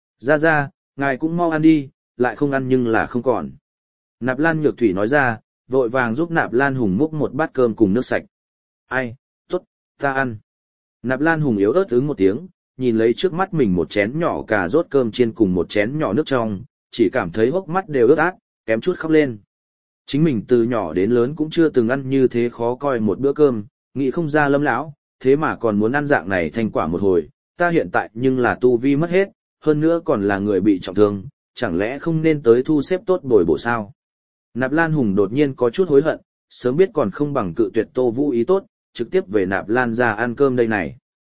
Ra, ngài cũng mau ăn đi, lại không ăn nhưng là không còn. Nạp Lan Nhược Thủy nói ra, vội vàng giúp Nạp Lan Hùng múc một bát cơm cùng nước sạch. Ai, tốt, ta ăn. Nạp Lan Hùng yếu ớt ứng một tiếng, nhìn lấy trước mắt mình một chén nhỏ cà rốt cơm chiên cùng một chén nhỏ nước trong, chỉ cảm thấy hốc mắt đều ướt át, kém chút khóc lên. Chính mình từ nhỏ đến lớn cũng chưa từng ăn như thế khó coi một bữa cơm, nghĩ không ra Lâm lão, thế mà còn muốn ăn dạng này thành quả một hồi, ta hiện tại nhưng là tu vi mất hết, hơn nữa còn là người bị trọng thương, chẳng lẽ không nên tới thu xếp tốt bồi bổ sao? Nạp Lan Hùng đột nhiên có chút hối hận, sớm biết còn không bằng cự tuyệt Tô Vũ ý tốt, trực tiếp về Nạp Lan ra ăn cơm đây này.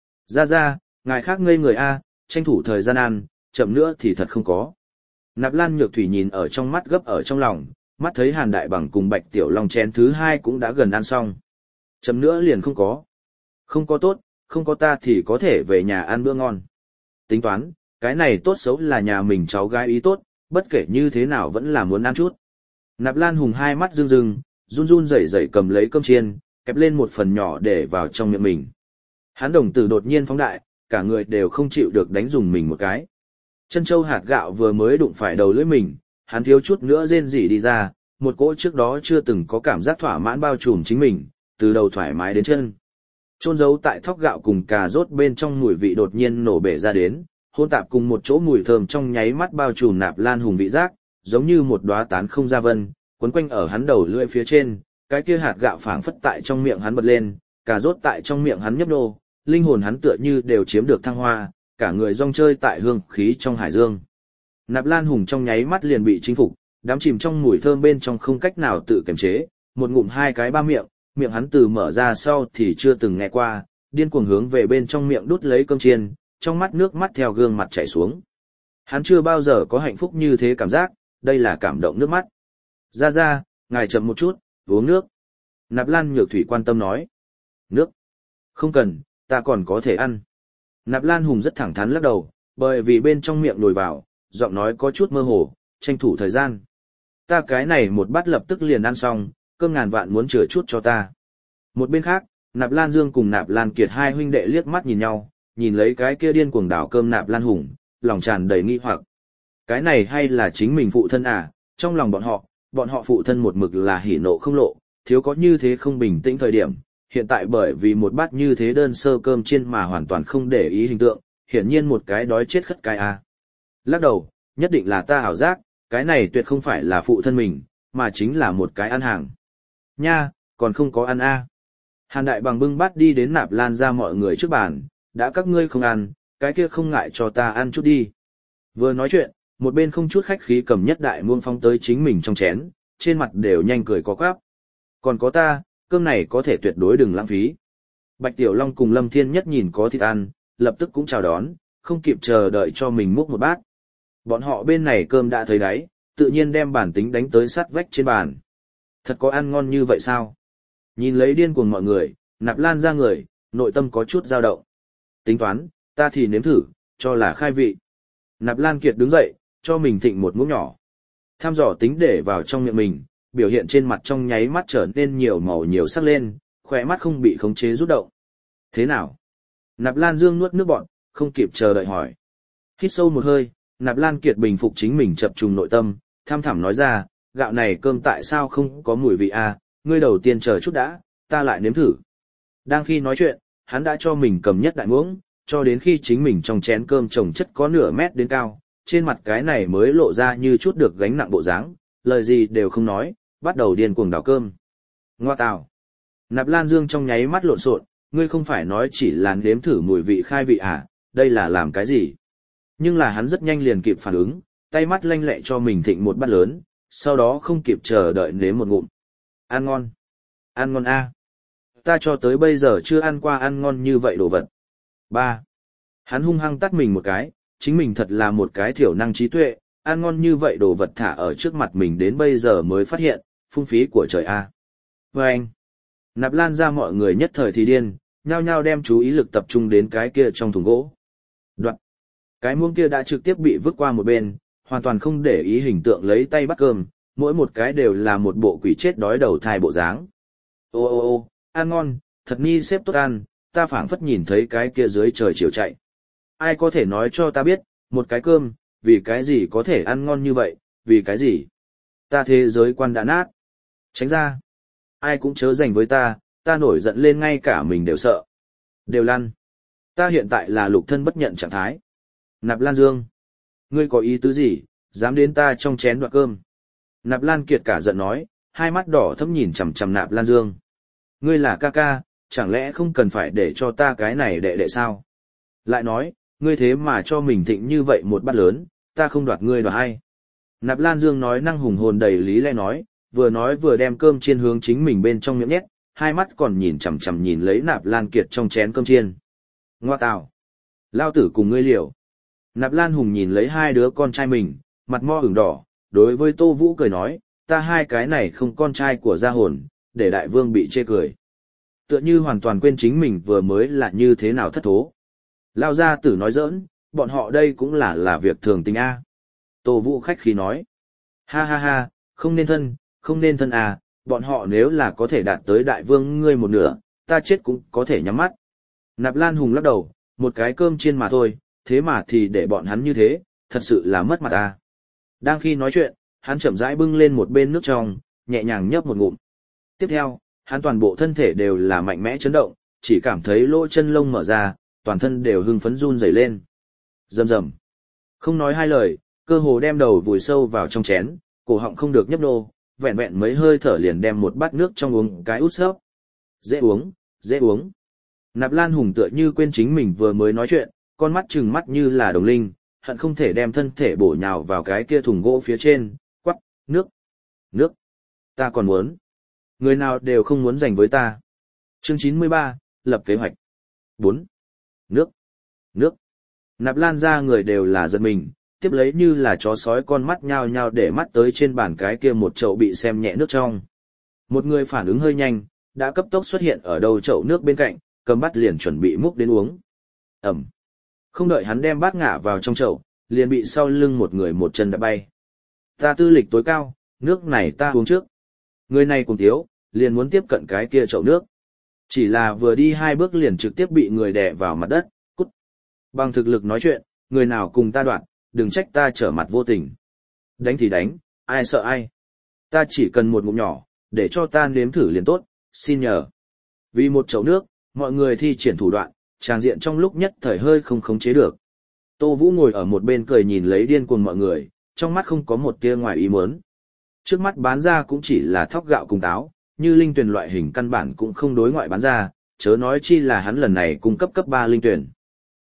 Ra, ngài khác ngây người a, tranh thủ thời gian ăn, chậm nữa thì thật không có. Nạp Lan Nhược Thủy nhìn ở trong mắt gấp ở trong lòng, mắt thấy Hàn Đại Bằng cùng Bạch Tiểu Long chén thứ hai cũng đã gần ăn xong. Chậm nữa liền không có. Không có tốt, không có ta thì có thể về nhà ăn bữa ngon. Tính toán, cái này tốt xấu là nhà mình cháu gái ý tốt, bất kể như thế nào vẫn là muốn ăn chút. Nạp Lan Hùng hai mắt rưng rưng, run run rẩy rẩy cầm lấy cơm chiên, kẹp lên một phần nhỏ để vào trong miệng mình. Hắn đồng tử đột nhiên phóng đại, cả người đều không chịu được đánh dùng mình một cái. Chân châu hạt gạo vừa mới đụng phải đầu lưỡi mình, hắn thiếu chút nữa rên rỉ đi ra, một cỗ trước đó chưa từng có cảm giác thỏa mãn bao trùm chính mình, từ đầu thoải mái đến chân. Chôn giấu tại thóc gạo cùng cà rốt bên trong mùi vị đột nhiên nổ bể ra đến, hỗn tạp cùng một chỗ mùi thơm trong nháy mắt bao trùm Nạp Lan Hùng vị giác, giống như một đóa tán không ra vân, quấn quanh ở hắn đầu lưỡi phía trên, cái kia hạt gạo phảng phất tại trong miệng hắn bật lên, cà rốt tại trong miệng hắn nhấp nô, linh hồn hắn tựa như đều chiếm được thăng hoa, cả người rong chơi tại hương khí trong hải dương. Nạp Lan Hùng trong nháy mắt liền bị chinh phục, đắm chìm trong mùi thơm bên trong không cách nào tự kiềm chế, một ngụm hai cái ba miệng, miệng hắn từ mở ra sau thì chưa từng nghe qua, điên cuồng hướng về bên trong miệng đút lấy cơm chiên, trong mắt nước mắt theo gương mặt chảy xuống. Hắn chưa bao giờ có hạnh phúc như thế cảm giác, đây là cảm động nước mắt. Ra, ngài chậm một chút, uống nước. Nạp Lan Nhược Thủy quan tâm nói. Nước? Không cần, ta còn có thể ăn. Nạp Lan Hùng rất thẳng thắn lắc đầu, bởi vì bên trong miệng nổi vào, giọng nói có chút mơ hồ, tranh thủ thời gian. Ta cái này một bát lập tức liền ăn xong, cơm ngàn vạn muốn chừa chút cho ta. Một bên khác, Nạp Lan Dương cùng Nạp Lan Kiệt hai huynh đệ liếc mắt nhìn nhau, nhìn lấy cái kia điên cuồng đảo cơm Nạp Lan Hùng, lòng tràn đầy nghi hoặc. Cái này hay là chính mình phụ thân à? Trong lòng bọn họ phụ thân một mực là hỉ nộ không lộ, thiếu có như thế không bình tĩnh thời điểm, hiện tại bởi vì một bát như thế đơn sơ cơm chiên mà hoàn toàn không để ý hình tượng, hiển nhiên một cái đói chết khất cái à. Lắc đầu, nhất định là ta ảo giác, cái này tuyệt không phải là phụ thân mình, mà chính là một cái ăn hàng. Nha, còn không có ăn a. Hàn Đại Bằng bưng bát đi đến Nạp Lan ra mọi người trước bàn, đã các ngươi không ăn, cái kia không ngại cho ta ăn chút đi. Vừa nói chuyện, một bên không chút khách khí cầm nhất đại muông phong tới chính mình trong chén, trên mặt đều nhanh cười có quáp. Còn có ta, cơm này có thể tuyệt đối đừng lãng phí. Bạch Tiểu Long cùng Lâm Thiên Nhất nhìn có thịt ăn, lập tức cũng chào đón, không kịp chờ đợi cho mình múc một bát. Bọn họ bên này cơm đã thấy đáy, tự nhiên đem bản tính đánh tới sát vách trên bàn. Thật có ăn ngon như vậy sao? Nhìn lấy điên cuồng mọi người, Nạp Lan ra người, nội tâm có chút dao động. Tính toán, ta thì nếm thử, cho là khai vị. Nạp Lan Kiệt đứng dậy, cho mình thịnh một muỗng nhỏ. Tham dò tính để vào trong miệng mình, biểu hiện trên mặt trong nháy mắt trở nên nhiều màu nhiều sắc lên, khỏe mắt không bị khống chế rút động. Thế nào? Nạp Lan Dương nuốt nước bọt, không kịp chờ đợi hỏi. Hít sâu một hơi, Nạp Lan Kiệt bình phục chính mình chập trùng nội tâm, tham thẳm nói ra, gạo này cơm tại sao không có mùi vị à, ngươi đầu tiên chờ chút đã, ta lại nếm thử. Đang khi nói chuyện, hắn đã cho mình cầm nhất đại muỗng, cho đến khi chính mình trong chén cơm trồng chất có nửa mét đến cao, trên mặt cái này mới lộ ra như chút được gánh nặng bộ dáng, lời gì đều không nói, bắt đầu điên cuồng đào cơm. Ngoa tào. Nạp Lan Dương trong nháy mắt lộn xộn, ngươi không phải nói chỉ là nếm thử mùi vị khai vị à, đây là làm cái gì? Nhưng là hắn rất nhanh liền kịp phản ứng, tay mắt lanh lẹ cho mình thịnh một bát lớn, sau đó không kịp chờ đợi nếm một ngụm. Ăn ngon. Ăn ngon a. Ta cho tới bây giờ chưa ăn qua ăn ngon như vậy đồ vật. 3. Hắn hung hăng tắt mình một cái, chính mình thật là một cái thiểu năng trí tuệ, ăn ngon như vậy đồ vật thả ở trước mặt mình đến bây giờ mới phát hiện, phung phí của trời a. Vâng. Nạp Lan ra mọi người nhất thời thì điên, nhao nhao đem chú ý lực tập trung đến cái kia trong thùng gỗ. Đoạn. Cái muỗng kia đã trực tiếp bị vứt qua một bên, hoàn toàn không để ý hình tượng lấy tay bắt cơm, mỗi một cái đều là một bộ quỷ chết đói đầu thai bộ dáng. Ô ô ô, ăn ngon, thật ni xếp tốt ăn, ta phảng phất nhìn thấy cái kia dưới trời chiều chạy. Ai có thể nói cho ta biết, một cái cơm, vì cái gì có thể ăn ngon như vậy, vì cái gì? Ta thế giới quan đã nát. Tránh ra. Ai cũng chớ giành với ta nổi giận lên ngay cả mình đều sợ. Đều lăn. Ta hiện tại là lục thân bất nhận trạng thái. Nạp Lan Dương. Ngươi có ý tứ gì, dám đến ta trong chén đoạt cơm. Nạp Lan Kiệt cả giận nói, hai mắt đỏ thẫm nhìn chằm chằm Nạp Lan Dương. Ngươi là ca ca, chẳng lẽ không cần phải để cho ta cái này đệ đệ sao? Lại nói, ngươi thế mà cho mình thịnh như vậy một bát lớn, ta không đoạt ngươi đoạt ai. Nạp Lan Dương nói năng hùng hồn đầy lý lẽ nói vừa đem cơm chiên hướng chính mình bên trong miệng nhét, hai mắt còn nhìn chằm chằm nhìn lấy Nạp Lan Kiệt trong chén cơm chiên. Ngoa tào. Lao tử cùng ngươi liều. Nạp Lan Hùng nhìn lấy hai đứa con trai mình, mặt mo ửng đỏ, đối với Tô Vũ cười nói, ta hai cái này không con trai của gia hồn, để đại vương bị chê cười. Tựa như hoàn toàn quên chính mình vừa mới là như thế nào thất thố. Lao gia tử nói giỡn, bọn họ đây cũng là việc thường tình a. Tô Vũ khách khí nói, ha ha ha, không nên thân à, bọn họ nếu là có thể đạt tới đại vương ngươi một nửa, ta chết cũng có thể nhắm mắt. Nạp Lan Hùng lắc đầu, một cái cơm chiên mà thôi, thế mà thì để bọn hắn như thế, thật sự là mất mặt ta. Đang khi nói chuyện, hắn chậm rãi bưng lên một bên nước trong, nhẹ nhàng nhấp một ngụm. Tiếp theo, hắn toàn bộ thân thể đều là mạnh mẽ chấn động, chỉ cảm thấy lỗ chân lông mở ra, toàn thân đều hưng phấn run rẩy lên. Rầm rầm. Không nói hai lời, cơ hồ đem đầu vùi sâu vào trong chén, cổ họng không được nhấp nô, vẹn vẹn mấy hơi thở liền đem một bát nước trong uống cái út sấp. Dễ uống, dễ uống. Nạp Lan Hùng tựa như quên chính mình vừa mới nói chuyện, con mắt trừng mắt như là đồng linh, hận không thể đem thân thể bổ nhào vào cái kia thùng gỗ phía trên, quắc, nước, ta còn muốn. Người nào đều không muốn giành với ta. Chương 93, lập kế hoạch. 4. Nước. Nạp Lan ra người đều là giật mình, tiếp lấy như là chó sói con mắt nhao nhao để mắt tới trên bàn cái kia một chậu bị xem nhẹ nước trong. Một người phản ứng hơi nhanh, đã cấp tốc xuất hiện ở đầu chậu nước bên cạnh, cầm bát liền chuẩn bị múc đến uống. Ẩm. Không đợi hắn đem bát ngả vào trong chậu, liền bị sau lưng một người một chân đạp bay. Ta tư lịch tối cao, nước này ta uống trước. Người này cùng thiếu, liền muốn tiếp cận cái kia chậu nước. Chỉ là vừa đi hai bước liền trực tiếp bị người đè vào mặt đất, cút. Bằng thực lực nói chuyện, người nào cùng ta đoạn, đừng trách ta trở mặt vô tình. Đánh thì đánh, ai sợ ai. Ta chỉ cần một ngụm nhỏ, để cho ta nếm thử liền tốt, xin nhờ. Vì một chậu nước, mọi người thi triển thủ đoạn, tràng diện trong lúc nhất thời hơi không khống chế được. Tô Vũ ngồi ở một bên cười nhìn lấy điên cuồng mọi người, trong mắt không có một tia ngoài ý muốn. Trước mắt bán ra cũng chỉ là thóc gạo cùng táo, như linh tuyển loại hình căn bản cũng không đối ngoại bán ra, chớ nói chi là hắn lần này cung cấp cấp 3 linh tuyển.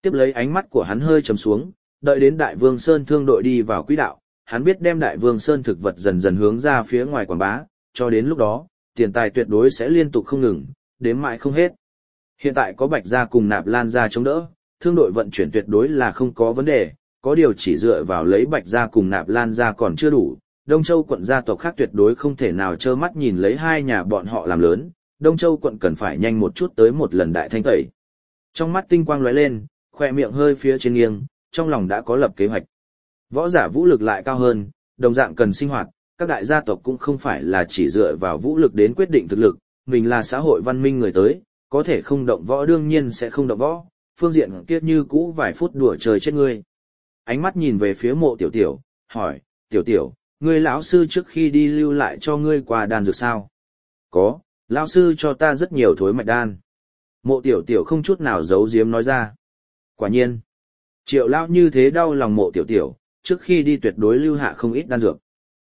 Tiếp lấy ánh mắt của hắn hơi trầm xuống, đợi đến Đại Vương Sơn thương đội đi vào quỹ đạo, hắn biết đem Đại Vương Sơn thực vật dần dần hướng ra phía ngoài quảng bá, cho đến lúc đó, tiền tài tuyệt đối sẽ liên tục không ngừng, đếm mãi không hết. Hiện tại có Bạch gia cùng Nạp Lan gia chống đỡ, thương đội vận chuyển tuyệt đối là không có vấn đề, có điều chỉ dựa vào lấy Bạch gia cùng Nạp Lan gia còn chưa đủ. Đông Châu quận gia tộc khác tuyệt đối không thể nào trơ mắt nhìn lấy hai nhà bọn họ làm lớn, Đông Châu quận cần phải nhanh một chút tới một lần đại thanh tẩy. Trong mắt tinh quang lóe lên, khoe miệng hơi phía trên nghiêng, trong lòng đã có lập kế hoạch. Võ giả vũ lực lại cao hơn, đồng dạng cần sinh hoạt, các đại gia tộc cũng không phải là chỉ dựa vào vũ lực đến quyết định thực lực, mình là xã hội văn minh người tới, có thể không động võ đương nhiên sẽ không động võ, phương diện kia như cũ vài phút đùa trời chết ngươi. Ánh mắt nhìn về phía Mộ Tiểu Tiểu, hỏi, Tiểu Tiểu, ngươi lão sư trước khi đi lưu lại cho ngươi quà đan dược sao? Có, lão sư cho ta rất nhiều thối mạch đan. Mộ Tiểu Tiểu không chút nào giấu giếm nói ra. Quả nhiên, Triệu lão như thế đau lòng Mộ Tiểu Tiểu, trước khi đi tuyệt đối lưu hạ không ít đan dược.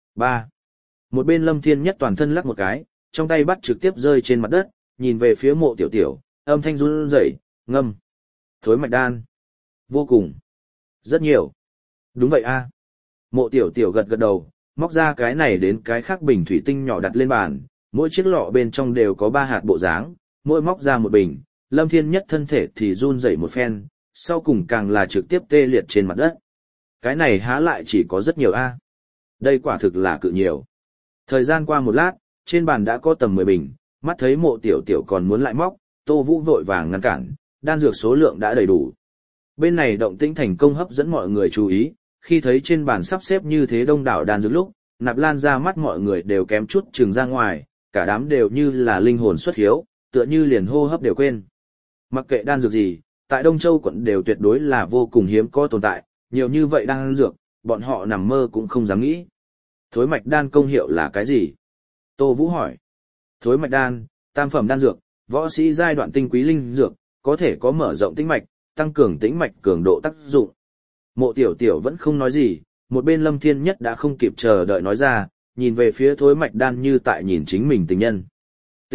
3. Một bên Lâm Thiên Nhất toàn thân lắc một cái, trong tay bắt trực tiếp rơi trên mặt đất, nhìn về phía Mộ Tiểu Tiểu, âm thanh run rẩy, ngâm. Thối mạch đan. Vô cùng. Rất nhiều. Đúng vậy a. Mộ Tiểu Tiểu gật gật đầu, móc ra cái này đến cái khác bình thủy tinh nhỏ đặt lên bàn, mỗi chiếc lọ bên trong đều có 3 hạt bộ dáng, mỗi móc ra một bình, Lâm Thiên Nhất thân thể thì run rẩy một phen, sau cùng càng là trực tiếp tê liệt trên mặt đất. Cái này há lại chỉ có rất nhiều a. Đây quả thực là cự nhiều. Thời gian qua một lát, trên bàn đã có tầm 10 bình, mắt thấy Mộ Tiểu Tiểu còn muốn lại móc, Tô Vũ vội vàng ngăn cản, đan dược số lượng đã đầy đủ. Bên này động tĩnh thành công hấp dẫn mọi người chú ý, khi thấy trên bàn sắp xếp như thế đông đảo đan dược lúc, Nạp Lan ra mắt mọi người đều kém chút trừng ra ngoài, cả đám đều như là linh hồn xuất hiếu, tựa như liền hô hấp đều quên. Mặc kệ đan dược gì, tại Đông Châu quận đều tuyệt đối là vô cùng hiếm có tồn tại, nhiều như vậy đan dược, bọn họ nằm mơ cũng không dám nghĩ. Thối mạch đan công hiệu là cái gì? Tô Vũ hỏi. Thối mạch đan, tam phẩm đan dược, võ sĩ giai đoạn tinh quý linh dược, có thể có mở rộng tĩnh mạch, tăng cường tĩnh mạch cường độ tác dụng. Mộ Tiểu Tiểu vẫn không nói gì, một bên Lâm Thiên Nhất đã không kịp chờ đợi nói ra, nhìn về phía thối mạch đan như tại nhìn chính mình tình nhân. T.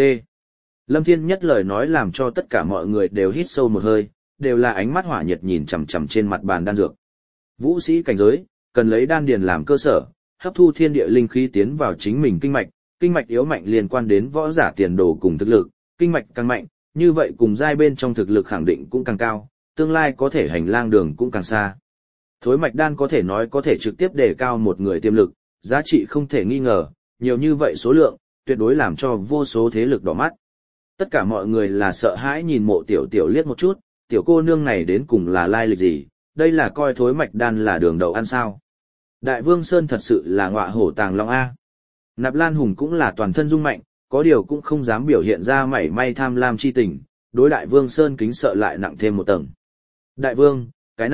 Lâm Thiên Nhất lời nói làm cho tất cả mọi người đều hít sâu một hơi, đều là ánh mắt hỏa nhiệt nhìn chằm chằm trên mặt bàn đan dược. Vũ sĩ cảnh giới, cần lấy đan điền làm cơ sở, hấp thu thiên địa linh khí tiến vào chính mình kinh mạch yếu mạnh liên quan đến võ giả tiền đồ cùng thực lực, kinh mạch càng mạnh, như vậy cùng giai bên trong thực lực khẳng định cũng càng cao, tương lai có thể hành lang đường cũng càng xa. Thối mạch đan có thể nói có thể trực tiếp đề cao một người tiềm lực, giá trị không thể nghi ngờ, nhiều như vậy số lượng, tuyệt đối làm cho vô số thế lực đỏ mắt. Tất cả mọi người là sợ hãi nhìn Mộ Tiểu Tiểu liếc một chút, tiểu cô nương này đến cùng là lai lịch gì, đây là coi thối mạch đan là đường đầu ăn sao. Đại Vương Sơn thật sự là ngọa hổ tàng long A. Nạp Lan Hùng cũng là toàn thân rung mạnh, có điều cũng không dám biểu hiện ra mảy may tham lam chi tình, đối Đại Vương Sơn kính sợ lại nặng thêm một tầng. Đại Vương,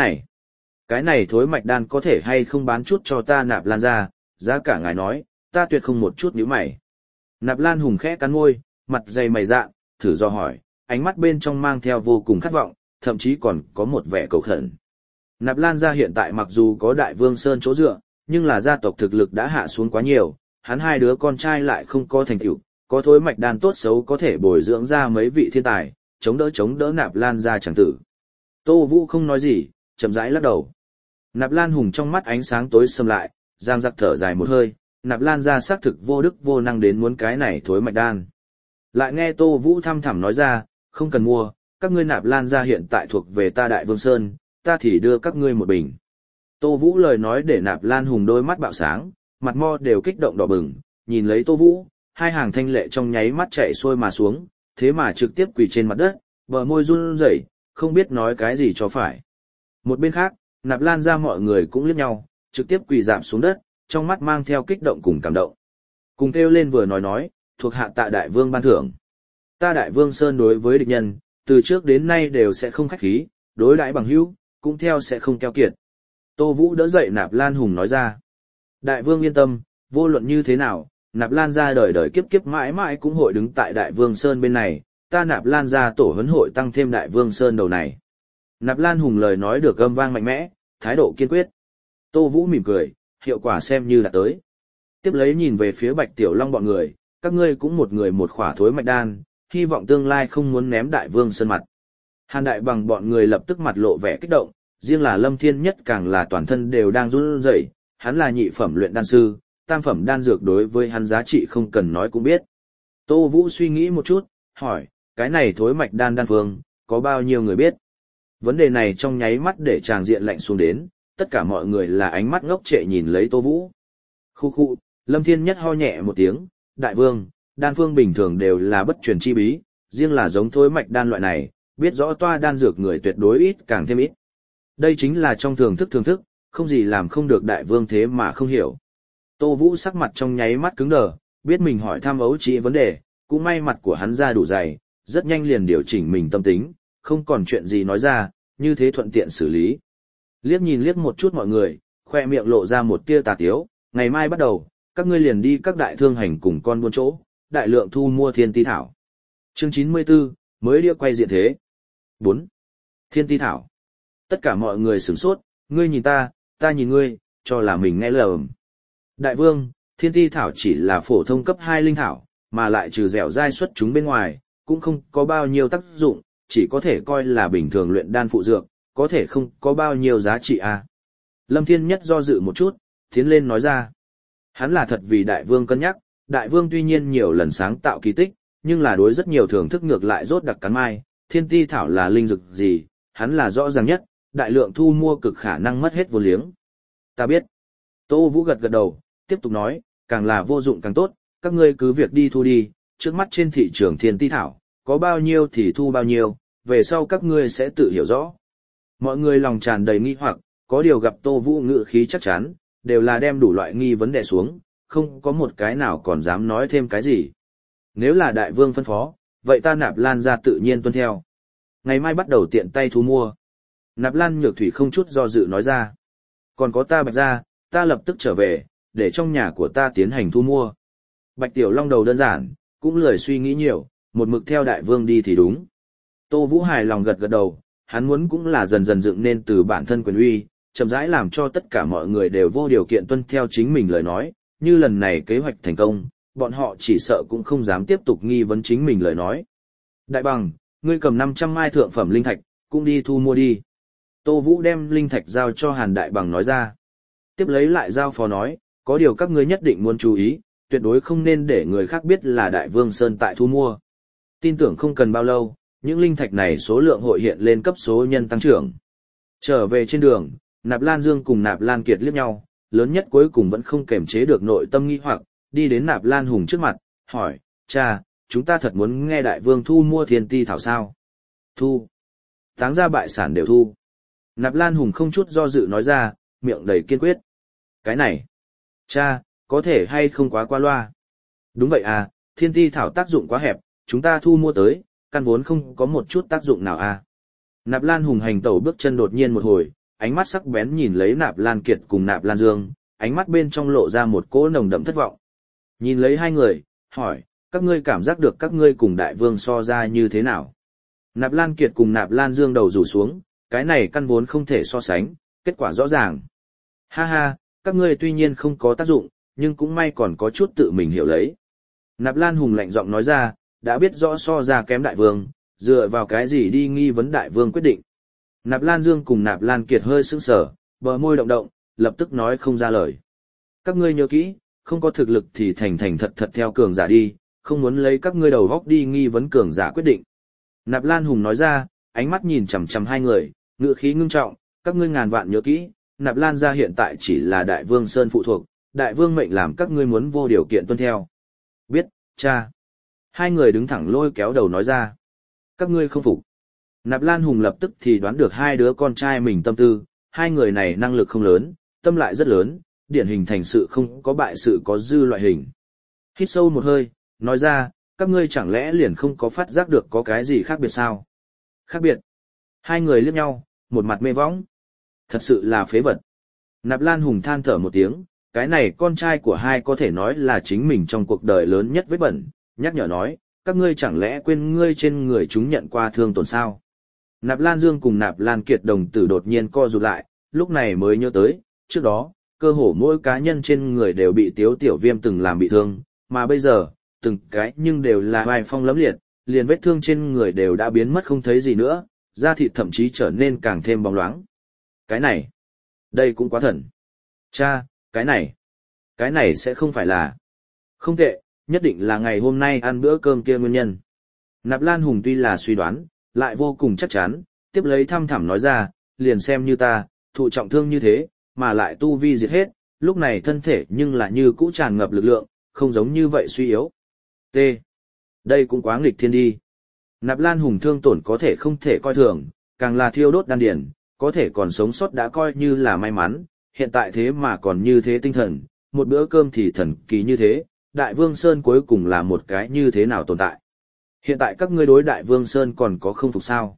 cái này thối mạch đan có thể hay không bán chút cho ta Nạp Lan ra, giá cả ngài nói, ta tuyệt không một chút nhíu mày. Nạp Lan Hùng khẽ cắn môi, mặt dày mày dạ, thử do hỏi, ánh mắt bên trong mang theo vô cùng khát vọng, thậm chí còn có một vẻ cầu khẩn. Nạp Lan gia hiện tại mặc dù có Đại Vương Sơn chỗ dựa, nhưng là gia tộc thực lực đã hạ xuống quá nhiều, hắn hai đứa con trai lại không có thành tựu, có thối mạch đan tốt xấu có thể bồi dưỡng ra mấy vị thiên tài, chống đỡ Nạp Lan gia chẳng tử. Tô Vũ không nói gì, chậm rãi lắc đầu. Nạp Lan Hùng trong mắt ánh sáng tối sầm lại, giang giặc thở dài một hơi, Nạp Lan gia xác thực vô đức vô năng đến muốn cái này thối mạch đan. Lại nghe Tô Vũ thăm thẳm nói ra, không cần mua, các ngươi Nạp Lan gia hiện tại thuộc về ta Đại Vương Sơn, ta thì đưa các ngươi một bình. Tô Vũ lời nói để Nạp Lan Hùng đôi mắt bạo sáng, mặt mo đều kích động đỏ bừng, nhìn lấy Tô Vũ, hai hàng thanh lệ trong nháy mắt chạy xuôi mà xuống, thế mà trực tiếp quỳ trên mặt đất, bờ môi run rẩy, không biết nói cái gì cho phải. Một bên khác, Nạp Lan ra mọi người cũng liếc nhau, trực tiếp quỳ rạp xuống đất, trong mắt mang theo kích động cùng cảm động. Cùng kêu lên vừa nói, thuộc hạ tạ Đại Vương ban thưởng. Ta Đại Vương Sơn đối với địch nhân, từ trước đến nay đều sẽ không khách khí, đối đãi bằng hữu, cũng theo sẽ không keo kiệt. Tô Vũ đỡ dậy Nạp Lan Hùng nói ra. Đại Vương yên tâm, vô luận như thế nào, Nạp Lan gia đời đời kiếp kiếp mãi mãi cũng hội đứng tại Đại Vương Sơn bên này, ta Nạp Lan gia tổ huấn hội tăng thêm Đại Vương Sơn đầu này. Nạp Lan Hùng lời nói được âm vang mạnh mẽ, thái độ kiên quyết. Tô Vũ mỉm cười, hiệu quả xem như đã tới. Tiếp lấy nhìn về phía Bạch Tiểu Long bọn người, các ngươi cũng một người một khỏa thối mạch đan, hy vọng tương lai không muốn ném Đại Vương Sơn mặt. Hàn Đại Bằng bọn người lập tức mặt lộ vẻ kích động, riêng là Lâm Thiên Nhất càng là toàn thân đều đang run rẩy, hắn là nhị phẩm luyện đan sư, tam phẩm đan dược đối với hắn giá trị không cần nói cũng biết. Tô Vũ suy nghĩ một chút, hỏi, cái này thối mạch đan đan phương, có bao nhiêu người biết? Vấn đề này trong nháy mắt để tràng diện lạnh xuống đến, tất cả mọi người là ánh mắt ngốc trệ nhìn lấy Tô Vũ. Khu khu, Lâm Thiên Nhất ho nhẹ một tiếng, đại vương, đan phương bình thường đều là bất truyền chi bí, riêng là giống thối mạch đan loại này, biết rõ toa đan dược người tuyệt đối ít càng thêm ít. Đây chính là trong thưởng thức, không gì làm không được đại vương thế mà không hiểu. Tô Vũ sắc mặt trong nháy mắt cứng đờ, biết mình hỏi thăm ấu trĩ vấn đề, cũng may mặt của hắn ra đủ dày, rất nhanh liền điều chỉnh mình tâm tính, không còn chuyện gì nói ra, như thế thuận tiện xử lý. Liếc nhìn liếc một chút mọi người, khoe miệng lộ ra một tia tà tiếu, ngày mai bắt đầu, các ngươi liền đi các đại thương hành cùng con buôn chỗ, đại lượng thu mua thiên ti thảo. Chương 94, mới đĩa quay diện thế. 4. Thiên ti thảo. Tất cả mọi người sửng sốt, ngươi nhìn ta nhìn ngươi, cho là mình nghe lầm. Đại vương, thiên ti thảo chỉ là phổ thông cấp 2 linh thảo, mà lại trừ dẻo dai xuất chúng bên ngoài, cũng không có bao nhiêu tác dụng, chỉ có thể coi là bình thường luyện đan phụ dược, có thể không có bao nhiêu giá trị à. Lâm Thiên Nhất do dự một chút, tiến lên nói ra. Hắn là thật vì đại vương cân nhắc, đại vương tuy nhiên nhiều lần sáng tạo kỳ tích, nhưng là đối rất nhiều thưởng thức ngược lại rốt đặc cắn mai, thiên ti thảo là linh dược gì, hắn là rõ ràng nhất, đại lượng thu mua cực khả năng mất hết vô liếng. Ta biết. Tô Vũ gật gật đầu, tiếp tục nói, càng là vô dụng càng tốt, các ngươi cứ việc đi thu đi, trước mắt trên thị trường thiên ti thảo, có bao nhiêu thì thu bao nhiêu, về sau các ngươi sẽ tự hiểu rõ. Mọi người lòng tràn đầy nghi hoặc, có điều gặp Tô Vũ ngữ khí chắc chắn, đều là đem đủ loại nghi vấn đề xuống, không có một cái nào còn dám nói thêm cái gì. Nếu là đại vương phân phó, vậy ta Nạp Lan ra tự nhiên tuân theo. Ngày mai bắt đầu tiện tay thu mua. Nạp Lan Nhược Thủy không chút do dự nói ra. Còn có ta Bạch gia, ta lập tức trở về, để trong nhà của ta tiến hành thu mua. Bạch Tiểu Long đầu đơn giản, cũng lười suy nghĩ nhiều, một mực theo đại vương đi thì đúng. Tô Vũ hài lòng gật gật đầu, hắn muốn cũng là dần dần dựng nên từ bản thân quyền uy, chậm rãi làm cho tất cả mọi người đều vô điều kiện tuân theo chính mình lời nói, như lần này kế hoạch thành công, bọn họ chỉ sợ cũng không dám tiếp tục nghi vấn chính mình lời nói. Đại bằng, ngươi cầm 500 mai thượng phẩm linh thạch, cũng đi thu mua đi. Tô Vũ đem linh thạch giao cho Hàn Đại Bằng nói ra. Tiếp lấy lại giao phó nói, có điều các ngươi nhất định muốn chú ý, tuyệt đối không nên để người khác biết là Đại Vương Sơn tại thu mua. Tin tưởng không cần bao lâu, những linh thạch này số lượng hội hiện lên cấp số nhân tăng trưởng. Trở về trên đường, Nạp Lan Dương cùng Nạp Lan Kiệt liếc nhau, lớn nhất cuối cùng vẫn không kềm chế được nội tâm nghi hoặc, đi đến Nạp Lan Hùng trước mặt, hỏi, cha, chúng ta thật muốn nghe đại vương thu mua thiên ti thảo sao? Thu. Táng ra bại sản đều thu. Nạp Lan Hùng không chút do dự nói ra, miệng đầy kiên quyết. Cái này, cha, có thể hay không quá qua loa? Đúng vậy à, thiên ti thảo tác dụng quá hẹp, chúng ta thu mua tới, căn vốn không có một chút tác dụng nào à. Nạp Lan Hùng hành tẩu bước chân đột nhiên một hồi, ánh mắt sắc bén nhìn lấy Nạp Lan Kiệt cùng Nạp Lan Dương, ánh mắt bên trong lộ ra một cỗ nồng đậm thất vọng. Nhìn lấy hai người, hỏi, các ngươi cảm giác được các ngươi cùng đại vương so ra như thế nào? Nạp Lan Kiệt cùng Nạp Lan Dương đầu rủ xuống, cái này căn vốn không thể so sánh, kết quả rõ ràng. Ha ha, các ngươi tuy nhiên không có tác dụng, nhưng cũng may còn có chút tự mình hiểu lấy. Nạp Lan Hùng lạnh giọng nói ra, đã biết rõ so ra kém đại vương, dựa vào cái gì đi nghi vấn đại vương quyết định. Nạp Lan Dương cùng Nạp Lan Kiệt hơi sững sờ, bờ môi động động, lập tức nói không ra lời. Các ngươi nhớ kỹ, không có thực lực thì thành thành thật thật theo cường giả đi, không muốn lấy các ngươi đầu góc đi nghi vấn cường giả quyết định. Nạp Lan Hùng nói ra, ánh mắt nhìn chằm chằm hai người, ngữ khí ngưng trọng, các ngươi ngàn vạn nhớ kỹ, Nạp Lan gia hiện tại chỉ là đại vương sơn phụ thuộc, đại vương mệnh làm các ngươi muốn vô điều kiện tuân theo. Biết, cha. Hai người đứng thẳng lôi kéo đầu nói ra. Các ngươi không phục. Nạp Lan Hùng lập tức thì đoán được hai đứa con trai mình tâm tư, hai người này năng lực không lớn, tâm lại rất lớn, điển hình thành sự không có bại sự có dư loại hình. Hít sâu một hơi, nói ra, các ngươi chẳng lẽ liền không có phát giác được có cái gì khác biệt sao? Khác biệt. Hai người liếc nhau, một mặt mê võng. Thật sự là phế vật. Nạp Lan Hùng than thở một tiếng, cái này con trai của hai có thể nói là chính mình trong cuộc đời lớn nhất vết bẩn, nhắc nhở nói, các ngươi chẳng lẽ quên ngươi trên người chúng nhận qua thương tổn sao? Nạp Lan Dương cùng Nạp Lan Kiệt đồng tử đột nhiên co rụt lại, lúc này mới nhớ tới, trước đó, cơ hồ mỗi cá nhân trên người đều bị Tiếu Tiểu Viêm từng làm bị thương, mà bây giờ, từng cái nhưng đều là vai phong lẫm liệt, liền vết thương trên người đều đã biến mất không thấy gì nữa, da thịt thậm chí trở nên càng thêm bóng loáng. Cái này, đây cũng quá thần. Cha, cái này sẽ không phải là... Không tệ, nhất định là ngày hôm nay ăn bữa cơm kia nguyên nhân. Nạp Lan Hùng tuy là suy đoán, lại vô cùng chắc chắn, tiếp lấy thăm thẳm nói ra, liền xem như ta, thụ trọng thương như thế, mà lại tu vi diệt hết, lúc này thân thể nhưng là như cũ tràn ngập lực lượng, không giống như vậy suy yếu. T. Đây cũng quá nghịch thiên đi. Nạp Lan Hùng thương tổn có thể không thể coi thường, càng là thiêu đốt đan điển, có thể còn sống sót đã coi như là may mắn, hiện tại thế mà còn như thế tinh thần, một bữa cơm thì thần kỳ như thế, Đại Vương Sơn cuối cùng là một cái như thế nào tồn tại. Hiện tại các ngươi đối Đại Vương Sơn còn có không phục sao?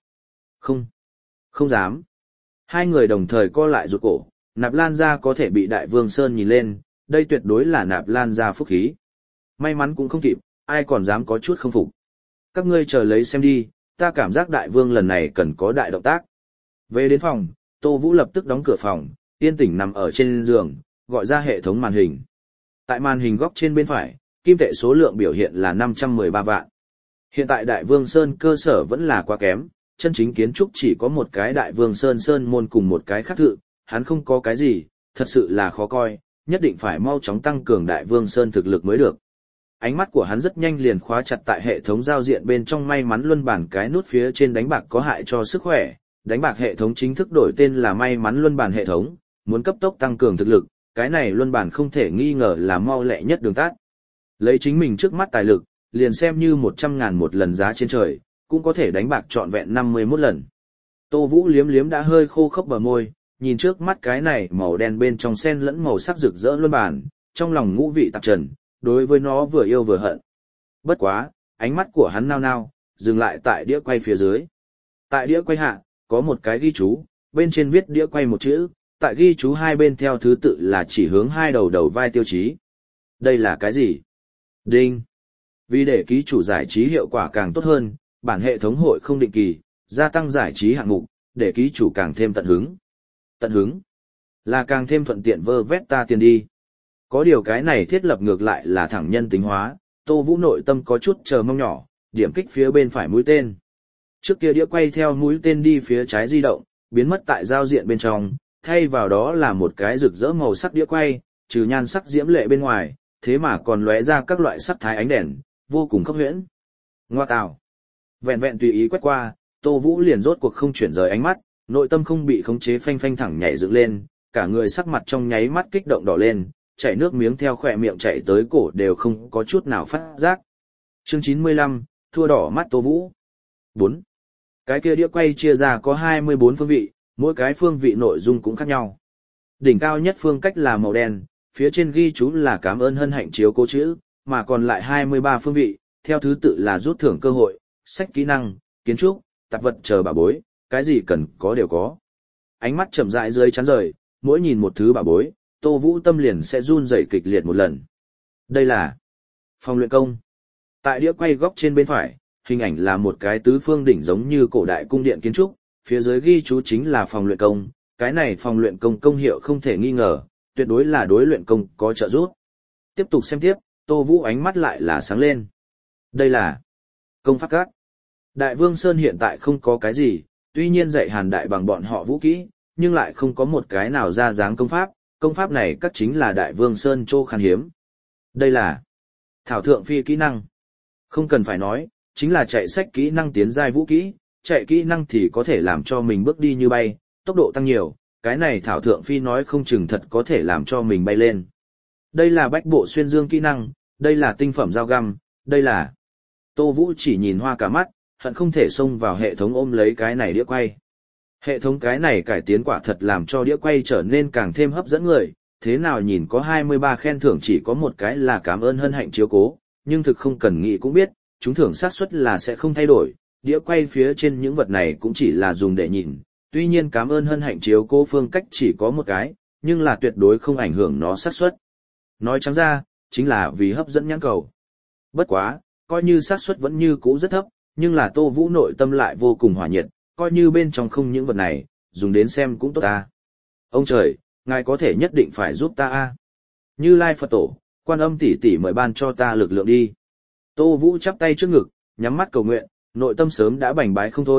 Không dám. Hai người đồng thời co lại rụt cổ, Nạp Lan gia có thể bị Đại Vương Sơn nhìn lên, đây tuyệt đối là Nạp Lan gia phúc khí. May mắn cũng không kịp, ai còn dám có chút không phục. Các ngươi chờ lấy xem đi, ta cảm giác Đại Vương lần này cần có đại động tác. Về đến phòng, Tô Vũ lập tức đóng cửa phòng, yên tĩnh nằm ở trên giường, gọi ra hệ thống màn hình. Tại màn hình góc trên bên phải, kim tệ số lượng biểu hiện là 513 vạn. Hiện tại Đại Vương Sơn cơ sở vẫn là quá kém, chân chính kiến trúc chỉ có một cái Đại Vương Sơn Sơn môn cùng một cái khác thự, hắn không có cái gì, thật sự là khó coi, nhất định phải mau chóng tăng cường Đại Vương Sơn thực lực mới được. Ánh mắt của hắn rất nhanh liền khóa chặt tại hệ thống giao diện bên trong may mắn luân bản cái nút phía trên đánh bạc có hại cho sức khỏe, đánh bạc hệ thống chính thức đổi tên là may mắn luân bản hệ thống, muốn cấp tốc tăng cường thực lực, cái này luân bản không thể nghi ngờ là mau lẹ nhất đường tắt. Lấy chính mình trước mắt tài lực, liền xem như 100.000 một lần giá trên trời, cũng có thể đánh bạc trọn vẹn 51 lần. Tô Vũ liếm liếm đã hơi khô khốc bờ môi, nhìn trước mắt cái này màu đen bên trong xen lẫn màu sắc rực rỡ luân bản, trong lòng ngũ vị tạp trần, đối với nó vừa yêu vừa hận. Bất quá, ánh mắt của hắn nao nao, dừng lại tại đĩa quay phía dưới. Tại đĩa quay hạ, có một cái ghi chú, bên trên viết đĩa quay một chữ, tại ghi chú hai bên theo thứ tự là chỉ hướng hai đầu vai tiêu chí. Đây là cái gì? Đinh. Vì để ký chủ giải trí hiệu quả càng tốt hơn, bản hệ thống hội không định kỳ, gia tăng giải trí hạng mục, để ký chủ càng thêm tận hứng. Tận hứng? Là càng thêm thuận tiện vơ vét ta tiền đi. Có điều cái này thiết lập ngược lại là thẳng nhân tính hóa, Tô Vũ nội tâm có chút chờ mong nhỏ, điểm kích phía bên phải mũi tên. Trước kia đĩa quay theo mũi tên đi phía trái di động, biến mất tại giao diện bên trong, thay vào đó là một cái rực rỡ màu sắc đĩa quay, trừ nhan sắc diễm lệ bên ngoài, thế mà còn lóe ra các loại sắc thái ánh đèn, vô cùng khốc huyễn. Ngoa tào. Vẹn vẹn tùy ý quét qua, Tô Vũ liền rốt cuộc không chuyển rời ánh mắt, nội tâm không bị khống chế phanh phanh thẳng nhảy dựng lên, cả người sắc mặt trong nháy mắt kích động đỏ lên, chảy nước miếng theo khỏe miệng chạy tới cổ đều không có chút nào phát giác. Chương 95, thua đỏ mắt Tô Vũ. 4. Cái kia đĩa quay chia ra có 24 phương vị, mỗi cái phương vị nội dung cũng khác nhau. Đỉnh cao nhất phương cách là màu đen, phía trên ghi chú là cảm ơn hân hạnh chiếu cố chữ, mà còn lại 23 phương vị, theo thứ tự là rút thưởng cơ hội, sách kỹ năng, kiến trúc, tạp vật chờ bảo bối, cái gì cần có đều có. Ánh mắt chậm rãi dưới chắn rời, mỗi nhìn một thứ bảo bối, Tô Vũ tâm liền sẽ run rẩy kịch liệt một lần. Đây là phòng luyện công. Tại đĩa quay góc trên bên phải, hình ảnh là một cái tứ phương đỉnh giống như cổ đại cung điện kiến trúc, phía dưới ghi chú chính là phòng luyện công, cái này phòng luyện công công hiệu không thể nghi ngờ, tuyệt đối là đối luyện công có trợ giúp. Tiếp tục xem tiếp, Tô Vũ ánh mắt lại là sáng lên. Đây là công pháp các. Đại Vương Sơn hiện tại không có cái gì, tuy nhiên dạy Hàn Đại bằng bọn họ vũ kỹ, nhưng lại không có một cái nào ra dáng công pháp này các chính là Đại Vương Sơn chỗ khan hiếm. Đây là thảo thượng phi kỹ năng. Không cần phải nói, chính là chạy sách kỹ năng tiến giai vũ kỹ, chạy kỹ năng thì có thể làm cho mình bước đi như bay, tốc độ tăng nhiều, cái này thảo thượng phi nói không chừng thật có thể làm cho mình bay lên. Đây là bách bộ xuyên dương kỹ năng, đây là tinh phẩm dao găm, đây là... Tô Vũ chỉ nhìn hoa cả mắt, hận không thể xông vào hệ thống ôm lấy cái này đĩa quay. Hệ thống cái này cải tiến quả thật làm cho đĩa quay trở nên càng thêm hấp dẫn người, thế nào nhìn có 23 khen thưởng chỉ có một cái là cảm ơn hân hạnh chiếu cố, nhưng thực không cần nghĩ cũng biết, chúng thưởng xác suất là sẽ không thay đổi, đĩa quay phía trên những vật này cũng chỉ là dùng để nhìn, tuy nhiên cảm ơn hân hạnh chiếu cố phương cách chỉ có một cái, nhưng là tuyệt đối không ảnh hưởng nó xác suất. Nói trắng ra, chính là vì hấp dẫn nhãn cầu. Bất quá, coi như xác suất vẫn như cũ rất thấp, nhưng là Tô Vũ nội tâm lại vô cùng hỏa nhiệt, coi như bên trong không những vật này, dùng đến xem cũng tốt ta. Ông trời, ngài có thể nhất định phải giúp ta a. Như Lai Phật Tổ, Quan Âm tỷ tỷ mời ban cho ta lực lượng đi. Tô Vũ chắp tay trước ngực, nhắm mắt cầu nguyện, nội tâm sớm đã bành bái không thôi,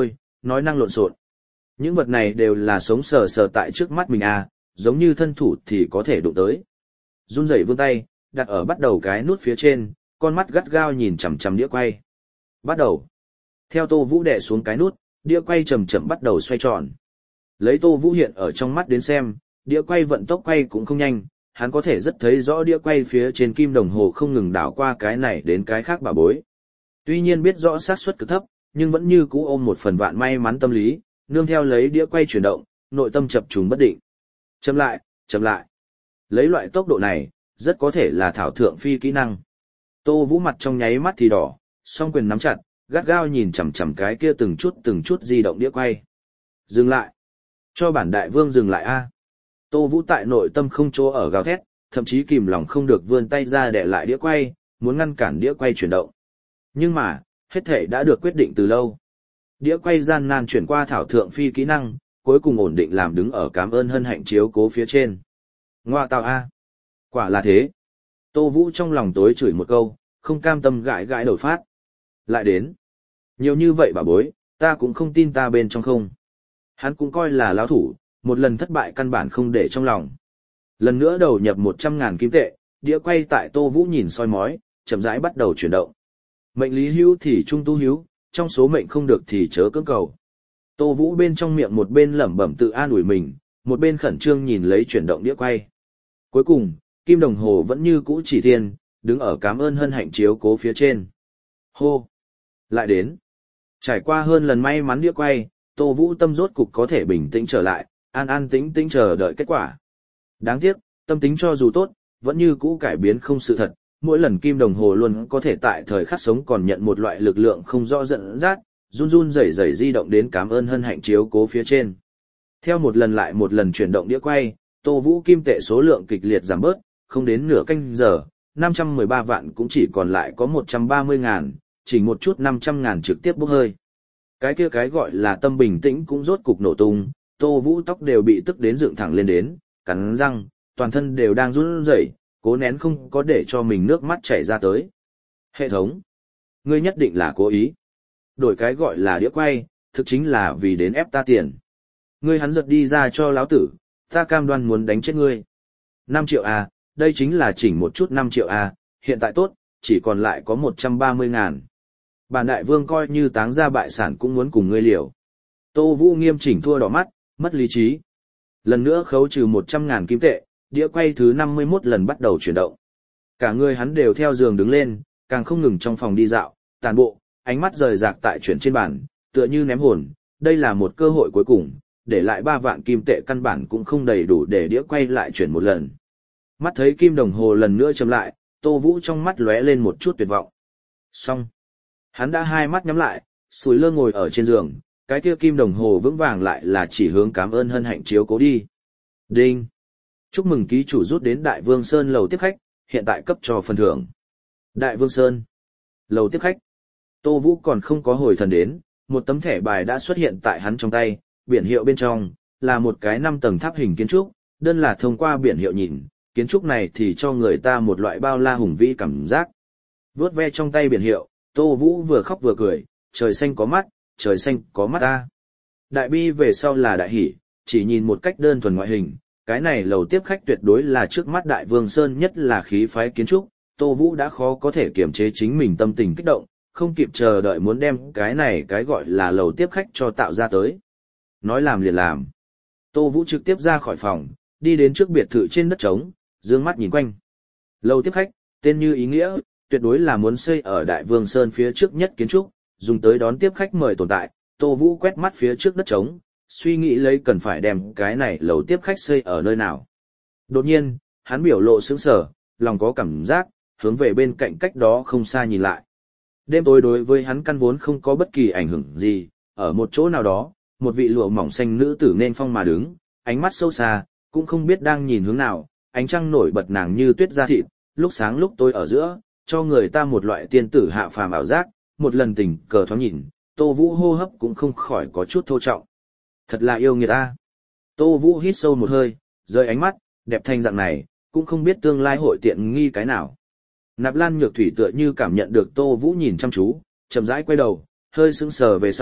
nói năng lộn xộn. Những vật này đều là sống sờ sờ tại trước mắt mình à, giống như thân thủ thì có thể đụng tới. Run rẩy vươn tay, đặt ở bắt đầu cái nút phía trên, con mắt gắt gao nhìn chằm chằm đĩa quay. Bắt đầu. Theo Tô Vũ đè xuống cái nút, đĩa quay chậm chậm bắt đầu xoay tròn. Lấy Tô Vũ hiện ở trong mắt đến xem, đĩa quay vận tốc quay cũng không nhanh, hắn có thể rất thấy rõ đĩa quay phía trên kim đồng hồ không ngừng đảo qua cái này đến cái khác bà bối. Tuy nhiên biết rõ xác suất cực thấp, nhưng vẫn như cũ ôm một phần vạn may mắn tâm lý, nương theo lấy đĩa quay chuyển động, nội tâm chập trùng bất định. Chậm lại, chậm lại. Lấy loại tốc độ này, rất có thể là thảo thượng phi kỹ năng. Tô Vũ mặt trong nháy mắt thì đỏ, song quyền nắm chặt, gắt gao nhìn chằm chằm cái kia từng chút di động đĩa quay. Dừng lại. Cho bản đại vương dừng lại a. Tô Vũ tại nội tâm không chỗ ở gào thét, thậm chí kìm lòng không được vươn tay ra để lại đĩa quay, muốn ngăn cản đĩa quay chuyển động. Nhưng mà, hết thể đã được quyết định từ lâu. Đĩa quay gian nan chuyển qua thảo thượng phi kỹ năng, cuối cùng ổn định làm đứng ở cảm ơn hân hạnh chiếu cố phía trên. Ngoa tào a. Quả là thế. Tô Vũ trong lòng tối chửi một câu, không cam tâm gãi gãi đầu phát. Lại đến. Nhiều như vậy bà bối, ta cũng không tin ta bên trong không. Hắn cũng coi là lão thủ, một lần thất bại căn bản không để trong lòng. Lần nữa đầu nhập 100.000 kim tệ, đĩa quay tại Tô Vũ nhìn soi mói, chậm rãi bắt đầu chuyển động. Mệnh lý hữu thì trung tu hữu, trong số mệnh không được thì chớ cưỡng cầu. Tô Vũ bên trong miệng một bên lẩm bẩm tự an ủi mình, một bên khẩn trương nhìn lấy chuyển động đĩa quay. Cuối cùng, kim đồng hồ vẫn như cũ chỉ thiên, đứng ở cảm ơn hân hạnh chiếu cố phía trên. Hô! Lại đến. Trải qua hơn lần may mắn đĩa quay, Tô Vũ tâm rốt cục có thể bình tĩnh trở lại, an an tĩnh tĩnh chờ đợi kết quả. Đáng tiếc, tâm tính cho dù tốt, vẫn như cũ cải biến không sự thật, mỗi lần kim đồng hồ luôn có thể tại thời khắc sống còn nhận một loại lực lượng không rõ dẫn dắt, run run rẩy rẩy di động đến cảm ơn hân hạnh chiếu cố phía trên. Theo một lần lại một lần chuyển động đĩa quay, Tô Vũ kim tệ số lượng kịch liệt giảm bớt, không đến nửa canh giờ, 513 vạn cũng chỉ còn lại có 130.000, chỉ một chút 500.000 trực tiếp bốc hơi. Cái kia cái gọi là tâm bình tĩnh cũng rốt cục nổ tung, Tô Vũ tóc đều bị tức đến dựng thẳng lên đến, cắn răng, toàn thân đều đang run rẩy, cố nén không có để cho mình nước mắt chảy ra tới. Hệ thống, ngươi nhất định là cố ý. Đổi cái gọi là đĩa quay, thực chính là vì đến ép ta tiền. Ngươi hắn giật đi ra cho lão tử, ta cam đoan muốn đánh chết ngươi. 5 triệu à, đây chính là chỉnh một chút 5 triệu à, hiện tại tốt, chỉ còn lại có 130.000. Bản đại vương coi như táng ra bại sản cũng muốn cùng ngươi liều. Tô Vũ nghiêm chỉnh thua đỏ mắt, mất lý trí. Lần nữa khấu trừ 100.000 kim tệ, đĩa quay thứ 51 lần bắt đầu chuyển động. Cả người hắn đều theo giường đứng lên, càng không ngừng trong phòng đi dạo, tàn bộ, ánh mắt rời rạc tại chuyển trên bàn, tựa như ném hồn, đây là một cơ hội cuối cùng, để lại 3 vạn kim tệ căn bản cũng không đầy đủ để đĩa quay lại chuyển một lần. Mắt thấy kim đồng hồ lần nữa chậm lại, Tô Vũ trong mắt lóe lên một chút tuyệt vọng. Xong. Hắn đã hai mắt nhắm lại, sủi lơ ngồi ở trên giường, cái kia kim đồng hồ vững vàng lại là chỉ hướng cảm ơn hân hạnh chiếu cố đi. Đinh. Chúc mừng ký chủ rút đến Đại Vương Sơn lầu tiếp khách, hiện tại cấp cho phần thưởng. Đại Vương Sơn. Lầu tiếp khách. Tô Vũ còn không có hồi thần đến, một tấm thẻ bài đã xuất hiện tại hắn trong tay, biển hiệu bên trong, là một cái 5 tầng tháp hình kiến trúc, đơn là thông qua biển hiệu nhìn, kiến trúc này thì cho người ta một loại bao la hùng vĩ cảm giác. Vướt ve trong tay biển hiệu, Tô Vũ vừa khóc vừa cười, trời xanh có mắt, trời xanh có mắt ta. Đại bi về sau là đại hỷ, chỉ nhìn một cách đơn thuần ngoại hình, cái này lầu tiếp khách tuyệt đối là trước mắt Đại Vương Sơn nhất là khí phái kiến trúc, Tô Vũ đã khó có thể kiềm chế chính mình tâm tình kích động, không kịp chờ đợi muốn đem cái này cái gọi là lầu tiếp khách cho tạo ra tới. Nói làm liền làm. Tô Vũ trực tiếp ra khỏi phòng, đi đến trước biệt thự trên đất trống, dương mắt nhìn quanh. Lầu tiếp khách, tên như ý nghĩa, tuyệt đối là muốn xây ở Đại Vương Sơn phía trước nhất kiến trúc, dùng tới đón tiếp khách mời tồn tại. Tô Vũ quét mắt phía trước đất trống, suy nghĩ lấy cần phải đem cái này lầu tiếp khách xây ở nơi nào. Đột nhiên, hắn biểu lộ sững sờ, lòng có cảm giác, hướng về bên cạnh cách đó không xa nhìn lại. Đêm tối đối với hắn căn vốn không có bất kỳ ảnh hưởng gì, ở một chỗ nào đó, một vị lụa mỏng xanh nữ tử nên phong mà đứng, ánh mắt sâu xa, cũng không biết đang nhìn hướng nào, ánh trăng nổi bật nàng như tuyết da thịt, lúc sáng lúc tối ở giữa, cho người ta một loại tiên tử hạ phàm ảo giác, một lần tình cờ thoáng nhìn, Tô Vũ hô hấp cũng không khỏi có chút thô trọng. Thật là yêu người ta. Tô Vũ hít sâu một hơi, rời ánh mắt, đẹp thành dạng này, cũng không biết tương lai hội tiện nghi cái nào. Nạp Lan Nhược Thủy tựa như cảm nhận được Tô Vũ nhìn chăm chú, chậm rãi quay đầu, hơi sững sờ về sau,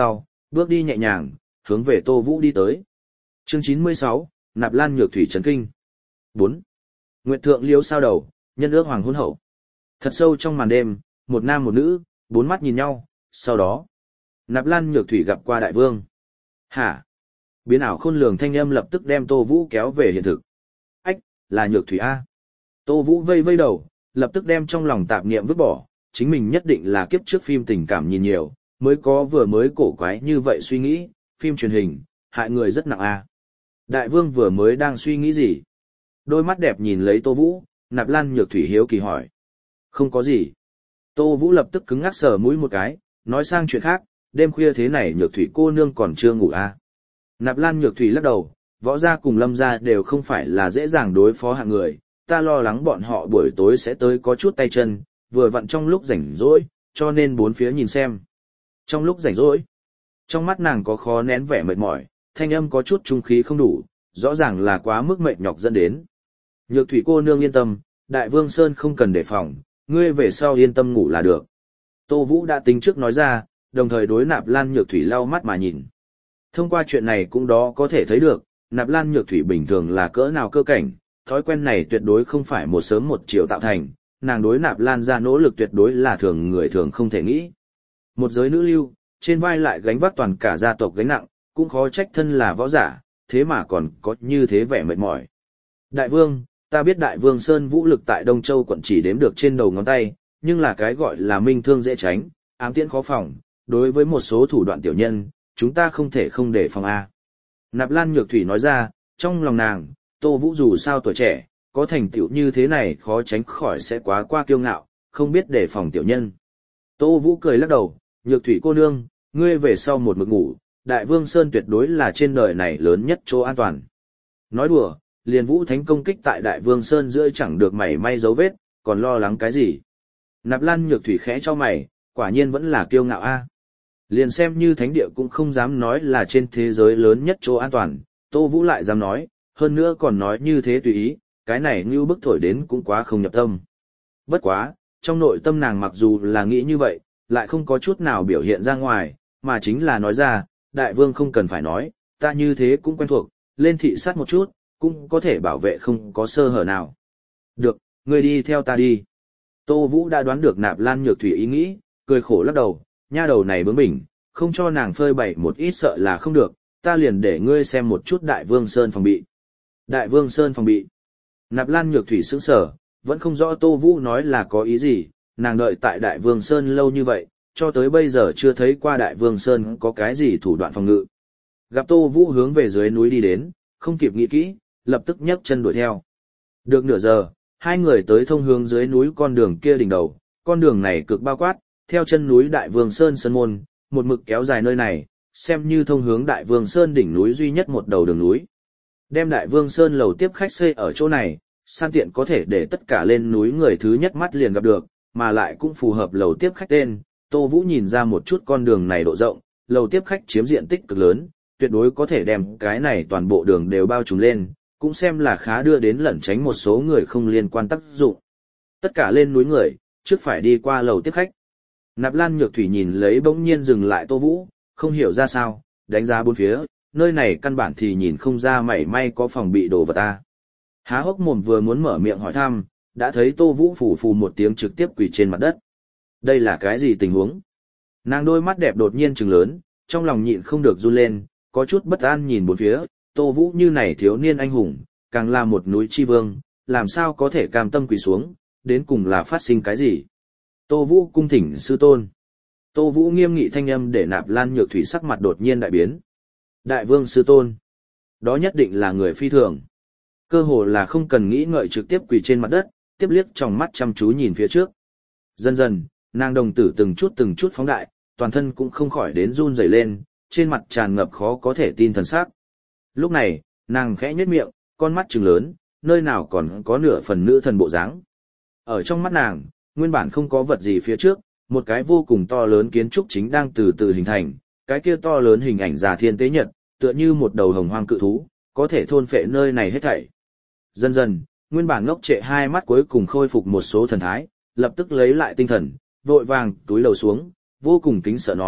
bước đi nhẹ nhàng, hướng về Tô Vũ đi tới. Chương 96, Nạp Lan Nhược Thủy chấn kinh. 4. Nguyệt thượng liếu sao đầu, nhân ước hoàng hôn hậu. Thật sâu trong màn đêm, một nam một nữ, bốn mắt nhìn nhau, sau đó, Nạp Lan Nhược Thủy gặp qua đại vương. Hả? Biến ảo khôn lường thanh âm lập tức đem Tô Vũ kéo về hiện thực. Ách, là Nhược Thủy A. Tô Vũ vây vây đầu, lập tức đem trong lòng tạp niệm vứt bỏ, chính mình nhất định là kiếp trước phim tình cảm nhìn nhiều, mới có vừa mới cổ quái như vậy suy nghĩ, phim truyền hình, hại người rất nặng A. Đại vương vừa mới đang suy nghĩ gì? Đôi mắt đẹp nhìn lấy Tô Vũ, Nạp Lan Nhược Thủy hiếu kỳ hỏi. Không có gì. Tô Vũ lập tức cứng ngắc sờ mũi một cái, nói sang chuyện khác, đêm khuya thế này Nhược Thủy cô nương còn chưa ngủ A. Nạp Lan Nhược Thủy lắc đầu, võ gia cùng Lâm gia đều không phải là dễ dàng đối phó hạng người, ta lo lắng bọn họ buổi tối sẽ tới có chút tay chân, vừa vặn trong lúc rảnh rỗi, cho nên bốn phía nhìn xem. Trong lúc rảnh rỗi, trong mắt nàng có khó nén vẻ mệt mỏi, thanh âm có chút trung khí không đủ, rõ ràng là quá mức mệt nhọc dẫn đến. Nhược Thủy cô nương yên tâm, Đại Vương Sơn không cần đề phòng, ngươi về sau yên tâm ngủ là được. Tô Vũ đã tính trước nói ra, đồng thời đối Nạp Lan Nhược Thủy lau mắt mà nhìn. Thông qua chuyện này cũng đó có thể thấy được, Nạp Lan Nhược Thủy bình thường là cỡ nào cơ cảnh, thói quen này tuyệt đối không phải một sớm một chiều tạo thành, nàng đối Nạp Lan ra nỗ lực tuyệt đối là thường người thường không thể nghĩ. Một giới nữ lưu, trên vai lại gánh vác toàn cả gia tộc gánh nặng, cũng khó trách thân là võ giả, thế mà còn có như thế vẻ mệt mỏi. Đại vương, ta biết Đại Vương Sơn vũ lực tại Đông Châu quận chỉ đếm được trên đầu ngón tay, nhưng là cái gọi là minh thương dễ tránh, ám tiễn khó phòng, đối với một số thủ đoạn tiểu nhân, chúng ta không thể không để phòng A. Nạp Lan Nhược Thủy nói ra, trong lòng nàng, Tô Vũ dù sao tuổi trẻ, có thành tựu như thế này khó tránh khỏi sẽ quá qua kiêu ngạo, không biết đề phòng tiểu nhân. Tô Vũ cười lắc đầu, Nhược Thủy cô nương, ngươi về sau một mực ngủ, Đại Vương Sơn tuyệt đối là trên đời này lớn nhất chỗ an toàn. Nói đùa, liền Vũ Thánh công kích tại Đại Vương Sơn giữa chẳng được mảy may dấu vết, còn lo lắng cái gì? Nạp Lan Nhược Thủy khẽ cho mày, quả nhiên vẫn là kiêu ngạo a. Liền xem như thánh địa cũng không dám nói là trên thế giới lớn nhất chỗ an toàn, Tô Vũ lại dám nói, hơn nữa còn nói như thế tùy ý, cái này như bức thổi đến cũng quá không nhập tâm. Bất quá, trong nội tâm nàng mặc dù là nghĩ như vậy, lại không có chút nào biểu hiện ra ngoài, mà chính là nói ra, đại vương không cần phải nói, ta như thế cũng quen thuộc, lên thị sát một chút, cũng có thể bảo vệ không có sơ hở nào. Được, ngươi đi theo ta đi. Tô Vũ đã đoán được Nạp Lan Nhược Thủy ý nghĩ, cười khổ lắc đầu, nha đầu này bướng bỉnh, không cho nàng phơi bày một ít sợ là không được, ta liền để ngươi xem một chút Đại Vương Sơn phòng bị. Đại Vương Sơn phòng bị. Nạp Lan Nhược Thủy sững sờ, vẫn không rõ Tô Vũ nói là có ý gì, nàng đợi tại Đại Vương Sơn lâu như vậy, cho tới bây giờ chưa thấy qua Đại Vương Sơn có cái gì thủ đoạn phòng ngự. Gặp Tô Vũ hướng về dưới núi đi đến, không kịp nghĩ kỹ, lập tức nhấc chân đuổi theo. Được nửa giờ, hai người tới thông hướng dưới núi con đường kia đỉnh đầu, con đường này cực bao quát, theo chân núi Đại Vương Sơn Sơn Môn, một mực kéo dài nơi này, xem như thông hướng Đại Vương Sơn đỉnh núi duy nhất một đầu đường núi. Đem Đại Vương Sơn lầu tiếp khách xây ở chỗ này, san tiện có thể để tất cả lên núi người thứ nhất mắt liền gặp được, mà lại cũng phù hợp lầu tiếp khách tên. Tô Vũ nhìn ra một chút con đường này độ rộng, lầu tiếp khách chiếm diện tích cực lớn, tuyệt đối có thể đem cái này toàn bộ đường đều bao trùm lên, cũng xem là khá đưa đến lẩn tránh một số người không liên quan tác dụng. Tất cả lên núi người, trước phải đi qua lầu tiếp khách. Nạp Lan Nhược Thủy nhìn lấy bỗng nhiên dừng lại Tô Vũ, không hiểu ra sao, đánh giá bốn phía, nơi này căn bản thì nhìn không ra mảy may có phòng bị đồ vật ta. Há hốc mồm vừa muốn mở miệng hỏi thăm, đã thấy Tô Vũ phù phù một tiếng trực tiếp quỳ trên mặt đất. Đây là cái gì tình huống? Nàng đôi mắt đẹp đột nhiên trừng lớn, trong lòng nhịn không được run lên, có chút bất an nhìn bốn phía, Tô Vũ như này thiếu niên anh hùng, càng là một núi chi vương, làm sao có thể cam tâm quỳ xuống, đến cùng là phát sinh cái gì? Tô Vũ cung thỉnh sư tôn. Tô Vũ nghiêm nghị thanh âm để Nạp Lan Nhược Thủy sắc mặt đột nhiên đại biến. Đại vương sư tôn. Đó nhất định là người phi thường. Cơ hồ là không cần nghĩ ngợi trực tiếp quỳ trên mặt đất, tiếp liếc trong mắt chăm chú nhìn phía trước. Dần dần, nàng đồng tử từng chút phóng đại, toàn thân cũng không khỏi đến run rẩy lên, trên mặt tràn ngập khó có thể tin thần sắc. Lúc này, nàng khẽ nhếch miệng, con mắt trừng lớn, nơi nào còn có nửa phần nữ thần bộ dáng. Ở trong mắt nàng, nguyên bản không có vật gì phía trước, một cái vô cùng to lớn kiến trúc chính đang từ từ hình thành, cái kia to lớn hình ảnh già thiên tế nhật, tựa như một đầu hồng hoang cự thú, có thể thôn phệ nơi này hết thảy. Dần dần, nguyên bản ngốc trệ hai mắt cuối cùng khôi phục một số thần thái, lập tức lấy lại tinh thần, vội vàng túi lầu xuống, vô cùng kính sợ nói,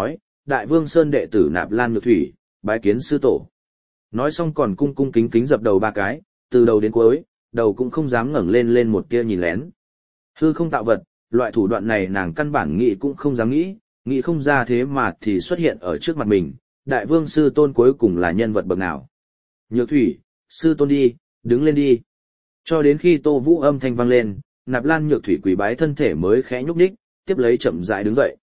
Đại Vương Sơn đệ tử Nạp Lan Nhược Thủy, bái kiến sư tổ. Nói xong còn cung cung kính kính dập đầu 3 cái, từ đầu đến cuối, đầu cũng không dám ngẩng lên lên một tia nhìn lén. Hư không tạo vật, loại thủ đoạn này nàng căn bản nghĩ cũng không dám nghĩ không ra thế mà thì xuất hiện ở trước mặt mình, Đại Vương sư tôn cuối cùng là nhân vật bậc nào. Nhược Thủy, sư tôn đi, đứng lên đi. Cho đến khi Tô Vũ âm thanh vang lên, Nạp Lan Nhược Thủy quỳ bái thân thể mới khẽ nhúc nhích, tiếp lấy chậm rãi đứng dậy.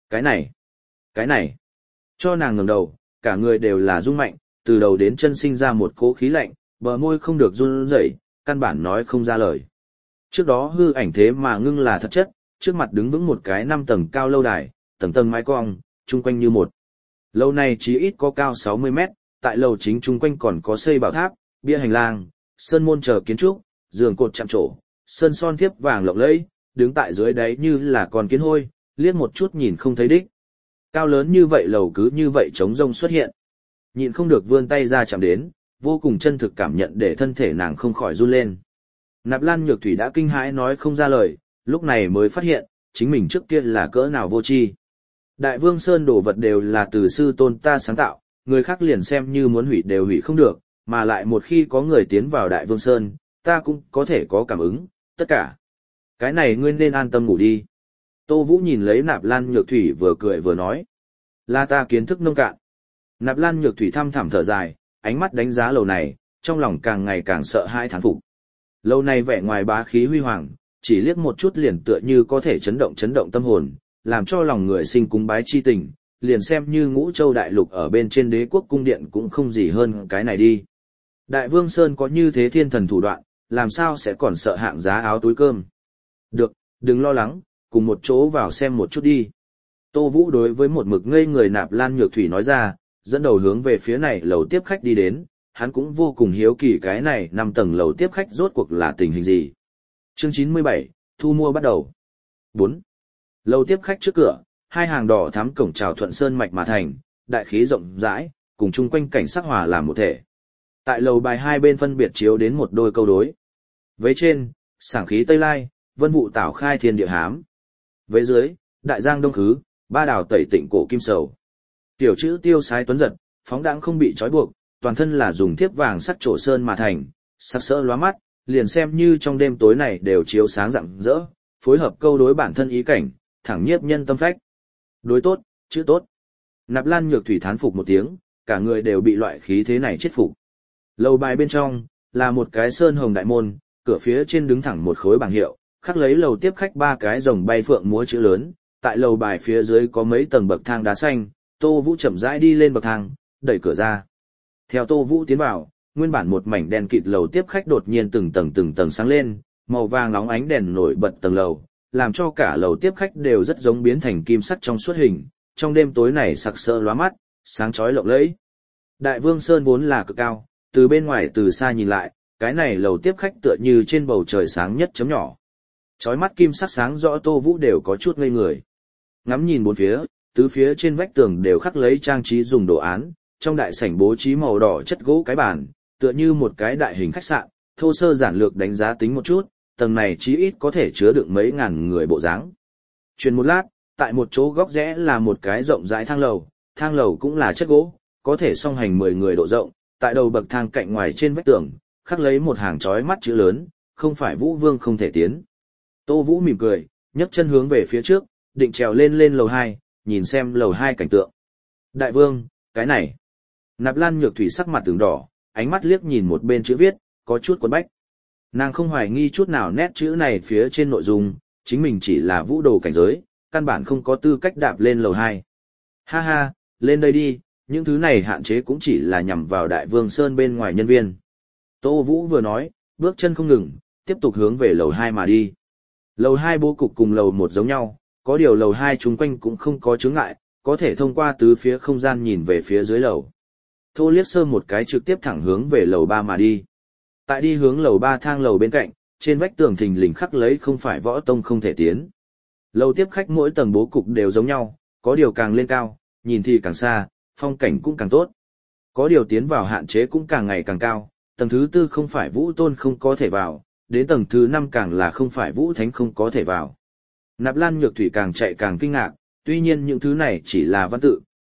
Cái này, cho nàng ngẩng đầu, cả người đều là rung mạnh, từ đầu đến chân sinh ra một cỗ khí lạnh, bờ môi không được run rẩy, căn bản nói không ra lời. Trước đó hư ảnh thế mà ngưng là thật chất, trước mặt đứng vững một cái 5 tầng cao lâu đài, tầng tầng mái cong, chung quanh như một. Lâu này chí ít có cao 60 mét, tại lầu chính chung quanh còn có xây bảo tháp, bia hành lang, sơn môn chờ kiến trúc, giường cột chạm trổ, sơn son thiếp vàng lộng lẫy, đứng tại dưới đáy như là con kiến hôi, liếc một chút nhìn không thấy đích. Cao lớn như vậy lầu cứ như vậy trống rông xuất hiện. Nhịn không được vươn tay ra chạm đến, vô cùng chân thực cảm nhận để thân thể nàng không khỏi run lên. Nạp Lan Nhược Thủy đã kinh hãi nói không ra lời, lúc này mới phát hiện, chính mình trước kia là cỡ nào vô tri. Đại Vương Sơn đồ vật đều là từ sư tôn ta sáng tạo, người khác liền xem như muốn hủy đều hủy không được, mà lại một khi có người tiến vào Đại Vương Sơn, ta cũng có thể có cảm ứng, tất cả. Cái này ngươi nên an tâm ngủ đi. Tô Vũ nhìn lấy Nạp Lan Nhược Thủy vừa cười vừa nói. Là ta kiến thức nông cạn. Nạp Lan Nhược Thủy thăm thẳm thở dài, ánh mắt đánh giá lầu này, trong lòng càng ngày càng sợ hãi thán phục. Lầu này vẻ ngoài bá khí huy hoàng, chỉ liếc một chút liền tựa như có thể chấn động tâm hồn, làm cho lòng người sinh cúng bái chi tình, liền xem như Ngũ Châu đại lục ở bên trên Đế quốc cung điện cũng không gì hơn cái này đi. Đại Vương Sơn có như thế thiên thần thủ đoạn, làm sao sẽ còn sợ hạng giá áo túi cơm. Được, đừng lo lắng, cùng một chỗ vào xem một chút đi. Tô Vũ đối với một mực ngây người Nạp Lan Nhược Thủy nói ra, dẫn đầu hướng về phía này lầu tiếp khách đi đến, hắn cũng vô cùng hiếu kỳ cái này 5 tầng lầu tiếp khách rốt cuộc là tình hình gì. Chương 97, thu mua bắt đầu. 4. Lầu tiếp khách trước cửa, 2 hàng đỏ thắm cổng chào thuận sơn mạch mà thành, đại khí rộng rãi, cùng chung quanh cảnh sắc hòa làm một thể. Tại lầu bài 2 bên phân biệt chiếu đến một đôi câu đối. Vế trên, sảng khí Tây Lai, vân vụ tảo khai thiên địa hám. Vế dưới, đại giang đông khứ, ba đào tẩy tịnh cổ kim sầu. Tiểu chữ tiêu sái tuấn giật, phóng đãng không bị trói buộc, toàn thân là dùng thiếp vàng sắc trổ sơn mà thành, sắc sỡ lóa mắt, liền xem như trong đêm tối này đều chiếu sáng rạng rỡ, phối hợp câu đối bản thân ý cảnh, thẳng nhiếp nhân tâm phách. Đối tốt, chữ tốt. Nạp Lan Nhược Thủy thán phục một tiếng, cả người đều bị loại khí thế này chết phục. Lầu bài bên trong là một cái sơn hồng đại môn, cửa phía trên đứng thẳng một khối bảng hiệu, khắc lấy lầu tiếp khách 3 cái rồng bay phượng múa chữ lớn, tại lầu bài phía dưới có mấy tầng bậc thang đá xanh, Tô Vũ chậm rãi đi lên bậc thang, đẩy cửa ra. Theo Tô Vũ tiến vào, nguyên bản một mảnh đen kịt lầu tiếp khách đột nhiên từng tầng sáng lên, màu vàng nóng ánh đèn nổi bật tầng lầu, làm cho cả lầu tiếp khách đều rất giống biến thành kim sắc trong suốt hình, trong đêm tối này sặc sỡ lóa mắt, sáng chói lộng lẫy. Đại Vương Sơn vốn là cực cao, từ bên ngoài từ xa nhìn lại, cái này lầu tiếp khách tựa như trên bầu trời sáng nhất chấm nhỏ. Chói mắt kim sắc sáng rõ Tô Vũ đều có chút ngây người. Ngắm nhìn bốn phía, tứ phía trên vách tường đều khắc lấy trang trí dùng đồ án, trong đại sảnh bố trí màu đỏ chất gỗ cái bàn, tựa như một cái đại hình khách sạn, thô sơ giản lược đánh giá tính một chút, tầng này chí ít có thể chứa đựng mấy ngàn người bộ dáng. Chuyển một lát, tại một chỗ góc rẽ là một cái rộng rãi thang lầu cũng là chất gỗ, có thể song hành 10 người độ rộng, tại đầu bậc thang cạnh ngoài trên vách tường, khắc lấy một hàng chói mắt chữ lớn, không phải Vũ Vương không thể tiến. Tô Vũ mỉm cười, nhấc chân hướng về phía trước, định trèo lên lầu 2, nhìn xem lầu 2 cảnh tượng. Đại Vương, cái này. Nạp Lan Nhược Thủy sắc mặt ửng đỏ, ánh mắt liếc nhìn một bên chữ viết, có chút quấn bách. Nàng không hoài nghi chút nào nét chữ này phía trên nội dung, chính mình chỉ là vũ đồ cảnh giới, căn bản không có tư cách đạp lên lầu 2. Ha ha, lên đây đi, những thứ này hạn chế cũng chỉ là nhằm vào Đại Vương Sơn bên ngoài nhân viên. Tô Vũ vừa nói, bước chân không ngừng, tiếp tục hướng về lầu 2 mà đi. Lầu 2 bố cục cùng lầu 1 giống nhau, có điều lầu 2 chung quanh cũng không có chướng ngại, có thể thông qua tứ phía không gian nhìn về phía dưới lầu. Thô liếc sơ một cái trực tiếp thẳng hướng về lầu 3 mà đi. Tại đi hướng lầu 3 thang lầu bên cạnh, trên vách tường thình lình khắc lấy không phải võ tông không thể tiến. Lầu tiếp khách mỗi tầng bố cục đều giống nhau, có điều càng lên cao, nhìn thì càng xa, phong cảnh cũng càng tốt. Có điều tiến vào hạn chế cũng càng ngày càng cao, tầng thứ 4 không phải vũ tôn không có thể vào, đến tầng thứ 5 càng là không phải vũ thánh không có thể vào. Nạp Lan Nhược Thủy càng chạy càng kinh ngạc, tuy nhiên những thứ này chỉ là văn tự,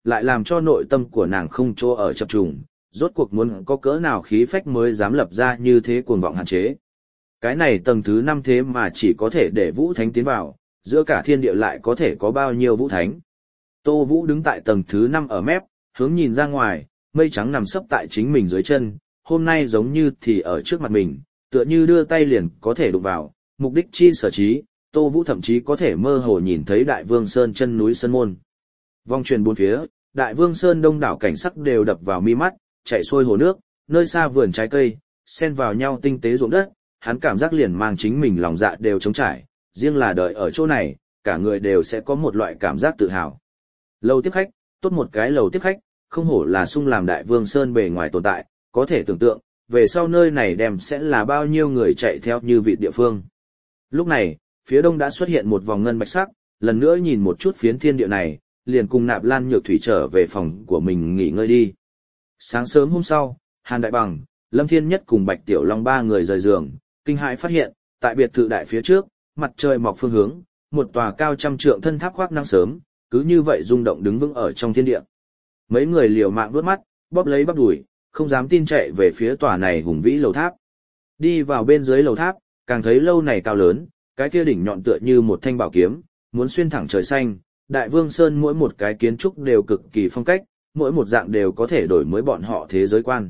lại làm cho nội tâm của nàng không chỗ ở chập trùng, rốt cuộc muốn có cỡ nào khí phách mới dám lập ra như thế cuồng vọng hạn chế. Cái này tầng thứ 5 thế mà chỉ có thể để Vũ Thánh tiến vào, giữa cả thiên địa lại có thể có bao nhiêu Vũ Thánh. Tô Vũ đứng tại tầng thứ 5 ở mép, hướng nhìn ra ngoài, mây trắng nằm sấp tại chính mình dưới chân, hôm nay giống như thì ở trước mặt mình, tựa như đưa tay liền có thể đụng vào, mục đích chi sở trí, Tô Vũ thậm chí có thể mơ hồ nhìn thấy Đại Vương Sơn chân núi Sơn Môn. Vòng truyền bốn phía, Đại Vương Sơn đông đảo cảnh sắc đều đập vào mi mắt, chảy xuôi hồ nước, nơi xa vườn trái cây, xen vào nhau tinh tế ruộng đất, hắn cảm giác liền mang chính mình lòng dạ đều trống trải, riêng là đợi ở chỗ này, cả người đều sẽ có một loại cảm giác tự hào. Lầu tiếp khách, tốt một cái lầu tiếp khách, không hổ là sung làm Đại Vương Sơn bề ngoài tồn tại, có thể tưởng tượng, về sau nơi này đem sẽ là bao nhiêu người chạy theo như vị địa phương. Lúc này, phía đông đã xuất hiện một vòng ngân bạch sắc, lần nữa nhìn một chút phiến thiên địa này, liền cùng Nạp Lan Nhược Thủy trở về phòng của mình nghỉ ngơi đi. Sáng sớm hôm sau, Hàn Đại Bằng, Lâm Thiên Nhất cùng Bạch Tiểu Long ba người rời giường, kinh hãi phát hiện, tại biệt thự đại phía trước, mặt trời mọc phương hướng, một tòa cao trăm trượng thân tháp khoác nắng sớm, cứ như vậy rung động đứng vững ở trong thiên địa. Mấy người liều mạng vuốt mắt, bóp lấy bắp đùi, không dám tin chạy về phía tòa này hùng vĩ lầu tháp. Đi vào bên dưới lầu tháp, càng thấy lâu này cao lớn, cái kia đỉnh nhọn tựa như một thanh bảo kiếm, muốn xuyên thẳng trời xanh. Đại Vương Sơn mỗi một cái kiến trúc đều cực kỳ phong cách, mỗi một dạng đều có thể đổi mới bọn họ thế giới quan.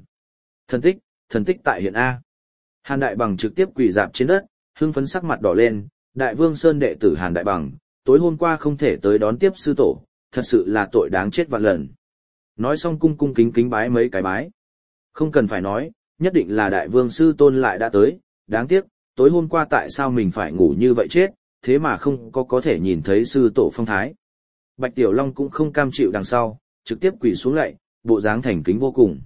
Thần tích tại hiện A. Hàn Đại Bằng trực tiếp quỳ dạp trên đất, hưng phấn sắc mặt đỏ lên, Đại Vương Sơn đệ tử Hàn Đại Bằng, tối hôm qua không thể tới đón tiếp sư tổ, thật sự là tội đáng chết vạn lần. Nói xong cung cung kính kính bái mấy cái bái. Không cần phải nói, nhất định là Đại Vương Sư Tôn lại đã tới, đáng tiếc, tối hôm qua tại sao mình phải ngủ như vậy chết, thế mà không có thể nhìn thấy sư tổ phong thái. Bạch Tiểu Long cũng không cam chịu đằng sau, trực tiếp quỳ xuống lạy, bộ dáng thành kính vô cùng.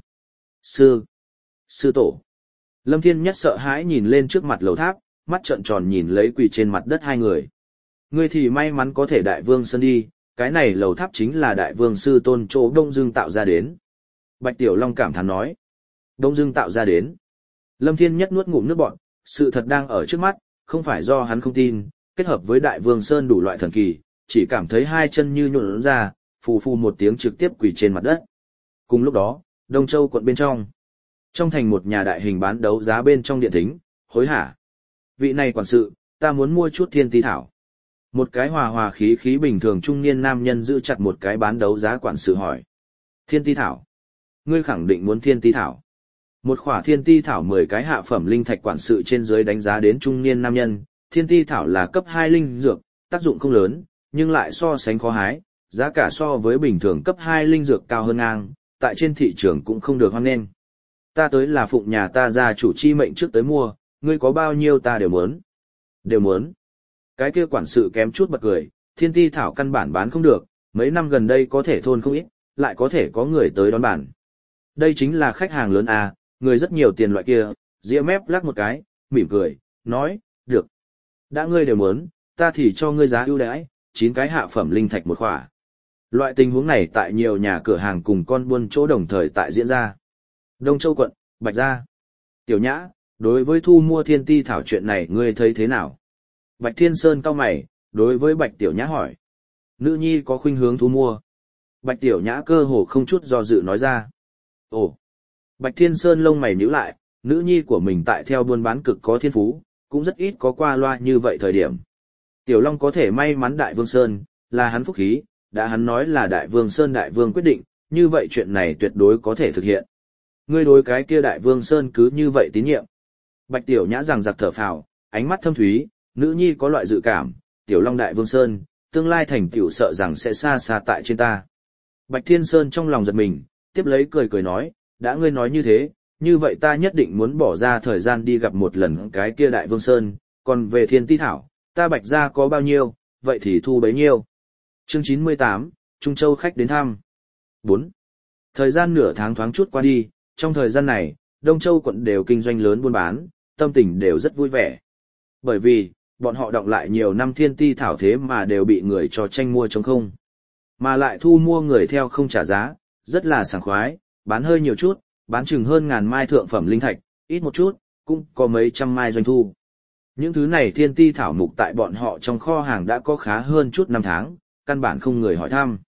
Sư tổ. Lâm Thiên Nhất sợ hãi nhìn lên trước mặt lầu tháp, mắt trợn tròn nhìn lấy quỳ trên mặt đất hai người. Ngươi thì may mắn có thể Đại Vương Sơn đi, cái này lầu tháp chính là Đại Vương Sư Tôn chỗ Đông Dương tạo ra đến. Bạch Tiểu Long cảm thán nói. Đông Dương tạo ra đến. Lâm Thiên Nhất nuốt ngụm nước bọt, sự thật đang ở trước mắt, không phải do hắn không tin, kết hợp với Đại Vương Sơn đủ loại thần kỳ, chỉ cảm thấy hai chân như nhuộn ra, phù phù một tiếng trực tiếp quỳ trên mặt đất. Cùng lúc đó, Đông Châu quận bên trong thành một nhà đại hình bán đấu giá bên trong điện thính, hối hả. Vị này quản sự, ta muốn mua chút thiên ti thảo. Một cái hòa hòa khí khí bình thường trung niên nam nhân giữ chặt một cái bán đấu giá quản sự hỏi. Thiên ti thảo. Ngươi khẳng định muốn thiên ti thảo. Một khỏa thiên ti thảo 10 cái hạ phẩm linh thạch quản sự trên dưới đánh giá đến trung niên nam nhân, thiên ti thảo là cấp 2 linh dược, tác dụng không lớn, nhưng lại so sánh khó hái, giá cả so với bình thường cấp 2 linh dược cao hơn ngang, tại trên thị trường cũng không được hoan nghênh. Ta tới là phụng nhà ta gia chủ chi mệnh trước tới mua, ngươi có bao nhiêu ta đều muốn. Đều muốn. Cái kia quản sự kém chút bật cười, thiên ti thảo căn bản bán không được, mấy năm gần đây có thể thôn không ít, lại có thể có người tới đón bản. Đây chính là khách hàng lớn à, người rất nhiều tiền loại kia, ria mép lắc một cái, mỉm cười, nói, được. Đã ngươi đều muốn, ta thì cho ngươi giá ưu đãi, 9 cái hạ phẩm linh thạch một khỏa. Loại tình huống này tại nhiều nhà cửa hàng cùng con buôn chỗ đồng thời tại diễn ra. Đông Châu quận, Bạch Gia. Tiểu Nhã, đối với thu mua thiên ti thảo chuyện này ngươi thấy thế nào? Bạch Thiên Sơn cau mày, đối với Bạch Tiểu Nhã hỏi. Nữ nhi có khuynh hướng thu mua. Bạch Tiểu Nhã cơ hồ không chút do dự nói ra. Ồ. Bạch Thiên Sơn lông mày nhíu lại, nữ nhi của mình tại theo buôn bán cực có thiên phú, cũng rất ít có qua loa như vậy thời điểm. Tiểu Long có thể may mắn Đại Vương Sơn, là hắn phúc khí, đã hắn nói là Đại Vương Sơn Đại Vương quyết định, như vậy chuyện này tuyệt đối có thể thực hiện. Ngươi đối cái kia Đại Vương Sơn cứ như vậy tín nhiệm. Bạch Tiểu Nhã rằng giặc thở phào, ánh mắt thâm thúy, nữ nhi có loại dự cảm, Tiểu Long Đại Vương Sơn, tương lai thành tựu sợ rằng sẽ xa xa tại trên ta. Bạch Thiên Sơn trong lòng giật mình, tiếp lấy cười cười nói, đã ngươi nói như thế, như vậy ta nhất định muốn bỏ ra thời gian đi gặp một lần cái kia Đại Vương Sơn, còn về thiên ti thảo, ta Bạch gia có bao nhiêu, vậy thì thu bấy nhiêu. Chương 98, Trung Châu khách đến thăm. 4. Thời gian nửa tháng thoáng chút qua đi, trong thời gian này, Đông Châu quận đều kinh doanh lớn buôn bán, tâm tình đều rất vui vẻ. Bởi vì, bọn họ đọng lại nhiều năm thiên ti thảo thế mà đều bị người cho tranh mua trống không. Mà lại thu mua người theo không trả giá, rất là sảng khoái, bán hơi nhiều chút, bán chừng hơn 1000 mai thượng phẩm linh thạch, ít một chút, cũng có mấy trăm mai doanh thu. Những thứ này thiên ti thảo mục tại bọn họ trong kho hàng đã có khá hơn chút năm tháng, căn bản không người hỏi thăm.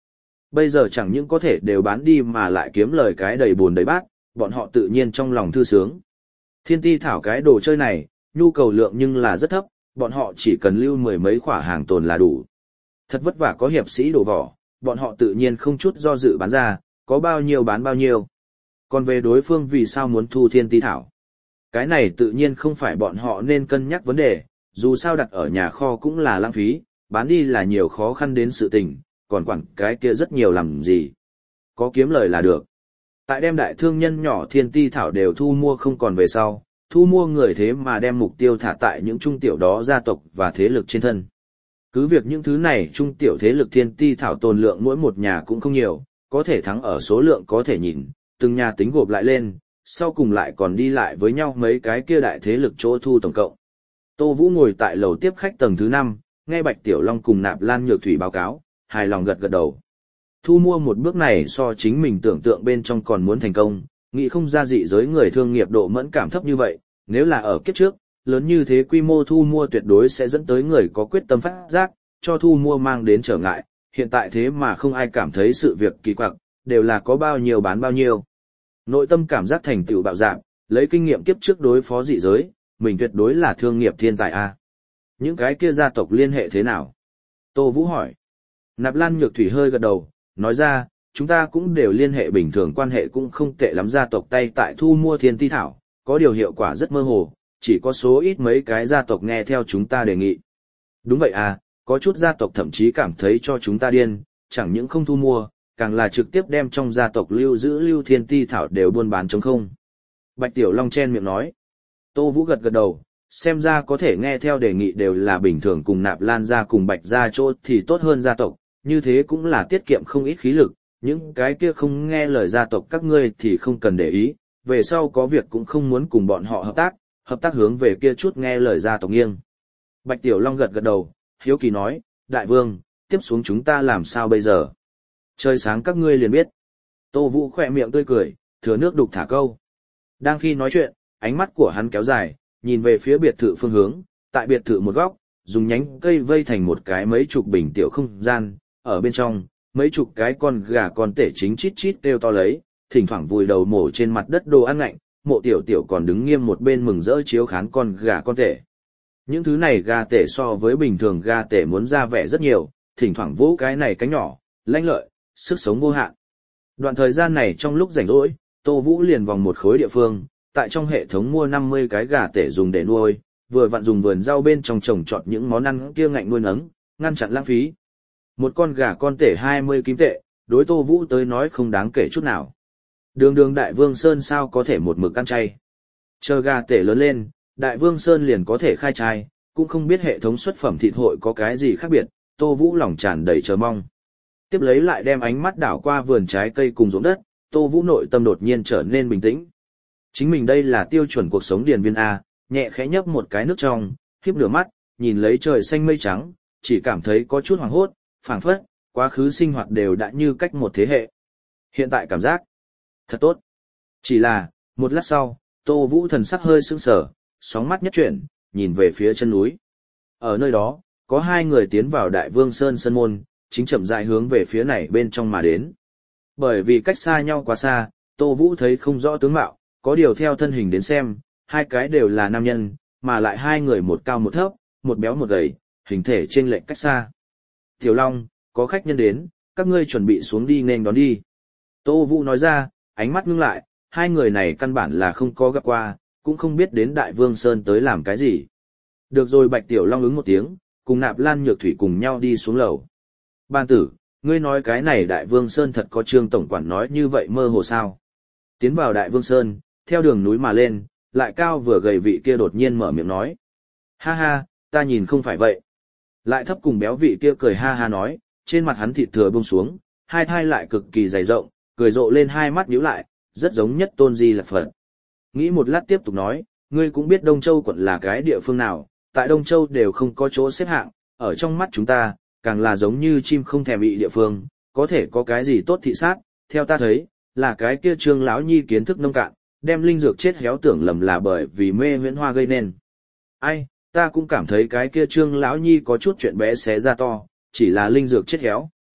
Bây giờ chẳng những có thể đều bán đi mà lại kiếm lời cái đầy buồn đầy bát, bọn họ tự nhiên trong lòng thư sướng. Thiên ti thảo cái đồ chơi này, nhu cầu lượng nhưng là rất thấp, bọn họ chỉ cần lưu mười mấy khỏa hàng tồn là đủ. Thật vất vả có hiệp sĩ đổ vỏ, bọn họ tự nhiên không chút do dự bán ra, có bao nhiêu bán bao nhiêu. Còn về đối phương vì sao muốn thu thiên ti thảo? Cái này tự nhiên không phải bọn họ nên cân nhắc vấn đề, dù sao đặt ở nhà kho cũng là lãng phí, bán đi là nhiều khó khăn đến sự tình, còn quản cái kia rất nhiều làm gì. Có kiếm lời là được. Tại đem đại thương nhân nhỏ thiên ti thảo đều thu mua không còn về sau, thu mua người thế mà đem mục tiêu thả tại những trung tiểu đó gia tộc và thế lực trên thân. Cứ việc những thứ này trung tiểu thế lực thiên ti thảo tồn lượng mỗi một nhà cũng không nhiều, có thể thắng ở số lượng có thể nhìn, từng nhà tính gộp lại lên, sau cùng lại còn đi lại với nhau mấy cái kia đại thế lực chỗ thu tổng cộng. Tô Vũ ngồi tại lầu tiếp khách tầng thứ 5, nghe Bạch Tiểu Long cùng Nạp Lan Nhược Thủy báo cáo, hài lòng gật gật đầu. Thu mua một bước này so chính mình tưởng tượng bên trong còn muốn thành công, nghĩ không ra dị giới người thương nghiệp độ mẫn cảm thấp như vậy, nếu là ở kiếp trước, lớn như thế quy mô thu mua tuyệt đối sẽ dẫn tới người có quyết tâm phát giác, cho thu mua mang đến trở ngại, hiện tại thế mà không ai cảm thấy sự việc kỳ quặc, đều là có bao nhiêu bán bao nhiêu. Nội tâm cảm giác thành tựu bạo dạn, lấy kinh nghiệm kiếp trước đối phó dị giới, mình tuyệt đối là thương nghiệp thiên tài a. Những cái kia gia tộc liên hệ thế nào? Tô Vũ hỏi. Nạp Lan Nhược Thủy hơi gật đầu, nói ra, chúng ta cũng đều liên hệ bình thường, quan hệ cũng không tệ lắm, gia tộc tay tại thu mua thiên ti thảo, có điều hiệu quả rất mơ hồ, chỉ có số ít mấy cái gia tộc nghe theo chúng ta đề nghị. Đúng vậy à, có chút gia tộc thậm chí cảm thấy cho chúng ta điên, chẳng những không thu mua, càng là trực tiếp đem trong gia tộc lưu giữ lưu thiên ti thảo đều buôn bán trống không. Bạch Tiểu Long chen miệng nói. Tô Vũ gật gật đầu, xem ra có thể nghe theo đề nghị đều là bình thường, cùng Nạp Lan gia cùng Bạch gia chỗ thì tốt hơn gia tộc, như thế cũng là tiết kiệm không ít khí lực, những cái kia không nghe lời gia tộc các ngươi thì không cần để ý, về sau có việc cũng không muốn cùng bọn họ hợp tác hướng về kia chút nghe lời gia tộc nghiêng. Bạch Tiểu Long gật gật đầu, hiếu kỳ nói, đại vương, tiếp xuống chúng ta làm sao bây giờ? Trời sáng các ngươi liền biết. Tô Vũ khỏe miệng tươi cười, thừa nước đục thả câu. Đang khi nói chuyện, ánh mắt của hắn kéo dài, nhìn về phía biệt thự phương hướng, tại biệt thự một góc, dùng nhánh cây vây thành một cái mấy chục bình tiểu không gian, ở bên trong, mấy chục cái con gà con tể chính chít chít kêu to lấy, thỉnh thoảng vùi đầu mổ trên mặt đất đồ ăn lạnh, Mộ Tiểu Tiểu còn đứng nghiêm một bên mừng rỡ chiếu khán con gà con tể. Những thứ này gà tể so với bình thường gà tể muốn ra vẻ rất nhiều, thỉnh thoảng vỗ cái này cánh nhỏ, lanh lợi, sức sống vô hạn. Đoạn thời gian này trong lúc rảnh rỗi, Tô Vũ liền vòng một khối địa phương, tại trong hệ thống mua 50 cái gà tể dùng để nuôi, vừa vặn dùng vườn rau bên trong trồng trọt những món ăn kia ngạnh nuôi nấng, ngăn chặn lãng phí. Một con gà con tể 20 kim tệ, đối Tô Vũ tới nói không đáng kể chút nào. Đường Đại Vương Sơn sao có thể một mực ăn chay. Chờ gà tể lớn lên, Đại Vương Sơn liền có thể khai trai, cũng không biết hệ thống xuất phẩm thịt hội có cái gì khác biệt, Tô Vũ lòng tràn đầy chờ mong. Tiếp lấy lại đem ánh mắt đảo qua vườn trái cây cùng ruộng đất, Tô Vũ nội tâm đột nhiên trở nên bình tĩnh. Chính mình đây là tiêu chuẩn cuộc sống điền viên A, nhẹ khẽ nhấp một cái nước trong, híp nửa mắt, nhìn lấy trời xanh mây trắng, chỉ cảm thấy có chút hoảng hốt, phảng phất, quá khứ sinh hoạt đều đã như cách một thế hệ. Hiện tại cảm giác thật tốt. Chỉ là, một lát sau, Tô Vũ thần sắc hơi sững sờ, sóng mắt nhất chuyển, nhìn về phía chân núi. Ở nơi đó, có hai người tiến vào Đại Vương Sơn sân môn, chính chậm rãi hướng về phía này bên trong mà đến. Bởi vì cách xa nhau quá xa, Tô Vũ thấy không rõ tướng mạo, có điều theo thân hình đến xem, hai cái đều là nam nhân, mà lại hai người một cao một thấp, một béo một gầy, hình thể chênh lệch cách xa. Tiểu Long, có khách nhân đến, các ngươi chuẩn bị xuống đi nên đón đi. Tô Vũ nói ra, ánh mắt ngưng lại, hai người này căn bản là không có gặp qua, cũng không biết đến Đại Vương Sơn tới làm cái gì. Được rồi, Bạch Tiểu Long ứng một tiếng, cùng Nạp Lan Nhược Thủy cùng nhau đi xuống lầu. Ban tử, ngươi nói cái này Đại Vương Sơn thật có Trương tổng quản nói như vậy mơ hồ sao? Tiến vào Đại Vương Sơn, theo đường núi mà lên, lại cao vừa gầy vị kia đột nhiên mở miệng nói. Ha ha, ta nhìn không phải vậy. Lại thấp cùng béo vị kia cười ha ha nói, trên mặt hắn thịt thừa buông xuống, hai thai lại cực kỳ dày rộng, cười rộ lên hai mắt nhíu lại, rất giống Nhất Tôn Di Lặc Phật. Nghĩ một lát tiếp tục nói, ngươi cũng biết Đông Châu quận là cái địa phương nào, tại Đông Châu đều không có chỗ xếp hạng, ở trong mắt chúng ta, càng là giống như chim không thèm bị địa phương, có thể có cái gì tốt thị sát, theo ta thấy, là cái kia Trương lão nhi kiến thức nông cạn, đem linh dược chết héo tưởng lầm là bởi vì mê huyễn hoa gây nên. Ai, ta cũng cảm thấy cái kia Trương lão nhi có chút chuyện bé xé ra to, chỉ là linh dược chết héo,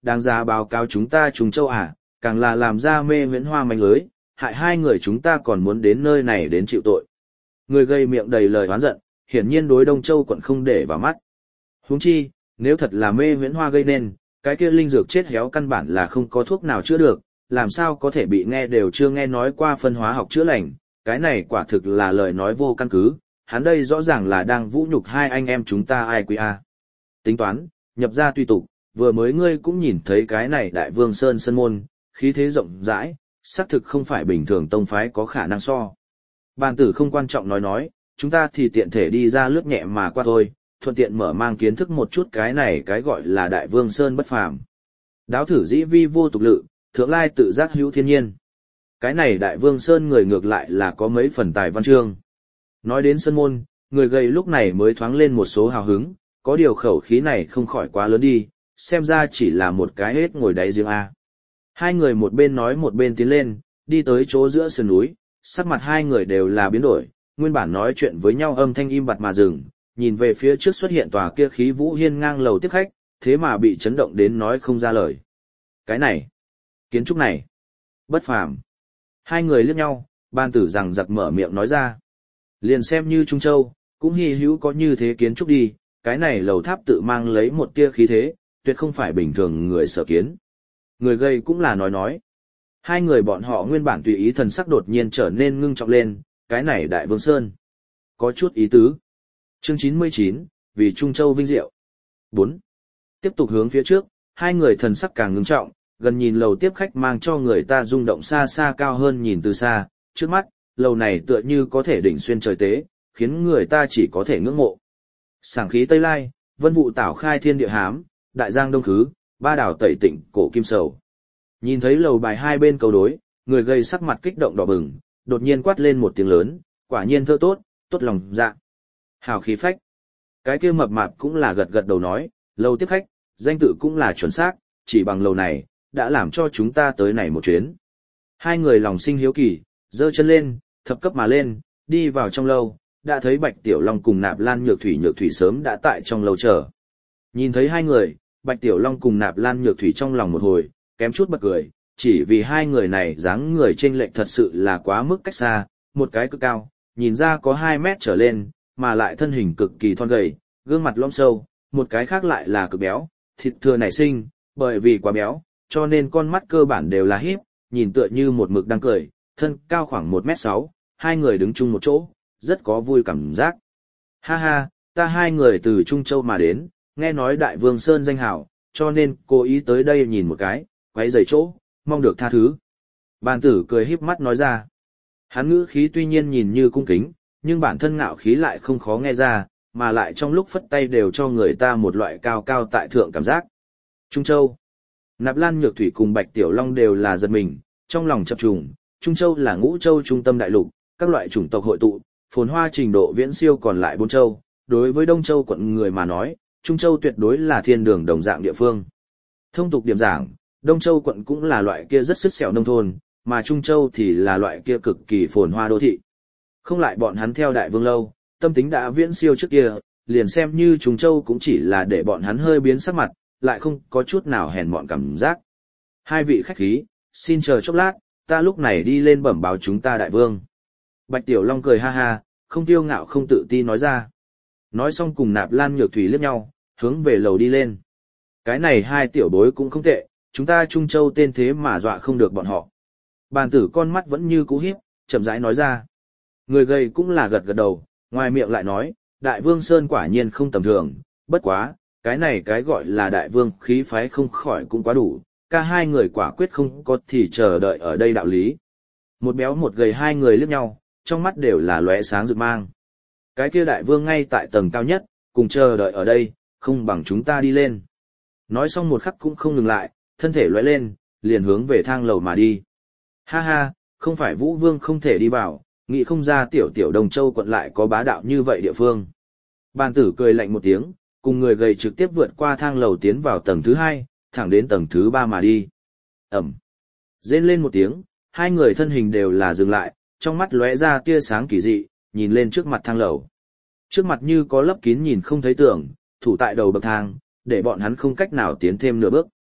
đáng giá báo cáo chúng ta Trung Châu à, càng là làm ra mê huyễn hoa manh lưới, hại hai người chúng ta còn muốn đến nơi này đến chịu tội. Người gây miệng đầy lời oán giận, hiển nhiên đối Đông Châu quận không để vào mắt. Huống chi, nếu thật là mê huyễn hoa gây nên, cái kia linh dược chết héo căn bản là không có thuốc nào chữa được, làm sao có thể bị nghe đều chưa nghe nói qua phân hóa học chữa lành, cái này quả thực là lời nói vô căn cứ, hắn đây rõ ràng là đang vũ nhục hai anh em chúng ta ai quý a. Tính toán, nhập ra tùy tục, vừa mới ngươi cũng nhìn thấy cái này Đại Vương Sơn sân môn, khí thế rộng rãi, xác thực không phải bình thường tông phái có khả năng so. Bàn tử không quan trọng nói, chúng ta thì tiện thể đi ra lướt nhẹ mà qua thôi, thuận tiện mở mang kiến thức một chút cái này cái gọi là Đại Vương Sơn bất phàm. Đáo thử dĩ vi vô tục lự, thượng lai tự giác hữu thiên nhiên. Cái này Đại Vương Sơn người ngược lại là có mấy phần tài văn chương. Nói đến sân môn, người gầy lúc này mới thoáng lên một số hào hứng, có điều khẩu khí này không khỏi quá lớn đi, xem ra chỉ là một cái hết ngồi đáy riêng a. Hai người một bên nói một bên tiến lên, đi tới chỗ giữa sườn núi, sắc mặt hai người đều là biến đổi, nguyên bản nói chuyện với nhau âm thanh im bặt mà dừng, nhìn về phía trước xuất hiện tòa kia khí vũ hiên ngang lầu tiếp khách, thế mà bị chấn động đến nói không ra lời. Cái này, kiến trúc này, bất phàm. Hai người liếc nhau, ban tử rằng giặc mở miệng nói ra. Liền xem như Trung Châu, cũng hy hữu có như thế kiến trúc đi, cái này lầu tháp tự mang lấy một tia khí thế, tuyệt không phải bình thường người sở kiến. Người gây cũng là nói. Hai người bọn họ nguyên bản tùy ý thần sắc đột nhiên trở nên ngưng trọng lên, cái này Đại Vương Sơn. Có chút ý tứ. Chương 99, vì Trung Châu vinh diệu. 4. Tiếp tục hướng phía trước, hai người thần sắc càng ngưng trọng, gần nhìn lầu tiếp khách mang cho người ta rung động xa xa cao hơn nhìn từ xa, trước mắt, lầu này tựa như có thể đỉnh xuyên trời tế, khiến người ta chỉ có thể ngưỡng mộ. Sảng khí Tây Lai, vân vụ tảo khai thiên địa hám, đại giang đông khứ, ba đảo tẩy tịnh cổ kim sầu. Nhìn thấy lầu bài hai bên cầu đối, người gây sắc mặt kích động đỏ bừng, đột nhiên quát lên một tiếng lớn, quả nhiên thơ tốt, tốt lòng dạ. Hào khí phách. Cái kia mập mạp cũng là gật gật đầu nói, lầu tiếp khách, danh tự cũng là chuẩn xác, chỉ bằng lầu này, đã làm cho chúng ta tới này một chuyến. Hai người lòng sinh hiếu kỳ, giơ chân lên, thập cấp mà lên, đi vào trong lâu, đã thấy Bạch Tiểu Long cùng Nạp Lan Nhược Thủy sớm đã tại trong lâu chờ. Nhìn thấy hai người, Bạch Tiểu Long cùng Nạp Lan Nhược Thủy trong lòng một hồi, kém chút bật cười, chỉ vì hai người này dáng người chênh lệch thật sự là quá mức cách xa, một cái cực cao, nhìn ra có 2 mét trở lên, mà lại thân hình cực kỳ thon gầy, gương mặt lõm sâu, một cái khác lại là cực béo, thịt thừa nảy sinh, bởi vì quá béo, cho nên con mắt cơ bản đều là híp, nhìn tựa như một mực đang cười, thân cao khoảng 1m6, hai người đứng chung một chỗ, rất có vui cảm giác. Ha ha, ta hai người từ Trung Châu mà đến, nghe nói Đại Vương Sơn danh hào, cho nên cố ý tới đây nhìn một cái, quấy rầy chỗ, mong được tha thứ. Bàn tử cười híp mắt nói ra. Hắn ngữ khí tuy nhiên nhìn như cung kính, nhưng bản thân ngạo khí lại không khó nghe ra, mà lại trong lúc phất tay đều cho người ta một loại cao cao tại thượng cảm giác. Trung Châu. Nạp Lan Nhược Thủy cùng Bạch Tiểu Long đều là giật mình, trong lòng chập trùng, Trung Châu là ngũ châu trung tâm đại lục, các loại chủng tộc hội tụ, phồn hoa trình độ viễn siêu còn lại 4 châu, đối với Đông Châu quận người mà nói, Trung Châu tuyệt đối là thiên đường đồng dạng địa phương. Thông tục điểm giảng, Đông Châu quận cũng là loại kia rất sứt sẹo nông thôn, mà Trung Châu thì là loại kia cực kỳ phồn hoa đô thị. Không lại bọn hắn theo Đại Vương lâu, tâm tính đã viễn siêu trước kia, liền xem như Trung Châu cũng chỉ là để bọn hắn hơi biến sắc mặt, lại không có chút nào hèn mọn cảm giác. Hai vị khách khí, xin chờ chốc lát, ta lúc này đi lên bẩm báo chúng ta Đại Vương. Bạch Tiểu Long cười ha ha, không tiêu ngạo không tự ti nói ra. Nói xong cùng Nạp Lan Nhược Thủy liếc nhau, hướng về lầu đi lên. Cái này hai tiểu bối cũng không tệ, chúng ta Trung Châu tên thế mà dọa không được bọn họ. Bàn tử con mắt vẫn như cũ híp, chậm rãi nói ra. Người gầy cũng là gật gật đầu, ngoài miệng lại nói, Đại Vương Sơn quả nhiên không tầm thường, bất quá, cái này cái gọi là Đại Vương khí phái không khỏi cũng quá đủ, cả hai người quả quyết không có thì chờ đợi ở đây đạo lý. Một béo một gầy hai người liếc nhau, trong mắt đều là lóe sáng rực mang. Cái kia Đại Vương ngay tại tầng cao nhất, cùng chờ đợi ở đây, không bằng chúng ta đi lên. Nói xong một khắc cũng không ngừng lại, thân thể lóe lên, liền hướng về thang lầu mà đi. Ha ha, không phải Vũ Vương không thể đi vào, nghĩ không ra tiểu tiểu Đông Châu quận lại có bá đạo như vậy địa phương. Bàn tử cười lạnh một tiếng, cùng người gầy trực tiếp vượt qua thang lầu tiến vào tầng thứ 2, thẳng đến tầng thứ 3 mà đi. Ẩm. Rên lên một tiếng, hai người thân hình đều là dừng lại, trong mắt lóe ra tia sáng kỳ dị, nhìn lên trước mặt thang lầu. Trước mặt như có lấp kín nhìn không thấy tưởng, thủ tại đầu bậc thang, để bọn hắn không cách nào tiến thêm nửa bước.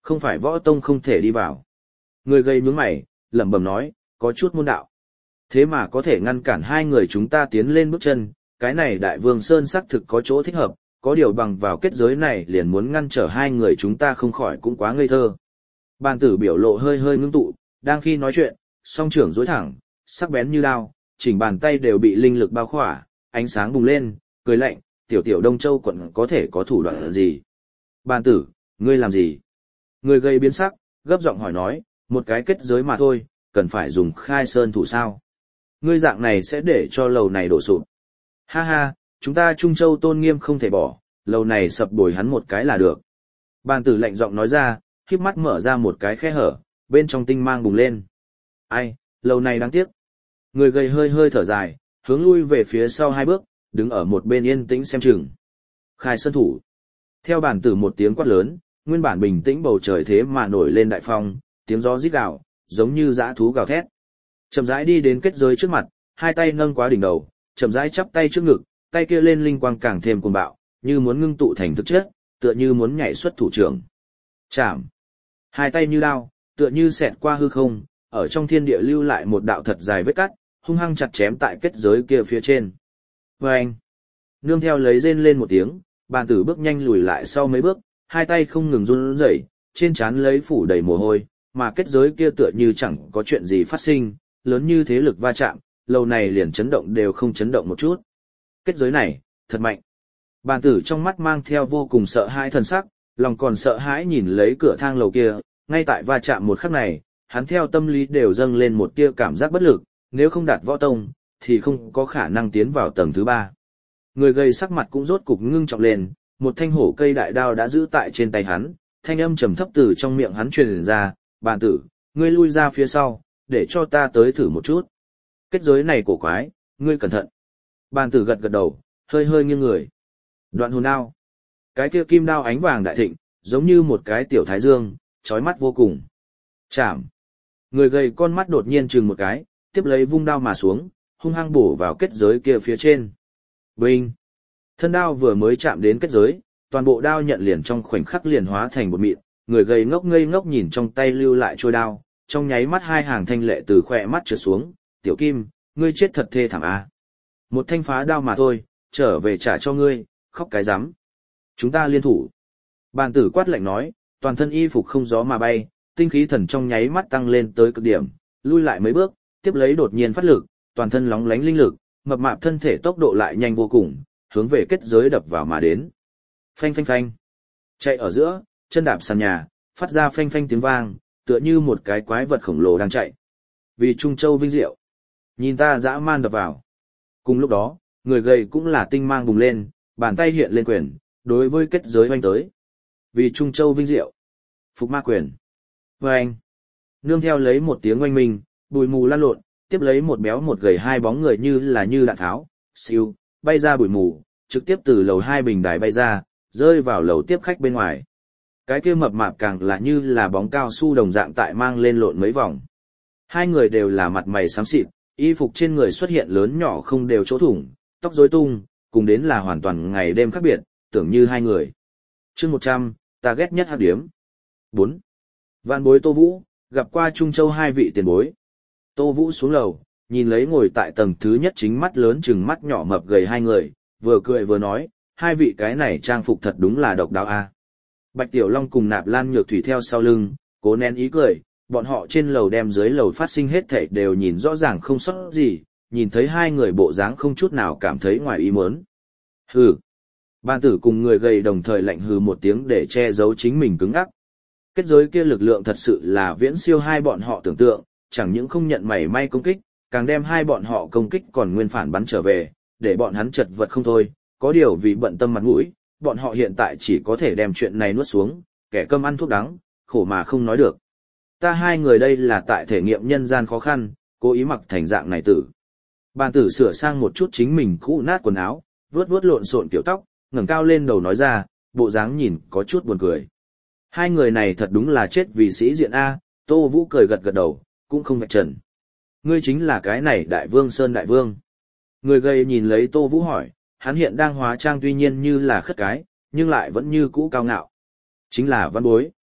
Không phải võ tông không thể đi vào. Người gầy nhướng mày, lẩm bẩm nói, có chút môn đạo. Thế mà có thể ngăn cản hai người chúng ta tiến lên bước chân, cái này Đại Vương Sơn xác thực có chỗ thích hợp, có điều bằng vào kết giới này liền muốn ngăn trở hai người chúng ta không khỏi cũng quá ngây thơ. Bàn tử biểu lộ hơi hơi ngưng tụ, đang khi nói chuyện, song trưởng duỗi thẳng, sắc bén như đao, chỉnh bàn tay đều bị linh lực bao khỏa, ánh sáng bùng lên, cười lạnh, tiểu tiểu Đông Châu quận có thể có thủ đoạn gì? Bàn tử, ngươi làm gì? Người gây biến sắc, gấp giọng hỏi nói, một cái kết giới mà thôi, cần phải dùng khai sơn thủ sao? Ngươi dạng này sẽ để cho lầu này đổ sụp. Ha ha, chúng ta Trung Châu tôn nghiêm không thể bỏ, lầu này sập bồi hắn một cái là được. Bàn tử lạnh giọng nói ra, khép mắt mở ra một cái khe hở, bên trong tinh mang bùng lên. Ai, lầu này đáng tiếc. Người gầy hơi hơi thở dài, hướng lui về phía sau hai bước, đứng ở một bên yên tĩnh xem chừng. Khai sơn thủ. Theo bản tử một tiếng quát lớn, nguyên bản bình tĩnh bầu trời thế mà nổi lên đại phong, tiếng gió rít gào, giống như dã thú gào thét. Chậm rãi đi đến kết giới trước mặt, hai tay nâng quá đỉnh đầu, chậm rãi chắp tay trước ngực, tay kia lên linh quang càng thêm cuồng bạo, như muốn ngưng tụ thành thực chất, tựa như muốn nhảy xuất thủ trưởng. Chạm. Hai tay như đao, tựa như xẹt qua hư không, ở trong thiên địa lưu lại một đạo thật dài vết cắt, hung hăng chặt chém tại kết giới kia phía trên. Vâng! Nương theo lấy rên lên một tiếng, bàn tử bước nhanh lùi lại sau mấy bước, hai tay không ngừng run rẩy, trên trán lấy phủ đầy mồ hôi, mà kết giới kia tựa như chẳng có chuyện gì phát sinh, lớn như thế lực va chạm, lâu này liền chấn động đều không chấn động một chút. Kết giới này, thật mạnh. Bàn tử trong mắt mang theo vô cùng sợ hãi thần sắc, lòng còn sợ hãi nhìn lấy cửa thang lầu kia, ngay tại va chạm một khắc này, hắn theo tâm lý đều dâng lên một tia cảm giác bất lực, nếu không đạt võ tông, thì không có khả năng tiến vào tầng thứ 3. Người gầy sắc mặt cũng rốt cục ngưng trọng lên, một thanh hổ cây đại đao đã giữ tại trên tay hắn, thanh âm trầm thấp từ trong miệng hắn truyền ra, bàn tử, ngươi lui ra phía sau, để cho ta tới thử một chút. Kết giới này cổ quái, ngươi cẩn thận. Bàn tử gật gật đầu, hơi hơi nghiêng người. Đoạn hồn đao. Cái kia kim đao ánh vàng đại thịnh, giống như một cái tiểu thái dương, chói mắt vô cùng. Chạm. Người gầy con mắt đột nhiên chừng một cái, tiếp lấy vung đao mà xuống, hung hăng bổ vào kết giới kia phía trên. Binh! Thân đao vừa mới chạm đến kết giới, toàn bộ đao nhận liền trong khoảnh khắc liền hóa thành bột mịn, người gầy ngốc ngây ngốc nhìn trong tay lưu lại trôi đao, trong nháy mắt hai hàng thanh lệ từ khỏe mắt trượt xuống, tiểu kim, ngươi chết thật thê thảm a. Một thanh phá đao mà thôi, trở về trả cho ngươi, khóc cái rắm. Chúng ta liên thủ. Bàn tử quát lạnh nói, toàn thân y phục không gió mà bay, tinh khí thần trong nháy mắt tăng lên tới cực điểm, lui lại mấy bước, tiếp lấy đột nhiên phát lực, toàn thân lóng lánh linh lực, mập mạp thân thể tốc độ lại nhanh vô cùng, hướng về kết giới đập vào mà đến. Phanh phanh phanh. Chạy ở giữa, chân đạp sàn nhà, phát ra phanh phanh tiếng vang, tựa như một cái quái vật khổng lồ đang chạy. Vì Trung Châu vinh diệu. Nhìn ta dã man đập vào. Cùng lúc đó, người gầy cũng là tinh mang bùng lên, bàn tay hiện lên quyền, đối với kết giới hoanh tới. Vì Trung Châu vinh diệu. Phục ma quyền. Vâng. Nương theo lấy một tiếng oanh minh, bụi mù lan lộn, tiếp lấy một béo một gầy hai bóng người như đạn tháo, siêu, bay ra bụi mù, trực tiếp từ lầu 2 bình đài bay ra, rơi vào lầu tiếp khách bên ngoài. Cái kia mập mạp càng như là bóng cao su đồng dạng tại mang lên lộn mấy vòng. Hai người đều là mặt mày xám xịt, y phục trên người xuất hiện lớn nhỏ không đều chỗ thủng, tóc rối tung, cùng đến là hoàn toàn ngày đêm khác biệt, tưởng như hai người. Chương 100, ta ghét nhất hắc điếm. 4. Vạn bối Tô Vũ, gặp qua Trung Châu hai vị tiền bối. Tô Vũ xuống lầu, nhìn lấy ngồi tại tầng thứ nhất chính mắt lớn chừng mắt nhỏ mập gầy hai người, vừa cười vừa nói, hai vị cái này trang phục thật đúng là độc đáo a. Bạch Tiểu Long cùng Nạp Lan Nhược Thủy theo sau lưng, cố nén ý cười, bọn họ trên lầu đem dưới lầu phát sinh hết thảy đều nhìn rõ ràng không sót gì, nhìn thấy hai người bộ dáng không chút nào cảm thấy ngoài ý muốn. Hừ. Ban tử cùng người gầy đồng thời lạnh hừ một tiếng để che giấu chính mình cứng ngắc. Kết giới kia lực lượng thật sự là viễn siêu hai bọn họ tưởng tượng, chẳng những không nhận mảy may công kích, càng đem hai bọn họ công kích còn nguyên phản bắn trở về, để bọn hắn chật vật không thôi, có điều vì bận tâm mặt mũi, bọn họ hiện tại chỉ có thể đem chuyện này nuốt xuống, kẻ cơm ăn thuốc đắng, khổ mà không nói được. Ta hai người đây là tại thể nghiệm nhân gian khó khăn, cố ý mặc thành dạng này tử. Bàn tử sửa sang một chút chính mình cũ nát quần áo, vuốt vuốt lộn xộn kiểu tóc, ngẩng cao lên đầu nói ra, bộ dáng nhìn có chút buồn cười. Hai người này thật đúng là chết vì sĩ diện A, Tô Vũ cười gật gật đầu, cũng không vạch trần. Ngươi chính là cái này Đại Vương Sơn Đại Vương. Người gầy nhìn lấy Tô Vũ hỏi, hắn hiện đang hóa trang tuy nhiên như là khất cái, nhưng lại vẫn như cũ cao ngạo. Chính là văn bối.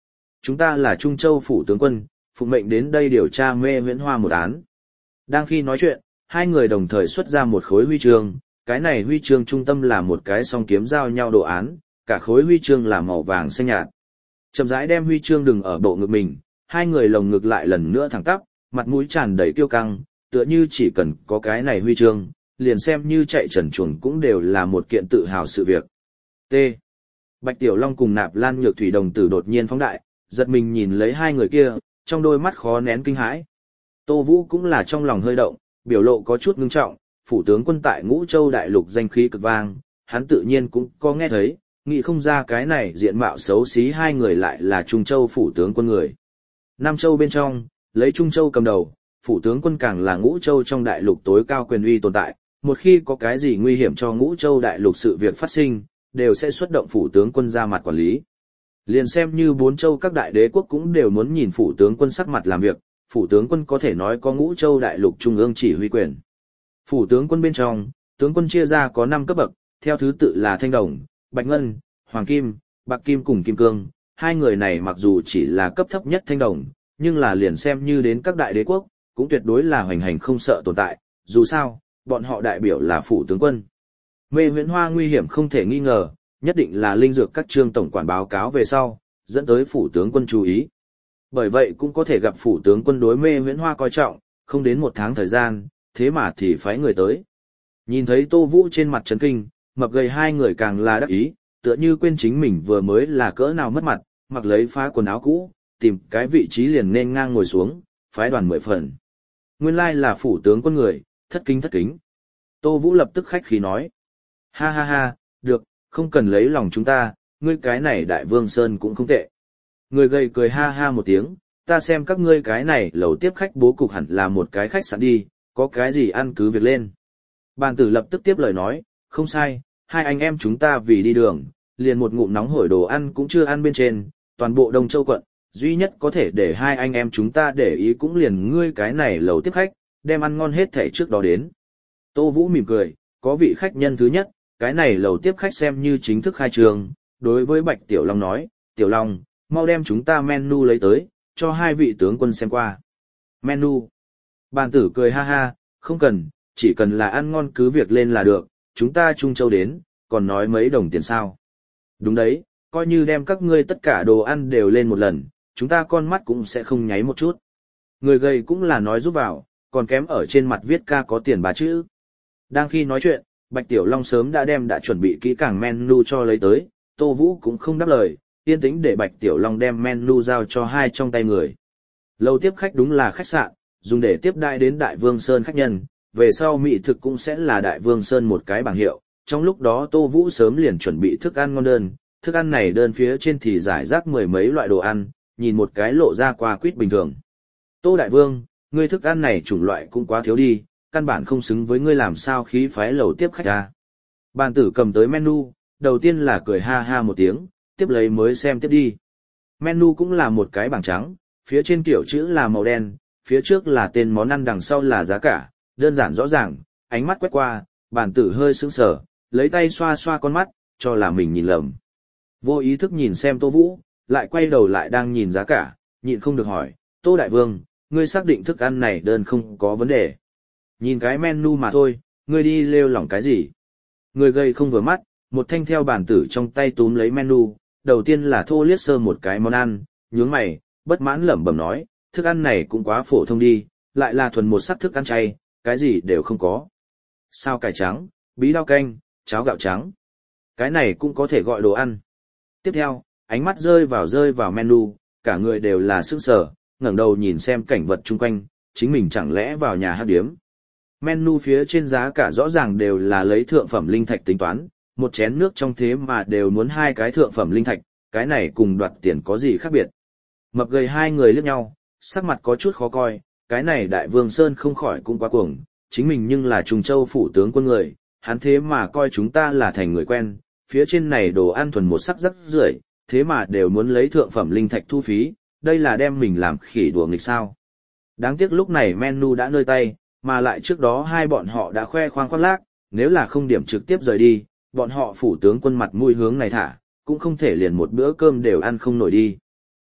Chúng ta là Trung Châu phủ tướng quân, phụng mệnh đến đây điều tra Mê Viễn Hoa một án. Đang khi nói chuyện, hai người đồng thời xuất ra một khối huy chương, cái này huy chương trung tâm là một cái song kiếm giao nhau đồ án, cả khối huy chương là màu vàng xanh nhạt. Chậm rãi đem huy chương đừng ở bộ ngực mình, hai người lồng ngực lại lần nữa thẳng tắp, mặt mũi tràn đầy kiêu căng, tựa như chỉ cần có cái này huy chương, liền xem như chạy trần truồng cũng đều là một kiện tự hào sự việc. T. Bạch Tiểu Long cùng Nạp Lan Nhược Thủy đồng tử đột nhiên phóng đại, giật mình nhìn lấy hai người kia, trong đôi mắt khó nén kinh hãi. Tô Vũ cũng là trong lòng hơi động, biểu lộ có chút ngưng trọng, phủ tướng quân tại Ngũ Châu đại lục danh khí cực vang, hắn tự nhiên cũng có nghe thấy, nghĩ không ra cái này diện mạo xấu xí hai người lại là Trung Châu phủ tướng quân người. Nam Châu bên trong, lấy Trung Châu cầm đầu, phủ tướng quân càng là Ngũ Châu trong đại lục tối cao quyền uy tồn tại, một khi có cái gì nguy hiểm cho Ngũ Châu đại lục sự việc phát sinh, đều sẽ xuất động phủ tướng quân ra mặt quản lý. Liền xem như bốn châu các đại đế quốc cũng đều muốn nhìn phủ tướng quân sắc mặt làm việc, phủ tướng quân có thể nói có Ngũ Châu đại lục trung ương chỉ huy quyền. Phủ tướng quân bên trong, tướng quân chia ra có 5 cấp bậc, theo thứ tự là Thanh Đồng, Bạch Ngân, Hoàng Kim, Bạc Kim cùng Kim Cương. Hai người này mặc dù chỉ là cấp thấp nhất Thanh Đồng, nhưng là liền xem như đến các đại đế quốc, cũng tuyệt đối là hoành hành không sợ tồn tại, dù sao, bọn họ đại biểu là phủ tướng quân. Mê Viễn Hoa nguy hiểm không thể nghi ngờ, nhất định là linh dược các trương tổng quản báo cáo về sau, dẫn tới phủ tướng quân chú ý. Bởi vậy cũng có thể gặp phủ tướng quân đối Mê Viễn Hoa coi trọng, không đến 1 tháng thời gian, thế mà thì phái người tới. Nhìn thấy Tô Vũ trên mặt chấn kinh, mập gầy hai người càng là đắc ý, tựa như quên chính mình vừa mới là cỡ nào mất mặt, mặc lấy phá quần áo cũ, tìm cái vị trí liền nên ngang ngồi xuống, phái đoàn 10 phần. Nguyên lai là phủ tướng quân người, thất kính. Tô Vũ lập tức khách khí nói. Ha ha ha, được, không cần lấy lòng chúng ta, ngươi cái này đại vương sơn cũng không tệ. Người gầy cười ha ha một tiếng, ta xem các ngươi cái này lầu tiếp khách bố cục hẳn là một cái khách sạn đi, có cái gì ăn cứ việc lên. Bàn tử lập tức tiếp lời nói, không sai, hai anh em chúng ta vì đi đường, liền một ngụm nóng hổi đồ ăn cũng chưa ăn bên trên, toàn bộ Đông Châu quận, duy nhất có thể để hai anh em chúng ta để ý cũng liền ngươi cái này lầu tiếp khách, đem ăn ngon hết thảy trước đó đến. Tô Vũ mỉm cười, có vị khách nhân thứ nhất, cái này lầu tiếp khách xem như chính thức khai trường, đối với Bạch Tiểu Long nói, Tiểu Long, mau đem chúng ta menu lấy tới, cho hai vị tướng quân xem qua. Menu. Bàn tử cười ha ha, không cần, chỉ cần là ăn ngon cứ việc lên là được, chúng ta Trung Châu đến, còn nói mấy đồng tiền sao. Đúng đấy, coi như đem các ngươi tất cả đồ ăn đều lên một lần, chúng ta con mắt cũng sẽ không nháy một chút. Người gầy cũng là nói giúp vào, còn kém ở trên mặt viết ca có tiền 3 chữ. Đang khi nói chuyện, Bạch Tiểu Long sớm đã chuẩn bị kỹ càng menu cho lấy tới, Tô Vũ cũng không đáp lời, yên tĩnh để Bạch Tiểu Long đem menu giao cho hai trong tay người. Lầu tiếp khách đúng là khách sạn, dùng để tiếp đãi đến Đại Vương Sơn khách nhân, về sau mỹ thực cũng sẽ là Đại Vương Sơn một cái bảng hiệu. Trong lúc đó Tô Vũ sớm liền chuẩn bị thức ăn ngon đơn, thức ăn này đơn phía trên thì giải rác 10 mấy loại đồ ăn, nhìn một cái lộ ra qua quýt bình thường. Tô Đại Vương, ngươi thức ăn này chủng loại cũng quá thiếu đi, căn bản không xứng với ngươi làm sao khí phái lầu tiếp khách ra. Bàn tử cầm tới menu, đầu tiên là cười ha ha một tiếng, tiếp lấy mới xem tiếp đi. Menu cũng là một cái bảng trắng, phía trên kiểu chữ là màu đen, phía trước là tên món ăn đằng sau là giá cả, đơn giản rõ ràng, ánh mắt quét qua, bàn tử hơi sững sờ, lấy tay xoa xoa con mắt, cho là mình nhìn lầm. Vô ý thức nhìn xem Tô Vũ, lại quay đầu lại đang nhìn giá cả, nhịn không được hỏi, Tô Đại Vương, ngươi xác định thức ăn này đơn không có vấn đề. Nhìn cái menu mà thôi, ngươi đi lêu lỏng cái gì. Người gầy không vừa mắt, một thanh theo bàn tử trong tay túm lấy menu, đầu tiên là thô liếc sơ một cái món ăn, nhướng mày, bất mãn lẩm bẩm nói, thức ăn này cũng quá phổ thông đi, lại là thuần một sắc thức ăn chay, cái gì đều không có. Sao cải trắng, bí đao canh, cháo gạo trắng. Cái này cũng có thể gọi đồ ăn. Tiếp theo, ánh mắt rơi vào menu, cả người đều là sững sờ, ngẩng đầu nhìn xem cảnh vật chung quanh, chính mình chẳng lẽ vào nhà hát điếm. Menu phía trên giá cả rõ ràng đều là lấy thượng phẩm linh thạch tính toán, một chén nước trong thế mà đều muốn 2 cái thượng phẩm linh thạch, cái này cùng đoạt tiền có gì khác biệt. Mập gầy hai người liếc nhau, sắc mặt có chút khó coi, cái này Đại Vương Sơn không khỏi cũng quá cuồng, chính mình nhưng là Trung Châu phủ tướng quân người, hắn thế mà coi chúng ta là thành người quen, phía trên này đồ ăn thuần một sắc rất rưởi, thế mà đều muốn lấy thượng phẩm linh thạch thu phí, đây là đem mình làm khỉ đùa nghịch sao. Đáng tiếc lúc này menu đã nơi tay, mà lại trước đó hai bọn họ đã khoe khoang khoác lác, nếu là không điểm trực tiếp rời đi, bọn họ phủ tướng quân mặt mũi hướng này thả, cũng không thể liền một bữa cơm đều ăn không nổi đi.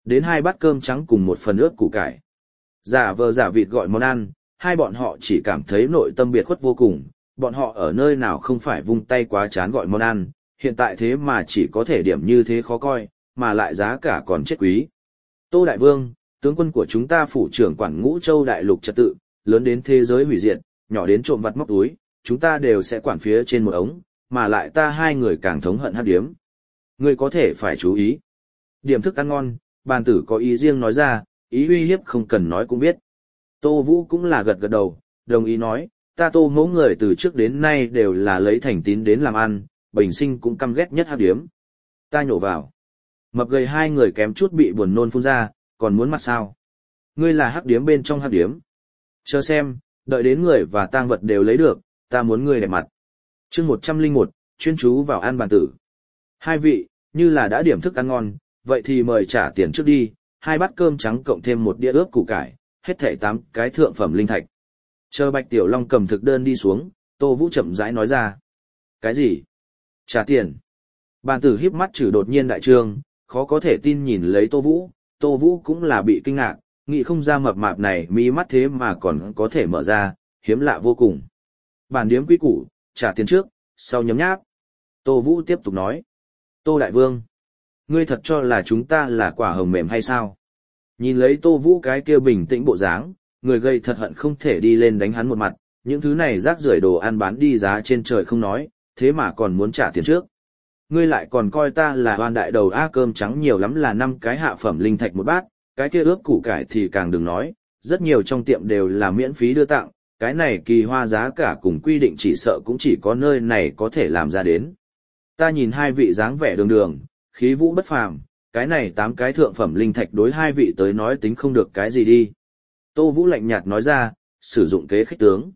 Đến 2 bát cơm trắng cùng một phần ướp củ cải. Giả vờ giả vịt gọi món ăn, hai bọn họ chỉ cảm thấy nội tâm biệt khuất vô cùng, bọn họ ở nơi nào không phải vung tay quá chán gọi món ăn, hiện tại thế mà chỉ có thể điểm như thế khó coi, mà lại giá cả còn chết quý. Tô Đại Vương, tướng quân của chúng ta phủ trưởng quản Ngũ Châu đại lục trật tự, lớn đến thế giới hủy diệt, nhỏ đến trộm vặt móc túi, chúng ta đều sẽ quản phía trên một ống, mà lại ta hai người càng thống hận hắc điếm. Ngươi có thể phải chú ý. Điểm thức ăn ngon, bàn tử có ý riêng nói ra, ý uy hiếp không cần nói cũng biết. Tô Vũ cũng là gật gật đầu, đồng ý nói, ta Tô mẫu người từ trước đến nay đều là lấy thành tín đến làm ăn, bình sinh cũng căm ghét nhất hắc điếm. Ta nhổ vào. Mập gầy hai người kém chút bị buồn nôn phun ra, còn muốn mặt sao? Ngươi là hắc điếm bên trong hắc điếm. Chờ xem, đợi đến người và tang vật đều lấy được, ta muốn ngươi đẹp mặt. Chương 101, chuyên chú vào ăn bàn tử. Hai vị, như là đã điểm thức ăn ngon, vậy thì mời trả tiền trước đi, 2 bát cơm trắng cộng thêm 1 đĩa ướp củ cải, hết thảy 8 cái thượng phẩm linh thạch. Chờ Bạch Tiểu Long cầm thực đơn đi xuống, Tô Vũ chậm rãi nói ra. Cái gì? Trả tiền. Bàn tử híp mắt trừ đột nhiên đại trương, khó có thể tin nhìn lấy Tô Vũ cũng là bị kinh ngạc, nghĩ không ra mập mạp này mi mắt thế mà còn có thể mở ra, hiếm lạ vô cùng. Bản điếm quy củ, trả tiền trước, sau nhấm nháp. Tô Vũ tiếp tục nói. Tô Đại Vương, ngươi thật cho là chúng ta là quả hồng mềm hay sao? Nhìn lấy Tô Vũ cái kia bình tĩnh bộ dáng, người gây thật hận không thể đi lên đánh hắn một mặt, những thứ này rác rưởi đồ ăn bán đi giá trên trời không nói, thế mà còn muốn trả tiền trước. Ngươi lại còn coi ta là oan đại đầu cơm trắng nhiều lắm là 5 cái hạ phẩm linh thạch một bát, cái kia ướp củ cải thì càng đừng nói, rất nhiều trong tiệm đều là miễn phí đưa tặng, cái này kỳ hoa giá cả cùng quy định chỉ sợ cũng chỉ có nơi này có thể làm ra đến. Ta nhìn hai vị dáng vẻ đường đường, khí vũ bất phàm, cái này 8 cái thượng phẩm linh thạch đối hai vị tới nói tính không được cái gì đi. Tô Vũ lạnh nhạt nói ra, sử dụng kế khích tướng.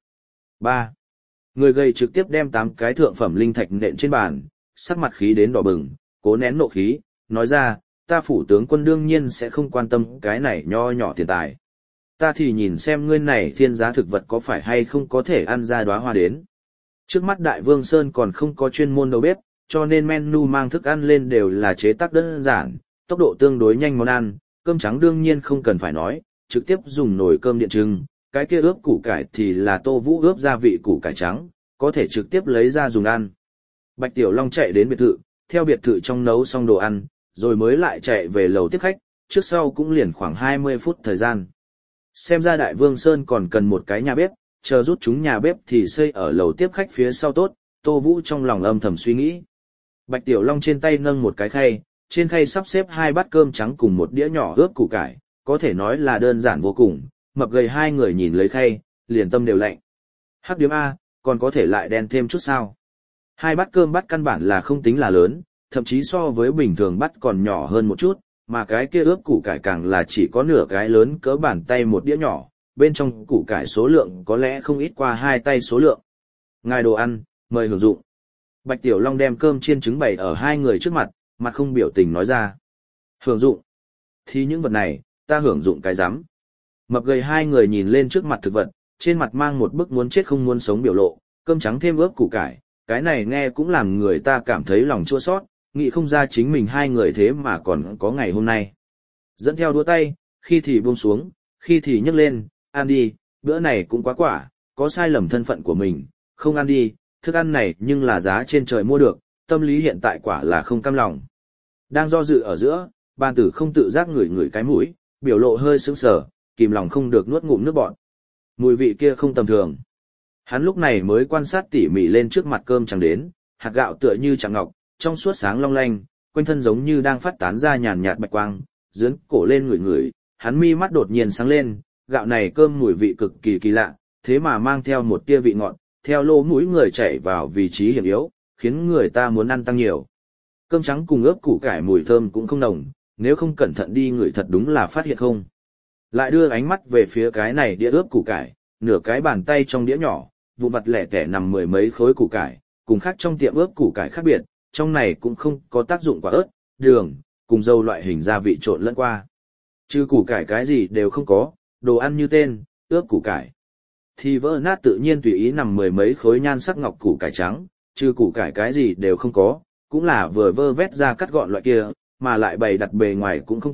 3. Người gầy trực tiếp đem 8 cái thượng phẩm linh thạch nện trên bàn, sắc mặt khí đến đỏ bừng, cố nén nộ khí, nói ra, ta phủ tướng quân đương nhiên sẽ không quan tâm cái này nho nhỏ tiền tài. Ta thì nhìn xem ngươi này thiên giá thực vật có phải hay không có thể ăn ra đóa hoa đến. Trước mắt Đại Vương Sơn còn không có chuyên môn đầu bếp, cho nên menu mang thức ăn lên đều là chế tác đơn giản, tốc độ tương đối nhanh món ăn, cơm trắng đương nhiên không cần phải nói, trực tiếp dùng nồi cơm điện trưng, cái kia ướp củ cải thì là Tô Vũ ướp gia vị củ cải trắng, có thể trực tiếp lấy ra dùng ăn. Bạch Tiểu Long chạy đến biệt thự, theo biệt thự trong nấu xong đồ ăn, rồi mới lại chạy về lầu tiếp khách, trước sau cũng liền khoảng 20 phút thời gian. Xem ra Đại Vương Sơn còn cần một cái nhà bếp, chờ rút chúng nhà bếp thì xây ở lầu tiếp khách phía sau tốt, Tô Vũ trong lòng âm thầm suy nghĩ. Bạch Tiểu Long trên tay nâng một cái khay, trên khay sắp xếp 2 bát cơm trắng cùng một đĩa nhỏ ướp củ cải, có thể nói là đơn giản vô cùng, mập gầy hai người nhìn lấy khay, liền tâm đều lạnh. Hắc điếm A, còn có thể lại đen thêm chút sao? 2 bát cơm bát căn bản là không tính là lớn, thậm chí so với bình thường bát còn nhỏ hơn một chút, mà cái kia ướp củ cải càng là chỉ có nửa cái lớn cỡ bàn tay một đĩa nhỏ, bên trong củ cải số lượng có lẽ không ít qua 2 tay số lượng. Ngài đồ ăn, mời hưởng dụng. Bạch Tiểu Long đem cơm chiên trứng bày ở hai người trước mặt, mặt không biểu tình nói ra. Hưởng dụng. Thì những vật này, ta hưởng dụng cái rắm. Mập gầy hai người nhìn lên trước mặt thực vật, trên mặt mang một bức muốn chết không muốn sống biểu lộ, cơm trắng thêm ướp củ cải, cái này nghe cũng làm người ta cảm thấy lòng chua xót, nghĩ không ra chính mình hai người thế mà còn có ngày hôm nay. Dẫn theo đũa tay, khi thì buông xuống, khi thì nhấc lên, ăn đi, bữa này cũng quá quả, có sai lầm thân phận của mình, không ăn đi, thức ăn này nhưng là giá trên trời mua được, tâm lý hiện tại quả là không cam lòng. Đang do dự ở giữa, bàn tử không tự giác ngửi cái mũi, biểu lộ hơi sững sờ, kìm lòng không được nuốt ngụm nước bọt. Mùi vị kia không tầm thường. Hắn lúc này mới quan sát tỉ mỉ lên trước mặt cơm chẳng đến, hạt gạo tựa như chẳng ngọc, trong suốt sáng long lanh, quanh thân giống như đang phát tán ra nhàn nhạt bạch quang, dướn cổ lên ngửi, hắn mi mắt đột nhiên sáng lên, gạo này cơm mùi vị cực kỳ kỳ lạ, thế mà mang theo một tia vị ngọt, theo lỗ mũi người chảy vào vị trí hiểm yếu, khiến người ta muốn ăn tăng nhiều. Cơm trắng cùng ướp củ cải mùi thơm cũng không nồng, nếu không cẩn thận đi ngửi thật đúng là phát hiện không. Lại đưa ánh mắt về phía cái này đĩa ướp củ cải, nửa cái bàn tay trong đĩa nhỏ, vụn vặt lẻ tẻ nằm 10 mấy khối củ cải, cùng khác trong tiệm ướp củ cải khác biệt, trong này cũng không có tác dụng quả ớt, đường, cùng dầu loại hình gia vị trộn lẫn qua. Chứ củ cải cái gì đều không có, đồ ăn như tên, ướp củ cải. Thì vỡ nát tự nhiên tùy ý nằm 10 mấy khối nhan sắc ngọc củ cải trắng, chứ củ cải cái gì đều không có, cũng là vừa vơ vét ra cắt gọn loại kia, mà lại bày đặt bề ngoài cũng không tốt,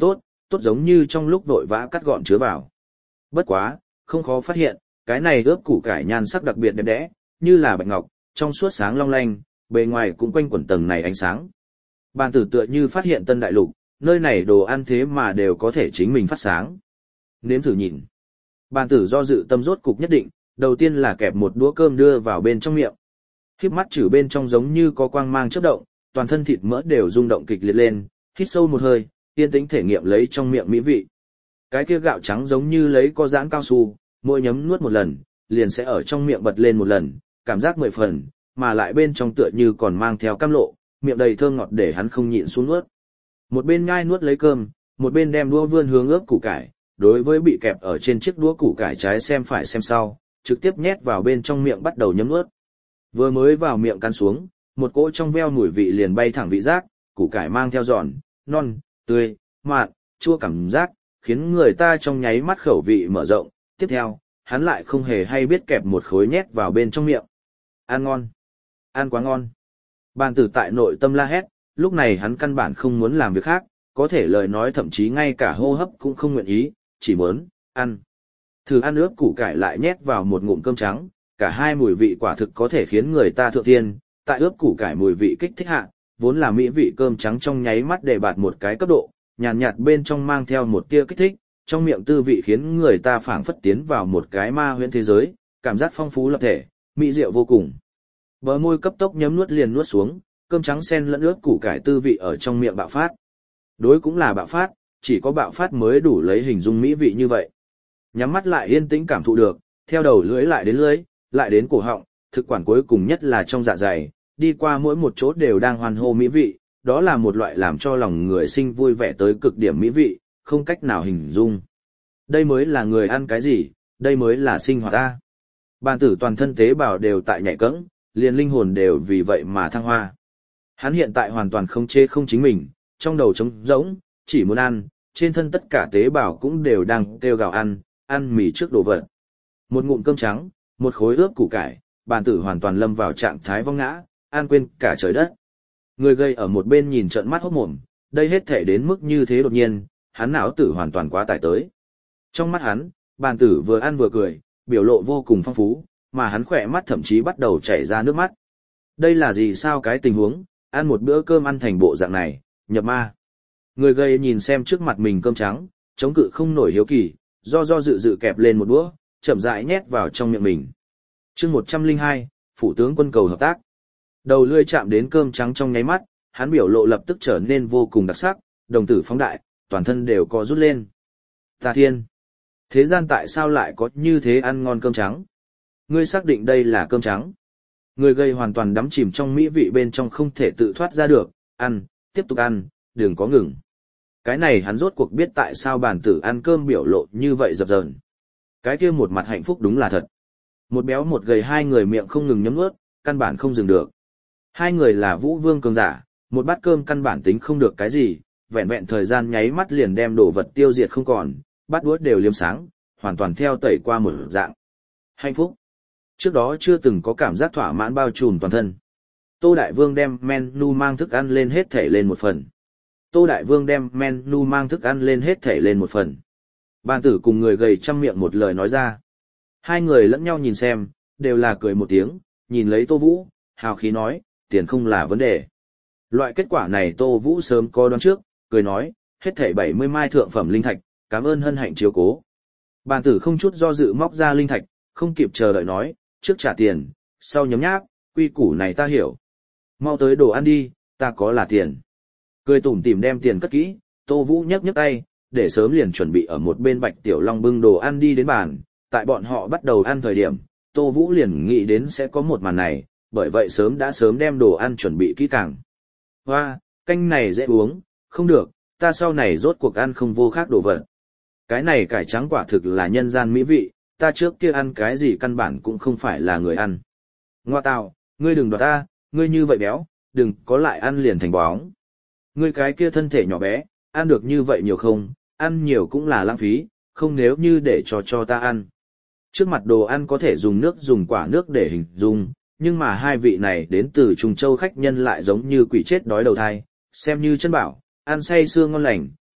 tốt giống như trong lúc vội vã cắt gọn chứa vào. Bất quá, không khó phát hiện, cái này ướp củ cải nhan sắc đặc biệt đẹp đẽ, như là bạch ngọc, trong suốt sáng long lanh, bề ngoài cũng quanh quẩn tầng này ánh sáng. Bàn tử tựa như phát hiện tân đại lục, nơi này đồ ăn thế mà đều có thể chính mình phát sáng. Nếm thử nhìn. Bàn tử do dự tâm rốt cục nhất định, đầu tiên là kẹp một đũa cơm đưa vào bên trong miệng. Híp mắt chử bên trong giống như có quang mang chớp động, toàn thân thịt mỡ đều rung động kịch liệt lên, hít sâu một hơi, yên tĩnh thể nghiệm lấy trong miệng mỹ vị. Cái kia gạo trắng giống như lấy có giãn cao su, mỗi nhấm nuốt một lần, liền sẽ ở trong miệng bật lên một lần, cảm giác 10 phần, mà lại bên trong tựa như còn mang theo cam lộ, miệng đầy thơm ngọt để hắn không nhịn xuống nuốt. Một bên nhai nuốt lấy cơm, một bên đem đũa vươn hướng ướp củ cải, đối với bị kẹp ở trên chiếc đũa củ cải trái xem phải xem sau, trực tiếp nhét vào bên trong miệng bắt đầu nhấm nuốt. Vừa mới vào miệng cắn xuống, một cỗ trong veo mùi vị liền bay thẳng vị giác, củ cải mang theo giòn, non, tươi, mặn, chua cảm giác, khiến người ta trong nháy mắt khẩu vị mở rộng. Tiếp theo, hắn lại không hề hay biết kẹp một khối nhét vào bên trong miệng. Ăn ngon, ăn quá ngon. Bàn tử tại nội tâm la hét, lúc này hắn căn bản không muốn làm việc khác, có thể lời nói thậm chí ngay cả hô hấp cũng không nguyện ý, chỉ muốn ăn. Thử ăn ướp củ cải lại nhét vào một ngụm cơm trắng, cả hai mùi vị quả thực có thể khiến người ta thượng thiên, tại ướp củ cải mùi vị kích thích hạ, vốn là mỹ vị cơm trắng trong nháy mắt để bạt một cái cấp độ, nhàn nhạt bên trong mang theo một tia kích thích, trong miệng tư vị khiến người ta phảng phất tiến vào một cái ma huyễn thế giới, cảm giác phong phú lập thể, mỹ diệu vô cùng. Bờ môi cấp tốc nhấm nuốt liền nuốt xuống, cơm trắng xen lẫn ướp củ cải tư vị ở trong miệng bạo phát. Đối cũng là bạo phát, chỉ có bạo phát mới đủ lấy hình dung mỹ vị như vậy. Nhắm mắt lại yên tĩnh cảm thụ được, theo đầu lưỡi lại đến lưỡi, lại đến cổ họng, thực quản cuối cùng nhất là trong dạ dày, đi qua mỗi một chỗ đều đang hoan hô mỹ vị, đó là một loại làm cho lòng người sinh vui vẻ tới cực điểm mỹ vị, không cách nào hình dung. Đây mới là người ăn cái gì, đây mới là sinh hoạt ta. Bàn tử toàn thân tế bào đều tại nhảy cẫng, liền linh hồn đều vì vậy mà thăng hoa. Hắn hiện tại hoàn toàn không chê không chính mình, trong đầu trống rỗng, chỉ muốn ăn, trên thân tất cả tế bào cũng đều đang kêu gào ăn mì trước đồ vật. Một ngụm cơm trắng, một khối ướp củ cải, bàn tử hoàn toàn lâm vào trạng thái vong ngã, ăn quên cả trời đất. Người gây ở một bên nhìn trợn mắt hốt mồm, đây hết thể đến mức như thế đột nhiên, hắn não tử hoàn toàn quá tải tới. Trong mắt hắn, bàn tử vừa ăn vừa cười, biểu lộ vô cùng phong phú, mà hắn khỏe mắt thậm chí bắt đầu chảy ra nước mắt. Đây là gì sao cái tình huống, ăn một bữa cơm ăn thành bộ dạng này, nhập ma. Người gây nhìn xem trước mặt mình cơm trắng, chống cự không nổi hiếu kỳ, do dự kẹp lên một đũa, chậm rãi nhét vào trong miệng mình. Chương 102, phủ tướng quân cầu hợp tác. Đầu lưỡi chạm đến cơm trắng trong nháy mắt, hắn biểu lộ lập tức trở nên vô cùng đặc sắc, đồng tử phóng đại, toàn thân đều có rút lên. Ta thiên! Thế gian tại sao lại có như thế ăn ngon cơm trắng? Ngươi xác định đây là cơm trắng? Người gây hoàn toàn đắm chìm trong mỹ vị bên trong không thể tự thoát ra được, ăn, tiếp tục ăn, đừng có ngừng. Cái này hắn rốt cuộc biết tại sao bản tử ăn cơm biểu lộ như vậy dập dờn. Cái kia một mặt hạnh phúc đúng là thật. Một béo một gầy hai người miệng không ngừng nhấm nuốt, căn bản không dừng được. Hai người là vũ vương cường giả, một bát cơm căn bản tính không được cái gì, vẹn vẹn thời gian nháy mắt liền đem đồ vật tiêu diệt không còn, bát đũa đều liêm sáng, hoàn toàn theo tẩy qua một dạng. Hạnh phúc. Trước đó chưa từng có cảm giác thỏa mãn bao trùm toàn thân. Tô Đại Vương đem menu mang thức ăn lên hết thể lên một phần. Tô Đại Vương đem menu mang thức ăn lên hết thể lên một phần. Bàn tử cùng người gầy trăm miệng một lời nói ra. Hai người lẫn nhau nhìn xem, đều là cười một tiếng, nhìn lấy Tô Vũ, hào khí nói, tiền không là vấn đề. Loại kết quả này Tô Vũ sớm có đoán trước, cười nói, hết thảy 70 mai thượng phẩm linh thạch, cảm ơn hân hạnh chiếu cố. Bàn tử không chút do dự móc ra linh thạch, không kịp chờ đợi nói, trước trả tiền, sau nhấm nháp, quy củ này ta hiểu. Mau tới đồ ăn đi, ta có là tiền. Cười tủm tỉm đem tiền cất kỹ, Tô Vũ nhấc tay, để sớm liền chuẩn bị ở một bên Bạch Tiểu Long bưng đồ ăn đi đến bàn. Tại bọn họ bắt đầu ăn thời điểm, Tô Vũ liền nghĩ đến sẽ có một màn này, bởi vậy sớm đem đồ ăn chuẩn bị kỹ càng. Hoa, canh này dễ uống, không được, ta sau này rốt cuộc ăn không vô khác đồ vật. Cái này cải trắng quả thực là nhân gian mỹ vị, ta trước kia ăn cái gì căn bản cũng không phải là người ăn. Ngoa tào, ngươi đừng đoạt ta, ngươi như vậy béo, đừng có lại ăn liền thành bóng. Ngươi cái kia thân thể nhỏ bé, ăn được như vậy nhiều không, ăn nhiều cũng là lãng phí, không nếu như để cho ta ăn. Trước mặt đồ ăn có thể dùng nước dùng quả nước để hình dung, nhưng mà hai vị này đến từ Trùng Châu khách nhân lại giống như quỷ chết đói đầu thai, xem như chân bảo, ăn say sưa ngon lành,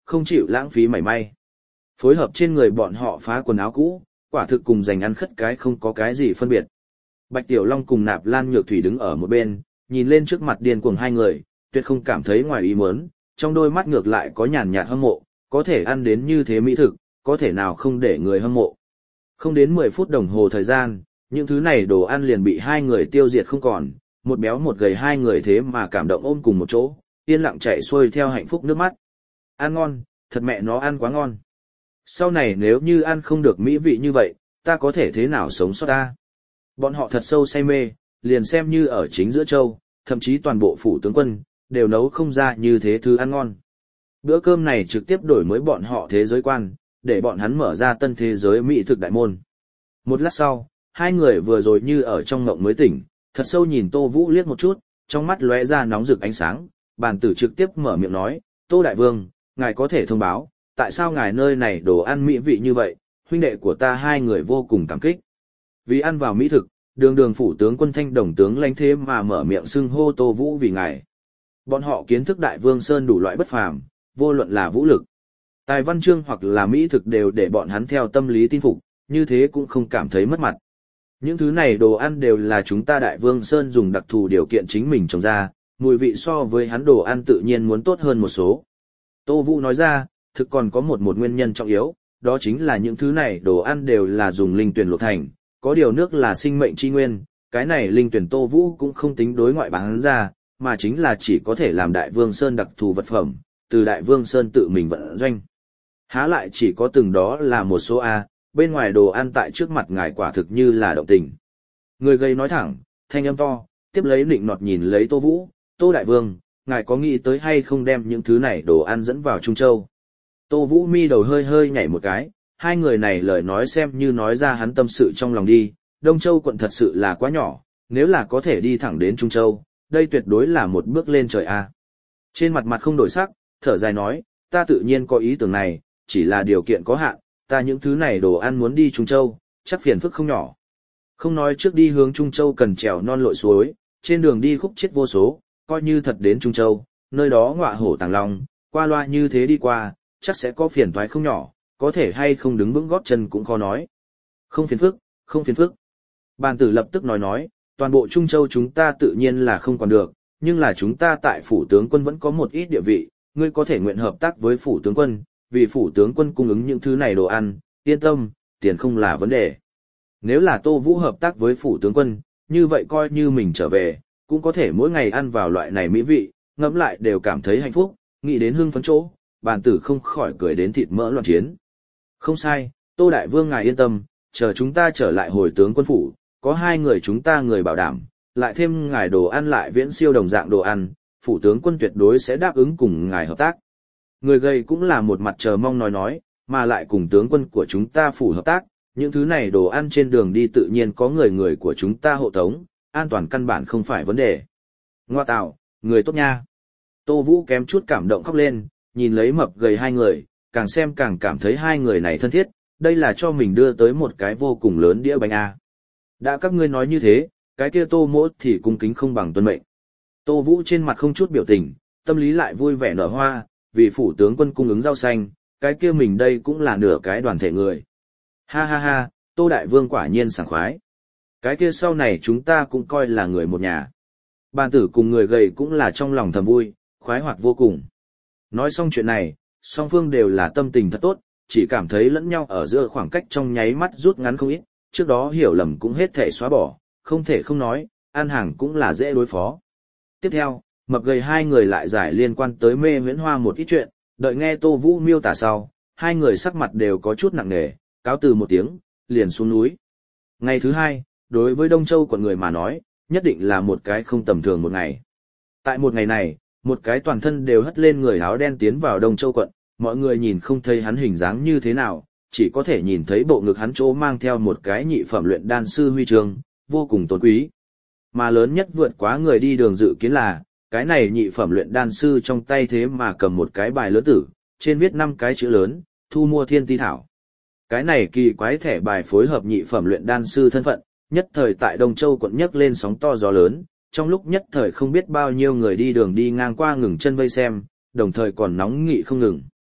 không chịu lãng phí mảy may. Phối hợp trên người bọn họ phá quần áo cũ, quả thực cùng giành ăn khất cái không có cái gì phân biệt. Bạch Tiểu Long cùng Nạp Lan Nhược Thủy đứng ở một bên, nhìn lên trước mặt điên cuồng hai người, tuyệt không cảm thấy ngoài ý muốn, trong đôi mắt ngược lại có nhàn nhạt hâm mộ, có thể ăn đến như thế mỹ thực, có thể nào không để người hâm mộ. Không đến 10 phút đồng hồ thời gian, những thứ này đồ ăn liền bị hai người tiêu diệt không còn, một béo một gầy hai người thế mà cảm động ôm cùng một chỗ, yên lặng chạy xuôi theo hạnh phúc nước mắt. Ăn ngon, thật mẹ nó ăn quá ngon. Sau này nếu như ăn không được mỹ vị như vậy, ta có thể thế nào sống sót ta? Bọn họ thật sâu say mê, liền xem như ở chính giữa châu, thậm chí toàn bộ phủ tướng quân, đều nấu không ra như thế thứ ăn ngon. Bữa cơm này trực tiếp đổi mới bọn họ thế giới quan, để bọn hắn mở ra tân thế giới mỹ thực đại môn. Một lát sau, hai người vừa rồi như ở trong ngộng mới tỉnh, thật sâu nhìn Tô Vũ liếc một chút, trong mắt lóe ra nóng rực ánh sáng, bàn tử trực tiếp mở miệng nói, Tô Đại Vương, ngài có thể thông báo, tại sao ngài nơi này đồ ăn mỹ vị như vậy, huynh đệ của ta hai người vô cùng cảm kích. Vì ăn vào mỹ thực, đường đường phủ tướng quân Thanh Đồng tướng lãnh thế mà mở miệng xưng hô Tô Vũ vì ngài. Bọn họ kiến thức Đại Vương Sơn đủ loại bất phàm, vô luận là vũ lực, tài văn chương hoặc là mỹ thực đều để bọn hắn theo tâm lý tin phục, như thế cũng không cảm thấy mất mặt. Những thứ này đồ ăn đều là chúng ta Đại Vương Sơn dùng đặc thù điều kiện chính mình trồng ra, mùi vị so với hắn đồ ăn tự nhiên muốn tốt hơn một số. Tô Vũ nói ra, thực còn có một nguyên nhân trọng yếu, đó chính là những thứ này đồ ăn đều là dùng linh tuyển luộc thành, có điều nước là sinh mệnh chi nguyên, cái này linh tuyển Tô Vũ cũng không tính đối ngoại bán ra, mà chính là chỉ có thể làm Đại Vương Sơn đặc thù vật phẩm, từ Đại Vương Sơn tự mình vận doanh. Há lại chỉ có từng đó là một số A, bên ngoài đồ ăn tại trước mặt ngài quả thực như là động tình. Người gây nói thẳng, thanh âm to, tiếp lấy nịnh nọt nhìn lấy Tô Vũ, Tô Đại Vương, ngài có nghĩ tới hay không đem những thứ này đồ ăn dẫn vào Trung Châu? Tô Vũ mi đầu hơi hơi nhảy một cái, hai người này lời nói xem như nói ra hắn tâm sự trong lòng đi, Đông Châu quận thật sự là quá nhỏ, nếu là có thể đi thẳng đến Trung Châu, đây tuyệt đối là một bước lên trời A. Trên mặt mặt không đổi sắc, thở dài nói, ta tự nhiên có ý tưởng này, chỉ là điều kiện có hạn, ta những thứ này đồ ăn muốn đi Trung Châu, chắc phiền phức không nhỏ. Không nói trước đi hướng Trung Châu cần trèo non lội suối, trên đường đi khúc chết vô số, coi như thật đến Trung Châu, nơi đó ngọa hổ tàng long, qua loa như thế đi qua, chắc sẽ có phiền toái không nhỏ, có thể hay không đứng vững gót chân cũng khó nói. Không phiền phức, không phiền phức. Bàn tử lập tức nói, toàn bộ Trung Châu chúng ta tự nhiên là không còn được, nhưng là chúng ta tại phủ tướng quân vẫn có một ít địa vị, ngươi có thể nguyện hợp tác với phủ tướng quân, vì phủ tướng quân cung ứng những thứ này đồ ăn, yên tâm, tiền không là vấn đề. Nếu là Tô Vũ hợp tác với phủ tướng quân, như vậy coi như mình trở về, cũng có thể mỗi ngày ăn vào loại này mỹ vị, ngẫm lại đều cảm thấy hạnh phúc, nghĩ đến hưng phấn chỗ, bàn tử không khỏi cười đến thịt mỡ loạn chiến. Không sai, Tô Đại Vương ngài yên tâm, chờ chúng ta trở lại hồi tướng quân phủ, có hai người chúng ta người bảo đảm, lại thêm ngài đồ ăn lại viễn siêu đồng dạng đồ ăn, phủ tướng quân tuyệt đối sẽ đáp ứng cùng ngài hợp tác. Người gầy cũng là một mặt chờ mong nói, mà lại cùng tướng quân của chúng ta phủ hợp tác, những thứ này đồ ăn trên đường đi tự nhiên có người của chúng ta hộ tống, an toàn căn bản không phải vấn đề. Ngoa tạo, người tốt nha. Tô Vũ kém chút cảm động khóc lên, nhìn lấy mập gầy hai người, càng xem càng cảm thấy hai người này thân thiết, đây là cho mình đưa tới một cái vô cùng lớn đĩa bánh A. Đã các ngươi nói như thế, cái kia Tô Mỗ thì cung kính không bằng tuân mệnh. Tô Vũ trên mặt không chút biểu tình, tâm lý lại vui vẻ nở hoa, vì phủ tướng quân cung ứng rau xanh, cái kia mình đây cũng là nửa cái đoàn thể người. Ha ha ha, Tô Đại Vương quả nhiên sảng khoái. Cái kia sau này chúng ta cũng coi là người một nhà. Bàn tử cùng người gầy cũng là trong lòng thầm vui, khoái hoạt vô cùng. Nói xong chuyện này, song phương đều là tâm tình thật tốt, chỉ cảm thấy lẫn nhau ở giữa khoảng cách trong nháy mắt rút ngắn không ít, trước đó hiểu lầm cũng hết thể xóa bỏ, không thể không nói, ăn hàng cũng là dễ đối phó. Tiếp theo, mập gầy hai người lại giải liên quan tới Mê Viễn Hoa một ít chuyện, đợi nghe Tô Vũ miêu tả sau, hai người sắc mặt đều có chút nặng nề, cáo từ một tiếng, liền xuống núi. Ngày thứ hai, đối với Đông Châu quận người mà nói, nhất định là một cái không tầm thường một ngày. Tại một ngày này, một cái toàn thân đều hất lên người áo đen tiến vào Đông Châu quận, mọi người nhìn không thấy hắn hình dáng như thế nào, chỉ có thể nhìn thấy bộ ngực hắn chỗ mang theo một cái nhị phẩm luyện đan sư huy chương, vô cùng tôn quý. Mà lớn nhất vượt quá người đi đường dự kiến là, cái này nhị phẩm luyện đan sư trong tay thế mà cầm một cái bài lớn tử, trên viết 5 cái chữ lớn, thu mua thiên ti thảo. Cái này kỳ quái thẻ bài phối hợp nhị phẩm luyện đan sư thân phận, nhất thời tại Đông Châu quận nhấc lên sóng to gió lớn, trong lúc nhất thời không biết bao nhiêu người đi đường đi ngang qua ngừng chân vây xem, đồng thời còn nóng nghị không ngừng.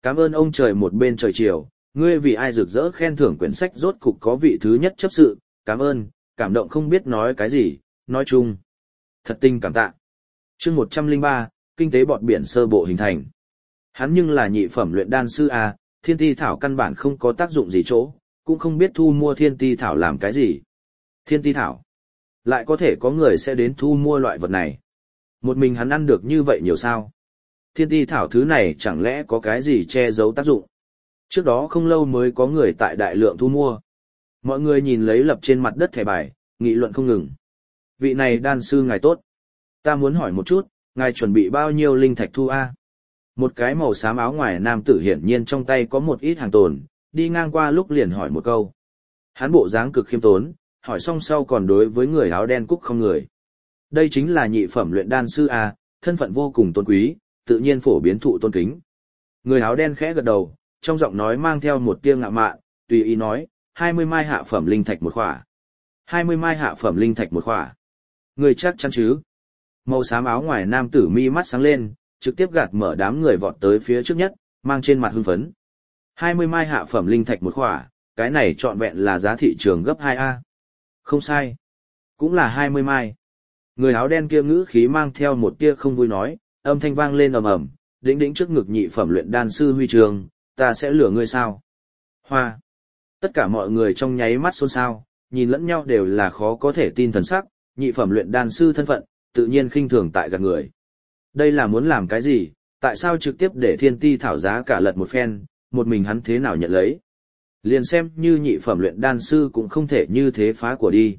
Cảm ơn ông trời một bên trời chiều, ngươi vì ai rực rỡ khen thưởng quyển sách rốt cục có vị thứ nhất chấp sự, cảm ơn, cảm động không biết nói cái gì, nói chung. Thật tình cảm tạ. Chương 103, kinh tế bọt biển sơ bộ hình thành. Hắn nhưng là nhị phẩm luyện đan sư a, thiên ti thảo căn bản không có tác dụng gì chỗ, cũng không biết thu mua thiên ti thảo làm cái gì. Thiên ti thảo. Lại có thể có người sẽ đến thu mua loại vật này. Một mình hắn ăn được như vậy nhiều sao? Thiên ti thảo thứ này chẳng lẽ có cái gì che giấu tác dụng? Trước đó không lâu mới có người tại đại lượng thu mua. Mọi người nhìn lấy lập trên mặt đất thẻ bài, nghị luận không ngừng. Vị này đan sư ngài tốt. Ta muốn hỏi một chút, ngài chuẩn bị bao nhiêu linh thạch thu a? Một cái màu xám áo ngoài nam tử hiển nhiên trong tay có một ít hàng tồn, đi ngang qua lúc liền hỏi một câu. Hắn bộ dáng cực khiêm tốn, hỏi xong sau còn đối với người áo đen cúc không người. Đây chính là nhị phẩm luyện đan sư a, thân phận vô cùng tôn quý, tự nhiên phổ biến thụ tôn kính. Người áo đen khẽ gật đầu, trong giọng nói mang theo một tia ngạo mạn, tùy ý nói, 20 mai hạ phẩm linh thạch một khỏa. 20 mai hạ phẩm linh thạch một khỏa. Người chắc chắn chứ? Màu xám áo ngoài nam tử mi mắt sáng lên, trực tiếp gạt mở đám người vọt tới phía trước nhất, mang trên mặt hưng phấn. 20 mai hạ phẩm linh thạch một khỏa, cái này trọn vẹn là giá thị trường gấp 2A. Không sai. Cũng là 20 mai. Người áo đen kia ngữ khí mang theo một tia không vui nói, âm thanh vang lên ầm ầm, đĩnh đĩnh trước ngực nhị phẩm luyện đan sư huy trường, ta sẽ lừa ngươi sao? Hoa. Tất cả mọi người trong nháy mắt xôn xao, nhìn lẫn nhau đều là khó có thể tin thần sắc, nhị phẩm luyện đan sư thân phận, tự nhiên khinh thường tại gạt người. Đây là muốn làm cái gì, tại sao trực tiếp để thiên ti thảo giá cả lật một phen, một mình hắn thế nào nhận lấy? Liền xem như nhị phẩm luyện đan sư cũng không thể như thế phá của đi.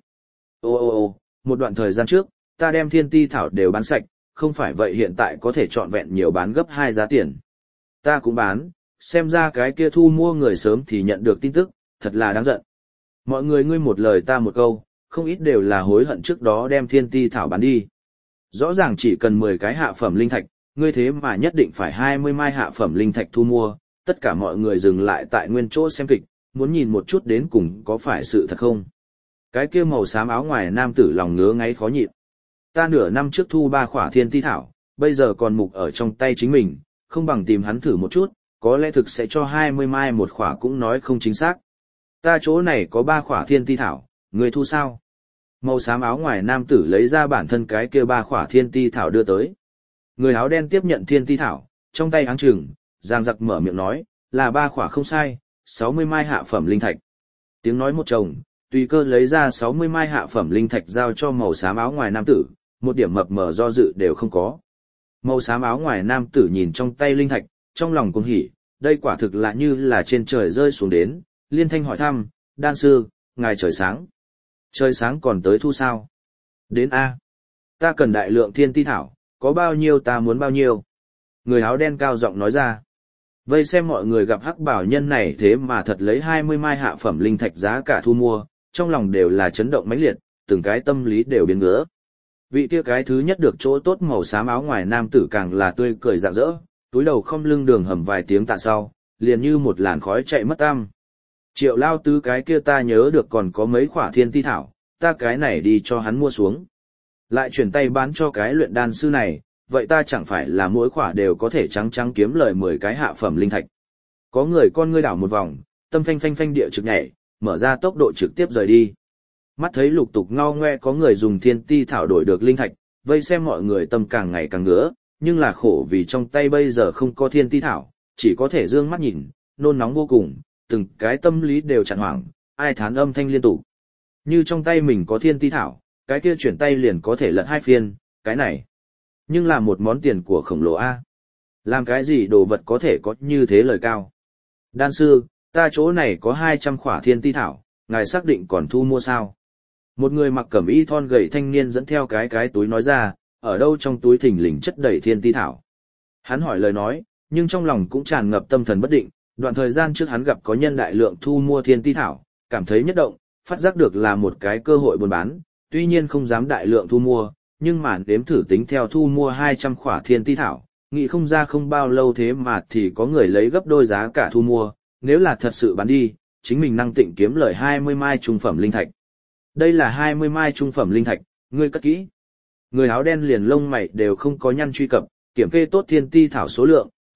Ô, một đoạn thời gian trước, ta đem thiên ti thảo đều bán sạch, không phải vậy hiện tại có thể trọn vẹn nhiều bán gấp 2 giá tiền. Ta cũng bán, xem ra cái kia thu mua người sớm thì nhận được tin tức, thật là đáng giận. Mọi người ngươi một lời ta một câu, không ít đều là hối hận trước đó đem thiên ti thảo bán đi. Rõ ràng chỉ cần 10 cái hạ phẩm linh thạch, ngươi thế mà nhất định phải 20 mai hạ phẩm linh thạch thu mua, tất cả mọi người dừng lại tại nguyên chỗ xem kịch, muốn nhìn một chút đến cùng có phải sự thật không. Cái kia màu xám áo ngoài nam tử lòng ngứa ngáy khó nhịn. Ta nửa năm trước thu 3 khỏa thiên ti thảo, bây giờ còn mục ở trong tay chính mình, không bằng tìm hắn thử một chút, có lẽ thực sẽ cho 20 mai một khỏa cũng nói không chính xác. Ta chỗ này có 3 khỏa thiên ti thảo, người thu sao? Màu xám áo ngoài nam tử lấy ra bản thân cái kia 3 khỏa thiên ti thảo đưa tới. Người áo đen tiếp nhận thiên ti thảo, trong tay áng chừng, giang giặc mở miệng nói, là 3 khỏa không sai, 60 mai hạ phẩm linh thạch. Tiếng nói một chồng, tùy cơ lấy ra 60 mai hạ phẩm linh thạch giao cho màu xám áo ngoài nam tử, một điểm mập mờ do dự đều không có. Màu xám áo ngoài nam tử nhìn trong tay linh thạch, trong lòng cuồng hỉ, đây quả thực là như là trên trời rơi xuống đến, liên thanh hỏi thăm, đan sư, ngài trời sáng. Trời sáng còn tới thu sao? Đến A. Ta cần đại lượng thiên ti thảo, có bao nhiêu ta muốn bao nhiêu. Người áo đen cao giọng nói ra. Vây xem mọi người gặp hắc bảo nhân này thế mà thật lấy 20 mai hạ phẩm linh thạch giá cả thu mua, trong lòng đều là chấn động mãnh liệt, từng cái tâm lý đều biến ngứa. Vị kia cái thứ nhất được chỗ tốt màu xám áo ngoài nam tử càng là tươi cười rạng rỡ, túi đầu không lưng đường hầm vài tiếng tạ sau, liền như một làn khói chạy mất tăm. Triệu lao tứ cái kia ta nhớ được còn có mấy khỏa thiên ti thảo, ta cái này đi cho hắn mua xuống. Lại chuyển tay bán cho cái luyện đan sư này, vậy ta chẳng phải là mỗi khỏa đều có thể trắng trắng kiếm lời 10 cái hạ phẩm linh thạch. Có người con ngươi đảo một vòng, tâm phanh phanh phanh địa trực nhảy, mở ra tốc độ trực tiếp rời đi. Mắt thấy lục tục ngao ngoe có người dùng thiên ti thảo đổi được linh thạch, vây xem mọi người tâm càng ngày càng ngứa, nhưng là khổ vì trong tay bây giờ không có thiên ti thảo, chỉ có thể dương mắt nhìn, nôn nóng vô cùng, từng cái tâm lý đều chặn hoảng, ai thán âm thanh liên tục. Như trong tay mình có thiên ti thảo, cái kia chuyển tay liền có thể lật 2 phiên, cái này. Nhưng là một món tiền của khổng lồ A. Làm cái gì đồ vật có thể có như thế lời cao. Đan sư, ta chỗ này có 200 khỏa thiên ti thảo, ngài xác định còn thu mua sao? Một người mặc cẩm y thon gầy thanh niên dẫn theo cái túi nói ra, ở đâu trong túi thình lình chất đầy thiên ti thảo. Hắn hỏi lời nói, nhưng trong lòng cũng tràn ngập tâm thần bất định, đoạn thời gian trước hắn gặp có nhân đại lượng thu mua thiên ti thảo, cảm thấy nhất động, phát giác được là một cái cơ hội buôn bán, tuy nhiên không dám đại lượng thu mua, nhưng mà đếm thử tính theo thu mua 200 khỏa thiên ti thảo, nghĩ không ra không bao lâu thế mà thì có người lấy gấp đôi giá cả thu mua, nếu là thật sự bán đi, chính mình năng tịnh kiếm lời 20 mai trung phẩm linh thạch. Đây là 20 mai trung phẩm linh thạch, ngươi cất kỹ. Người áo đen liền lông mày đều không có nhăn truy cập, kiểm kê tốt thiên ti thảo số lượng,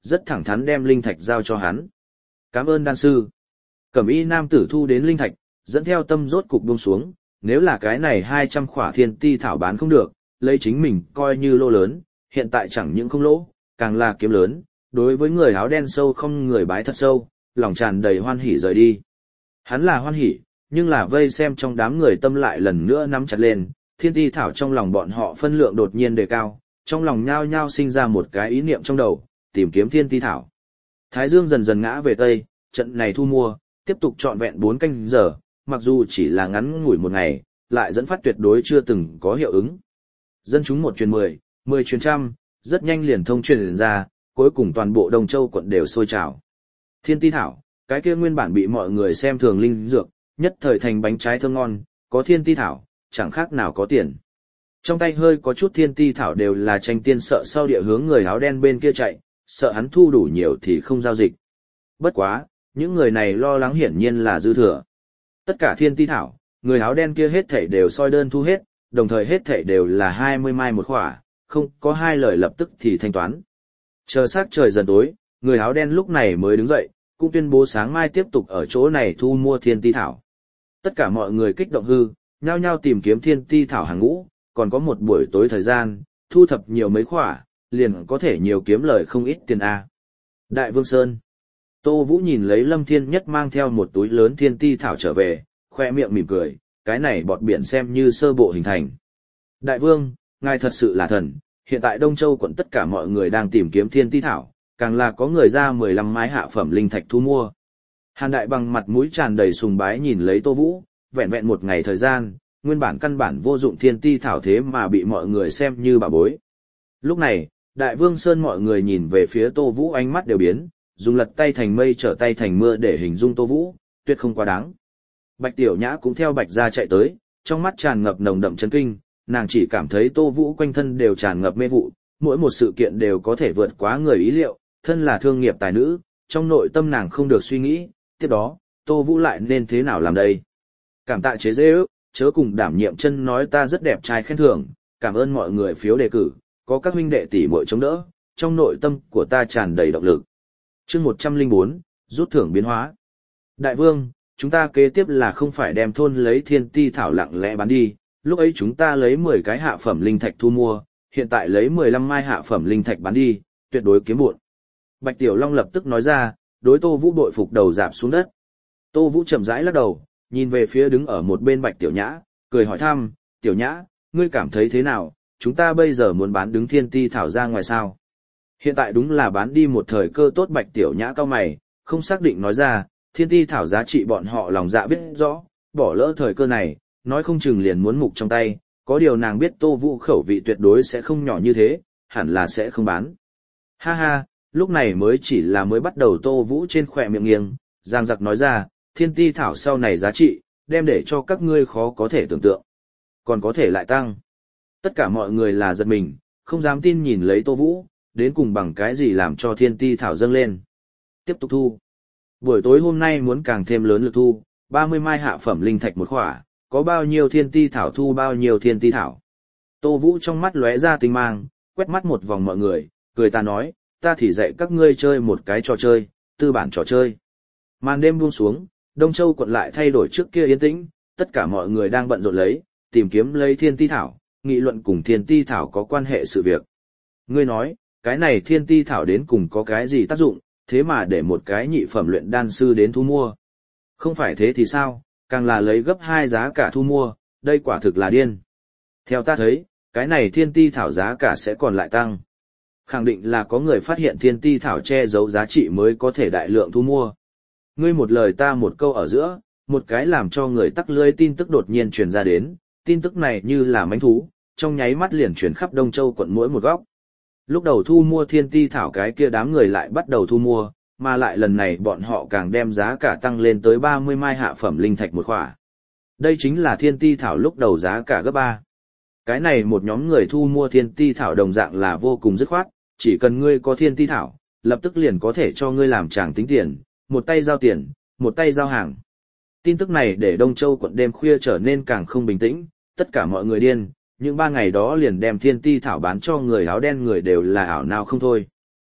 rất thẳng thắn đem linh thạch giao cho hắn. Cảm ơn đan sư. Cẩm y nam tử thu đến linh thạch, dẫn theo tâm rốt cục buông xuống, nếu là cái này 200 khỏa thiên ti thảo bán không được, lấy chính mình coi như lô lớn, hiện tại chẳng những không lỗ, càng là kiếm lớn, đối với người áo đen sâu không người bái thật sâu, lòng tràn đầy hoan hỉ rời đi. Hắn là hoan hỉ, nhưng là vây xem trong đám người tâm lại lần nữa nắm chặt lên, thiên ti thảo trong lòng bọn họ phân lượng đột nhiên đề cao, trong lòng nhao nhao sinh ra một cái ý niệm trong đầu, tìm kiếm thiên ti thảo. Thái dương dần dần ngã về tây, trận này thu mua, tiếp tục trọn vẹn 4 canh giờ, mặc dù chỉ là ngắn ngủi một ngày, lại dẫn phát tuyệt đối chưa từng có hiệu ứng. Dân chúng 1 truyền 10, 10 truyền trăm, rất nhanh liền thông truyền ra, cuối cùng toàn bộ Đông Châu quận đều sôi trào. Thiên ti thảo, cái kia nguyên bản bị mọi người xem thường linh dược, nhất thời thành bánh trái thơm ngon, có thiên ti thảo, chẳng khác nào có tiền. Trong tay hơi có chút thiên ti thảo đều là tranh tiên sợ sau địa hướng người áo đen bên kia chạy, sợ hắn thu đủ nhiều thì không giao dịch. Bất quá, những người này lo lắng hiển nhiên là dư thừa. Tất cả thiên ti thảo, người áo đen kia hết thảy đều soi đơn thu hết, đồng thời hết thảy đều là 20 mai một khỏa, không có hai lời lập tức thì thanh toán. Chờ sát trời dần tối, người áo đen lúc này mới đứng dậy, cũng tuyên bố sáng mai tiếp tục ở chỗ này thu mua thiên ti thảo. Tất cả mọi người kích động hư, nhao nhao tìm kiếm thiên ti thảo hàng ngũ, còn có một buổi tối thời gian, thu thập nhiều mấy khỏa, liền có thể nhiều kiếm lời không ít tiền A. Đại Vương Sơn. Tô Vũ nhìn lấy Lâm Thiên Nhất mang theo một túi lớn thiên ti thảo trở về, khoe miệng mỉm cười, cái này bọt biển xem như sơ bộ hình thành. Đại Vương, ngài thật sự là thần, hiện tại Đông Châu quận tất cả mọi người đang tìm kiếm thiên ti thảo, càng là có người ra 15 mái hạ phẩm linh thạch thu mua. Hàn Đại bằng mặt mũi tràn đầy sùng bái nhìn lấy Tô Vũ, vẹn vẹn một ngày thời gian, nguyên bản căn bản vô dụng thiên ti thảo thế mà bị mọi người xem như bà bối. Lúc này, Đại Vương Sơn mọi người nhìn về phía Tô Vũ ánh mắt đều biến, dùng lật tay thành mây trở tay thành mưa để hình dung Tô Vũ, tuyệt không quá đáng. Bạch Tiểu Nhã cũng theo Bạch gia chạy tới, trong mắt tràn ngập nồng đậm chấn kinh, nàng chỉ cảm thấy Tô Vũ quanh thân đều tràn ngập mê vụ, mỗi một sự kiện đều có thể vượt quá người ý liệu, thân là thương nghiệp tài nữ, trong nội tâm nàng không được suy nghĩ, tiếp đó, Tô Vũ lại nên thế nào làm đây? Cảm tạ chế dễ ước, chớ cùng đảm nhiệm chân nói ta rất đẹp trai khen thưởng, cảm ơn mọi người phiếu đề cử, có các huynh đệ tỷ muội chống đỡ, trong nội tâm của ta tràn đầy động lực. Chương 104, rút thưởng biến hóa. Đại Vương, chúng ta kế tiếp là không phải đem thôn lấy thiên ti thảo lặng lẽ bán đi, lúc ấy chúng ta lấy 10 cái hạ phẩm linh thạch thu mua, hiện tại lấy 15 mai hạ phẩm linh thạch bán đi, tuyệt đối kiếm bộn. Bạch Tiểu Long lập tức nói ra, đối Tô Vũ bội phục đầu rạp xuống đất. Tô Vũ chậm rãi lắc đầu, nhìn về phía đứng ở một bên Bạch Tiểu Nhã, cười hỏi thăm, Tiểu Nhã, ngươi cảm thấy thế nào, chúng ta bây giờ muốn bán đứng thiên ti thảo ra ngoài sao? Hiện tại đúng là bán đi một thời cơ tốt. Bạch Tiểu Nhã cau mày, không xác định nói ra, thiên ti thảo giá trị bọn họ lòng dạ biết rõ, bỏ lỡ thời cơ này, nói không chừng liền muốn mục trong tay, có điều nàng biết Tô Vũ khẩu vị tuyệt đối sẽ không nhỏ như thế, hẳn là sẽ không bán. Ha ha, lúc này mới chỉ là mới bắt đầu. Tô Vũ trên khỏe miệng nghiêng, giang giặc nói ra, thiên ti thảo sau này giá trị, đem để cho các ngươi khó có thể tưởng tượng. Còn có thể lại tăng. Tất cả mọi người là giật mình, không dám tin nhìn lấy Tô Vũ, đến cùng bằng cái gì làm cho thiên ti thảo dâng lên. Tiếp tục thu. Buổi tối hôm nay muốn càng thêm lớn lực thu, 30 mai hạ phẩm linh thạch một khỏa, có bao nhiêu thiên ti thảo thu bao nhiêu thiên ti thảo. Tô Vũ trong mắt lóe ra tinh mang, quét mắt một vòng mọi người, cười ta nói, ta thì dạy các ngươi chơi một cái trò chơi, tư bản trò chơi. Màn đêm buông xuống, Đông Châu quận lại thay đổi trước kia yên tĩnh, tất cả mọi người đang bận rộn lấy, tìm kiếm lấy thiên ti thảo, nghị luận cùng thiên ti thảo có quan hệ sự việc. Ngươi nói, cái này thiên ti thảo đến cùng có cái gì tác dụng, thế mà để một cái nhị phẩm luyện đan sư đến thu mua. Không phải thế thì sao, càng là lấy gấp 2 giá cả thu mua, đây quả thực là điên. Theo ta thấy, cái này thiên ti thảo giá cả sẽ còn lại tăng. Khẳng định là có người phát hiện thiên ti thảo che giấu giá trị mới có thể đại lượng thu mua. Ngươi một lời ta một câu ở giữa, một cái làm cho người tắc lưỡi tin tức đột nhiên truyền ra đến, tin tức này như là mánh thú, trong nháy mắt liền truyền khắp Đông Châu quận mỗi một góc. Lúc đầu thu mua thiên ti thảo cái kia đám người lại bắt đầu thu mua, mà lại lần này bọn họ càng đem giá cả tăng lên tới 30 mai hạ phẩm linh thạch một khỏa. Đây chính là thiên ti thảo lúc đầu giá cả gấp 3. Cái này một nhóm người thu mua thiên ti thảo đồng dạng là vô cùng dứt khoát, chỉ cần ngươi có thiên ti thảo, lập tức liền có thể cho ngươi làm tràng tính tiền, một tay giao tiền, một tay giao hàng. Tin tức này để Đông Châu quận đêm khuya trở nên càng không bình tĩnh, tất cả mọi người điên, những 3 ngày đó liền đem thiên ti thảo bán cho người áo đen người đều là ảo nào không thôi.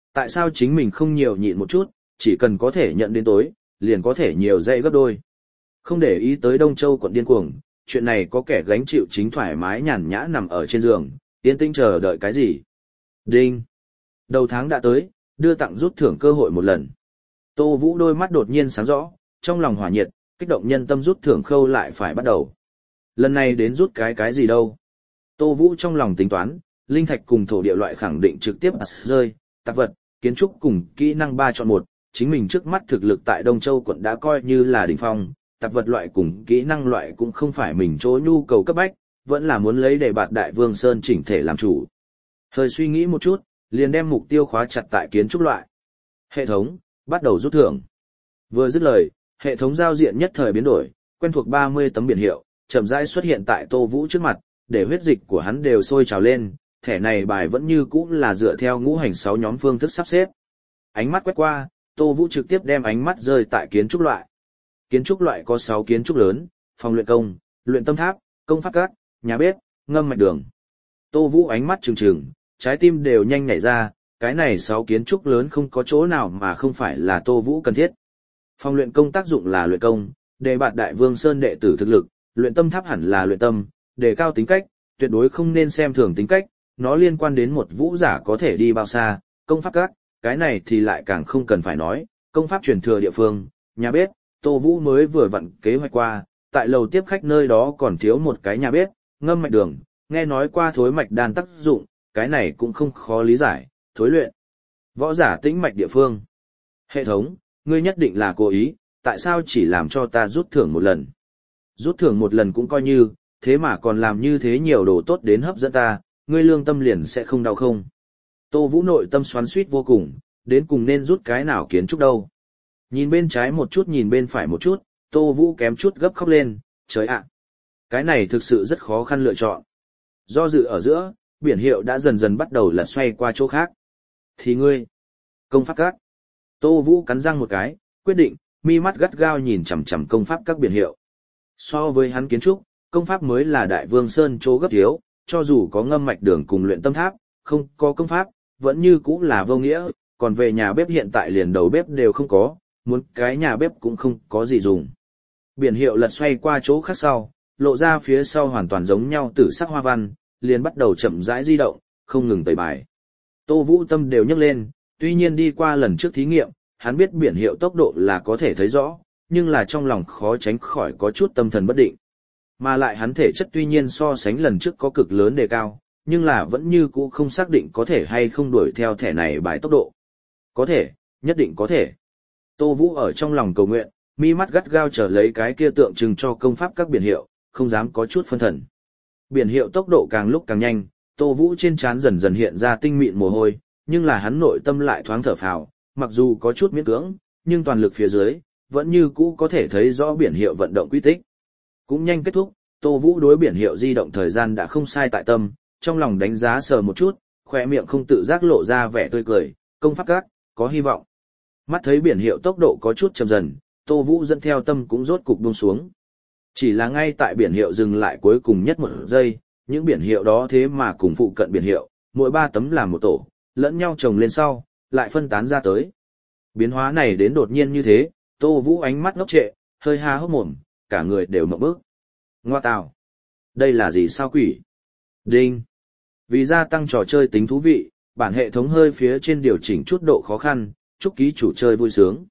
Tại sao chính mình không nhiều nhịn một chút, chỉ cần có thể nhận đến tối, liền có thể nhiều dây gấp đôi. Không để ý tới Đông Châu quận điên cuồng, chuyện này có kẻ gánh chịu chính thoải mái nhàn nhã nằm ở trên giường, yên tĩnh chờ đợi cái gì. Đinh! Đầu tháng đã tới, đưa tặng rút thưởng cơ hội một lần. Tô Vũ đôi mắt đột nhiên sáng rõ, trong lòng hỏa nhiệt, kích động nhân tâm rút thưởng khâu lại phải bắt đầu. Lần này đến rút cái gì đâu. Tô Vũ trong lòng tính toán, linh thạch cùng thổ địa loại khẳng định trực tiếp rơi, tạp vật, kiến trúc cùng kỹ năng 3 chọn 1, chính mình trước mắt thực lực tại Đông Châu quận đã coi như là đỉnh phong, tạp vật loại cùng kỹ năng loại cũng không phải mình chỗ nhu cầu cấp bách, vẫn là muốn lấy để bạt Đại Vương Sơn chỉnh thể làm chủ. Hơi suy nghĩ một chút, liền đem mục tiêu khóa chặt tại kiến trúc loại. Hệ thống, bắt đầu rút thưởng. Vừa dứt lời, hệ thống giao diện nhất thời biến đổi, quen thuộc 30 tấm biển hiệu, chậm rãi xuất hiện tại Tô Vũ trước mặt, để huyết dịch của hắn đều sôi trào lên, thẻ này bài vẫn như cũ là dựa theo ngũ hành 6 nhóm phương thức sắp xếp. Ánh mắt quét qua, Tô Vũ trực tiếp đem ánh mắt rơi tại kiến trúc loại. Kiến trúc loại có 6 kiến trúc lớn, phòng luyện công, luyện tâm tháp, công pháp các, nhà bếp, ngâm mạch đường. Tô Vũ ánh mắt trừng trừng, trái tim đều nhanh nhảy ra, cái này 6 kiến trúc lớn không có chỗ nào mà không phải là Tô Vũ cần thiết. Phòng luyện công tác dụng là luyện công, đề bạt Đại Vương Sơn đệ tử thực lực, luyện tâm tháp hẳn là luyện tâm, đề cao tính cách, tuyệt đối không nên xem thường tính cách, nó liên quan đến một vũ giả có thể đi bao xa, công pháp các, cái này thì lại càng không cần phải nói, công pháp truyền thừa địa phương, nhà bếp, Tô Vũ mới vừa vặn kế hoạch qua, tại lầu tiếp khách nơi đó còn thiếu một cái nhà bếp, ngâm mạch đường, nghe nói qua thối mạch đan tác dụng, cái này cũng không khó lý giải, thối luyện. Võ giả tĩnh mạch địa phương. Hệ thống, ngươi nhất định là cố ý, tại sao chỉ làm cho ta rút thưởng một lần? Rút thưởng một lần cũng coi như, thế mà còn làm như thế nhiều đồ tốt đến hấp dẫn ta, ngươi lương tâm liền sẽ không đau không? Tô Vũ nội tâm xoắn xuýt vô cùng, đến cùng nên rút cái nào kiến trúc đâu? Nhìn bên trái một chút nhìn bên phải một chút, Tô Vũ kém chút gấp khóc lên, trời ạ! Cái này thực sự rất khó khăn lựa chọn. Do dự ở giữa, biển hiệu đã dần dần bắt đầu lật xoay qua chỗ khác. Thì ngươi, công pháp các. Tô Vũ cắn răng một cái, quyết định, mi mắt gắt gao nhìn chằm chằm công pháp các biển hiệu. So với hắn kiến trúc, công pháp mới là Đại Vương Sơn chỗ gấp thiếu, cho dù có ngâm mạch đường cùng luyện tâm tháp, không có công pháp, vẫn như cũ là vô nghĩa, còn về nhà bếp hiện tại liền đầu bếp đều không có, muốn cái nhà bếp cũng không có gì dùng. Biển hiệu lật xoay qua chỗ khác sau, lộ ra phía sau hoàn toàn giống nhau tử sắc hoa văn, liền bắt đầu chậm rãi di động, không ngừng tẩy bài. Tô Vũ tâm đều nhấc lên, tuy nhiên đi qua lần trước thí nghiệm, hắn biết biển hiệu tốc độ là có thể thấy rõ, nhưng là trong lòng khó tránh khỏi có chút tâm thần bất định. Mà lại hắn thể chất tuy nhiên so sánh lần trước có cực lớn đề cao, nhưng là vẫn như cũ không xác định có thể hay không đuổi theo thẻ này bài tốc độ. Có thể, nhất định có thể. Tô Vũ ở trong lòng cầu nguyện, mi mắt gắt gao trở lấy cái kia tượng trưng cho công pháp các biển hiệu, không dám có chút phân thần. Biển hiệu tốc độ càng lúc càng nhanh, Tô Vũ trên trán dần dần hiện ra tinh mịn mồ hôi, nhưng là hắn nội tâm lại thoáng thở phào, mặc dù có chút miễn cưỡng, nhưng toàn lực phía dưới, vẫn như cũ có thể thấy rõ biển hiệu vận động quy tích. Cũng nhanh kết thúc, Tô Vũ đối biển hiệu di động thời gian đã không sai tại tâm, trong lòng đánh giá sờ một chút, khỏe miệng không tự giác lộ ra vẻ tươi cười, công pháp các, có hy vọng. Mắt thấy biển hiệu tốc độ có chút chậm dần, Tô Vũ dẫn theo tâm cũng rốt cục buông xuống. Chỉ là ngay tại biển hiệu dừng lại cuối cùng nhất một giây, những biển hiệu đó thế mà cùng phụ cận biển hiệu, mỗi 3 tấm làm một tổ, lẫn nhau chồng lên sau, lại phân tán ra tới. Biến hóa này đến đột nhiên như thế, Tô Vũ ánh mắt ngốc trệ, hơi há hốc mồm, cả người đều ngộp bức. Ngoa tào! Đây là gì sao quỷ? Đinh! Vì gia tăng trò chơi tính thú vị, bản hệ thống hơi phía trên điều chỉnh chút độ khó khăn, chúc ký chủ chơi vui sướng.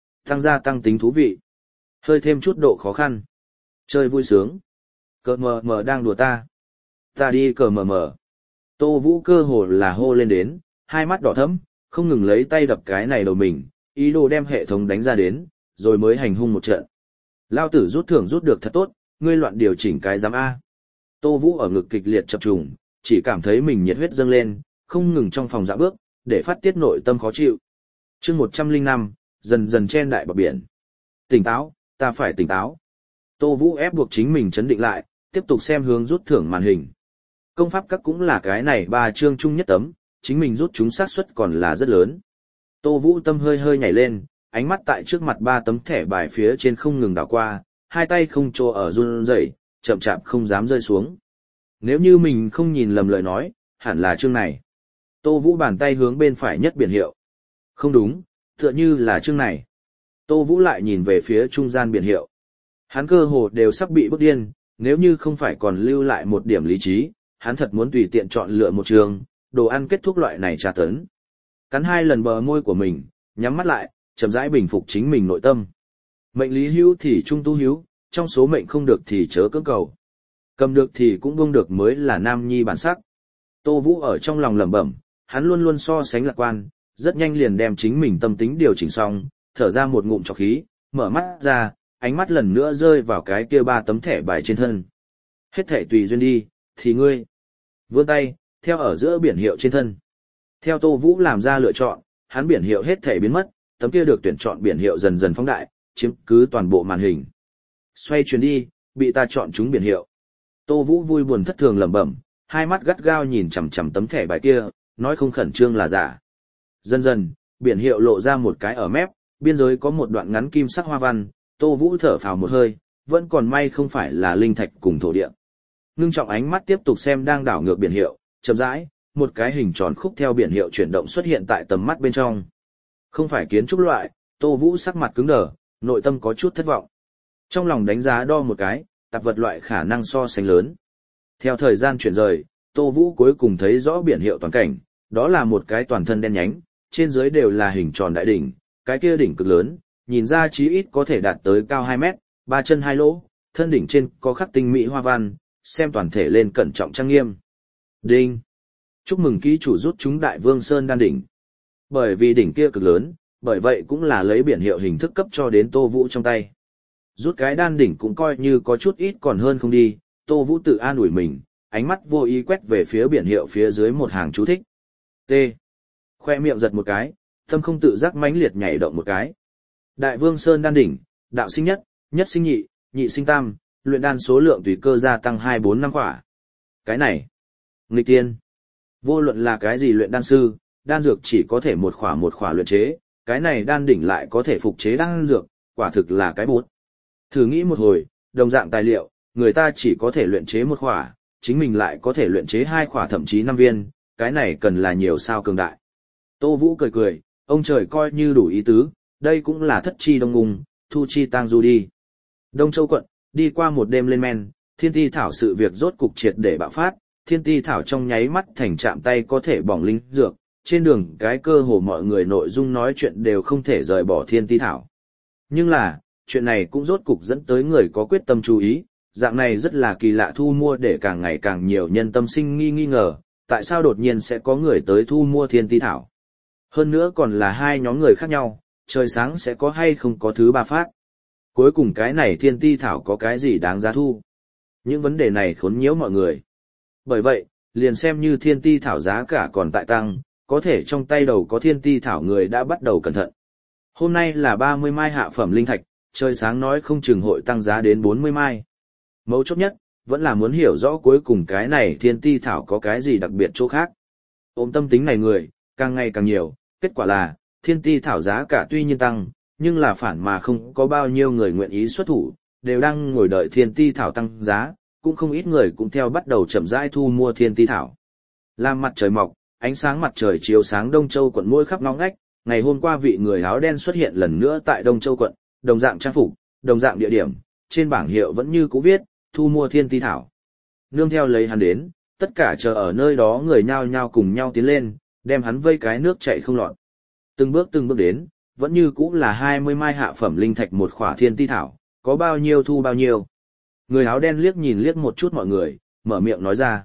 Gia tăng tính thú vị. Hơi thêm chút độ khó khăn. Chơi vui sướng. Cờ mờ mờ đang đùa ta. Ta đi cờ mờ mờ. Tô Vũ cơ hồ là hô lên đến, hai mắt đỏ thẫm, không ngừng lấy tay đập cái này đầu mình, ý đồ đem hệ thống đánh ra đến, rồi mới hành hung một trận. Lao tử rút thưởng rút được thật tốt, ngươi loạn điều chỉnh cái giám A. Tô Vũ ở ngực kịch liệt chập trùng, chỉ cảm thấy mình nhiệt huyết dâng lên, không ngừng trong phòng dạo bước, để phát tiết nội tâm khó chịu. Chương 105, dần dần chen đại bờ biển. Tỉnh táo, ta phải tỉnh táo. Tô Vũ ép buộc chính mình trấn định lại, tiếp tục xem hướng rút thưởng màn hình. Công pháp các cũng là cái này 3 chương chung nhất tấm, chính mình rút chúng xác suất còn là rất lớn. Tô Vũ tâm hơi hơi nhảy lên, ánh mắt tại trước mặt 3 tấm thẻ bài phía trên không ngừng đảo qua, hai tay không trô ở run rẩy, chậm chạp không dám rơi xuống. Nếu như mình không nhìn lầm lời nói, hẳn là chương này. Tô Vũ bàn tay hướng bên phải nhất biển hiệu, Không đúng, tựa như là chương này. Tô Vũ lại nhìn về phía trung gian biển hiệu. Hắn cơ hồ đều sắp bị bức điên, nếu như không phải còn lưu lại một điểm lý trí, hắn thật muốn tùy tiện chọn lựa một trường, đồ ăn kết thúc loại này tra tấn. Cắn 2 lần bờ môi của mình, nhắm mắt lại, chậm rãi bình phục chính mình nội tâm. Mệnh lý hữu thì trung tu hữu, trong số mệnh không được thì chớ cưỡng cầu. Cầm được thì cũng buông được mới là nam nhi bản sắc. Tô Vũ ở trong lòng lẩm bẩm, hắn luôn luôn so sánh lạc quan, rất nhanh liền đem chính mình tâm tính điều chỉnh xong, thở ra một ngụm trọc khí, mở mắt ra, ánh mắt lần nữa rơi vào cái kia 3 tấm thẻ bài trên thân. Hết thảy tùy duyên đi, thì ngươi. Vươn tay, theo ở giữa biển hiệu trên thân. Theo Tô Vũ làm ra lựa chọn, hắn biển hiệu hết thảy biến mất, tấm kia được tuyển chọn biển hiệu dần dần phóng đại, chiếm cứ toàn bộ màn hình. Xoay chuyển đi, bị ta chọn trúng biển hiệu. Tô Vũ vui buồn thất thường lẩm bẩm, hai mắt gắt gao nhìn chằm chằm tấm thẻ bài kia, nói không khẩn trương là giả. Dần dần, biển hiệu lộ ra một cái ở mép, biên giới có một đoạn ngắn kim sắc hoa văn, Tô Vũ thở phào một hơi, vẫn còn may không phải là linh thạch cùng thổ địa. Ngưng trọng ánh mắt tiếp tục xem đang đảo ngược biển hiệu, chậm rãi, một cái hình tròn khúc theo biển hiệu chuyển động xuất hiện tại tầm mắt bên trong. Không phải kiến trúc loại, Tô Vũ sắc mặt cứng đờ, nội tâm có chút thất vọng. Trong lòng đánh giá đo một cái, tạp vật loại khả năng so sánh lớn. Theo thời gian chuyển rời, Tô Vũ cuối cùng thấy rõ biển hiệu toàn cảnh, đó là một cái toàn thân đen nhánh, trên dưới đều là hình tròn đại đỉnh, cái kia đỉnh cực lớn, nhìn ra chí ít có thể đạt tới cao 2 mét, 3 chân 2 lỗ, thân đỉnh trên có khắc tinh mỹ hoa văn, xem toàn thể lên cẩn trọng trang nghiêm. Đinh! Chúc mừng ký chủ rút trúng Đại Vương Sơn đan đỉnh. Bởi vì đỉnh kia cực lớn, bởi vậy cũng là lấy biển hiệu hình thức cấp cho đến Tô Vũ trong tay. Rút cái đan đỉnh cũng coi như có chút ít còn hơn không đi, Tô Vũ tự an ủi mình, ánh mắt vô ý quét về phía biển hiệu phía dưới một hàng chú thích. T. Khoe miệng giật một cái, tâm không tự giác mãnh liệt nhảy động một cái. Đại Vương Sơn đan đỉnh, đạo sinh nhất, nhất sinh nhị, nhị sinh tam, luyện đan số lượng tùy cơ gia tăng 2-4 năm quả. Cái này, nghịch tiên. Vô luận là cái gì luyện đan sư, đan dược chỉ có thể một khỏa luyện chế, cái này đan đỉnh lại có thể phục chế đan dược, quả thực là cái bút. Thử nghĩ một hồi, đồng dạng tài liệu, người ta chỉ có thể luyện chế một khỏa, chính mình lại có thể luyện chế 2 khỏa thậm chí 5 viên, cái này cần là nhiều sao cường đại. Tô Vũ cười cười, ông trời coi như đủ ý tứ, đây cũng là thất chi đông ung, thu chi tang du đi. Đông Châu quận, đi qua một đêm lên men, thiên ti thảo sự việc rốt cục triệt để bạo phát, thiên ti thảo trong nháy mắt thành chạm tay có thể bỏng linh dược, trên đường cái cơ hồ mọi người nội dung nói chuyện đều không thể rời bỏ thiên ti thảo. Nhưng là, chuyện này cũng rốt cục dẫn tới người có quyết tâm chú ý, dạng này rất là kỳ lạ thu mua để càng ngày càng nhiều nhân tâm sinh nghi ngờ, tại sao đột nhiên sẽ có người tới thu mua thiên ti thảo. Hơn nữa còn là 2 nhóm người khác nhau, trời sáng sẽ có hay không có thứ 3 phát. Cuối cùng cái này thiên ti thảo có cái gì đáng giá thu. Những vấn đề này khốn nhiễu mọi người. Bởi vậy, liền xem như thiên ti thảo giá cả còn tại tăng, có thể trong tay đầu có thiên ti thảo người đã bắt đầu cẩn thận. Hôm nay là 30 mai hạ phẩm linh thạch, trời sáng nói không chừng hội tăng giá đến 40 mai. Mấu chốt nhất, vẫn là muốn hiểu rõ cuối cùng cái này thiên ti thảo có cái gì đặc biệt chỗ khác. Ôm tâm tính này người, càng ngày càng nhiều, kết quả là, thiên ti thảo giá cả tuy nhiên tăng, nhưng là phản mà không có bao nhiêu người nguyện ý xuất thủ, đều đang ngồi đợi thiên ti thảo tăng giá, cũng không ít người cũng theo bắt đầu chậm rãi thu mua thiên ti thảo. Làm mặt trời mọc, ánh sáng mặt trời chiếu sáng Đông Châu quận mỗi khắp ngõ ngách, ngày hôm qua vị người áo đen xuất hiện lần nữa tại Đông Châu quận, đồng dạng trang phục, đồng dạng địa điểm, trên bảng hiệu vẫn như cũ viết, thu mua thiên ti thảo. Nương theo lấy hắn đến, tất cả chờ ở nơi đó người nhao nhao cùng nhau tiến lên, đem hắn vây cái nước chảy không lọt. Từng bước đến, vẫn như cũ là 20 mai hạ phẩm linh thạch một khỏa thiên ti thảo, có bao nhiêu thu bao nhiêu. Người áo đen liếc nhìn liếc một chút mọi người, mở miệng nói ra.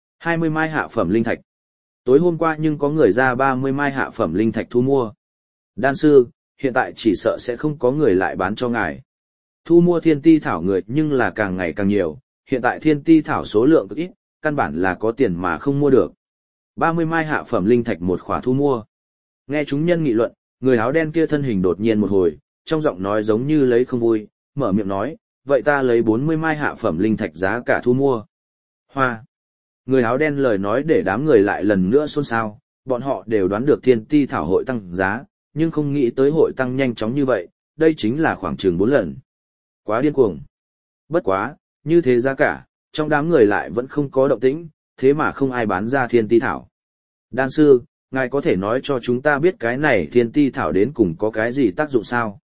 20 mai hạ phẩm linh thạch. Tối hôm qua nhưng có người ra 30 mai hạ phẩm linh thạch thu mua. Đan sư, hiện tại chỉ sợ sẽ không có người lại bán cho ngài. Thu mua thiên ti thảo người nhưng là càng ngày càng nhiều, hiện tại thiên ti thảo số lượng cực ít, căn bản là có tiền mà không mua được. 30 mai hạ phẩm linh thạch một khỏa thu mua. Nghe chúng nhân nghị luận, người áo đen kia thân hình đột nhiên một hồi, trong giọng nói giống như lấy không vui, mở miệng nói, vậy ta lấy 40 mai hạ phẩm linh thạch giá cả thu mua. Hoa! Người áo đen lời nói để đám người lại lần nữa xôn xao, bọn họ đều đoán được thiên ti thảo hội tăng giá, nhưng không nghĩ tới hội tăng nhanh chóng như vậy, đây chính là khoảng chừng 4 lần. Quá điên cuồng. Bất quá, như thế giá cả, trong đám người lại vẫn không có động tĩnh, thế mà không ai bán ra thiên ti thảo. Đan sư, ngài có thể nói cho chúng ta biết cái này thiên ti thảo đến cùng có cái gì tác dụng sao?